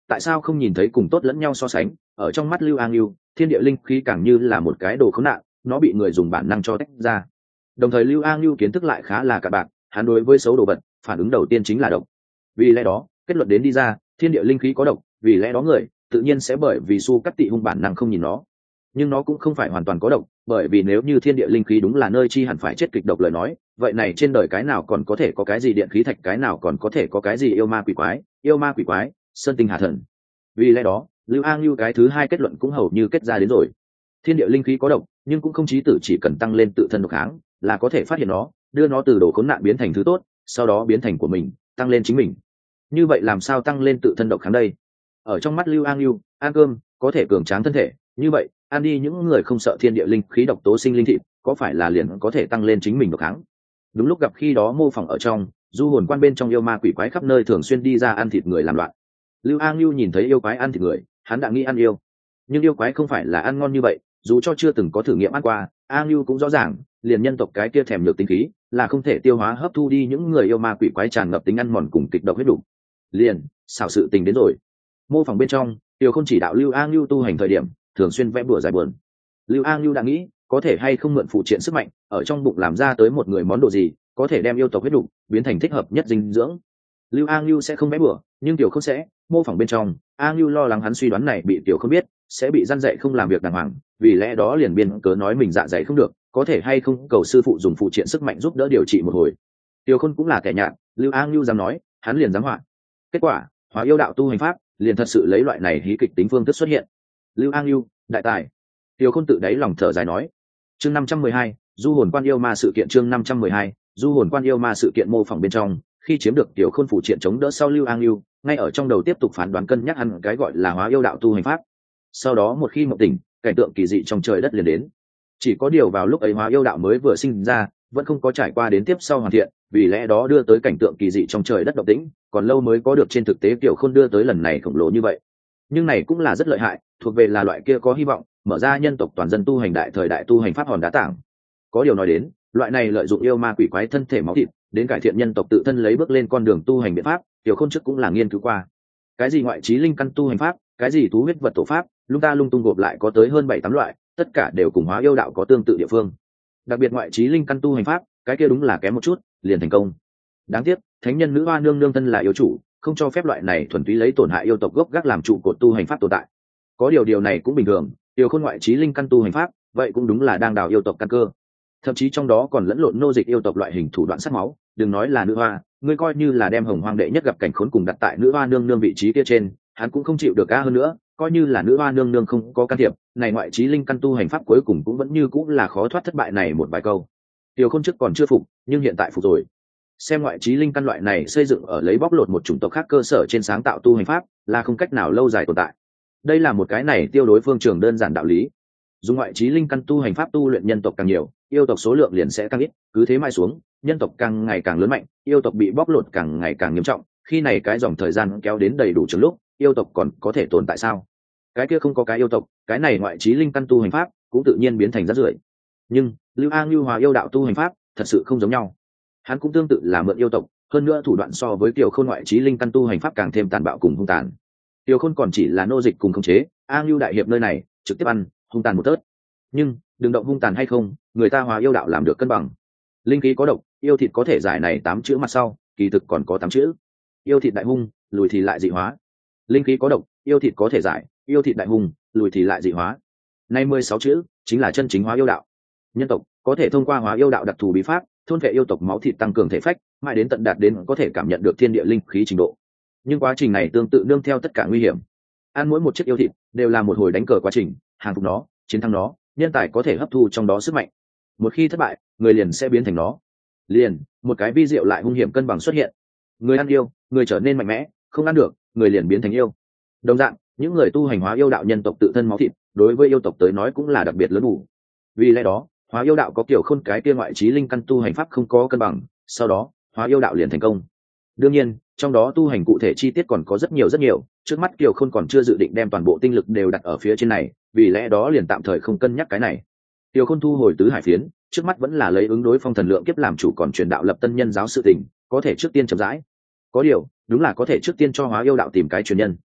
tại sao không nhìn thấy cùng tốt lẫn nhau so sánh? Ở trong mắt Lưu An Lưu, thiên địa linh khí càng như là một cái đồ khốn nạn, nó bị người dùng bản năng cho tách ra. Đồng thời Lưu An Lưu kiến thức lại khá là cạn bạc, hắn đối với xấu đồ vật, phản ứng đầu tiên chính là độc. Vì lẽ đó, kết luận đến đi ra, thiên địa linh khí có độc, vì lẽ đó người tự nhiên sẽ bởi vì su cắt tị hung bản năng không nhìn nó. Nhưng nó cũng không phải hoàn toàn có độc, bởi vì nếu như thiên địa linh khí đúng là nơi chi hẳn phải chết kịch độc lời nói, vậy này trên đời cái nào còn có thể có cái gì điện khí thạch, cái nào còn có thể có cái gì yêu ma quỷ quái, yêu ma quỷ quái, sơn tinh hà thần. Vì lẽ đó, Lưu An Lưu cái thứ hai kết luận cũng hầu như kết ra đến rồi. Thiên địa linh khí có độc, nhưng cũng không chí tử chỉ cần tăng lên tự thân độc kháng, là có thể phát hiện nó, đưa nó từ đồ khốn nạn biến thành thứ tốt, sau đó biến thành của mình, tăng lên chính mình. Như vậy làm sao tăng lên tự thân độc kháng đây? Ở trong mắt Lưu An Lưu, ăn cơm có thể cường tráng thân thể, như vậy ăn đi những người không sợ thiên địa linh khí độc tố sinh linh thịt, có phải là liền có thể tăng lên chính mình độc kháng? Đúng lúc gặp khi đó mô phỏng ở trong, du hồn quan bên trong yêu ma quỷ quái khắp nơi thường xuyên đi ra ăn thịt người làm loạn. Lưu An Lưu nhìn thấy yêu quái ăn thịt người, hắn đã nghĩ ăn yêu, nhưng yêu quái không phải là ăn ngon như vậy, dù cho chưa từng có thử nghiệm ăn qua, An Lưu cũng rõ ràng, liền nhân tộc cái kia thèm nhược tính khí, là không thể tiêu hóa hấp thu đi những người yêu ma quỷ quái tràn ngập tính ăn mòn cùng kịch độc huyết đủ. Liền, xảo sự tình đến rồi. Mô phỏng bên trong, Tiêu Khôn chỉ đạo Lưu An Lưu tu hành thời điểm, thường xuyên vẽ bùa giải buồn. Lưu An Lưu đã nghĩ, có thể hay không mượn phụ triện sức mạnh, ở trong bụng làm ra tới một người món đồ gì, có thể đem yêu tộc huyết đủ biến thành thích hợp nhất dinh dưỡng. Lưu An Lưu sẽ không vẽ bùa, nhưng Tiểu Khôn sẽ. Mô phỏng bên trong, An Lưu lo lắng hắn suy đoán này bị Tiểu Khôn biết, sẽ bị răn dạy không làm việc đàng hoàng, vì lẽ đó liền biên cớ nói mình dạ dày không được, có thể hay không cầu sư phụ dùng phụ triện sức mạnh giúp đỡ điều trị một hồi. Tiểu Khôn cũng là kẻ nhạt, Lưu An Lưu dám nói, hắn liền dám hoạn. Kết quả, hóa yêu đạo tu hành pháp, liền thật sự lấy loại này hí kịch tính phương thức xuất hiện. Lưu An Lưu, đại tài. Tiểu Khôn tự đáy lòng thở dài nói. Chương năm trăm mười hai, du hồn quan yêu ma sự kiện. Chương năm trăm mười hai, du hồn quan yêu ma sự kiện. Mô phỏng bên trong, khi chiếm được Tiểu Khôn phụ triện chống đỡ sau Lưu An Lưu, ngay ở trong đầu tiếp tục phán đoán cân nhắc hắn cái gọi là hóa yêu đạo tu hành pháp. Sau đó một khi mộng tỉnh, cảnh tượng kỳ dị trong trời đất liền đến. Chỉ có điều vào lúc ấy hóa yêu đạo mới vừa sinh ra, vẫn không có trải qua đến tiếp sau hoàn thiện, vì lẽ đó đưa tới cảnh tượng kỳ dị trong trời đất động tĩnh, còn lâu mới có được trên thực tế Tiểu Khôn đưa tới lần này khổng lồ như vậy. Nhưng này cũng là rất lợi hại, thuộc về là loại kia có hy vọng mở ra nhân tộc toàn dân tu hành đại thời đại tu hành pháp hòn đá tảng. Có điều nói đến, loại này lợi dụng yêu ma quỷ quái thân thể máu thịt đến cải thiện nhân tộc tự thân lấy bước lên con đường tu hành biện pháp, Tiểu Khôn trước cũng là nghiên cứu qua. Cái gì ngoại trí linh căn tu hành pháp, cái gì thú huyết vật tổ pháp, lung ta lung tung gộp lại có tới hơn bảy tám loại, tất cả đều cùng hóa yêu đạo có tương tự địa phương. Đặc biệt ngoại trí linh căn tu hành pháp, cái kia đúng là kém một chút liền thành công. Đáng tiếc, thánh nhân nữ hoa nương nương thân là yêu chủ, không cho phép loại này thuần túy lấy tổn hại yêu tộc gốc gác làm trụ cột tu hành pháp tồn tại. Có điều điều này cũng bình thường, Tiểu Khôn ngoại trí linh căn tu hành pháp, vậy cũng đúng là đang đào yêu tộc căn cơ. Thậm chí trong đó còn lẫn lộn nô dịch yêu tộc loại hình thủ đoạn sát máu, đừng nói là nữ hoa, ngươi coi như là đem hồng hoang đệ nhất gặp cảnh khốn cùng đặt tại nữ hoa nương nương vị trí kia trên, hắn cũng không chịu được ca hơn nữa, coi như là nữ hoa nương nương không có can thiệp, này ngoại trí linh căn tu hành pháp cuối cùng cũng vẫn như cũng là khó thoát thất bại này một vài câu. Tiểu Khôn trước còn chưa phục, nhưng hiện tại phục rồi. Xem ngoại trí linh căn loại này xây dựng ở lấy bóc lột một chủng tộc khác cơ sở trên sáng tạo tu hành pháp, là không cách nào lâu dài tồn tại. Đây là một cái này tiêu đối phương trường đơn giản đạo lý. Dùng ngoại trí linh căn tu hành pháp tu luyện nhân tộc càng nhiều, yêu tộc số lượng liền sẽ càng ít, cứ thế mai xuống, nhân tộc càng ngày càng lớn mạnh, yêu tộc bị bóc lột càng ngày càng nghiêm trọng, khi này cái dòng thời gian kéo đến đầy đủ trường lúc, yêu tộc còn có thể tồn tại sao? Cái kia không có cái yêu tộc, cái này ngoại trí linh căn tu hành pháp cũng tự nhiên biến thành rác rưởi. Nhưng Lưu An Lưu hòa yêu đạo tu hành pháp thật sự không giống nhau. Hắn cũng tương tự là mượn yêu tộc, hơn nữa thủ đoạn so với Tiểu Khôn ngoại trí linh căn tu hành pháp càng thêm tàn bạo cùng hung tàn. Tiểu Khôn còn chỉ là nô dịch cùng khống chế, An Lưu đại hiệp nơi này trực tiếp ăn hung tàn một tớt. Nhưng đừng động hung tàn hay không, người ta hòa yêu đạo làm được cân bằng. Linh khí có độc, yêu thịt có thể giải này tám chữ mặt sau, kỳ thực còn có tám chữ. Yêu thịt đại hung, lùi thì lại dị hóa. Linh khí có độc, yêu thịt có thể giải, yêu thịt đại hung, lùi thì lại dị hóa. Nay mười sáu chữ chính là chân chính hóa yêu đạo. Nhân tộc có thể thông qua hóa yêu đạo đặc thù bí pháp, thôn vệ yêu tộc máu thịt tăng cường thể phách, mãi đến tận đạt đến có thể cảm nhận được thiên địa linh khí trình độ. Nhưng quá trình này tương tự nương theo tất cả nguy hiểm. Ăn mỗi một chiếc yêu thịt đều là một hồi đánh cờ quá trình, hàng phục nó, chiến thắng nó, nhân tài có thể hấp thu trong đó sức mạnh. Một khi thất bại, người liền sẽ biến thành nó. Liền, một cái vi diệu lại hung hiểm cân bằng xuất hiện. Người ăn yêu, người trở nên mạnh mẽ, không ăn được, người liền biến thành yêu. Đồng dạng, những người tu hành hóa yêu đạo nhân tộc tự thân máu thịt, đối với yêu tộc tới nói cũng là đặc biệt lớn đủ. Vì lẽ đó, hóa yêu đạo có kiểu khôn cái kia ngoại trí linh căn tu hành pháp không có cân bằng, sau đó, hóa yêu đạo liền thành công. Đương nhiên, trong đó tu hành cụ thể chi tiết còn có rất nhiều rất nhiều, trước mắt Kiều Khôn còn chưa dự định đem toàn bộ tinh lực đều đặt ở phía trên này, vì lẽ đó liền tạm thời không cân nhắc cái này. Kiều Khôn thu hồi tứ hải phiến, trước mắt vẫn là lấy ứng đối phong thần lượng kiếp làm chủ, còn truyền đạo lập tân nhân giáo sự tình, có thể trước tiên chậm rãi. Có điều, đúng là có thể trước tiên cho hóa yêu đạo tìm cái truyền nhân.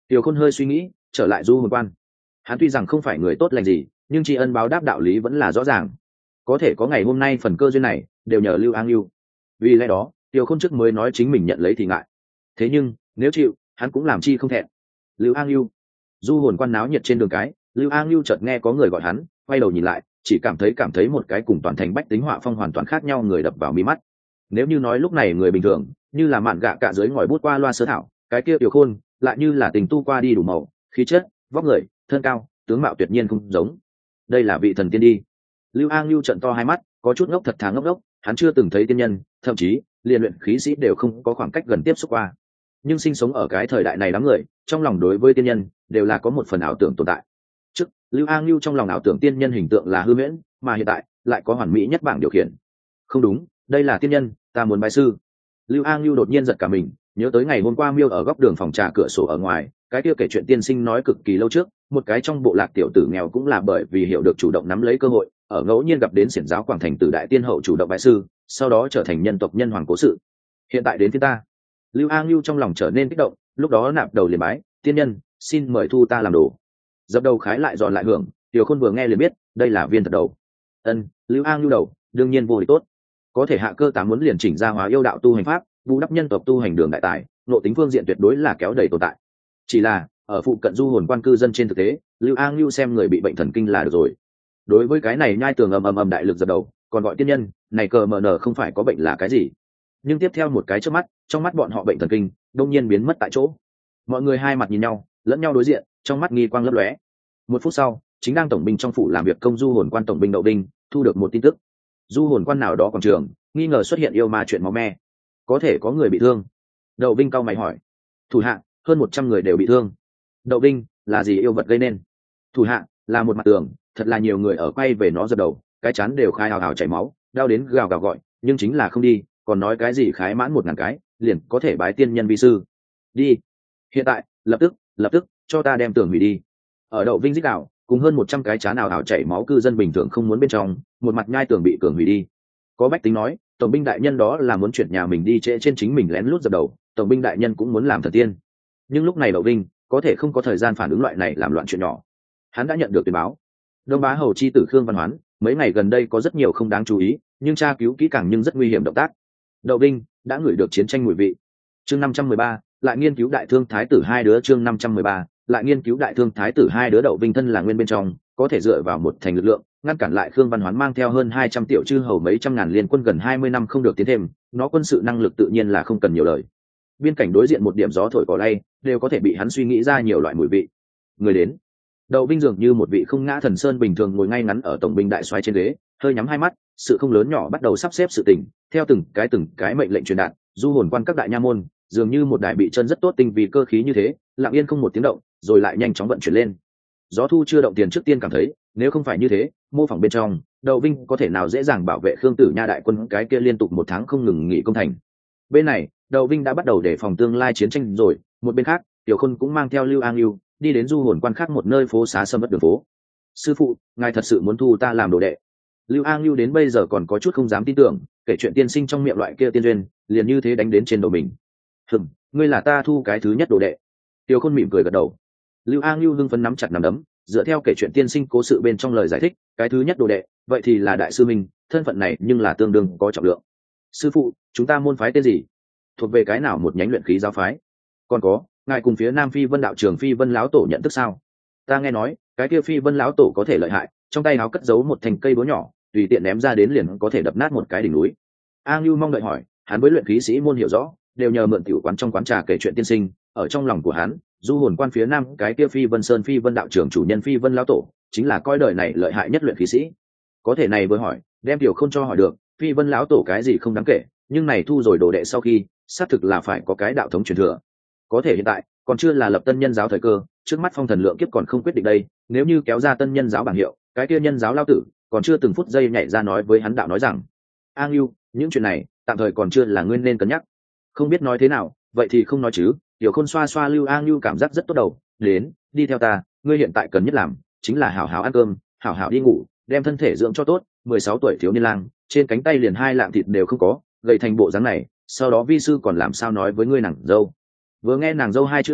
Tiểu Khôn hơi suy nghĩ, trở lại du hồn quan. Hắn tuy rằng không phải người tốt lành gì, nhưng tri ân báo đáp đạo lý vẫn là rõ ràng. Có thể có ngày hôm nay phần cơ duyên này đều nhờ Lưu An Lưu. Vì lẽ đó, Tiểu Khôn trước mới nói chính mình nhận lấy thì ngại. Thế nhưng nếu chịu, hắn cũng làm chi không thẹn. Lưu An Lưu. Du hồn quan náo nhiệt trên đường cái, Lưu An Lưu chợt nghe có người gọi hắn, quay đầu nhìn lại, chỉ cảm thấy cảm thấy một cái cùng toàn thành bách tính họa phong hoàn toàn khác nhau người đập vào mi mắt. Nếu như nói lúc này người bình thường, như là mạn gạ cạ dưới ngòi bút qua loa sơ thảo, cái kia Tiểu Khôn lại như là tình tu qua đi đủ màu, khí chất, vóc người, thân cao, tướng mạo tuyệt nhiên không giống. Đây là vị thần tiên đi. Lưu An Lưu trận to hai mắt, có chút ngốc thật thà ngốc ngốc, hắn chưa từng thấy tiên nhân, thậm chí liên luyện khí sĩ đều không có khoảng cách gần tiếp xúc qua. Nhưng sinh sống ở cái thời đại này đám người, trong lòng đối với tiên nhân đều là có một phần ảo tưởng tồn tại. Trước, Lưu An Lưu trong lòng ảo tưởng tiên nhân hình tượng là hư huyễn, mà hiện tại lại có hoàn mỹ nhất bảng điều khiển. Không đúng, đây là tiên nhân, ta muốn bái sư. Lưu An Lưu đột nhiên giật cả mình, nhớ tới ngày hôm qua Miêu ở góc đường phòng trà cửa sổ ở ngoài, cái kia kể chuyện tiên sinh nói cực kỳ lâu trước, một cái trong bộ lạc tiểu tử nghèo cũng là bởi vì hiểu được chủ động nắm lấy cơ hội, ở ngẫu nhiên gặp đến xiển giáo quảng thành tử đại tiên hậu chủ động bái sư, sau đó trở thành nhân tộc nhân hoàng cố sự. Hiện tại đến phía ta. Lưu An Lưu trong lòng trở nên kích động, lúc đó nạp đầu liền bái, tiên nhân, xin mời thu ta làm đồ. Dập đầu khái lại giòn lại hưởng, Tiểu Khôn vừa nghe liền biết, đây là viên thật đầu. Ân, Lưu An Lưu đầu, đương nhiên vô địch tốt. Có thể hạ cơ tám muốn liền chỉnh ra hóa yêu đạo tu hành pháp, bù đắp nhân tộc tu hành đường đại tài, nội tính phương diện tuyệt đối là kéo đầy tồn tại. Chỉ là ở phụ cận du hồn quan cư dân trên thực tế, Lưu An Lưu xem người bị bệnh thần kinh là được rồi. Đối với cái này nhai tường ầm ầm ầm đại lực dập đầu, còn gọi tiên nhân, này cờ mờ nở không phải có bệnh là cái gì? Nhưng tiếp theo một cái trước mắt, trong mắt bọn họ bệnh thần kinh đông nhiên biến mất tại chỗ. Mọi người hai mặt nhìn nhau, lẫn nhau đối diện, trong mắt nghi quang lấp lóe. Một phút sau, chính đang tổng binh trong phủ làm việc công du hồn quan tổng binh Đậu Binh thu được một tin tức. Du hồn quan nào đó quảng trường nghi ngờ xuất hiện yêu ma chuyện máu me, có thể có người bị thương. Đậu Binh cau mày hỏi. Thủ hạ hơn một trăm người đều bị thương. Đậu Binh, là gì yêu vật gây nên? Thủ hạ là một mặt tường, thật là nhiều người ở quay về nó dập đầu, cái chán đều khai hào hào chảy máu, đau đến gào gào gọi, nhưng chính là không đi, còn nói cái gì khái mãn một ngàn cái liền có thể bái tiên nhân vi sư. Đi hiện tại, lập tức lập tức cho ta đem tường hủy đi. Ở Đậu Vinh dích đạo cùng hơn một trăm cái chán nào hào chảy máu cư dân bình thường không muốn bên trong, một mặt nhai tường bị tường hủy đi. Có bách tính nói tổng binh đại nhân đó là muốn chuyển nhà mình đi trễ trên chính mình lén lút dập đầu, tổng binh đại nhân cũng muốn làm thần tiên. Nhưng lúc này Đậu Vinh có thể không có thời gian phản ứng loại này làm loạn chuyện nhỏ. Hắn đã nhận được tuyên báo, đông bá hầu chi tử Khương Văn Hoán mấy ngày gần đây có rất nhiều không đáng chú ý, nhưng tra cứu kỹ càng nhưng rất nguy hiểm động tác. Đậu Vinh đã ngửi được chiến tranh mùi vị. Chương năm trăm mười ba, lại nghiên cứu đại thương thái tử hai đứa. Chương năm trăm mười ba, lại nghiên cứu đại thương thái tử hai đứa. Đậu Vinh thân là nguyên bên trong, có thể dựa vào một thành lực lượng ngăn cản lại Khương Văn Hoán mang theo hơn hai trăm tiểu chư hầu mấy trăm ngàn liên quân gần hai mươi năm không được tiến thêm, nó quân sự năng lực tự nhiên là không cần nhiều lời. Biên cảnh đối diện một điểm gió thổi cỏ lay, đều có thể bị hắn suy nghĩ ra nhiều loại mùi vị. Người đến. Đậu Vinh dường như một vị không ngã thần sơn bình thường ngồi ngay ngắn ở tổng binh đại soái trên ghế, hơi nhắm hai mắt, sự không lớn nhỏ bắt đầu sắp xếp sự tình, theo từng cái từng cái mệnh lệnh truyền đạt, du hồn quan các đại nha môn, dường như một đài bị chân rất tốt tinh vì cơ khí như thế, lặng yên không một tiếng động, rồi lại nhanh chóng vận chuyển lên. Gió thu chưa động tiền trước tiên cảm thấy, nếu không phải như thế, mô phỏng bên trong, Đậu Vinh có thể nào dễ dàng bảo vệ Khương Tử Nha đại quân cái kia liên tục một tháng không ngừng nghỉ công thành. Bên này, Đậu Vinh đã bắt đầu đề phòng tương lai chiến tranh rồi, một bên khác, Tiểu Khôn cũng mang theo Lưu An Lưu đi đến du hồn quan khác một nơi phố xá sâm mất đường phố. Sư phụ, ngài thật sự muốn thu ta làm đồ đệ? Lưu An Lưu đến bây giờ còn có chút không dám tin tưởng, kể chuyện tiên sinh trong miệng loại kia tiên duyên, liền như thế đánh đến trên đầu mình. Hừm, ngươi là ta thu cái thứ nhất đồ đệ. Tiểu Khôn mỉm cười gật đầu. Lưu An Lưu hưng phấn nắm chặt nắm đấm, dựa theo kể chuyện tiên sinh cố sự bên trong lời giải thích, cái thứ nhất đồ đệ, vậy thì là đại sư minh, thân phận này nhưng là tương đương có trọng lượng. Sư phụ, chúng ta môn phái tên gì? Thuộc về cái nào một nhánh luyện khí giáo phái? Còn có, ngài cùng phía Nam Phi Vân đạo trường Phi Vân lão tổ nhận thức sao? Ta nghe nói, cái kia Phi Vân lão tổ có thể lợi hại, trong tay áo cất giấu một thành cây búa nhỏ, tùy tiện ném ra đến liền có thể đập nát một cái đỉnh núi. A Ngưu mong đợi hỏi, hắn với luyện khí sĩ môn hiểu rõ, đều nhờ mượn tiểu quán trong quán trà kể chuyện tiên sinh, ở trong lòng của hắn, du hồn quan phía Nam cái kia Phi Vân Sơn Phi Vân đạo trưởng chủ nhân Phi Vân lão tổ, chính là coi đời này lợi hại nhất luyện khí sĩ. Có thể này vừa hỏi, đem tiểu không cho hỏi được, Phi Vân lão tổ cái gì không đáng kể, nhưng này thu rồi đồ đệ sau khi, xác thực là phải có cái đạo thống truyền thừa. Có thể hiện tại còn chưa là lập tân nhân giáo thời cơ, trước mắt phong thần lượng kiếp còn không quyết định đây, nếu như kéo ra tân nhân giáo bảng hiệu, cái kia nhân giáo lao tử còn chưa từng phút giây nhảy ra nói với hắn đạo nói rằng: A Ngưu, những chuyện này tạm thời còn chưa là nguyên nên cân nhắc. Không biết nói thế nào, vậy thì không nói chứ. Tiểu Khôn xoa xoa Lưu A Ngưu cảm giác rất tốt đầu, đến, đi theo ta, ngươi hiện tại cần nhất làm chính là hảo hảo ăn cơm, hảo hảo đi ngủ, đem thân thể dưỡng cho tốt. Mười sáu tuổi thiếu niên lang, trên cánh tay liền hai lạng thịt đều không có, gầy thành bộ dáng này, sau đó vi sư còn làm sao nói với ngươi nàng dâu? Vừa nghe nàng dâu hai chữ này,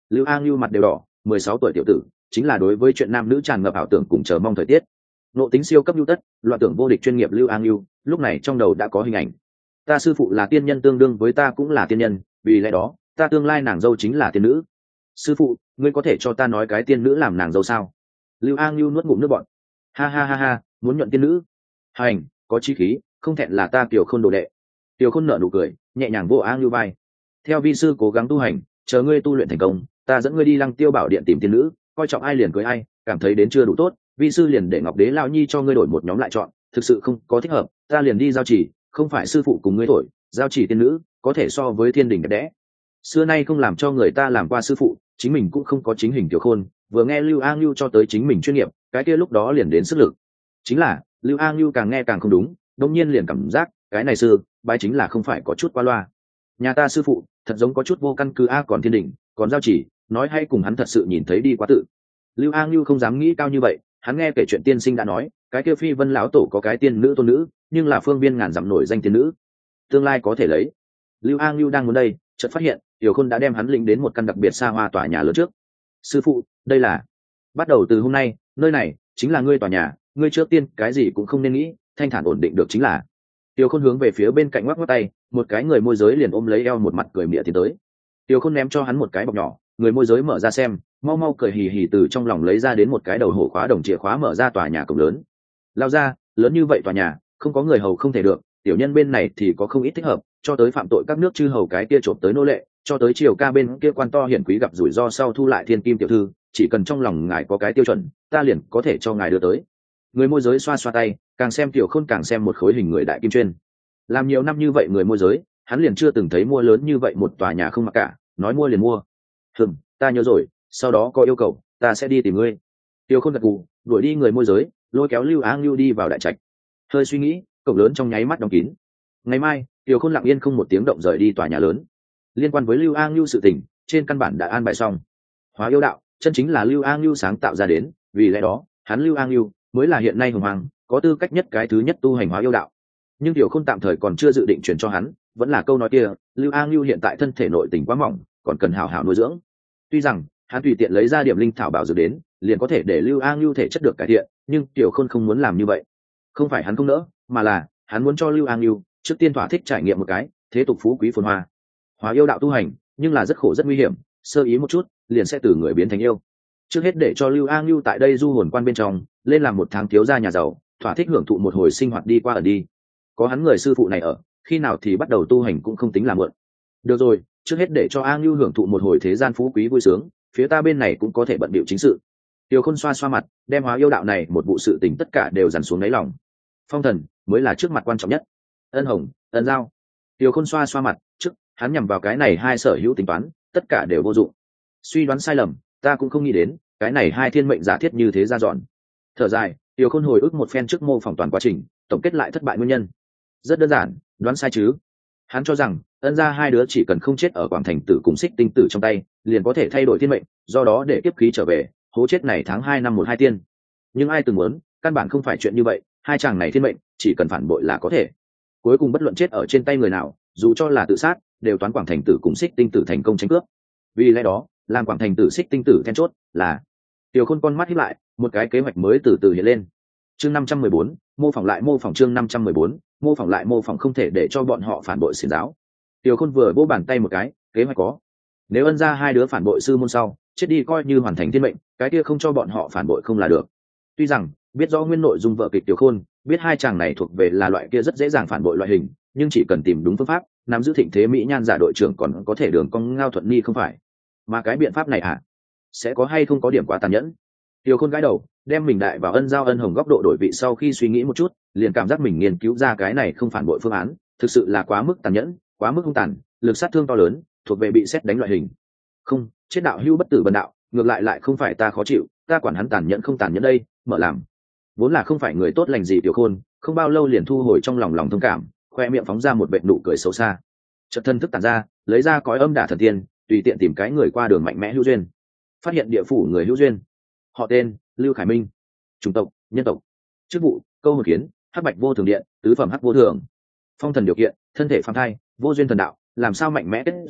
Lưu A Ngưu mặt đều đỏ, mười sáu tuổi tiểu tử chính là đối với chuyện nam nữ tràn ngập ảo tưởng cùng chờ mong thời tiết. Nộ tính siêu cấp lưu tất, loạn tưởng vô địch chuyên nghiệp Lưu A Ngưu lúc này trong đầu đã có hình ảnh. Ta sư phụ là tiên nhân tương đương với ta cũng là tiên nhân, vì lẽ đó ta tương lai nàng dâu chính là tiên nữ. Sư phụ, ngươi có thể cho ta nói cái tiên nữ làm nàng dâu sao? Lưu A Ngưu nuốt ngụm nước bọt. Ha ha ha ha, muốn nhuận tiên nữ? Hành, có chí khí, không thẹn là ta Kiều Khôn đồ đệ. Kiều Khôn nở nụ cười, nhẹ nhàng vỗ A Ngưu vai. Theo vi sư cố gắng tu hành, chờ ngươi tu luyện thành công, ta dẫn ngươi đi Lăng Tiêu Bảo Điện tìm tiên nữ, coi trọng ai liền cưới ai, cảm thấy đến chưa đủ tốt, vi sư liền để Ngọc Đế lão nhi cho ngươi đổi một nhóm lại chọn, thực sự không có thích hợp, ta liền đi giao chỉ, không phải sư phụ cùng ngươi thổi, giao chỉ tiên nữ có thể so với thiên đình đẹp đẽ. Xưa nay không làm cho người ta làm qua sư phụ, chính mình cũng không có chính hình Kiều Khôn, vừa nghe Lưu A Ngưu cho tới chính mình chuyên nghiệp, cái kia lúc đó liền đến sức lực. Chính là Lưu A Ngưu càng nghe càng không đúng, đột nhiên liền cảm giác cái này sư bái chính là không phải có chút qua loa. Nhà ta sư phụ thật giống có chút vô căn cứ a, còn thiên đình còn giao chỉ, nói hay cùng hắn thật sự nhìn thấy đi quá tự. Lưu A Ngưu không dám nghĩ cao như vậy, hắn nghe kể chuyện tiên sinh đã nói cái kia phi vân lão tổ có cái tiên nữ tôn nữ, nhưng là phương viên ngàn dặm nổi danh tiên nữ, tương lai có thể lấy. Lưu A Ngưu đang muốn đây, chợt phát hiện Tiểu Khôn đã đem hắn lĩnh đến một căn đặc biệt xa hoa tòa nhà lớn trước. Sư phụ, đây là bắt đầu từ hôm nay nơi này chính là ngươi tòa nhà, ngươi trước tiên cái gì cũng không nên nghĩ, thanh thản ổn định được chính là. Tiểu Khôn hướng về phía bên cạnh ngoắc ngoắc tay, một cái người môi giới liền ôm lấy eo một mặt cười mỉa tiến tới. Tiểu Khôn ném cho hắn một cái bọc nhỏ, người môi giới mở ra xem, mau mau cười hì hì từ trong lòng lấy ra đến một cái đầu hổ khóa đồng chìa khóa mở ra tòa nhà cổng lớn. Lao ra, lớn như vậy tòa nhà, không có người hầu không thể được, tiểu nhân bên này thì có không ít thích hợp, cho tới phạm tội các nước chư hầu cái kia trộm tới nô lệ, cho tới triều ca bên kia quan to hiển quý gặp rủi ro sau thu lại thiên kim tiểu thư, chỉ cần trong lòng ngài có cái tiêu chuẩn, ta liền có thể cho ngài đưa tới. Người môi giới xoa xoa tay, càng xem Tiểu Khôn càng xem một khối hình người đại kim chuyên. Làm nhiều năm như vậy người môi giới, hắn liền chưa từng thấy mua lớn như vậy một tòa nhà không mặc cả, nói mua liền mua. Hừm, ta nhớ rồi, sau đó có yêu cầu, ta sẽ đi tìm ngươi. Tiểu Khôn gật gù, đuổi đi người môi giới, lôi kéo Lưu Á Ngưu đi vào đại trạch. Hơi suy nghĩ, cổng lớn trong nháy mắt đóng kín. Ngày mai, Tiểu Khôn lặng yên không một tiếng động rời đi tòa nhà lớn. Liên quan với Lưu A Ngưu sự tình, trên căn bản đã an bài xong. Hóa yêu đạo, chân chính là Lưu A Ngưu sáng tạo ra đến, vì lẽ đó, hắn Lưu A Ngưu mới là hiện nay hùng hoàng, có tư cách nhất cái thứ nhất tu hành hóa yêu đạo. Nhưng Tiểu Khôn tạm thời còn chưa dự định truyền cho hắn, vẫn là câu nói kia, Lưu A Ngưu hiện tại thân thể nội tình quá mỏng, còn cần hảo hảo nuôi dưỡng. Tuy rằng hắn tùy tiện lấy ra điểm linh thảo bảo dược đến, liền có thể để Lưu A Ngưu thể chất được cải thiện, nhưng Tiểu Khôn không muốn làm như vậy. Không phải hắn không nỡ, mà là hắn muốn cho Lưu A Ngưu trước tiên thỏa thích trải nghiệm một cái thế tục phú quý phồn hoa. Hóa yêu đạo tu hành, nhưng là rất khổ rất nguy hiểm, sơ ý một chút, liền sẽ từ người biến thành yêu. Trước hết để cho Lưu A Ngưu tại đây du hồn quan bên trong, lên làm một tháng thiếu gia nhà giàu, thỏa thích hưởng thụ một hồi sinh hoạt đi qua ở đi. Có hắn người sư phụ này ở, khi nào thì bắt đầu tu hành cũng không tính là muộn. Được rồi, trước hết để cho A Ngưu hưởng thụ một hồi thế gian phú quý vui sướng, phía ta bên này cũng có thể bận bịu chính sự. Tiểu Khôn xoa xoa mặt, đem hóa yêu đạo này một vụ sự tình tất cả đều dằn xuống đáy lòng. Phong thần mới là trước mặt quan trọng nhất. Ân Hồng, Ân Giao. Tiểu Khôn xoa xoa mặt, trước hắn nhằm vào cái này hai sở hữu tính toán, tất cả đều vô dụng. Suy đoán sai lầm, ta cũng không nghĩ đến, cái này hai thiên mệnh giả thiết như thế ra dọn. Thở dài, Tiểu Khôn hồi ức một phen trước mô phỏng toàn quá trình, tổng kết lại thất bại nguyên nhân. Rất đơn giản, đoán sai chứ. Hắn cho rằng Ân gia hai đứa chỉ cần không chết ở Quảng Thành Tử cùng Xích Tinh Tử trong tay, liền có thể thay đổi thiên mệnh, do đó để kiếp khí trở về, hố chết này tháng hai năm một hai tiên. Nhưng ai từng muốn, căn bản không phải chuyện như vậy, hai chàng này thiên mệnh, chỉ cần phản bội là có thể. Cuối cùng bất luận chết ở trên tay người nào, dù cho là tự sát, đều toán Quảng Thành Tử cùng Xích Tinh Tử thành công tranh cướp. Vì lẽ đó, làm Quảng Thành Tử Xích Tinh Tử then chốt là. Tiểu Khôn con mắt híp lại, một cái kế hoạch mới từ từ hiện lên. Chương năm trăm mười bốn, mô phỏng lại mô phỏng chương năm trăm mười bốn, mô phỏng lại mô phỏng không thể để cho bọn họ phản bội xiển giáo. Tiểu Khôn vừa vỗ bàn tay một cái, kế hoạch có. Nếu Ân gia hai đứa phản bội sư môn sau, chết đi coi như hoàn thành thiên mệnh, cái kia không cho bọn họ phản bội không là được. Tuy rằng biết rõ nguyên nội dung vở kịch Tiểu Khôn, biết hai chàng này thuộc về là loại kia rất dễ dàng phản bội loại hình, nhưng chỉ cần tìm đúng phương pháp, nắm giữ thịnh thế mỹ nhan giả đội trưởng còn có thể đường cong ngao thuận ni không phải. Mà cái biện pháp này à, sẽ có hay không có điểm quá tàn nhẫn. Tiểu Khôn gãi đầu, đem mình đại vào Ân Giao Ân Hồng góc độ đổi vị sau khi suy nghĩ một chút, liền cảm giác mình nghiên cứu ra cái này không phản bội phương án, thực sự là quá mức tàn nhẫn, quá mức hung tàn, lực sát thương to lớn, thuộc về bị xét đánh loại hình. Không, chết đạo hưu bất tử bần đạo, ngược lại lại không phải ta khó chịu, ta quản hắn tàn nhẫn không tàn nhẫn đây, mở làm. Vốn là không phải người tốt lành gì Tiểu Khôn, không bao lâu liền thu hồi trong lòng lòng thông cảm, khoe miệng phóng ra một vệt nụ cười xấu xa. Chợt thân thức tản ra, lấy ra cõi âm đả thần tiên, tùy tiện tìm cái người qua đường mạnh mẽ hữu duyên. Phát hiện địa phủ người hữu duyên. Họ tên Lưu Khải Minh, chủng tộc nhân tộc, chức vụ câu hồn kiến, hắc bạch vô thường điện, tứ phẩm hắc vô thường. Phong thần điều kiện, thân thể phàm thai, vô duyên thần đạo, làm sao mạnh mẽ kết duyên,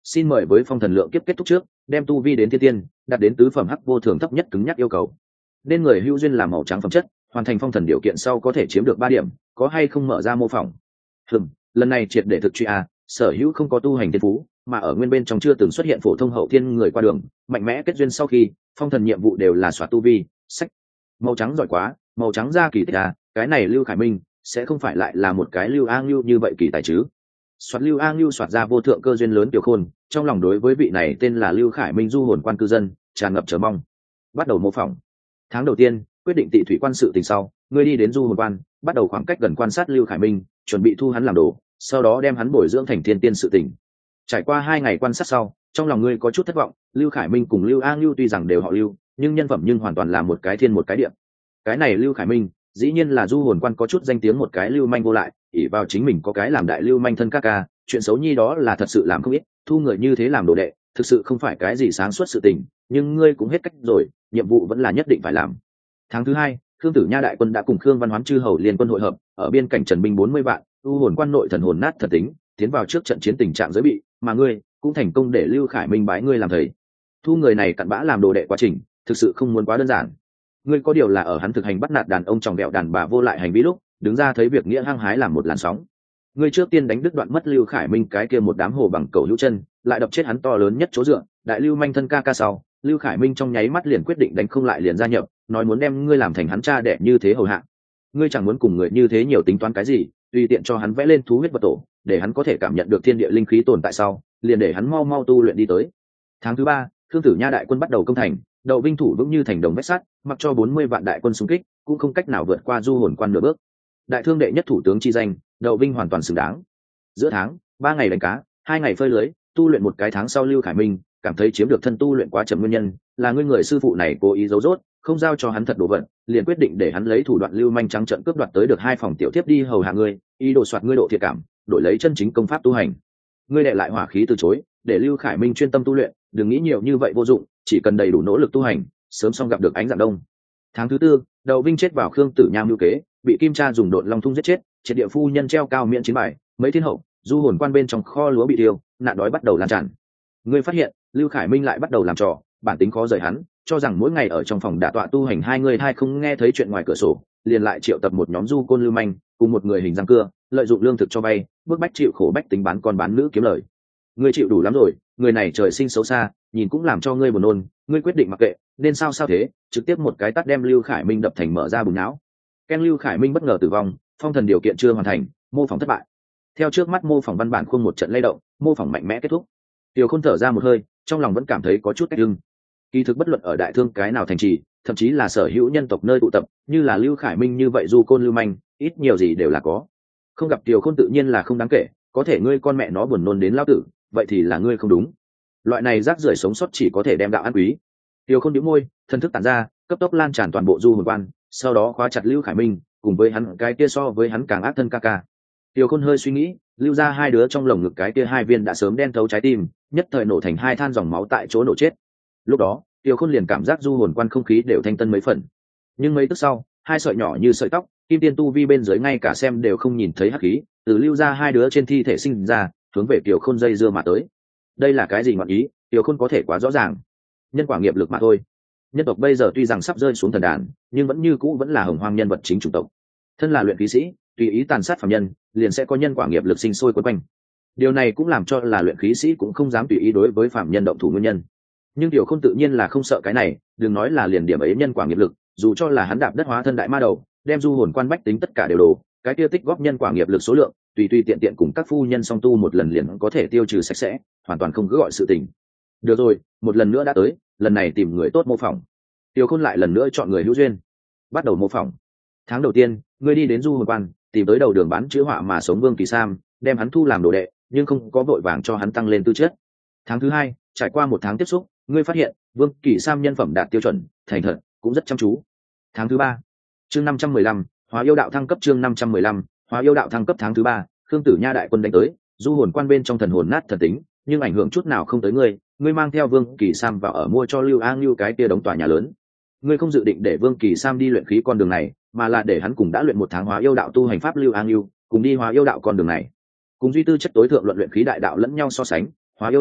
xin mời với phong thần lượng kiếp kết thúc trước đem tu vi đến thiên tiên, đạt đến tứ phẩm hắc vô thường thấp nhất cứng nhắc yêu cầu. Nên người hữu duyên làm màu trắng phẩm chất, hoàn thành phong thần điều kiện sau có thể chiếm được ba điểm, có hay không mở ra mô phỏng. Hừm, lần này triệt để thực truy a, sở hữu không có tu hành thiên phú, mà ở nguyên bên trong chưa từng xuất hiện phổ thông hậu thiên người qua đường, mạnh mẽ kết duyên sau khi phong thần nhiệm vụ đều là xóa tu vi. Sách màu trắng giỏi quá, màu trắng ra kỳ tích à, cái này Lưu Khải Minh sẽ không phải lại là một cái Lưu A Ngưu như vậy kỳ tài chứ? Soạt Lưu A Ngưu soạt ra vô thượng cơ duyên lớn tiểu khôn, trong lòng đối với vị này tên là Lưu Khải Minh du hồn quan cư dân tràn ngập chờ mong. Bắt đầu mô phỏng. Tháng đầu tiên quyết định tị thủy quan sự tình sau, ngươi đi đến du hồn quan, bắt đầu khoảng cách gần quan sát Lưu Khải Minh, chuẩn bị thu hắn làm đồ, sau đó đem hắn bồi dưỡng thành thiên tiên sự tình. Trải qua hai ngày quan sát sau, trong lòng ngươi có chút thất vọng. Lưu Khải Minh cùng Lưu A Ngưu tuy rằng đều họ Lưu, nhưng nhân phẩm nhưng hoàn toàn là một cái thiên một cái địa. Cái này Lưu Khải Minh dĩ nhiên là du hồn quan có chút danh tiếng một cái lưu manh vô lại, ỷ vào chính mình có cái làm đại lưu manh thân ca ca, chuyện xấu nhi đó là thật sự làm không ít, thu người như thế làm đồ đệ thực sự không phải cái gì sáng suốt sự tình, nhưng ngươi cũng hết cách rồi, nhiệm vụ vẫn là nhất định phải làm. Tháng thứ hai, Khương Tử Nha đại quân đã cùng Khương Văn Hoán chư hầu liên quân hội hợp, ở biên cảnh trần binh bốn mươi vạn, du hồn quan nội thần hồn nát thật tính, tiến vào trước trận chiến tình trạng giới bị, mà ngươi cũng thành công để Lưu Khải Minh bái ngươi làm thầy. Thu người này cặn bã làm đồ đệ quá trình, thực sự không muốn quá đơn giản. Ngươi có điều là ở hắn thực hành bắt nạt đàn ông tròng vẹo đàn bà vô lại hành vi lúc, đứng ra thấy việc nghĩa hăng hái làm một làn sóng. Ngươi trước tiên đánh đứt đoạn mất Lưu Khải Minh cái kia một đám hồ bằng cầu hữu chân, lại đập chết hắn to lớn nhất chỗ dựa, đại lưu manh thân ca ca sau, Lưu Khải Minh trong nháy mắt liền quyết định đánh không lại liền gia nhập, nói muốn đem ngươi làm thành hắn cha đẻ như thế hầu hạ. Ngươi chẳng muốn cùng người như thế nhiều tính toán cái gì, tùy tiện cho hắn vẽ lên thú huyết vật tổ, để hắn có thể cảm nhận được thiên địa linh khí tồn tại sau, liền để hắn mau mau tu luyện đi tới. Tháng thứ ba, Khương Tử Nha đại quân bắt đầu công thành, Đậu Vinh thủ vững như thành đồng vách sắt, mặc cho bốn mươi vạn đại quân xung kích, cũng không cách nào vượt qua du hồn quan nửa bước. Đại thương đệ nhất thủ tướng chi danh, Đậu Vinh hoàn toàn xứng đáng. Giữa tháng, ba ngày đánh cá, hai ngày phơi lưới, tu luyện một cái tháng sau Lưu Khải Minh cảm thấy chiếm được thân tu luyện quá chậm nguyên nhân, là ngươi người sư phụ này cố ý giấu rốt, không giao cho hắn thật đồ vật, liền quyết định để hắn lấy thủ đoạn lưu manh trắng trợn cướp đoạt tới được hai phòng tiểu tiếp đi hầu hạ ngươi, ý đồ soạt ngươi độ thiệt cảm, đổi lấy chân chính công pháp tu hành. Ngươi đệ lại hỏa khí từ chối, để Lưu Khải Minh chuyên tâm tu luyện, đừng nghĩ nhiều như vậy vô dụng, chỉ cần đầy đủ nỗ lực tu hành, sớm xong gặp được ánh dạng đông. Tháng thứ tư, Đậu Vinh chết vào Khương Tử Nha mưu kế, bị Kim Cha dùng độn long thung giết chết, triệt địa phu nhân treo cao miễn chiến bài, mấy thiên hậu, du hồn quan bên trong kho lúa bị tiêu, nạn đói bắt đầu lan tràn. Ngươi phát hiện, Lưu Khải Minh lại bắt đầu làm trò, bản tính khó rời hắn, cho rằng mỗi ngày ở trong phòng đả tọa tu hành hai người hai không nghe thấy chuyện ngoài cửa sổ, liền lại triệu tập một nhóm du côn lưu manh, cùng một người hình răng cưa, lợi dụng lương thực cho vay, bức bách chịu khổ bách tính bán con bán nữ kiếm lời. Ngươi chịu đủ lắm rồi, người này trời sinh xấu xa, nhìn cũng làm cho ngươi buồn nôn, ngươi quyết định mặc kệ, nên sao sao thế, trực tiếp một cái tát đem Lưu Khải Minh đập thành mở ra bùn não. Ken Lưu Khải Minh bất ngờ tử vong, phong thần điều kiện chưa hoàn thành, mô phỏng thất bại. Theo trước mắt mô phỏng văn bản khuôn một trận lay động, mô phỏng mạnh mẽ kết thúc. Tiểu Khôn thở ra một hơi, trong lòng vẫn cảm thấy có chút cách lưng. Kỳ thực bất luận ở đại thương cái nào thành trì, thậm chí là sở hữu nhân tộc nơi tụ tập, như là Lưu Khải Minh như vậy du côn lưu manh, ít nhiều gì đều là có. Không gặp Tiểu Khôn tự nhiên là không đáng kể, có thể ngươi con mẹ nó buồn nôn đến lao tử, vậy thì là ngươi không đúng. Loại này rác rưởi sống sót chỉ có thể đem đạo ăn quý. Tiểu Khôn nhíu môi, thân thức tản ra, cấp tốc lan tràn toàn bộ du hồn quan, sau đó khóa chặt Lưu Khải Minh, cùng với hắn cái kia so với hắn càng ác thân ca ca. Tiểu Khôn hơi suy nghĩ, lưu ra hai đứa trong lồng ngực cái kia hai viên đã sớm đen thấu trái tim, nhất thời nổ thành hai than dòng máu tại chỗ nổ chết. Lúc đó, Tiểu Khôn liền cảm giác du hồn quan không khí đều thanh tân mấy phần. Nhưng mấy tức sau, hai sợi nhỏ như sợi tóc, kim tiên tu vi bên dưới ngay cả xem đều không nhìn thấy hắc khí, từ lưu ra hai đứa trên thi thể sinh ra, hướng về Tiểu Khôn dây dưa mà tới. Đây là cái gì ngọn ý, Tiểu Khôn có thể quá rõ ràng. Nhân quả nghiệp lực mà thôi. Nhân tộc bây giờ tuy rằng sắp rơi xuống thần đàn, nhưng vẫn như cũ vẫn là hồng hoang nhân vật chính chủng tộc. Thân là luyện khí sĩ, tùy ý tàn sát phàm nhân, liền sẽ có nhân quả nghiệp lực sinh sôi quấn quanh. Điều này cũng làm cho là luyện khí sĩ cũng không dám tùy ý đối với phàm nhân động thủ nguyên nhân. Nhưng Tiểu Khôn tự nhiên là không sợ cái này, đừng nói là liền điểm ấy nhân quả nghiệp lực, dù cho là hắn đạp đất hóa thân đại ma đầu, đem du hồn quan bách tính tất cả đều đổ, cái kia tích góp nhân quả nghiệp lực số lượng, tùy tùy tiện tiện cùng các phu nhân song tu một lần liền có thể tiêu trừ sạch sẽ, hoàn toàn không cứ gọi sự tình. Được rồi, một lần nữa đã tới, lần này tìm người tốt mô phỏng. Tiểu Khôn lại lần nữa chọn người hữu duyên, bắt đầu mô phỏng. Tháng đầu tiên, ngươi đi đến du hồn quan, tìm tới đầu đường bán chữ họa mà sống Vương Kỳ Sam, đem hắn thu làm đồ đệ, nhưng không có vội vàng cho hắn tăng lên tư chất. Tháng thứ hai, trải qua một tháng tiếp xúc, ngươi phát hiện Vương Kỳ Sam nhân phẩm đạt tiêu chuẩn, thành thật, cũng rất chăm chú. Tháng thứ ba, chương năm trăm mười lăm, hóa yêu đạo thăng cấp chương năm trăm mười lăm, hóa yêu đạo thăng cấp tháng thứ ba, Khương Tử Nha đại quân đánh tới, du hồn quan bên trong thần hồn nát thần tính, nhưng ảnh hưởng chút nào không tới ngươi, ngươi mang theo Vương Kỳ Sam vào ở mua cho Lưu A Ngưu cái kia đóng tòa nhà lớn. Ngươi không dự định để Vương Kỳ Sam đi luyện khí con đường này, mà là để hắn cùng đã luyện một tháng hóa yêu đạo tu hành pháp Lưu A Ngưu, cùng đi hóa yêu đạo con đường này. Cùng duy tư chất tối thượng luận luyện khí đại đạo lẫn nhau so sánh, hóa yêu đạo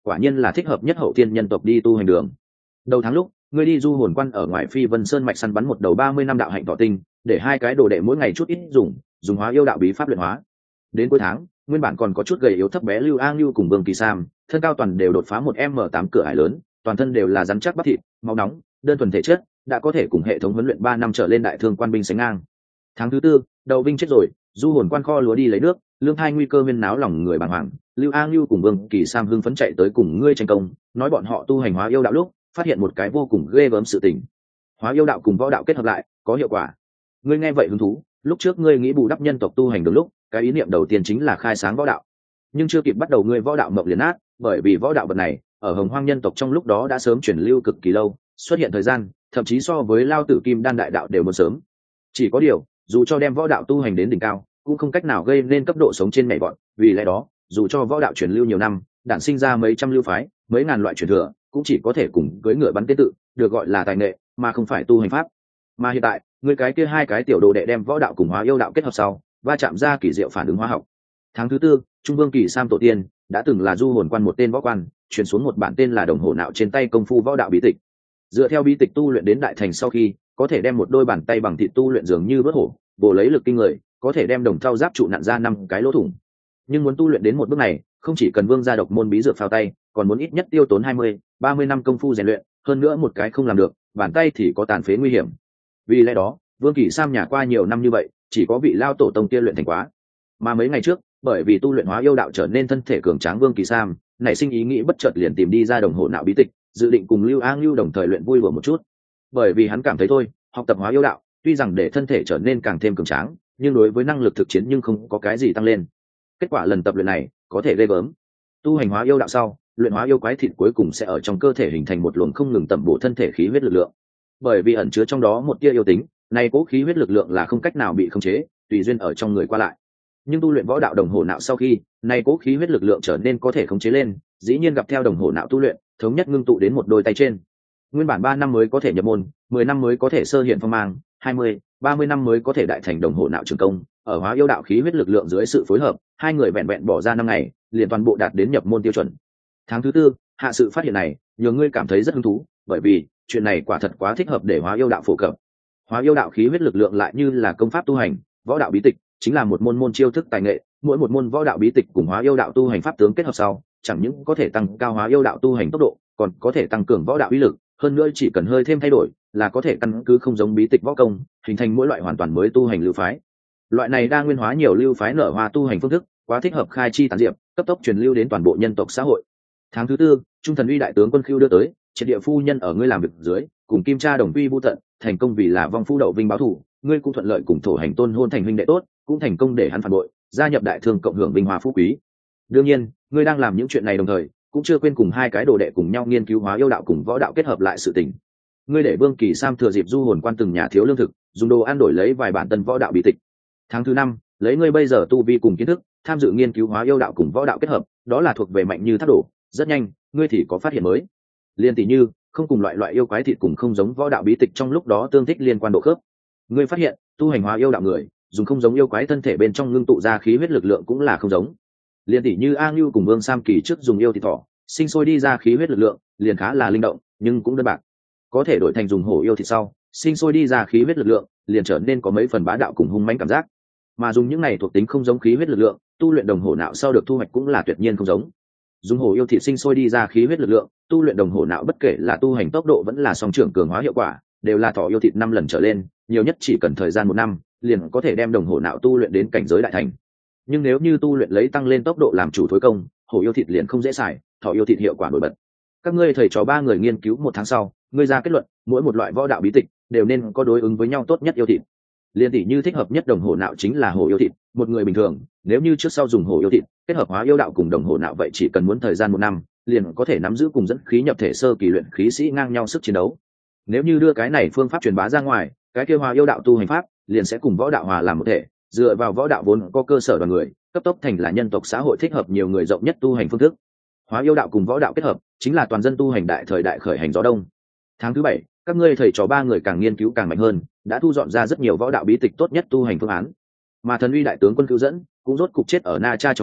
quả nhiên là thích hợp nhất hậu thiên nhân tộc đi tu hành đường. Đầu tháng lúc ngươi đi du hồn quan ở ngoài Phi Vân Sơn mạch săn bắn một đầu ba mươi năm đạo hạnh thọ tinh, để hai cái đồ đệ mỗi ngày chút ít dùng dùng hóa yêu đạo bí pháp luyện hóa. Đến cuối tháng, nguyên bản còn có chút gầy yếu thấp bé Lưu An Lưu cùng Vương Kỳ Sam, thân cao toàn đều đột phá một m tám cửa ải lớn, toàn thân đều là rắn chắc bắp thịt, máu nóng, đơn thuần thể chất, đã có thể cùng hệ thống huấn luyện ba năm trở lên đại thương quan binh sánh ngang. Tháng thứ tư, đầu binh chết rồi, du hồn quan kho lúa đi lấy nước, lương thai nguy cơ huyên náo lòng người bàng hoàng. Lưu An Lưu cùng Vương Kỳ Sam hưng phấn chạy tới cùng ngươi tranh công, nói bọn họ tu hành hóa yêu đạo lúc phát hiện một cái vô cùng ghê gớm sự tình. Hóa yêu đạo cùng võ đạo kết hợp lại, có hiệu quả. Ngươi nghe vậy hứng thú, lúc trước ngươi nghĩ bù đắp nhân tộc tu hành được lúc, cái ý niệm đầu tiên chính là khai sáng võ đạo. Nhưng chưa kịp bắt đầu ngươi võ đạo mộng liền nát, bởi vì võ đạo vật này, ở Hồng Hoang nhân tộc trong lúc đó đã sớm chuyển lưu cực kỳ lâu, xuất hiện thời gian, thậm chí so với Lao Tử Kim Đan đại đạo đều muốn sớm. Chỉ có điều, dù cho đem võ đạo tu hành đến đỉnh cao, cũng không cách nào gây nên cấp độ sống trên nhảy vọt, vì lẽ đó, dù cho võ đạo truyền lưu nhiều năm, đản sinh ra mấy trăm lưu phái, mấy ngàn loại truyền thừa, cũng chỉ có thể cùng cưỡi ngựa bắn tên tự, được gọi là tài nghệ, mà không phải tu hành pháp. Mà hiện tại, người cái kia hai cái tiểu đồ đệ đem võ đạo cùng hóa yêu đạo kết hợp sau, va chạm ra kỳ diệu phản ứng hóa học. Tháng thứ tư, Trung Vương Kỳ Sam tổ tiên đã từng là du hồn quan một tên võ quan, truyền xuống một bản tên là Đồng Hổ Nạo trên tay công phu võ đạo bí tịch. Dựa theo bí tịch tu luyện đến đại thành sau khi, có thể đem một đôi bàn tay bằng thịt tu luyện dường như vớt hổ, bổ lấy lực kinh người, có thể đem đồng thau giáp trụ nặn ra năm cái lỗ thủng. Nhưng muốn tu luyện đến một bước này, không chỉ cần vương gia độc môn bí dược phao tay, còn muốn ít nhất tiêu tốn hai mươi, ba mươi năm công phu rèn luyện, hơn nữa một cái không làm được, bàn tay thì có tàn phế nguy hiểm. Vì lẽ đó, Vương Kỳ Sam nhà qua nhiều năm như vậy, chỉ có vị lao tổ tông kia luyện thành quá. Mà mấy ngày trước, bởi vì tu luyện hóa yêu đạo trở nên thân thể cường tráng, Vương Kỳ Sam nảy sinh ý nghĩ bất chợt liền tìm đi ra Đồng Hổ Nạo bí tịch, dự định cùng Lưu An Lưu đồng thời luyện vui đùa một chút. Bởi vì hắn cảm thấy thôi, học tập hóa yêu đạo, tuy rằng để thân thể trở nên càng thêm cường tráng, nhưng đối với năng lực thực chiến nhưng không có cái gì tăng lên. Kết quả lần tập luyện này có thể ghê gớm. Tu hành hóa yêu đạo sau, luyện hóa yêu quái thịt cuối cùng sẽ ở trong cơ thể hình thành một luồng không ngừng tẩm bổ thân thể khí huyết lực lượng. Bởi vì ẩn chứa trong đó một tia yêu tính, này cố khí huyết lực lượng là không cách nào bị khống chế, tùy duyên ở trong người qua lại. Nhưng tu luyện võ đạo Đồng Hổ Nạo sau khi, này cố khí huyết lực lượng trở nên có thể khống chế lên, dĩ nhiên gặp theo Đồng Hổ Nạo tu luyện, thống nhất ngưng tụ đến một đôi tay trên. Nguyên bản ba năm mới có thể nhập môn, mười năm mới có thể sơ hiện phong mang, hai mươi, ba mươi năm mới có thể đại thành Đồng Hổ Nạo trường công, ở hóa yêu đạo khí huyết lực lượng dưới sự phối hợp, hai người vẹn vẹn bỏ ra năm ngày, liền toàn bộ đạt đến nhập môn tiêu chuẩn. Tháng thứ tư, hạ sự phát hiện này, nhiều người cảm thấy rất hứng thú, bởi vì chuyện này quả thật quá thích hợp để hóa yêu đạo phổ cập. Hóa yêu đạo khí huyết lực lượng lại như là công pháp tu hành, võ đạo bí tịch chính là một môn môn chiêu thức tài nghệ, mỗi một môn võ đạo bí tịch cùng hóa yêu đạo tu hành pháp tướng kết hợp sau, chẳng những có thể tăng cao hóa yêu đạo tu hành tốc độ, còn có thể tăng cường võ đạo uy lực, hơn nữa chỉ cần hơi thêm thay đổi, là có thể căn cứ không giống bí tịch võ công, hình thành mỗi loại hoàn toàn mới tu hành lưu phái. Loại này đa nguyên hóa nhiều lưu phái nở hoa tu hành phương thức, quá thích hợp khai chi tán diệp, cấp tốc truyền lưu đến toàn bộ nhân tộc xã hội. Tháng thứ tư, Trung Thần Uy đại tướng quân Khưu đưa tới, triệt địa phu nhân ở ngươi làm việc dưới, cùng Kim Cha đồng quy vu tận, thành công vì là vong phu đậu vinh báo thù, ngươi cũng thuận lợi cùng thổ hành tôn hôn thành huynh đệ tốt, cũng thành công để hắn phản bội, gia nhập đại thương cộng hưởng vinh hoa phú quý. Đương nhiên, ngươi đang làm những chuyện này đồng thời, cũng chưa quên cùng hai cái đồ đệ cùng nhau nghiên cứu hóa yêu đạo cùng võ đạo kết hợp lại sự tình. Ngươi để Vương Kỳ Sam thừa dịp du hồn quan từng nhà thiếu lương thực, dùng đồ ăn đổi lấy vài bản tân võ đạo bí tịch. Tháng thứ năm, lấy ngươi bây giờ tu vi cùng kiến thức, tham dự nghiên cứu hóa yêu đạo cùng võ đạo kết hợp, đó là thuộc về mạnh như thác đổ. Rất nhanh, ngươi thì có phát hiện mới. Liên tỷ như, không cùng loại loại yêu quái thịt cùng không giống võ đạo bí tịch trong lúc đó tương thích liên quan độ khớp. Ngươi phát hiện, tu hành hóa yêu đạo người, dùng không giống yêu quái thân thể bên trong ngưng tụ ra khí huyết lực lượng cũng là không giống. Liên tỷ như A Ngưu cùng Vương Sam kỳ trước dùng yêu thịt thỏ, sinh sôi đi ra khí huyết lực lượng, liền khá là linh động, nhưng cũng đơn bạc. Có thể đổi thành dùng hổ yêu thịt sau, sinh sôi đi ra khí huyết lực lượng, liền trở nên có mấy phần bá đạo cùng hung mãnh cảm giác. Mà dùng những này thuộc tính không giống khí huyết lực lượng, tu luyện Đồng Hổ Nạo sau được thu hoạch cũng là tuyệt nhiên không giống. Dùng hổ yêu thịt sinh sôi đi ra khí huyết lực lượng, tu luyện Đồng Hổ Nạo bất kể là tu hành tốc độ vẫn là song trưởng cường hóa hiệu quả, đều là thỏ yêu thịt năm lần trở lên, nhiều nhất chỉ cần thời gian một năm, liền có thể đem Đồng Hổ Nạo tu luyện đến cảnh giới đại thành. Nhưng nếu như tu luyện lấy tăng lên tốc độ làm chủ thối công, hổ yêu thịt liền không dễ xài, thỏ yêu thịt hiệu quả nổi bật. Các ngươi thầy trò ba người nghiên cứu một tháng sau, ngươi ra kết luận, mỗi một loại võ đạo bí tịch đều nên có đối ứng với nhau tốt nhất yêu thịt. Liên tỷ như thích hợp nhất Đồng Hổ Nạo chính là hổ yêu thịt, một người bình thường, nếu như trước sau dùng hổ yêu thịt, kết hợp hóa yêu đạo cùng Đồng Hổ Nạo vậy chỉ cần muốn thời gian một năm, liền có thể nắm giữ cùng dẫn khí nhập thể sơ kỳ luyện khí sĩ ngang nhau sức chiến đấu. Nếu như đưa cái này phương pháp truyền bá ra ngoài, cái kia hóa yêu đạo tu hành pháp liền sẽ cùng võ đạo hòa làm một thể, dựa vào võ đạo vốn có cơ sở đoàn người, cấp tốc thành là nhân tộc xã hội thích hợp nhiều người rộng nhất tu hành phương thức. Hóa yêu đạo cùng võ đạo kết hợp, chính là toàn dân tu hành đại thời đại khởi hành gió đông. Tháng thứ bảy, các ngươi thầy trò ba người càng nghiên cứu càng mạnh hơn, đã thu dọn ra rất nhiều võ đạo bí tịch tốt nhất tu hành phương án. Mà Thần Uy đại tướng quân cứu dẫn, cũng rốt cục chết ở Na Cha trong tay,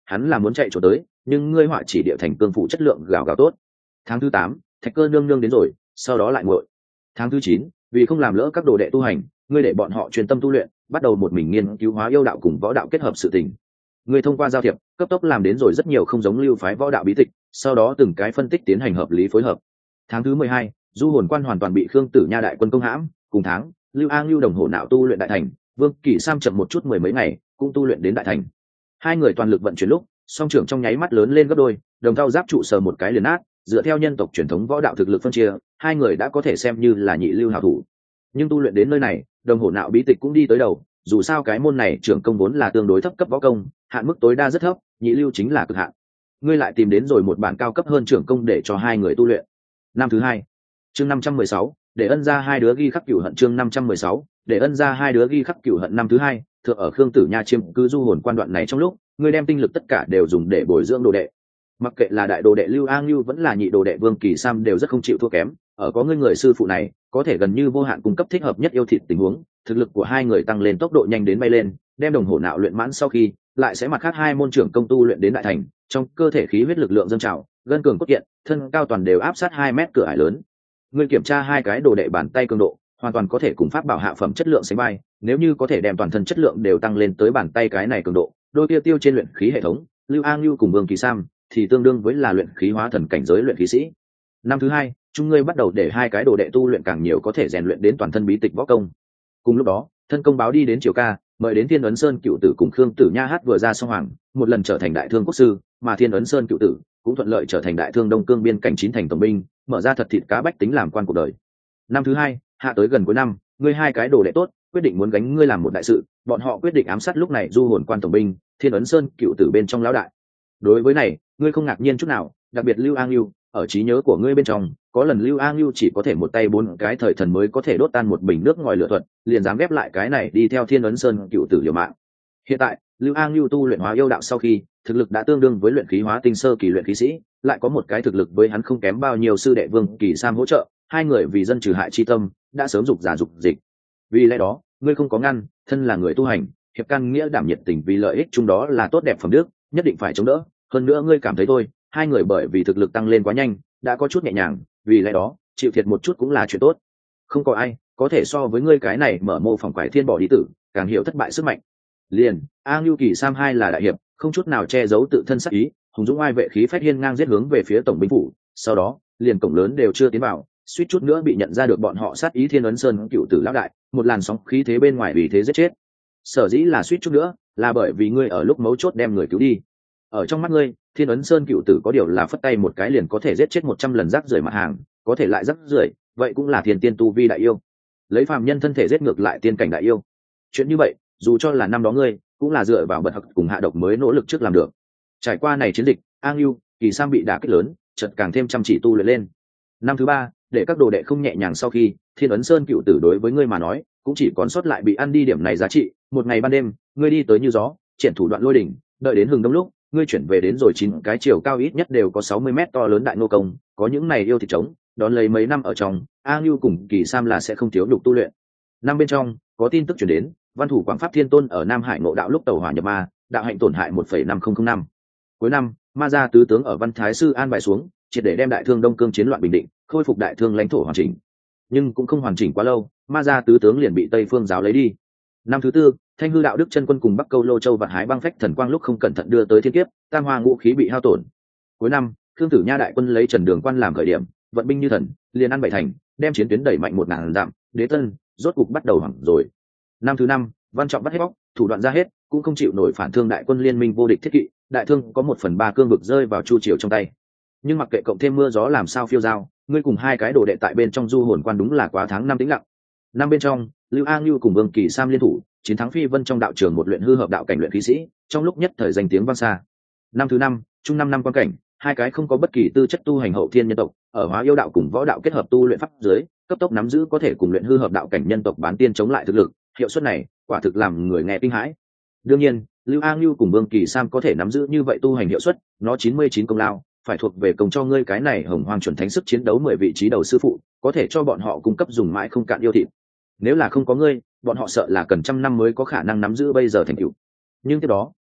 hắn là muốn chạy trốn tới, nhưng ngươi họa chỉ địa thành cương phụ chất lượng gào gào tốt. Tháng thứ tám, thạch cơ nương nương đến rồi, sau đó lại nguội. Tháng thứ chín, vì không làm lỡ các đồ đệ tu hành, ngươi để bọn họ chuyên tâm tu luyện, bắt đầu một mình nghiên cứu hóa yêu đạo cùng võ đạo kết hợp sự tình. Ngươi thông qua giao thiệp, cấp tốc làm đến rồi rất nhiều không giống lưu phái võ đạo bí tịch, sau đó từng cái phân tích tiến hành hợp lý phối hợp. Tháng thứ mười hai, du hồn quan hoàn toàn bị Khương Tử Nha đại quân công hãm, cùng tháng, Lưu An Lưu đồng hổ não tu luyện đại thành, Vương Kỳ Sam chậm một chút mười mấy ngày, cũng tu luyện đến đại thành. Hai người toàn lực vận chuyển lúc, song trưởng trong nháy mắt lớn lên gấp đôi, đồng thau giáp trụ sờ một cái liền nát, dựa theo nhân tộc truyền thống võ đạo thực lực phân chia, hai người đã có thể xem như là nhị lưu hảo thủ. Nhưng tu luyện đến nơi này, đồng hổ não bí tịch cũng đi tới đầu, dù sao cái môn này trưởng công vốn là tương đối thấp cấp võ công, hạn mức tối đa rất thấp, nhị lưu chính là cực hạn. Ngươi lại tìm đến rồi một bản cao cấp hơn trưởng công để cho hai người tu luyện. Năm thứ hai, chương năm trăm mười sáu, để ân ra hai đứa ghi khắc cửu hận. Chương năm trăm mười sáu, để ân ra hai đứa ghi khắc cửu hận. Năm thứ hai, thượng ở Khương Tử Nha chiêm cư du hồn quan đoạn này trong lúc, ngươi đem tinh lực tất cả đều dùng để bồi dưỡng đồ đệ. Mặc kệ là đại đồ đệ Lưu An Lưu vẫn là nhị đồ đệ Vương Kỳ Sam đều rất không chịu thua kém, ở có ngươi người sư phụ này, có thể gần như vô hạn cung cấp thích hợp nhất yêu thịt tình huống, thực lực của hai người tăng lên tốc độ nhanh đến bay lên, đem đồng hổ nạo luyện mãn sau khi, lại sẽ mặt khác hai môn trưởng công tu luyện đến đại thành, trong cơ thể khí huyết lực lượng dâng trào, gân cường cốt kiện, thân cao toàn đều áp sát hai mét cửa ải lớn. Ngươi kiểm tra hai cái đồ đệ bàn tay cường độ, hoàn toàn có thể cùng pháp bảo hạ phẩm chất lượng sánh vai, nếu như có thể đem toàn thân chất lượng đều tăng lên tới bàn tay cái này cường độ, đôi kia tiêu trên luyện khí hệ thống, Lưu An Lưu cùng Vương Kỳ Sam thì tương đương với là luyện khí hóa thần cảnh giới luyện khí sĩ. Năm thứ hai, chúng ngươi bắt đầu để hai cái đồ đệ tu luyện càng nhiều có thể rèn luyện đến toàn thân bí tịch võ công. Cùng lúc đó, thân công báo đi đến Triều Ca, mời đến Thiên Ấn Sơn cựu tử cùng Khương Tử Nha hát vừa ra song hoàng, một lần trở thành đại thương quốc sư, mà Thiên Ấn Sơn cựu tử cũng thuận lợi trở thành đại thương Đông Cương biên cảnh chín thành tổng binh, mở ra thật thịt cá bách tính làm quan cuộc đời. Năm thứ hai, hạ tới gần cuối năm, ngươi hai cái đồ đệ tốt, quyết định muốn gánh ngươi làm một đại sự, bọn họ quyết định ám sát lúc này du hồn quan tổng binh, Thiên Ấn Sơn cựu tử bên trong lão đại. Đối với này, ngươi không ngạc nhiên chút nào, đặc biệt Lưu An Lưu, ở trí nhớ của ngươi bên trong, có lần Lưu An Lưu chỉ có thể một tay bốn cái thời thần mới có thể đốt tan một bình nước ngòi lửa thuật, liền dám ghép lại cái này đi theo Thiên Ấn Sơn cựu tử liều mạng. Hiện tại, Lưu An Lưu tu luyện hóa yêu đạo sau khi, thực lực đã tương đương với luyện khí hóa tinh sơ kỳ luyện khí sĩ, lại có một cái thực lực với hắn không kém bao nhiêu sư đệ Vương Kỳ Sam hỗ trợ, hai người vì dân trừ hại chi tâm, đã sớm dục giả dục dịch. Vì lẽ đó, ngươi không có ngăn, thân là người tu hành, hiệp căn nghĩa đảm nhiệt tình vì lợi ích chung đó là tốt đẹp phẩm đức, nhất định phải chống đỡ. Hơn nữa ngươi cảm thấy thôi, hai người bởi vì thực lực tăng lên quá nhanh, đã có chút nhẹ nhàng, vì lẽ đó, chịu thiệt một chút cũng là chuyện tốt. Không có ai có thể so với ngươi cái này mở mô phỏng quải thiên bỏ đi tử, càng hiểu thất bại sức mạnh. Liền, A Ngưu Kỳ Sam hai là đại hiệp, không chút nào che giấu tự thân sắc ý, hùng dũng ai vệ khí phách hiên ngang giết hướng về phía tổng binh phủ, sau đó, liền cổng lớn đều chưa tiến vào, suýt chút nữa bị nhận ra được bọn họ sát ý Thiên Ấn Sơn cựu tử lão đại, một làn sóng khí thế bên ngoài vì thế giết chết. Sở dĩ là suýt chút nữa, là bởi vì ngươi ở lúc mấu chốt đem người cứu đi. Ở trong mắt ngươi, Thiên Ấn Sơn cựu tử có điều là phất tay một cái liền có thể giết chết một trăm lần rác rưởi mặt hàng, có thể lại rác rưởi, vậy cũng là thiên tiên tu vi đại yêu. Lấy phàm nhân thân thể giết ngược lại tiên cảnh đại yêu. Chuyện như vậy, dù cho là năm đó ngươi, cũng là dựa vào bật học cùng hạ độc mới nỗ lực trước làm được. Trải qua này chiến dịch, An Lưu, Kỳ Sam bị đả kích lớn, chợt càng thêm chăm chỉ tu luyện lên. Năm thứ ba, để các đồ đệ không nhẹ nhàng sau khi, Thiên Ấn Sơn cựu tử đối với ngươi mà nói, cũng chỉ còn sót lại bị ăn đi điểm này giá trị. Một ngày ban đêm, ngươi đi tới như gió, triển thủ đoạn lôi đỉnh, đợi đến hừng đông lúc, ngươi chuyển về đến rồi chín cái chiều cao ít nhất đều có sáu mươi mét to lớn đại nô công, có những này yêu thịt trống, đón lấy mấy năm ở trong, A Ngưu cùng Kỳ Sam là sẽ không thiếu nhục tu luyện. Năm bên trong, có tin tức truyền đến, Văn thủ Quảng Pháp Thiên Tôn ở Nam Hải ngộ đạo lúc tàu hỏa nhập ma, đạo hạnh tổn hại một phẩy năm không không năm. Cuối năm, Ma gia tứ tướng ở Văn Thái sư an bài xuống, triệt để đem đại thương Đông Cương chiến loạn bình định, khôi phục đại thương lãnh thổ hoàn chỉnh. Nhưng cũng không hoàn chỉnh quá lâu, Ma gia tứ tướng liền bị Tây Phương giáo lấy đi. Năm thứ tư, Thanh hư đạo đức chân quân cùng Bắc Câu Lô Châu vạn hái băng phách thần quang lúc không cẩn thận đưa tới thiên kiếp, tam hoa ngũ khí bị hao tổn. Cuối năm, Khương Tử Nha đại quân lấy Trần Đường Quan làm khởi điểm, vận binh như thần, liền ăn bảy thành, đem chiến tuyến đẩy mạnh một ngàn dặm, Đế Tân rốt cục bắt đầu hoảng rồi. Năm thứ năm, Văn Trọng bắt hết bóc, thủ đoạn ra hết, cũng không chịu nổi phản thương đại quân liên minh vô địch thiết kỵ, đại thương có một phần ba cương vực rơi vào Chu Triều trong tay. Nhưng mặc kệ cộng thêm mưa gió làm sao phiêu dao, ngươi cùng hai cái đồ đệ tại bên trong du hồn quan đúng là quá tháng năm tĩnh lặng. Năm bên trong, Lưu An Lưu cùng Vương Kỳ Sam liên thủ, chiến thắng Phi Vân trong đạo trường một luyện hư hợp đạo cảnh luyện khí sĩ, trong lúc nhất thời danh tiếng vang xa. Năm thứ năm, trung năm năm quan cảnh, hai cái không có bất kỳ tư chất tu hành hậu thiên nhân tộc, ở hóa yêu đạo cùng võ đạo kết hợp tu luyện pháp dưới, cấp tốc nắm giữ có thể cùng luyện hư hợp đạo cảnh nhân tộc bán tiên chống lại thực lực, hiệu suất này, quả thực làm người nghe kinh hãi. Đương nhiên, Lưu An Lưu cùng Vương Kỳ Sam có thể nắm giữ như vậy tu hành hiệu suất, nó chín mươi chín công lao, phải thuộc về công cho ngươi cái này hồng hoang chuẩn thánh sức chiến đấu mười vị trí đầu sư phụ, có thể cho bọn họ cung cấp dùng mãi không cạn yêu thịt. Nếu là không có ngươi, bọn họ sợ là cần trăm năm mới có khả năng nắm giữ bây giờ thành tựu. Nhưng tiếp đó,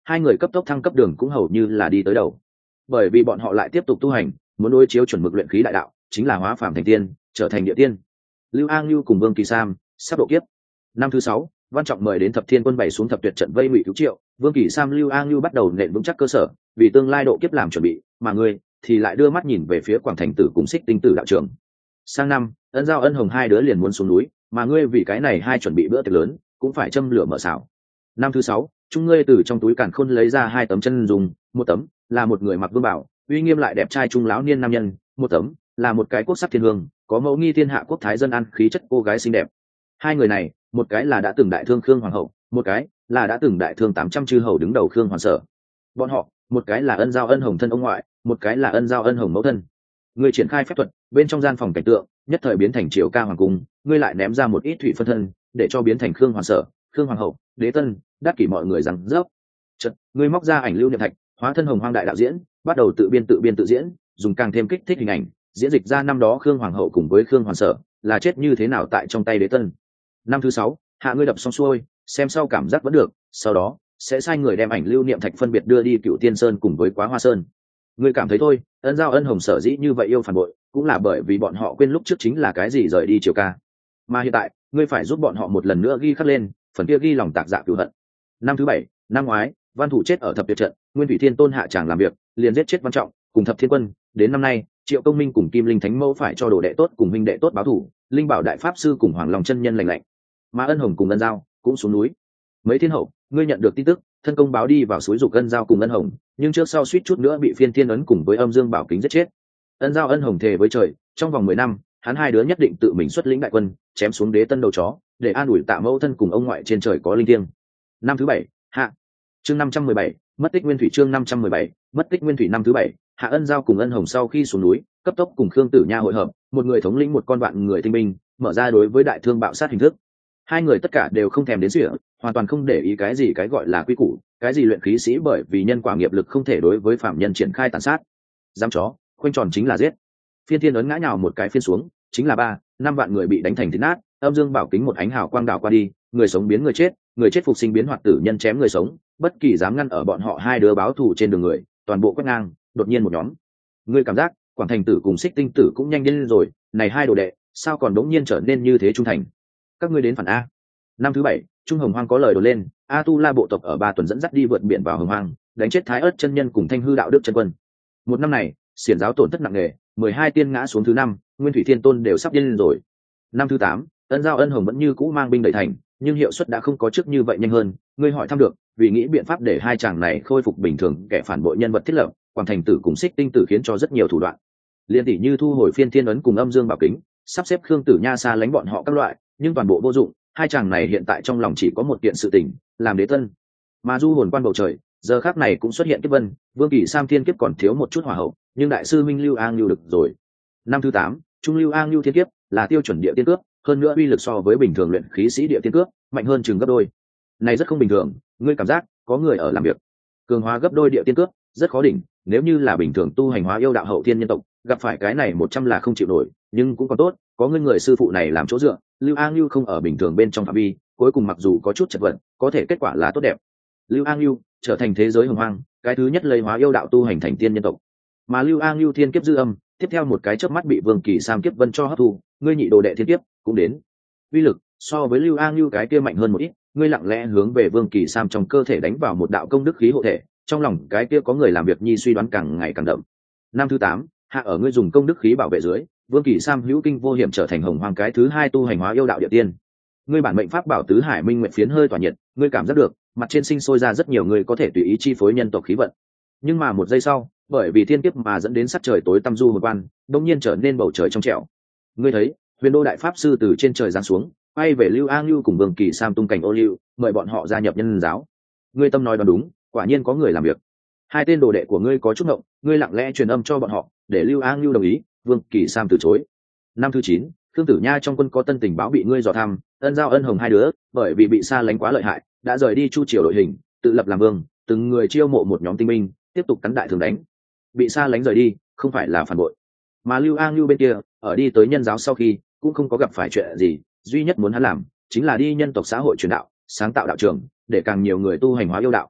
hai người cấp tốc thăng cấp đường cũng hầu như là đi tới đầu, bởi vì bọn họ lại tiếp tục tu hành, muốn đối chiếu chuẩn mực luyện khí đại đạo, chính là hóa phàm thành tiên, trở thành địa tiên. Lưu An Lưu cùng Vương Kỳ Sam sắp độ kiếp. Năm thứ sáu, Văn Trọng mời đến Thập Thiên Quân bày xuống thập tuyệt trận vây ngụy cứu Triệu, Vương Kỳ Sam Lưu An Lưu bắt đầu nện vững chắc cơ sở, vì tương lai độ kiếp làm chuẩn bị, mà ngươi thì lại đưa mắt nhìn về phía Quảng Thành Tử cùng Xích Tinh Tử đạo trưởng. Sang năm, Ân Giao Ân Hồng hai đứa liền muốn xuống núi, mà ngươi vì cái này hai chuẩn bị bữa tiệc lớn, cũng phải châm lửa mở xào. Năm thứ sáu, chúng ngươi từ trong túi càn khôn lấy ra hai tấm chân dùng, một tấm là một người mặc vương bảo, uy nghiêm lại đẹp trai trung lão niên nam nhân, một tấm là một cái quốc sắc thiên hương, có mẫu nghi thiên hạ quốc thái dân ăn khí chất cô gái xinh đẹp. Hai người này, một cái là đã từng đại thương Khương hoàng hậu, một cái là đã từng đại thương tám trăm chư hầu đứng đầu Khương Hoàn Sở. Bọn họ, một cái là Ân Giao Ân Hồng thân ông ngoại, một cái là Ân Giao Ân Hồng mẫu thân. Ngươi triển khai phép thuật, bên trong gian phòng cảnh tượng nhất thời biến thành Triều Ca hoàng cung, ngươi lại ném ra một ít thủy phân thân, để cho biến thành Khương Hoàn Sở, Khương hoàng hậu, Đế Tân, đắc kỷ mọi người rằng dốc. Chợt, ngươi móc ra ảnh lưu niệm thạch, hóa thân Hồng Hoang đại đạo diễn, bắt đầu tự biên tự biên tự diễn, dùng càng thêm kích thích hình ảnh, diễn dịch ra năm đó Khương hoàng hậu cùng với Khương Hoàn Sở là chết như thế nào tại trong tay Đế Tân. Năm thứ sáu, hạ ngươi đập xong xuôi, xem sau cảm giác vẫn được, sau đó sẽ sai người đem ảnh lưu niệm thạch phân biệt đưa đi Cựu Tiên Sơn cùng với Quá Hoa Sơn. Ngươi cảm thấy thôi, Ân Giao Ân Hồng sở dĩ như vậy yêu phản bội, cũng là bởi vì bọn họ quên lúc trước chính là cái gì rời đi Triều Ca, mà hiện tại ngươi phải giúp bọn họ một lần nữa ghi khắc lên phần kia ghi lòng tạc dạ cửu hận. Năm thứ bảy, năm ngoái Văn Thủ chết ở thập tuyệt trận, Nguyên Thủy Thiên Tôn hạ tràng làm việc, liền giết chết Văn Trọng cùng Thập Thiên Quân. Đến năm nay, Triệu Công Minh cùng Kim Linh Thánh Mẫu phải cho đồ đệ tốt cùng huynh đệ tốt báo thủ, Linh Bảo Đại Pháp Sư cùng Hoàng Long chân nhân lành lạnh, mà Ân Hồng cùng Ân Giao cũng xuống núi. Mấy thiên hậu, ngươi nhận được tin tức, thân công báo đi vào suối dục Ân Giao cùng Ân Hồng, nhưng trước sau suýt chút nữa bị Phiên Thiên ấn cùng với Âm Dương Bảo Kính giết chết. Ân Giao Ân Hồng thề với trời, trong vòng mười năm, hắn hai đứa nhất định tự mình xuất lĩnh đại quân, chém xuống Đế Tân đầu chó, để an ủi Tạ mẫu thân cùng ông ngoại trên trời có linh thiêng. Năm thứ bảy, hạ. Chương năm trăm mười bảy, mất tích Nguyên Thủy. Chương năm trăm mười bảy, mất tích Nguyên Thủy. Năm thứ bảy, hạ Ân Giao cùng Ân Hồng sau khi xuống núi, cấp tốc cùng Khương Tử Nha hội hợp, một người thống lĩnh một con vạn người tinh binh, mở ra đối với đại thương bạo sát hình thức. Hai người tất cả đều không thèm đến sỉa, hoàn toàn không để ý cái gì cái gọi là quy củ, cái gì luyện khí sĩ bởi vì nhân quả nghiệp lực không thể đối với phạm nhân triển khai tàn sát. Dám chó, khoanh tròn chính là giết. Phiên Thiên ấn ngã nhào một cái phiên xuống, chính là ba, năm vạn người bị đánh thành thịt nát, Âm Dương Bảo Kính một ánh hào quang đảo qua đi, người sống biến người chết, người chết phục sinh biến hoạt tử nhân chém người sống, bất kỳ dám ngăn ở bọn họ hai đứa báo thù trên đường người, toàn bộ quét ngang, đột nhiên một nhóm. Ngươi cảm giác, Quảng Thành Tử cùng Xích Tinh Tử cũng nhanh đến rồi, này hai đồ đệ, sao còn đống nhiên trở nên như thế trung thành? Các ngươi đến phản a. Năm thứ bảy, Trung Hồng Hoang có lời đồn lên, A Tu La bộ tộc ở ba tuần dẫn dắt đi vượt biển vào Hồng Hoang, đánh chết Thái Ức chân nhân cùng Thanh Hư đạo đức chân quân. Một năm này, xiển giáo tổn thất nặng nề, mười hai tiên ngã xuống thứ năm, Nguyên Thủy Thiên Tôn đều sắp điên lên rồi. Năm thứ tám, Ân Giao Ân Hồng vẫn như cũ mang binh đẩy thành, nhưng hiệu suất đã không có trước như vậy nhanh hơn. Ngươi hỏi thăm được, vì nghĩ biện pháp để hai chàng này khôi phục bình thường, kẻ phản bội nhân vật thiết lập, Quảng Thành Tử cùng Xích Tinh Tử khiến cho rất nhiều thủ đoạn. Liên tỷ như thu hồi Phiên Thiên ấn cùng Âm Dương Bảo Kính, sắp xếp Khương Tử Nha xa lánh bọn họ các loại, nhưng toàn bộ vô dụng. Hai chàng này hiện tại trong lòng chỉ có một kiện sự tình, làm Đế Tân. Mà du hồn quan bầu trời, giờ khắc này cũng xuất hiện kiếp vân, Vương Kỳ Sam thiên kiếp còn thiếu một chút hỏa hậu, nhưng đại sư minh Lưu An Lưu được rồi. Năm thứ tám, Trung Lưu An Lưu thiên kiếp là tiêu chuẩn địa tiên cướp, hơn nữa uy lực so với bình thường luyện khí sĩ địa tiên cướp mạnh hơn chừng gấp đôi. Này rất không bình thường, ngươi cảm giác có người ở làm việc. Cường hóa gấp đôi địa tiên cướp, rất khó đỉnh, nếu như là bình thường tu hành hóa yêu đạo hậu thiên nhân tộc, gặp phải cái này một trăm là không chịu nổi, nhưng cũng còn tốt, có ngươi người sư phụ này làm chỗ dựa, Lưu An Lưu không ở bình thường bên trong phạm vi, cuối cùng mặc dù có chút chật vật, có thể kết quả là tốt đẹp. Lưu An Lưu trở thành thế giới hồng hoang, cái thứ nhất lấy hóa yêu đạo tu hành thành tiên nhân tộc. Mà Lưu An Lưu thiên kiếp dư âm, tiếp theo một cái chớp mắt bị Vương Kỳ Sam kiếp vân cho hấp thu, ngươi nhị đồ đệ thiên kiếp cũng đến. Uy lực so với Lưu An Lưu cái kia mạnh hơn một ít, ngươi lặng lẽ hướng về Vương Kỳ Sam trong cơ thể đánh vào một đạo công đức khí hộ thể, trong lòng cái kia có người làm việc nhi suy đoán càng ngày càng đậm. Năm thứ tám, hạ ở ngươi dùng công đức khí bảo vệ dưới, Vương Kỳ Sam hữu kinh vô hiểm trở thành hồng hoang cái thứ hai tu hành hóa yêu đạo địa tiên. Ngươi bản mệnh pháp bảo tứ hải minh nguyện phiến hơi tỏa nhiệt, ngươi cảm giác được mặt trên sinh sôi ra rất nhiều người có thể tùy ý chi phối nhân tộc khí vận. Nhưng mà một giây sau, bởi vì thiên kiếp mà dẫn đến sắc trời tối tăm du hồn quan, đột nhiên trở nên bầu trời trong trẻo. Ngươi thấy Huyền Đô đại pháp sư từ trên trời giáng xuống, bay về Lưu An Lưu cùng Vương Kỳ Sam tung cảnh ô liu, mời bọn họ gia nhập nhân giáo. Ngươi tâm nói đoán đúng, quả nhiên có người làm việc. Hai tên đồ đệ của ngươi có chút ngộng, ngươi lặng lẽ truyền âm cho bọn họ, để Lưu An Lưu đồng ý, Vương Kỳ Sam từ chối. Năm thứ chín, Khương Tử Nha trong quân có tân tình báo bị ngươi dò thăm, Ân Giao Ân Hồng hai đứa, bởi vì bị xa lánh quá lợi hại, đã rời đi Chu Triều đội hình, tự lập làm vương, từng người chiêu mộ một nhóm tinh binh, tiếp tục cắn đại thường đánh. Bị xa lánh rời đi, không phải là phản bội. Mà Lưu An Lưu bên kia, ở đi tới nhân giáo sau khi, cũng không có gặp phải chuyện gì, duy nhất muốn hắn làm, chính là đi nhân tộc xã hội truyền đạo, sáng tạo đạo trường, để càng nhiều người tu hành hóa yêu đạo.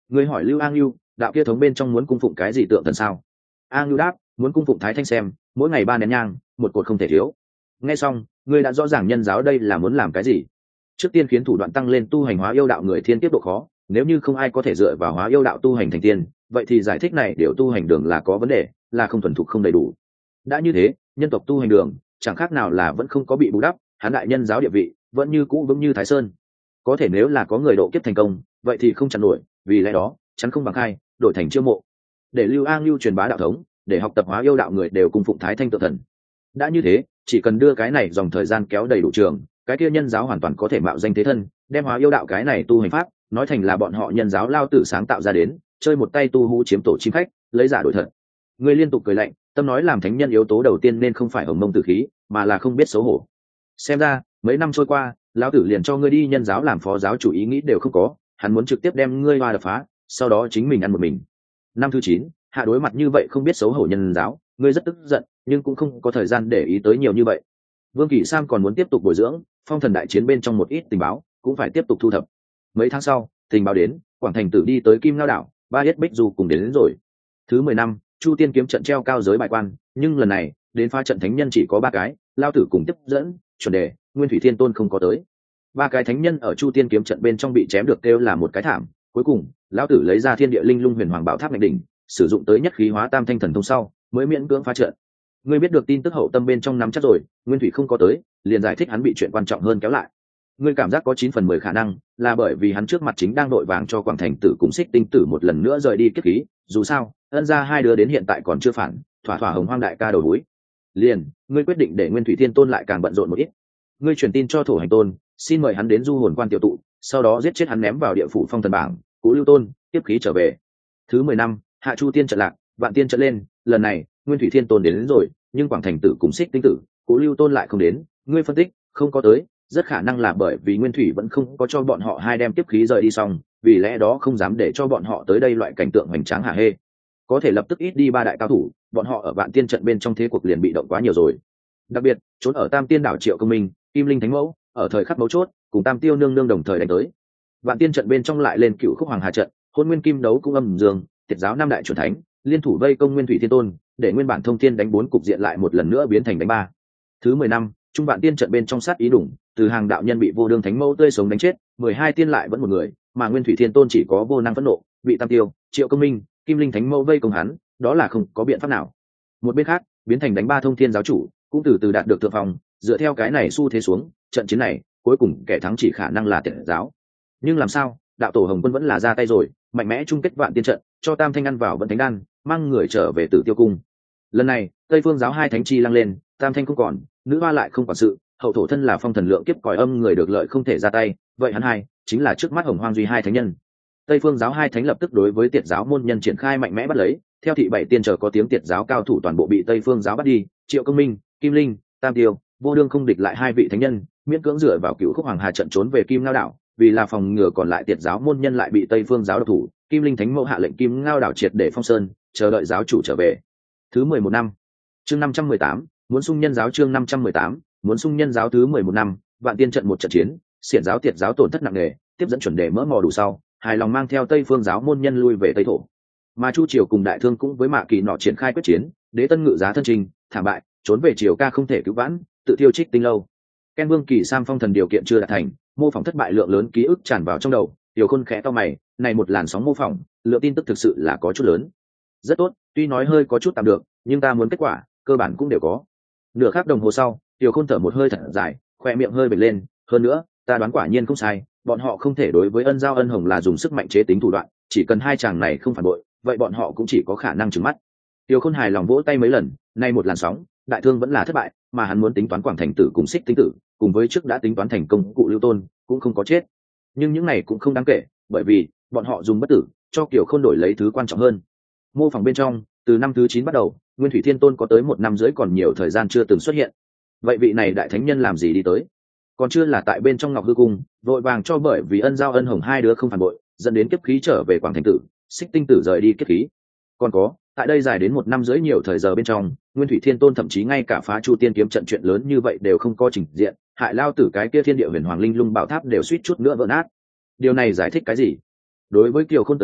Người hỏi Lưu An Lưu, đạo kia thống bên trong muốn cung phụng cái gì tượng thần sao? An Lưu đáp, muốn cung phụng Thái Thanh xem, mỗi ngày ba nén nhang, một cột không thể thiếu. Nghe xong, ngươi đã rõ ràng nhân giáo đây là muốn làm cái gì. Trước tiên khiến thủ đoạn tăng lên tu hành hóa yêu đạo người thiên tiếp độ khó, nếu như không ai có thể dựa vào hóa yêu đạo tu hành thành tiên, vậy thì giải thích này điều tu hành đường là có vấn đề, là không thuần thục không đầy đủ. Đã như thế, nhân tộc tu hành đường chẳng khác nào là vẫn không có bị bù đắp, hắn đại nhân giáo địa vị vẫn như cũ vững như Thái Sơn. Có thể nếu là có người độ kiếp thành công, vậy thì không chặn nổi, vì lẽ đó chắn không bằng khai, đổi thành chiêu mộ, để Lưu An Lưu truyền bá đạo thống, để học tập hóa yêu đạo người đều cùng phụng Thái Thanh tự thần. Đã như thế, chỉ cần đưa cái này dòng thời gian kéo đầy đủ trường, cái kia nhân giáo hoàn toàn có thể mạo danh thế thân, đem hóa yêu đạo cái này tu hành pháp nói thành là bọn họ nhân giáo lao tử sáng tạo ra đến, chơi một tay tu hú chiếm tổ chim khách, lấy giả đổi thật. Người liên tục cười lạnh, tâm nói làm thánh nhân yếu tố đầu tiên nên không phải hồng mông tử khí, mà là không biết xấu hổ. Xem ra mấy năm trôi qua, lão tử liền cho ngươi đi nhân giáo làm phó giáo chủ ý nghĩ đều không có, hắn muốn trực tiếp đem ngươi hoa đập phá, sau đó chính mình ăn một mình. Năm thứ chín, hạ đối mặt như vậy không biết xấu hổ nhân giáo, ngươi rất tức giận, nhưng cũng không có thời gian để ý tới nhiều như vậy. Vương Kỷ Sam còn muốn tiếp tục bồi dưỡng, phong thần đại chiến bên trong một ít tình báo cũng phải tiếp tục thu thập. Mấy tháng sau, tình báo đến, Quảng Thành Tử đi tới Kim Ngao đảo, ba yết bích du cùng đến, đến rồi. Thứ mười năm, Chu Tiên kiếm trận treo cao giới bài quan, nhưng lần này đến phá trận thánh nhân chỉ có ba cái, lao tử cùng tiếp dẫn, chuẩn đề, Nguyên Thủy Thiên Tôn không có tới. Ba cái thánh nhân ở Chu Tiên kiếm trận bên trong bị chém được kêu là một cái thảm. Cuối cùng, lão tử lấy ra Thiên Địa Linh Lung Huyền Hoàng Bảo Tháp ngạch đỉnh, sử dụng tới nhất khí hóa tam thanh thần thông sau, mới miễn cưỡng phá trận. Ngươi biết được tin tức hậu tâm bên trong nắm chắc rồi, Nguyên Thủy không có tới, liền giải thích hắn bị chuyện quan trọng hơn kéo lại. Ngươi cảm giác có chín phần mười khả năng là bởi vì hắn trước mặt chính đang đội vàng cho Quảng Thành Tử cùng Xích Tinh Tử một lần nữa rời đi kiếp khí, dù sao, ân gia hai đứa đến hiện tại còn chưa phản, thỏa thỏa hồng hoang đại ca đầu đuối. Liền, ngươi quyết định để Nguyên Thủy Thiên Tôn lại càng bận rộn một ít. Ngươi truyền tin cho Thổ Hành Tôn, xin mời hắn đến du hồn quan tiểu tụ, sau đó giết chết hắn ném vào địa phủ phong thần bảng, Cú Lưu Tôn tiếp khí trở về. Thứ mười năm, hạ Chu Tiên trận lạc, vạn tiên trận lên, lần này Nguyên Thủy Thiên Tôn đến, đến rồi, nhưng Quảng Thành Tử cùng Xích Tinh Tử, Cú Lưu Tôn lại không đến. Ngươi phân tích, không có tới, rất khả năng là bởi vì Nguyên Thủy vẫn không có cho bọn họ hai đem tiếp khí rời đi xong, vì lẽ đó không dám để cho bọn họ tới đây loại cảnh tượng hoành tráng hả hê. Có thể lập tức ít đi ba đại cao thủ, bọn họ ở vạn tiên trận bên trong thế cuộc liền bị động quá nhiều rồi. Đặc biệt, trốn ở Tam Tiên đảo Triệu Công Minh, Kim Linh Thánh Mẫu, ở thời khắc mấu chốt, cùng Tam Tiêu nương nương đồng thời đánh tới. Vạn tiên trận bên trong lại lên Cựu Khúc Hoàng Hà trận, Hôn Nguyên Kim Đấu cũng âm dương, Tiệt giáo năm đại chuẩn thánh, liên thủ vây công Nguyên Thủy Thiên Tôn, để nguyên bản thông thiên đánh bốn cục diện lại một lần nữa biến thành đánh ba. Thứ mười năm, trung vạn tiên trận bên trong sát ý đủng, từ hàng đạo nhân bị vô đương thánh mẫu tươi sống đánh chết, mười hai tiên lại vẫn một người, mà Nguyên Thủy Thiên Tôn chỉ có vô năng phẫn nộ, bị Tam Tiêu, Triệu Công Minh, Kim Linh Thánh Mẫu vây công hắn, đó là không có biện pháp nào. Một bên khác, biến thành đánh ba thông thiên giáo chủ, cũng từ từ đạt được thượng phòng, dựa theo cái này xu thế xuống, trận chiến này, cuối cùng kẻ thắng chỉ khả năng là Tiệt giáo. Nhưng làm sao, đạo tổ Hồng Quân vẫn là ra tay rồi, mạnh mẽ chung kết vạn tiên trận, cho Tam Thanh ăn vào vận thánh đan, mang người trở về Tử Tiêu cung. Lần này, Tây Phương giáo hai thánh chi lăng lên, Tam Thanh không còn, nữ hoa lại không quản sự, hậu thổ thân là phong thần lượng kiếp còi âm người được lợi không thể ra tay, vậy hắn hai chính là trước mắt Hồng Hoang duy hai thánh nhân. Tây Phương giáo hai thánh lập tức đối với Tiệt giáo môn nhân triển khai mạnh mẽ bắt lấy, theo thị bảy tiên chờ có tiếng Tiệt giáo cao thủ toàn bộ bị Tây Phương giáo bắt đi, Triệu Công Minh, Kim Linh, Tam Tiêu, vô đương không địch lại hai vị thánh nhân, miễn cưỡng dựa vào Cựu Khúc Hoàng Hà trận trốn về Kim Ngao đảo, vì là phòng ngừa còn lại Tiệt giáo môn nhân lại bị Tây Phương giáo độc thủ, Kim Linh Thánh Mẫu hạ lệnh Kim Ngao đảo triệt để phong sơn, chờ đợi giáo chủ trở về. Thứ mười một năm, chương năm trăm mười tám, muốn xung nhân giáo chương năm trăm mười tám, muốn xung nhân giáo thứ mười một năm, vạn tiên trận một trận chiến, xiển giáo Tiệt giáo tổn thất nặng nề, tiếp dẫn chuẩn đề mỡ mò đủ sau, hài lòng mang theo Tây Phương giáo môn nhân lui về Tây thổ. Mà Chu Triều cùng Đại Thương cũng với Mạ Kỳ nọ triển khai quyết chiến, Đế Tân ngự giá thân trình, thảm bại, trốn về Triều ca không thể cứu vãn, tự tiêu trích tinh lâu. Ken Vương Kỳ Sam phong thần điều kiện chưa đạt thành, mô phỏng thất bại lượng lớn ký ức tràn vào trong đầu, Tiểu Khôn khẽ to mày, này một làn sóng mô phỏng, lượng tin tức thực sự là có chút lớn. Rất tốt, tuy nói hơi có chút tạm được, nhưng ta muốn kết quả, cơ bản cũng đều có. Nửa khắc đồng hồ sau, Tiểu Khôn thở một hơi thật dài, khoe miệng hơi bệt lên, hơn nữa, ta đoán quả nhiên không sai, bọn họ không thể đối với Ân Giao Ân Hồng là dùng sức mạnh chế tính thủ đoạn, chỉ cần hai chàng này không phản bội, vậy bọn họ cũng chỉ có khả năng trừng mắt. Tiểu Khôn hài lòng vỗ tay mấy lần, nay một làn sóng, Đại Thương vẫn là thất bại, mà hắn muốn tính toán Quảng Thành Tử cùng Xích Tinh Tử, cùng với trước đã tính toán thành công cụ Lưu Tôn, cũng không có chết. Nhưng những này cũng không đáng kể, bởi vì bọn họ dùng bất tử, cho Kiều Khôn đổi lấy thứ quan trọng hơn. Mô phỏng bên trong, từ năm thứ chín bắt đầu, Nguyên Thủy Thiên Tôn có tới một năm rưỡi còn nhiều thời gian chưa từng xuất hiện. Vậy vị này đại thánh nhân làm gì đi tới? Còn chưa là tại bên trong Ngọc Hư Cung, vội vàng cho bởi vì Ân Giao Ân Hồng hai đứa không phản bội, dẫn đến kiếp khí trở về Quảng Thành Tử, Xích Tinh Tử rời đi kiếp khí. Còn có, tại đây dài đến một năm rưỡi nhiều thời giờ bên trong, Nguyên Thủy Thiên Tôn thậm chí ngay cả phá Chu Tiên kiếm trận chuyện lớn như vậy đều không có trình diện, hại lao tử cái kia Thiên Địa Huyền Hoàng Linh Lung Bảo Tháp đều suýt chút nữa vỡ nát. Điều này giải thích cái gì? Đối với Kiều Khôn tới nói,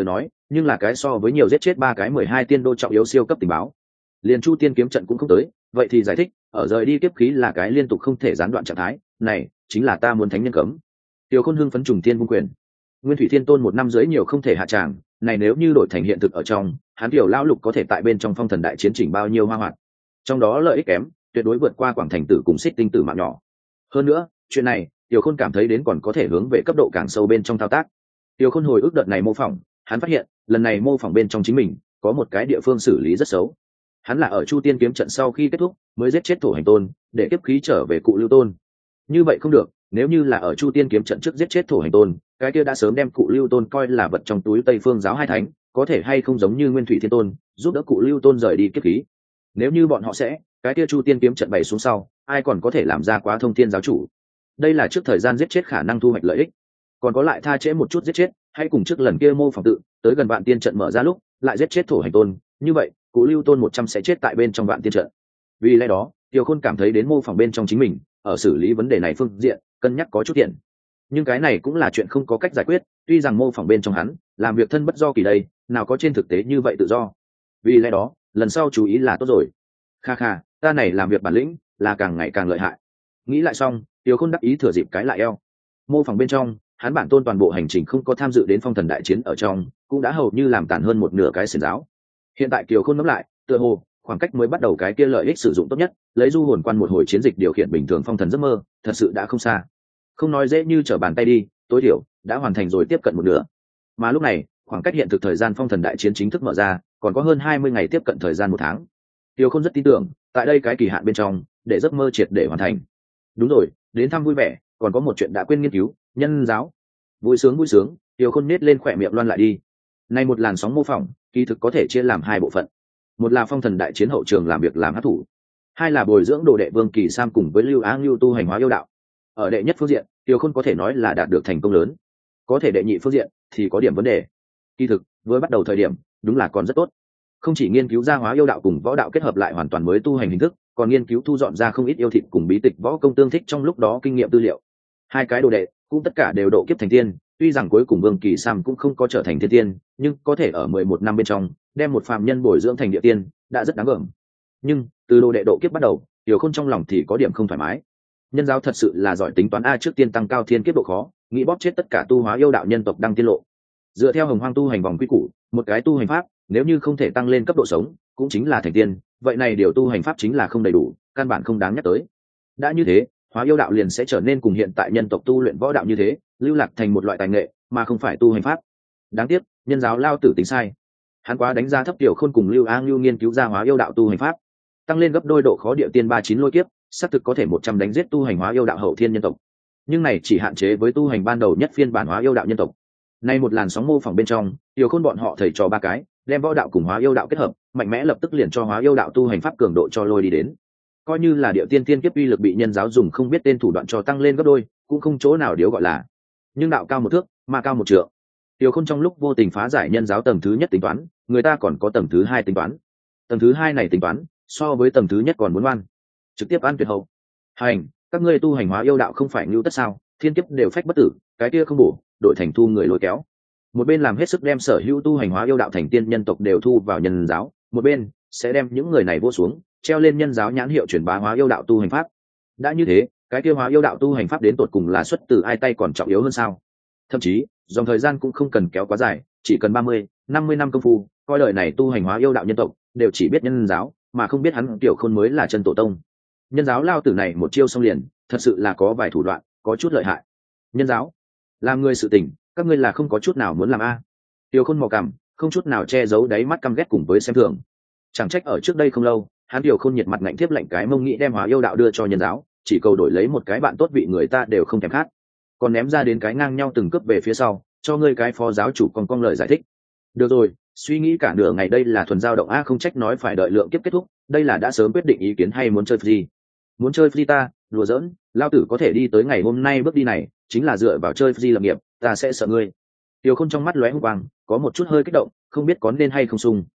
nhưng là cái so với nhiều giết chết ba cái mười hai tiên đô trọng yếu siêu cấp tình báo. Liền chu tiên kiếm trận cũng không tới, vậy thì giải thích ở rời đi kiếp khí là cái liên tục không thể gián đoạn trạng thái này, chính là ta muốn thánh nhân cấm. Tiêu Khôn hưng phấn trùng tiên vung quyền. Nguyên thủy thiên tôn một năm dưới nhiều không thể hạ tràng, này nếu như đổi thành hiện thực ở trong, hắn tiểu lão lục có thể tại bên trong phong thần đại chiến chỉnh bao nhiêu hoa hoạt. Trong đó lợi ích kém tuyệt đối vượt qua quảng thành tử cùng xích tinh tử mạng nhỏ. Hơn nữa chuyện này Tiêu Khôn cảm thấy đến còn có thể hướng về cấp độ càng sâu bên trong thao tác. Tiêu Khôn hồi ức đợt này mô phỏng, hắn phát hiện lần này mô phỏng bên trong chính mình có một cái địa phương xử lý rất xấu. Hắn là ở chu tiên kiếm trận sau khi kết thúc mới giết chết thổ hành tôn để kiếp khí trở về cụ lưu tôn. Như vậy không được, nếu như là ở chu tiên kiếm trận trước giết chết thổ hành tôn, cái kia đã sớm đem cụ lưu tôn coi là vật trong túi tây phương giáo hai thánh, có thể hay không giống như nguyên thủy thiên tôn giúp đỡ cụ lưu tôn rời đi kiếp khí. Nếu như bọn họ sẽ cái kia chu tiên kiếm trận bày xuống sau, ai còn có thể làm ra quá thông thiên giáo chủ. Đây là trước thời gian giết chết khả năng thu hoạch lợi ích, còn có lại tha trễ một chút giết chết, hay cùng trước lần kia mô phỏng tự tới gần vạn tiên trận mở ra lúc lại giết chết thổ hành tôn, như vậy cụ lưu tôn một trăm sẽ chết tại bên trong vạn tiên trận. Vì lẽ đó Tiêu Khôn cảm thấy đến mô phỏng bên trong chính mình ở xử lý vấn đề này phương diện cân nhắc có chút tiện, nhưng cái này cũng là chuyện không có cách giải quyết. Tuy rằng mô phỏng bên trong hắn làm việc thân bất do kỳ đây, nào có trên thực tế như vậy tự do. Vì lẽ đó lần sau chú ý là tốt rồi. Kha kha, ta này làm việc bản lĩnh là càng ngày càng lợi hại. Nghĩ lại xong, Tiêu Khôn đắc ý thừa dịp cái lại eo. Mô phỏng bên trong hắn bản tôn toàn bộ hành trình không có tham dự đến phong thần đại chiến ở trong, cũng đã hầu như làm tàn hơn một nửa cái xiển giáo. Hiện tại Kiều Khôn ngẫm lại, tựa hồ khoảng cách mới bắt đầu cái kia lợi ích sử dụng tốt nhất, lấy du hồn quan một hồi chiến dịch điều khiển bình thường phong thần giấc mơ, thật sự đã không xa. Không nói dễ như trở bàn tay đi, tối thiểu đã hoàn thành rồi tiếp cận một nửa. Mà lúc này, khoảng cách hiện thực thời gian phong thần đại chiến chính thức mở ra, còn có hơn hai mươi ngày tiếp cận thời gian một tháng. Kiều Khôn rất tin tưởng, tại đây cái kỳ hạn bên trong, để giấc mơ triệt để hoàn thành. Đúng rồi, đến thăm vui vẻ, còn có một chuyện đã quên nghiên cứu, nhân giáo. Vui sướng vui sướng, Kiều Khôn nết lên khỏe miệng loan lại đi. Nay một làn sóng mô phỏng, kỳ thực có thể chia làm hai bộ phận. Một là phong thần đại chiến hậu trường làm việc làm hát thủ, hai là bồi dưỡng đồ đệ Vương Kỳ Sam cùng với Lưu Á Ngưu tu hành hóa yêu đạo. Ở đệ nhất phương diện, Kiều Khôn có thể nói là đạt được thành công lớn. Có thể đệ nhị phương diện thì có điểm vấn đề. Kỳ thực, với bắt đầu thời điểm, đúng là còn rất tốt. Không chỉ nghiên cứu ra hóa yêu đạo cùng võ đạo kết hợp lại hoàn toàn mới tu hành hình thức, còn nghiên cứu thu dọn ra không ít yêu thịt cùng bí tịch võ công tương thích trong lúc đó kinh nghiệm tư liệu. Hai cái đồ đệ cũng tất cả đều độ kiếp thành tiên, tuy rằng cuối cùng Vương Kỳ Sam cũng không có trở thành thiên tiên, nhưng có thể ở mười một năm bên trong đem một phàm nhân bồi dưỡng thành địa tiên, đã rất đáng gờm. Nhưng từ đồ đệ độ kiếp bắt đầu, Tiểu Khôn trong lòng thì có điểm không thoải mái. Nhân giáo thật sự là giỏi tính toán a, trước tiên tăng cao thiên kiếp độ khó, nghĩ bóp chết tất cả tu hóa yêu đạo nhân tộc đăng tiên lộ. Dựa theo Hồng Hoang tu hành vòng quy củ, một cái tu hành pháp nếu như không thể tăng lên cấp độ sống, cũng chính là thành tiên, vậy này điều tu hành pháp chính là không đầy đủ, căn bản không đáng nhắc tới. Đã như thế, hóa yêu đạo liền sẽ trở nên cùng hiện tại nhân tộc tu luyện võ đạo như thế, lưu lạc thành một loại tài nghệ mà không phải tu hành pháp. Đáng tiếc nhân giáo lao tử tính sai, hắn quá đánh giá thấp Tiểu Khôn cùng Lưu Á Ngưu nghiên cứu ra hóa yêu đạo tu hành pháp, tăng lên gấp đôi độ khó địa tiên ba chín lôi kiếp, xác thực có thể một trăm đánh giết tu hành hóa yêu đạo hậu thiên nhân tộc, nhưng này chỉ hạn chế với tu hành ban đầu nhất phiên bản hóa yêu đạo nhân tộc. Nay một làn sóng mô phỏng bên trong, Tiểu Khôn bọn họ thầy trò ba cái đem võ đạo cùng hóa yêu đạo kết hợp, mạnh mẽ lập tức liền cho hóa yêu đạo tu hành pháp cường độ cho lôi đi đến. Coi như là địa tiên tiên kiếp uy lực bị nhân giáo dùng không biết tên thủ đoạn cho tăng lên gấp đôi, cũng không chỗ nào điếu gọi là. Nhưng đạo cao một thước, ma cao một trượng. Tiểu Khôn trong lúc vô tình phá giải nhân giáo tầng thứ nhất tính toán, người ta còn có tầng thứ hai tính toán. Tầng thứ hai này tính toán, so với tầng thứ nhất còn muốn ngoan, trực tiếp ăn tuyệt hậu. Hành, các ngươi tu hành hóa yêu đạo không phải nhu tất sao? Thiên kiếp đều phách bất tử, cái kia không bổ, đổi thành thu người lôi kéo. Một bên làm hết sức đem sở hữu tu hành hóa yêu đạo thành tiên nhân tộc đều thu vào nhân giáo, một bên sẽ đem những người này vô xuống, treo lên nhân giáo nhãn hiệu truyền bá hóa yêu đạo tu hành pháp. Đã như thế, cái kia hóa yêu đạo tu hành pháp đến tột cùng là xuất từ ai tay còn trọng yếu hơn sao? Thậm chí dòng thời gian cũng không cần kéo quá dài, chỉ cần ba mươi, năm mươi năm công phu, coi đời này tu hành hóa yêu đạo nhân tộc đều chỉ biết nhân giáo, mà không biết hắn Tiểu Khôn mới là chân tổ tông. Nhân giáo lao tử này một chiêu xong liền, thật sự là có vài thủ đoạn, có chút lợi hại. Nhân giáo làm người sự tình, các ngươi là không có chút nào muốn làm a. Tiểu Khôn mò cằm, không chút nào che giấu đáy mắt căm ghét cùng với xem thường. Chẳng trách ở trước đây không lâu, hắn Tiểu Khôn nhiệt mặt ngạnh tiếp lệnh cái mông nghĩ đem hóa yêu đạo đưa cho nhân giáo, chỉ cầu đổi lấy một cái bạn tốt vị người ta đều không thèm khát, còn ném ra đến cái ngang nhau từng cướp về phía sau, cho ngươi cái phó giáo chủ còn cong lời giải thích. Được rồi, suy nghĩ cả nửa ngày đây là thuần dao động a, không trách nói phải đợi lượng kiếp kết thúc, đây là đã sớm quyết định ý kiến hay muốn chơi free. Muốn chơi free ta, đùa giỡn, lao tử có thể đi tới ngày hôm nay bước đi này, chính là dựa vào chơi free lập nghiệp, ta sẽ sợ ngươi. Tiểu Khôn trong mắt lóe hung quang, có một chút hơi kích động, không biết có nên hay không sung.